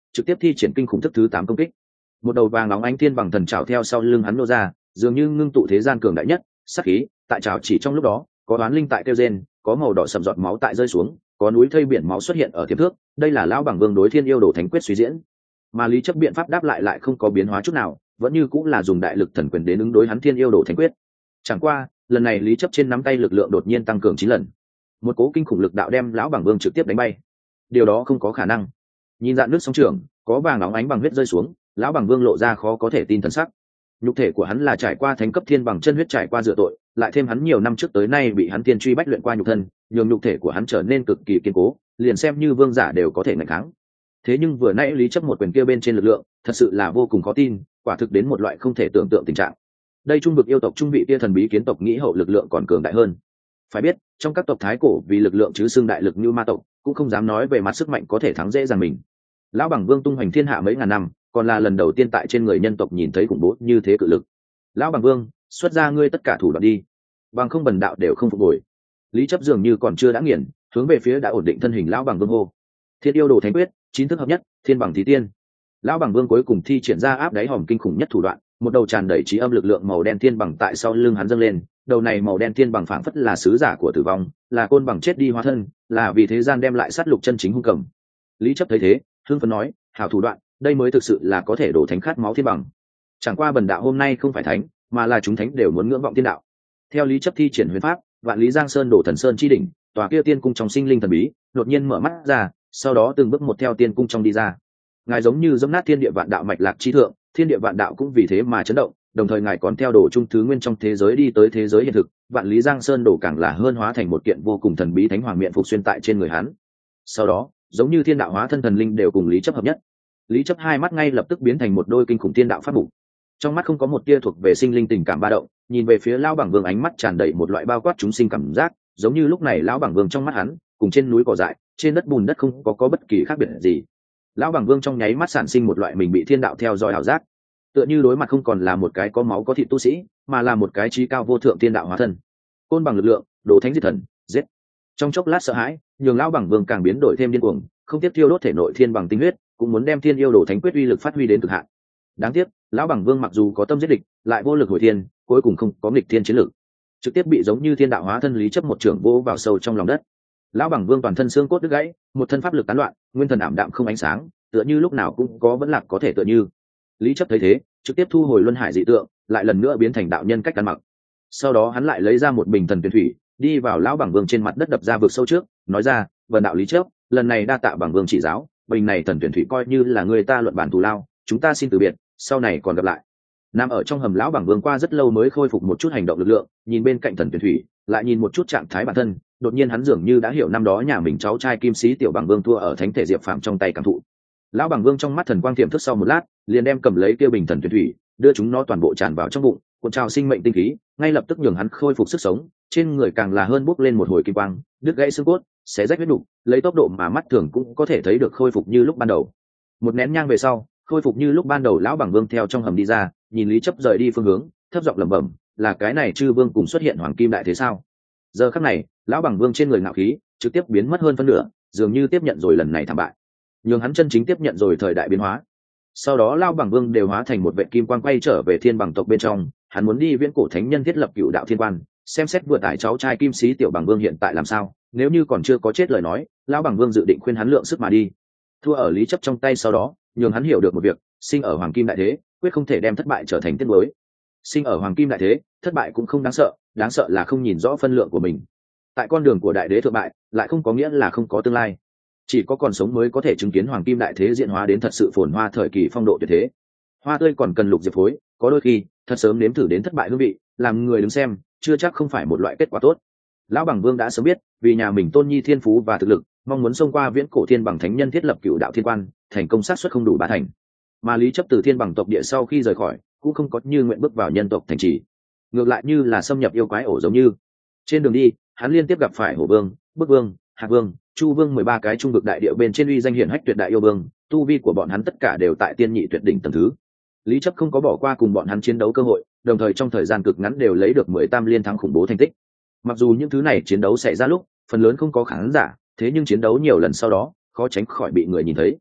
trực tiếp thi triển kinh khủng thức thứ tám công kích. Một đầu vàng óng ánh thiên bằng thần trảo theo sau lưng hắn nô ra, dường như ngưng tụ thế gian cường đại nhất sắc khí. Tại trảo chỉ trong lúc đó, có đoán linh tại kêu rên, có màu đỏ sầm giọt máu tại rơi xuống, có núi thây biển máu xuất hiện ở tiềm thước. Đây là lão bằng vương đối thiên yêu đồ thánh quyết suy diễn. Mà lý chấp biện pháp đáp lại lại không có biến hóa chút nào, vẫn như cũng là dùng đại lực thần quyền đến ứng đối hắn thiên yêu đồ thánh quyết. Chẳng qua lần này lý chấp trên nắm tay lực lượng đột nhiên tăng cường chín lần, một cố kinh khủng lực đạo đem lão bằng vương trực tiếp đánh bay. Điều đó không có khả năng. Nhìn dạn nước sóng trường, có vàng óng ánh bằng huyết rơi xuống, lão bằng vương lộ ra khó có thể tin thần sắc. Nhục thể của hắn là trải qua thánh cấp thiên bằng chân huyết trải qua rửa tội, lại thêm hắn nhiều năm trước tới nay bị hắn tiên truy bách luyện qua nhục thân, nhường nhục thể của hắn trở nên cực kỳ kiên cố, liền xem như vương giả đều có thể ngăn kháng. Thế nhưng vừa nãy lý chấp một quyền kia bên trên lực lượng, thật sự là vô cùng khó tin, quả thực đến một loại không thể tưởng tượng tình trạng. Đây trung vực yêu tộc trung vị kia thần bí kiến tộc nghĩ hậu lực lượng còn cường đại hơn. Phải biết, trong các tộc thái cổ vì lực lượng chứ xưng đại lực như ma tộc, cũng không dám nói về mặt sức mạnh có thể thắng dễ dàng mình. Lão bằng vương tung hoành thiên hạ mấy ngàn năm, còn là lần đầu tiên tại trên người nhân tộc nhìn thấy khủng bố như thế cự lực. Lão bằng vương, xuất ra ngươi tất cả thủ đoạn đi, bằng không bần đạo đều không phục hồi. Lý chấp dường như còn chưa đã nghiền, hướng về phía đã ổn định thân hình lão bằng vương hô. Thiên yêu đồ thánh quyết, chín thức hợp nhất, thiên bằng thí tiên. Lão bằng vương cuối cùng thi triển ra áp đáy hòm kinh khủng nhất thủ đoạn, một đầu tràn đầy trí âm lực lượng màu đen thiên bằng tại sau lưng hắn dâng lên. Đầu này màu đen thiên bằng phảng phất là sứ giả của tử vong, là côn bằng chết đi hóa thân, là vì thế gian đem lại sát lục chân chính hung cầm. Lý chấp thấy thế, hưng phấn nói, hảo thủ đoạn, đây mới thực sự là có thể đổ thánh khát máu thiên bằng. Chẳng qua bần đạo hôm nay không phải thánh, mà là chúng thánh đều muốn ngưỡng vọng thiên đạo. Theo lý chấp thi triển huyền pháp, vạn lý giang sơn đổ thần sơn chi đỉnh, tòa kia tiên cung trong sinh linh thần bí đột nhiên mở mắt ra, sau đó từng bước một theo tiên cung trong đi ra. Ngài giống như dẫm nát thiên địa vạn đạo mạch lạc chi thượng, thiên địa vạn đạo cũng vì thế mà chấn động, đồng thời ngài còn theo đồ trung thứ nguyên trong thế giới đi tới thế giới hiện thực, vạn lý giang sơn đổ càng là hơn hóa thành một kiện vô cùng thần bí thánh hoàng miện phục xuyên tại trên người hắn. Sau đó, giống như thiên đạo hóa thân thần linh đều cùng lý chấp hợp nhất. Lý chấp hai mắt ngay lập tức biến thành một đôi kinh khủng thiên đạo pháp mục, trong mắt không có một tia thuộc về sinh linh tình cảm ba động, nhìn về phía lão bằng vương ánh mắt tràn đầy một loại bao quát chúng sinh cảm giác, giống như lúc này lão bằng vương trong mắt hắn cùng trên núi cỏ dại, trên đất bùn đất không có có bất kỳ khác biệt gì. Lão bằng vương trong nháy mắt sản sinh một loại mình bị thiên đạo theo dõi ảo giác, tựa như đối mặt không còn là một cái có máu có thịt tu sĩ, mà là một cái trí cao vô thượng thiên đạo hóa thân. Côn bằng lực lượng, đổ thánh diệt thần, giết. Trong chốc lát sợ hãi, nhường lão bằng vương càng biến đổi thêm điên cuồng, không tiếp tiêu đốt thể nội thiên bằng tinh huyết, cũng muốn đem thiên yêu đổ thánh quyết uy lực phát huy đến cực hạn. Đáng tiếc, lão bằng vương mặc dù có tâm giết địch, lại vô lực hồi thiên, cuối cùng không có nghịch thiên chiến lực, trực tiếp bị giống như thiên đạo hóa thân lý chấp một trưởng vô vào sâu trong lòng đất. Lão bằng vương toàn thân xương cốt đứt gãy, một thân pháp lực tán loạn, nguyên thần ảm đạm không ánh sáng, tựa như lúc nào cũng có vẫn lạc có thể tựa như. Lý chấp thấy thế, trực tiếp thu hồi luân hải dị tượng, lại lần nữa biến thành đạo nhân cách ăn mặc. Sau đó hắn lại lấy ra một bình thần tuyển thủy, đi vào lão bằng vương trên mặt đất đập ra vực sâu trước, nói ra, vần đạo lý chấp, lần này đa tạ bằng vương chỉ giáo, bình này thần tuyển thủy coi như là người ta luận bản thù lao, chúng ta xin từ biệt, sau này còn gặp lại. Nằm ở trong hầm lão bằng vương qua rất lâu mới khôi phục một chút hành động lực lượng, nhìn bên cạnh thần tuyển thủy, lại nhìn một chút trạng thái bản thân, đột nhiên hắn dường như đã hiểu năm đó nhà mình cháu trai kim sĩ tiểu bằng vương thua ở thánh thể diệp phạm trong tay cảm thụ. Lão bằng vương trong mắt thần quang tiềm thức sau một lát, liền đem cầm lấy kia bình thần tuyển thủy, đưa chúng nó toàn bộ tràn vào trong bụng, cuộn trào sinh mệnh tinh khí, ngay lập tức nhường hắn khôi phục sức sống, trên người càng là hơn bốc lên một hồi kim quang, đứt gãy xương cốt, xé rách huyết nục, lấy tốc độ mà mắt thường cũng có thể thấy được khôi phục như lúc ban đầu. Một nén nhang về sau, khôi phục như lúc ban đầu lão bằng vương theo trong hầm đi ra, nhìn lý chấp rời đi phương hướng, thấp giọng lẩm bẩm, là cái này chư vương cùng xuất hiện hoàng kim đại thế sao? Giờ khắc này, lão bằng vương trên người ngạo khí trực tiếp biến mất hơn phân nửa, dường như tiếp nhận rồi lần này thảm bại, nhưng hắn chân chính tiếp nhận rồi thời đại biến hóa. Sau đó lão bằng vương đều hóa thành một vệ kim quang quay trở về thiên bằng tộc bên trong, hắn muốn đi viễn cổ thánh nhân thiết lập cựu đạo thiên quan, xem xét vừa tải cháu trai kim sĩ tiểu bằng vương hiện tại làm sao, nếu như còn chưa có chết lời nói, lão bằng vương dự định khuyên hắn lượng sức mà đi. Thua ở lý chấp trong tay sau đó, nhường hắn hiểu được một việc, sinh ở hoàng kim đại thế, quyết không thể đem thất bại trở thành tiếc nuối. Sinh ở hoàng kim đại thế, thất bại cũng không đáng sợ, đáng sợ là không nhìn rõ phân lượng của mình. Tại con đường của đại đế thượng bại, lại không có nghĩa là không có tương lai. Chỉ có còn sống mới có thể chứng kiến hoàng kim đại thế diễn hóa đến thật sự phồn hoa thời kỳ phong độ tuyệt thế. Hoa tươi còn cần lục diệp phối, có đôi khi thật sớm nếm thử đến thất bại hương vị, làm người đứng xem, chưa chắc không phải một loại kết quả tốt. Lão bằng vương đã sớm biết, vì nhà mình tôn nhi thiên phú và thực lực, mong muốn xông qua viễn cổ thiên bằng thánh nhân thiết lập cựu đạo thiên quan, thành công xác suất không đủ ba thành. Mà lý chấp từ thiên bằng tộc địa sau khi rời khỏi, cũng không có như nguyện bước vào nhân tộc thành trì, ngược lại như là xâm nhập yêu quái ổ giống như. Trên đường đi, hắn liên tiếp gặp phải hổ vương, bức vương, hạc vương, chu vương mười ba cái trung vực đại địa bên trên uy danh hiển hách tuyệt đại yêu vương, tu vi của bọn hắn tất cả đều tại tiên nhị tuyệt đỉnh tầng thứ. Lý chấp không có bỏ qua cùng bọn hắn chiến đấu cơ hội, đồng thời trong thời gian cực ngắn đều lấy được mười tam liên thắng khủng bố thành tích. Mặc dù những thứ này chiến đấu xảy ra lúc phần lớn không có khán giả, thế nhưng chiến đấu nhiều lần sau đó khó tránh khỏi bị người nhìn thấy.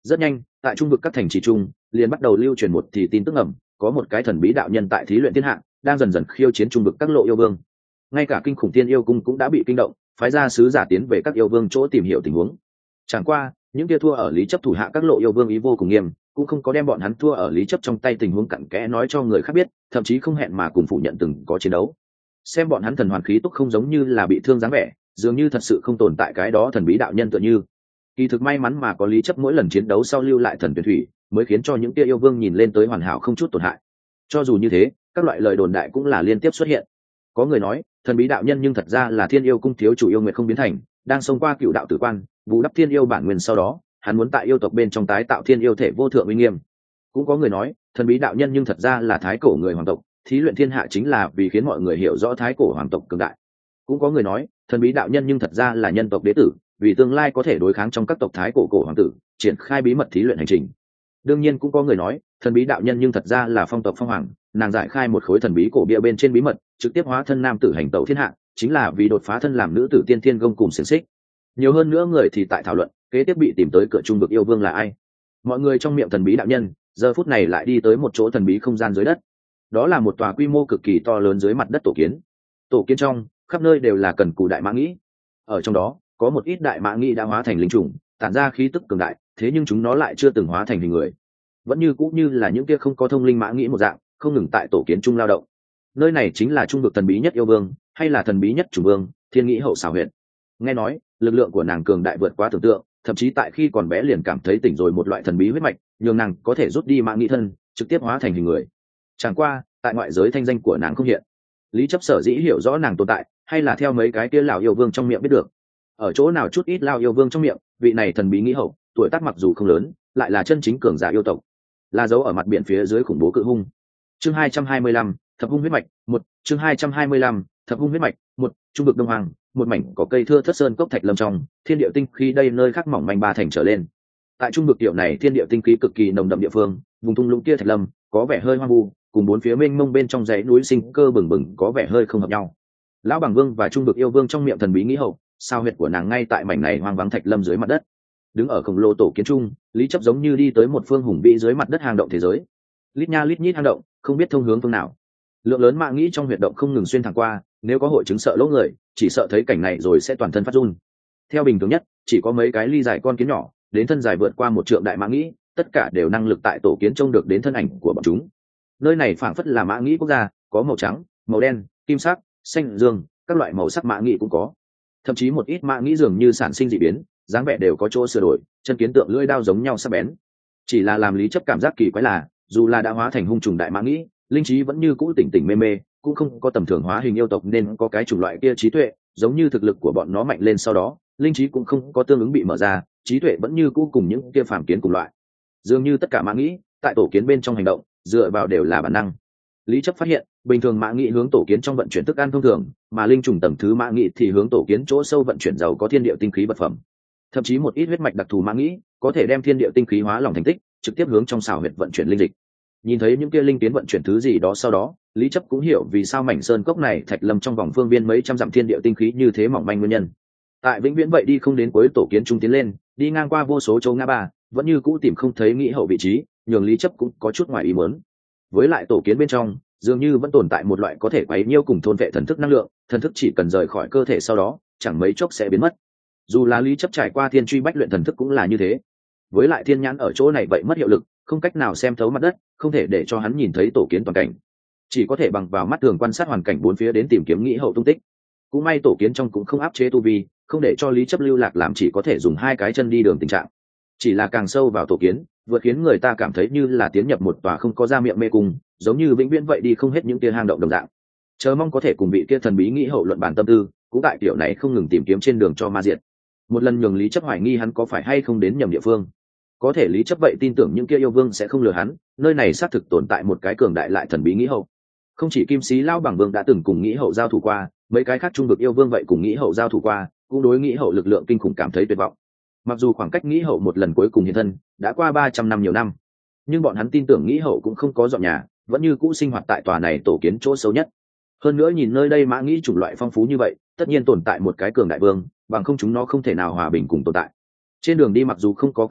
Rất nhanh, tại trung vực các thành trì trung liền bắt đầu lưu truyền một thì tin tức ẩm, có một cái thần bí đạo nhân tại thí luyện thiên hạ đang dần dần khiêu chiến trung vực các lộ yêu vương. Ngay cả kinh khủng tiên yêu cung cũng đã bị kinh động, phái ra sứ giả tiến về các yêu vương chỗ tìm hiểu tình huống. Chẳng qua những kia thua ở lý chấp thủ hạ các lộ yêu vương ý vô cùng nghiêm, cũng không có đem bọn hắn thua ở lý chấp trong tay tình huống cặn kẽ nói cho người khác biết, thậm chí không hẹn mà cùng phủ nhận từng có chiến đấu. Xem bọn hắn thần hoàn khí túc không giống như là bị thương dáng vẻ, dường như thật sự không tồn tại cái đó thần bí đạo nhân tựa như. Kỳ thực may mắn mà có lý chấp mỗi lần chiến đấu sau lưu lại thần tuyển thủy, mới khiến cho những kia yêu vương nhìn lên tới hoàn hảo không chút tổn hại. Cho dù như thế, các loại lời đồn đại cũng là liên tiếp xuất hiện. Có người nói thần bí đạo nhân nhưng thật ra là thiên yêu cung thiếu chủ yêu nguyệt không biến thành, đang xông qua cựu đạo tử quan, bù đắp thiên yêu bản nguyên, sau đó hắn muốn tại yêu tộc bên trong tái tạo thiên yêu thể vô thượng uy nghiêm. Cũng có người nói thần bí đạo nhân nhưng thật ra là thái cổ người hoàng tộc, thí luyện thiên hạ chính là vì khiến mọi người hiểu rõ thái cổ hoàng tộc cường đại. Cũng có người nói thần bí đạo nhân nhưng thật ra là nhân tộc đế tử, vì tương lai có thể đối kháng trong các tộc thái cổ cổ hoàng tử, triển khai bí mật thí luyện hành trình. Đương nhiên cũng có người nói thần bí đạo nhân nhưng thật ra là phong tộc phong hoàng, nàng giải khai một khối thần bí cổ bia bên trên bí mật, trực tiếp hóa thân nam tử hành tẩu thiên hạ, chính là vì đột phá thân làm nữ tử tiên thiên gông cùng xiềng xích. Nhiều hơn nữa người thì tại thảo luận kế tiếp bị tìm tới cửa trung vực yêu vương là ai. Mọi người trong miệng thần bí đạo nhân giờ phút này lại đi tới một chỗ thần bí không gian dưới đất. Đó là một tòa quy mô cực kỳ to lớn dưới mặt đất tổ kiến. Tổ kiến trong khắp nơi đều là cần cù đại mã nghĩ. Ở trong đó có một ít đại mã nghĩ đã hóa thành linh trùng, tản ra khí tức cường đại, thế nhưng chúng nó lại chưa từng hóa thành hình người, vẫn như cũng như là những kia không có thông linh mã nghĩ một dạng, không ngừng tại tổ kiến trung lao động. Nơi này chính là trung vực thần bí nhất yêu vương, hay là thần bí nhất chủ vương, Thiên Nghĩ Hậu xảo huyện. Nghe nói lực lượng của nàng cường đại vượt quá tưởng tượng, thậm chí tại khi còn bé liền cảm thấy tỉnh rồi một loại thần bí huyết mạch, nhường nàng có thể rút đi mã nghĩ thân, trực tiếp hóa thành hình người. Chẳng qua tại ngoại giới thanh danh của nàng không hiện. Lý chấp sở dĩ hiểu rõ nàng tồn tại, hay là theo mấy cái kia lão yêu vương trong miệng biết được. Ở chỗ nào chút ít lão yêu vương trong miệng, vị này thần bí Nghĩ Hậu, tuổi tác mặc dù không lớn, lại là chân chính cường giả yêu tộc, là dấu ở mặt biển phía dưới khủng bố cự hung. Chương hai trăm hai mươi lăm, thập hung huyết mạch một. Chương hai trăm hai mươi lăm, thập hung huyết mạch một. Trung vực Đông Hoàng, một mảnh có cây thưa thất sơn cốc thạch lâm trong, thiên địa tinh khí đây nơi khác mỏng manh ba thành trở lên. Tại trung vực tiểu này thiên địa tinh khí cực kỳ nồng đậm địa phương, vùng thung lũng kia thạch lâm có vẻ hơi hoang vu, cùng bốn phía mênh mông bên trong dãy núi sinh cơ bừng bừng có vẻ hơi không hợp nhau. Lão Bằng Vương và trung vực yêu vương trong miệng thần bí Nghĩ Hậu, sao huyệt của nàng ngay tại mảnh này hoang vắng thạch lâm dưới mặt đất. Đứng ở khổng lồ tổ kiến trung, Lý chấp giống như đi tới một phương hùng vĩ dưới mặt đất hang động thế giới. Lít nha lít nhít hang động, không biết thông hướng phương nào. Lượng lớn mã nghĩ trong huyệt động không ngừng xuyên thẳng qua, nếu có hội chứng sợ lỗ người, chỉ sợ thấy cảnh này rồi sẽ toàn thân phát run. Theo bình thường nhất, chỉ có mấy cái ly dài con kiến nhỏ, đến thân dài vượt qua một trượng đại mã nghĩ, tất cả đều năng lực tại tổ kiến trông được đến thân ảnh của bọn chúng. Nơi này phảng phất là mã nghĩ quốc gia, có màu trắng, màu đen, kim sắc, xanh dương, các loại màu sắc mã nghĩ cũng có. Thậm chí một ít mã nghĩ dường như sản sinh dị biến, dáng vẻ đều có chỗ sửa đổi, chân kiến tượng lưỡi đao giống nhau sắc bén. Chỉ là làm Lý chấp cảm giác kỳ quái là, dù là đã hóa thành hung trùng đại mã nghĩ, linh trí vẫn như cũ tỉnh tỉnh mê mê, cũng không có tầm thường hóa hình yêu tộc nên có cái chủng loại kia trí tuệ, giống như thực lực của bọn nó mạnh lên sau đó, linh trí cũng không có tương ứng bị mở ra, trí tuệ vẫn như cũ cùng những kia phàm kiến cùng loại. Dường như tất cả mã nghĩ tại tổ kiến bên trong hành động, dựa vào đều là bản năng. Lý chấp phát hiện, bình thường mã nghĩ hướng tổ kiến trong vận chuyển thức ăn thông thường, mà linh trùng tầng thứ mã nghĩ thì hướng tổ kiến chỗ sâu vận chuyển giàu có thiên địa tinh khí vật phẩm. Thậm chí một ít huyết mạch đặc thù mã nghĩ có thể đem thiên địa tinh khí hóa lỏng thành tích, trực tiếp hướng trong xào huyệt vận chuyển linh dịch. Nhìn thấy những kia linh kiến vận chuyển thứ gì đó sau đó, Lý chấp cũng hiểu vì sao mảnh sơn cốc này thạch lâm trong vòng phương viên mấy trăm dặm thiên địa tinh khí như thế mỏng manh nguyên nhân. Tại vĩnh viễn vậy đi không đến cuối tổ kiến trung tiến lên, đi ngang qua vô số châu ngã ba, vẫn như cũ tìm không thấy Nghĩ Hậu vị trí, nhường Lý chấp cũng có chút ngoài ý muốn. Với lại tổ kiến bên trong, dường như vẫn tồn tại một loại có thể quấy nhiêu cùng thôn vệ thần thức năng lượng, thần thức chỉ cần rời khỏi cơ thể sau đó, chẳng mấy chốc sẽ biến mất. Dù là Lý chấp trải qua thiên truy bách luyện thần thức cũng là như thế. Với lại thiên nhãn ở chỗ này vậy mất hiệu lực, không cách nào xem thấu mặt đất, không thể để cho hắn nhìn thấy tổ kiến toàn cảnh, chỉ có thể bằng vào mắt thường quan sát hoàn cảnh bốn phía đến tìm kiếm Nghĩ Hậu tung tích. Cũng may tổ kiến trong cũng không áp chế tu vi, không để cho Lý chấp lưu lạc làm chỉ có thể dùng hai cái chân đi đường tình trạng. Chỉ là càng sâu vào tổ kiến, vượt khiến người ta cảm thấy như là tiến nhập một tòa không có ra miệng mê cung, giống như vĩnh viễn vậy đi không hết những kia hang động đồng dạng. Chờ mong có thể cùng vị kia thần bí Nghĩ Hậu luận bàn tâm tư, cũng tại kiểu này không ngừng tìm kiếm trên đường cho ma diệt. Một lần nhường Lý chấp hoài nghi hắn có phải hay không đến nhầm địa phương. Có thể Lý chấp vậy tin tưởng những kia yêu vương sẽ không lừa hắn, nơi này xác thực tồn tại một cái cường đại lại thần bí Nghĩ Hậu. Không chỉ Kim Sĩ Lão Bằng Vương đã từng cùng Nghĩ Hậu giao thủ qua, mấy cái khác trung vực yêu vương vậy cùng Nghĩ Hậu giao thủ qua, cũng đối Nghĩ Hậu lực lượng kinh khủng cảm thấy tuyệt vọng. Mặc dù khoảng cách Nghĩ Hậu một lần cuối cùng hiện thân đã qua ba trăm năm nhiều năm, nhưng bọn hắn tin tưởng Nghĩ Hậu cũng không có dọn nhà, vẫn như cũ sinh hoạt tại tòa này tổ kiến chỗ xấu nhất. Hơn nữa nhìn nơi đây mã nghĩ chủng loại phong phú như vậy, tất nhiên tồn tại một cái cường đại vương, bằng không chúng nó không thể nào hòa bình cùng tồn tại. Trên đường đi mặc dù không có cấm chế,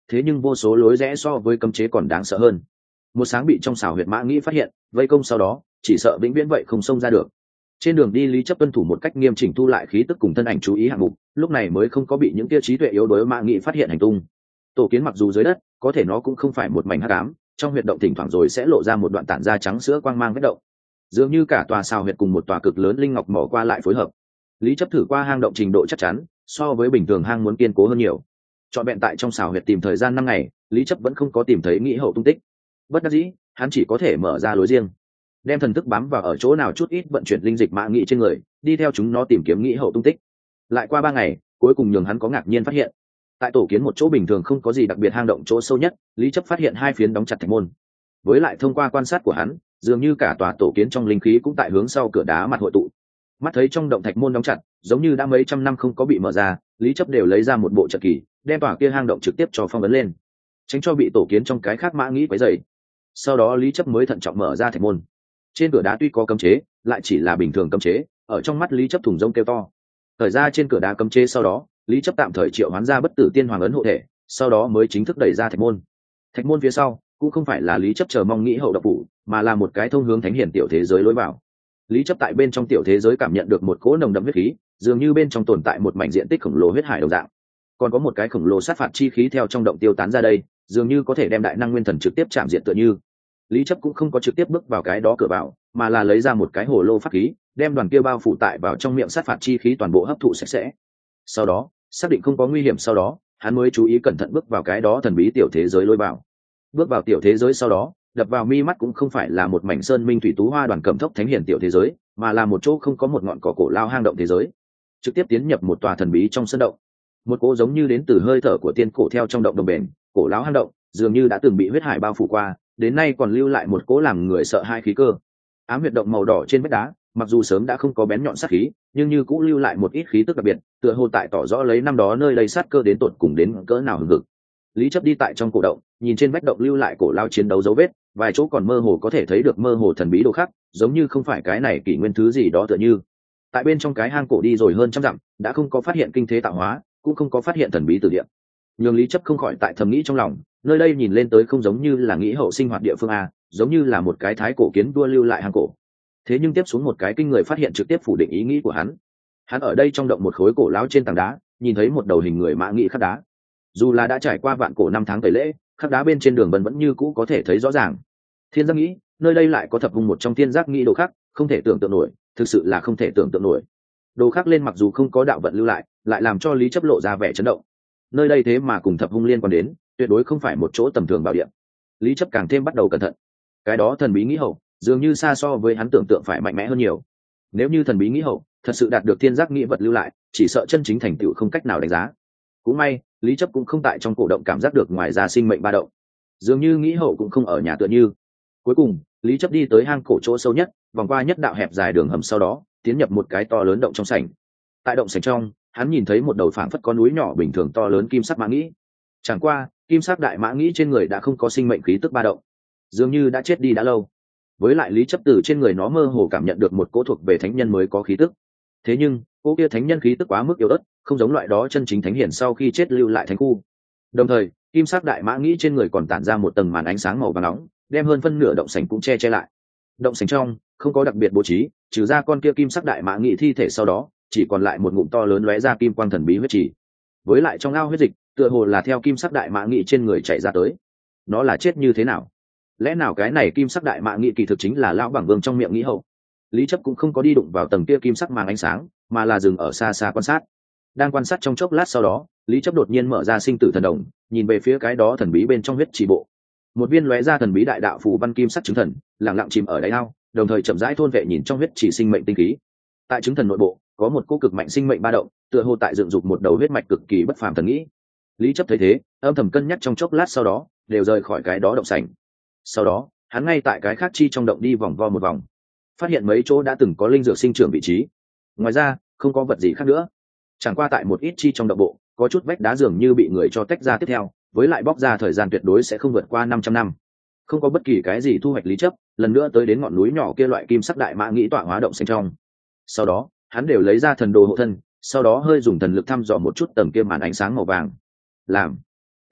thế nhưng vô số lối rẽ so với cấm chế còn đáng sợ hơn. Một sáng bị trong xảo huyệt mã nghĩ phát hiện, vây công sau đó chỉ sợ vĩnh viễn vậy không xông ra được. Trên đường đi Lý Chấp tuân thủ một cách nghiêm chỉnh thu lại khí tức cùng thân ảnh chú ý hạng mục, lúc này mới không có bị những kia trí tuệ yếu đuối mã nghĩ phát hiện hành tung. Tổ kiến mặc dù dưới đất có thể nó cũng không phải một mảnh hắc ám, trong huyệt động thỉnh thoảng rồi sẽ lộ ra một đoạn tản da trắng sữa quang mang vết động, dường như cả tòa xào huyệt cùng một tòa cực lớn linh ngọc mỏ qua lại phối hợp. Lý Chấp thử qua hang động trình độ chắc chắn so với bình thường hang muốn kiên cố hơn nhiều. Chọn bẹn tại trong xào huyệt tìm thời gian năm ngày, Lý Chấp vẫn không có tìm thấy nghĩ hậu tung tích. Bất đắc dĩ, hắn chỉ có thể mở ra lối riêng, đem thần thức bám vào ở chỗ nào chút ít vận chuyển linh dịch mã nghĩ trên người, đi theo chúng nó tìm kiếm nghĩ hậu tung tích. Lại qua ba ngày, cuối cùng nhường hắn có ngạc nhiên phát hiện, tại tổ kiến một chỗ bình thường không có gì đặc biệt hang động chỗ sâu nhất, Lý Chấp phát hiện hai phiến đóng chặt thạch môn. Với lại thông qua quan sát của hắn, dường như cả tòa tổ kiến trong linh khí cũng tại hướng sau cửa đá mặt hội tụ. Mắt thấy trong động thạch môn đóng chặt, giống như đã mấy trăm năm không có bị mở ra, Lý Chấp đều lấy ra một bộ trận kỳ, đem tòa kia hang động trực tiếp cho phong ấn lên, tránh cho bị tổ kiến trong cái khác mã nghĩ quấy rầy. Sau đó Lý Chấp mới thận trọng mở ra thạch môn. Trên cửa đá tuy có cấm chế, lại chỉ là bình thường cấm chế, ở trong mắt Lý Chấp thùng rông kêu to. Thời ra trên cửa đá cấm chế sau đó, Lý Chấp tạm thời triệu hoán ra bất tử tiên hoàng ấn hộ thể, sau đó mới chính thức đẩy ra thạch môn. Thạch môn phía sau cũng không phải là Lý Chấp chờ mong nghĩ hậu độc phủ, mà là một cái thông hướng thánh hiển tiểu thế giới lối vào. Lý Chấp tại bên trong tiểu thế giới cảm nhận được một cỗ nồng đậm huyết khí, dường như bên trong tồn tại một mảnh diện tích khổng lồ huyết hải đồng dạng. Còn có một cái khổng lồ sát phạt chi khí theo trong động tiêu tán ra đây, dường như có thể đem đại năng nguyên thần trực tiếp chạm diện tựa như. Lý Chấp cũng không có trực tiếp bước vào cái đó cửa vào, mà là lấy ra một cái hồ lô pháp khí, đem đoàn kia bao phủ tại vào trong miệng sát phạt chi khí toàn bộ hấp thụ sạch sẽ. Sau đó, xác định không có nguy hiểm sau đó, hắn mới chú ý cẩn thận bước vào cái đó thần bí tiểu thế giới lối vào. Bước vào tiểu thế giới sau đó, đập vào mi mắt cũng không phải là một mảnh sơn minh thủy tú hoa đoàn cẩm thốc thánh hiển tiểu thế giới, mà là một chỗ không có một ngọn cỏ cổ lao hang động thế giới. Trực tiếp tiến nhập một tòa thần bí trong sân động. Một cỗ giống như đến từ hơi thở của tiên cổ theo trong động đồng bền, cổ lão hang động, dường như đã từng bị huyết hải bao phủ qua, đến nay còn lưu lại một cỗ làm người sợ hai khí cơ. Ám huyệt động màu đỏ trên vách đá, mặc dù sớm đã không có bén nhọn sát khí, nhưng như cũng lưu lại một ít khí tức đặc biệt, tựa hồ tại tỏ rõ lấy năm đó nơi đây sát cơ đến tột cùng đến cỡ nào hừng hực. Lý Chấp đi tại trong cổ động, nhìn trên vách động lưu lại cổ lao chiến đấu dấu vết, vài chỗ còn mơ hồ có thể thấy được mơ hồ thần bí đồ khác, giống như không phải cái này kỷ nguyên thứ gì đó tựa như. Tại bên trong cái hang cổ đi rồi hơn trăm dặm, đã không có phát hiện kinh thế tạo hóa, cũng không có phát hiện thần bí từ địa. Nhưng Lý Chấp không khỏi tại thầm nghĩ trong lòng, nơi đây nhìn lên tới không giống như là nghĩ hậu sinh hoạt địa phương a, giống như là một cái thái cổ kiến đua lưu lại hang cổ. Thế nhưng tiếp xuống một cái kinh người phát hiện trực tiếp phủ định ý nghĩ của hắn. Hắn ở đây trong động một khối cổ lão trên tảng đá, nhìn thấy một đầu hình người mã nghị khắc đá. Dù là đã trải qua vạn cổ năm tháng tẩy lễ, khắc đá bên trên đường vân vẫn như cũ có thể thấy rõ ràng. Thiên giác nghĩ, nơi đây lại có thập vùng một trong thiên giác nghĩ đồ khắc, không thể tưởng tượng nổi, thực sự là không thể tưởng tượng nổi. Đồ khắc lên mặc dù không có đạo vận lưu lại, lại làm cho Lý Chấp lộ ra vẻ chấn động. Nơi đây thế mà cùng thập hung liên quan đến, tuyệt đối không phải một chỗ tầm thường bảo địa. Lý Chấp càng thêm bắt đầu cẩn thận. Cái đó thần bí nghĩ hậu, dường như xa so với hắn tưởng tượng phải mạnh mẽ hơn nhiều. Nếu như thần bí nghĩ hậu thật sự đạt được thiên giác nghĩ vật lưu lại, chỉ sợ chân chính thành tựu không cách nào đánh giá. Cũng may, Lý Chấp cũng không tại trong cổ động cảm giác được ngoài ra sinh mệnh ba động, dường như nghĩ hậu cũng không ở nhà tựa như. Cuối cùng, Lý Chấp đi tới hang cổ chỗ sâu nhất, vòng qua nhất đạo hẹp dài đường hầm, sau đó tiến nhập một cái to lớn động trong sảnh. Tại động sảnh trong, hắn nhìn thấy một đầu phảng phất có núi nhỏ bình thường to lớn kim sắc mã nghĩ. Chẳng qua, kim sắc đại mã nghĩ trên người đã không có sinh mệnh khí tức ba động, dường như đã chết đi đã lâu. Với lại Lý Chấp từ trên người nó mơ hồ cảm nhận được một cỗ thuộc về thánh nhân mới có khí tức. Thế nhưng, cỗ kia thánh nhân khí tức quá mức yếu ớt, không giống loại đó chân chính thánh hiển sau khi chết lưu lại thánh khu. Đồng thời, kim sắc đại mã nghĩ trên người còn tản ra một tầng màn ánh sáng màu vàng nóng, đem hơn phân nửa động sảnh cũng che che lại. Động sảnh trong không có đặc biệt bố trí, trừ ra con kia kim sắc đại mã nghĩ thi thể, sau đó chỉ còn lại một ngụm to lớn lóe ra kim quang thần bí huyết trì. Với lại trong ao huyết dịch, tựa hồ là theo kim sắc đại mã nghĩ trên người chảy ra tới. Nó là chết như thế nào? Lẽ nào cái này kim sắc đại mã nghĩ kỳ thực chính là lão bảng vương trong miệng nghĩ hậu? Lý Chấp cũng không có đi đụng vào tầng kia kim sắc màng ánh sáng, mà là dừng ở xa xa quan sát. Đang quan sát trong chốc lát sau đó, Lý Chấp đột nhiên mở ra sinh tử thần đồng, nhìn về phía cái đó thần bí bên trong huyết trì bộ. Một viên lóe ra thần bí đại đạo phù văn kim sắc chứng thần, lặng lặng chìm ở đáy ao, đồng thời chậm rãi thôn vệ nhìn trong huyết trì sinh mệnh tinh khí. Tại chứng thần nội bộ, có một cỗ cực mạnh sinh mệnh ba động, tựa hồ tại dựng dục một đầu huyết mạch cực kỳ bất phàm thần nghĩ. Lý Chấp thấy thế, âm thầm cân nhắc trong chốc lát sau đó, đều rời khỏi cái đó động sảnh. Sau đó, hắn ngay tại cái khác chi trong động đi vòng vo một vòng, phát hiện mấy chỗ đã từng có linh dược sinh trưởng vị trí. Ngoài ra, không có vật gì khác nữa. Chẳng qua tại một ít chi trong động bộ, có chút vách đá dường như bị người cho tách ra tiếp theo, với lại bóc ra thời gian tuyệt đối sẽ không vượt qua năm trăm năm. Không có bất kỳ cái gì thu hoạch. Lý Chấp lần nữa tới đến ngọn núi nhỏ kia loại kim sắc đại mã nghĩ tọa hóa động xanh trong. Sau đó, hắn đều lấy ra thần đồ hộ thân, sau đó hơi dùng thần lực thăm dò một chút tầng kia màn ánh sáng màu vàng. Làm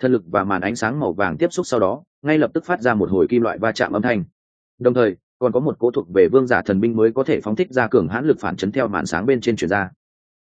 thần lực và màn ánh sáng màu vàng tiếp xúc sau đó ngay lập tức phát ra một hồi kim loại va chạm âm thanh, đồng thời còn có một cỗ thuộc về vương giả thần binh mới có thể phóng thích ra cường hãn lực phản chấn theo màn sáng bên trên truyền ra.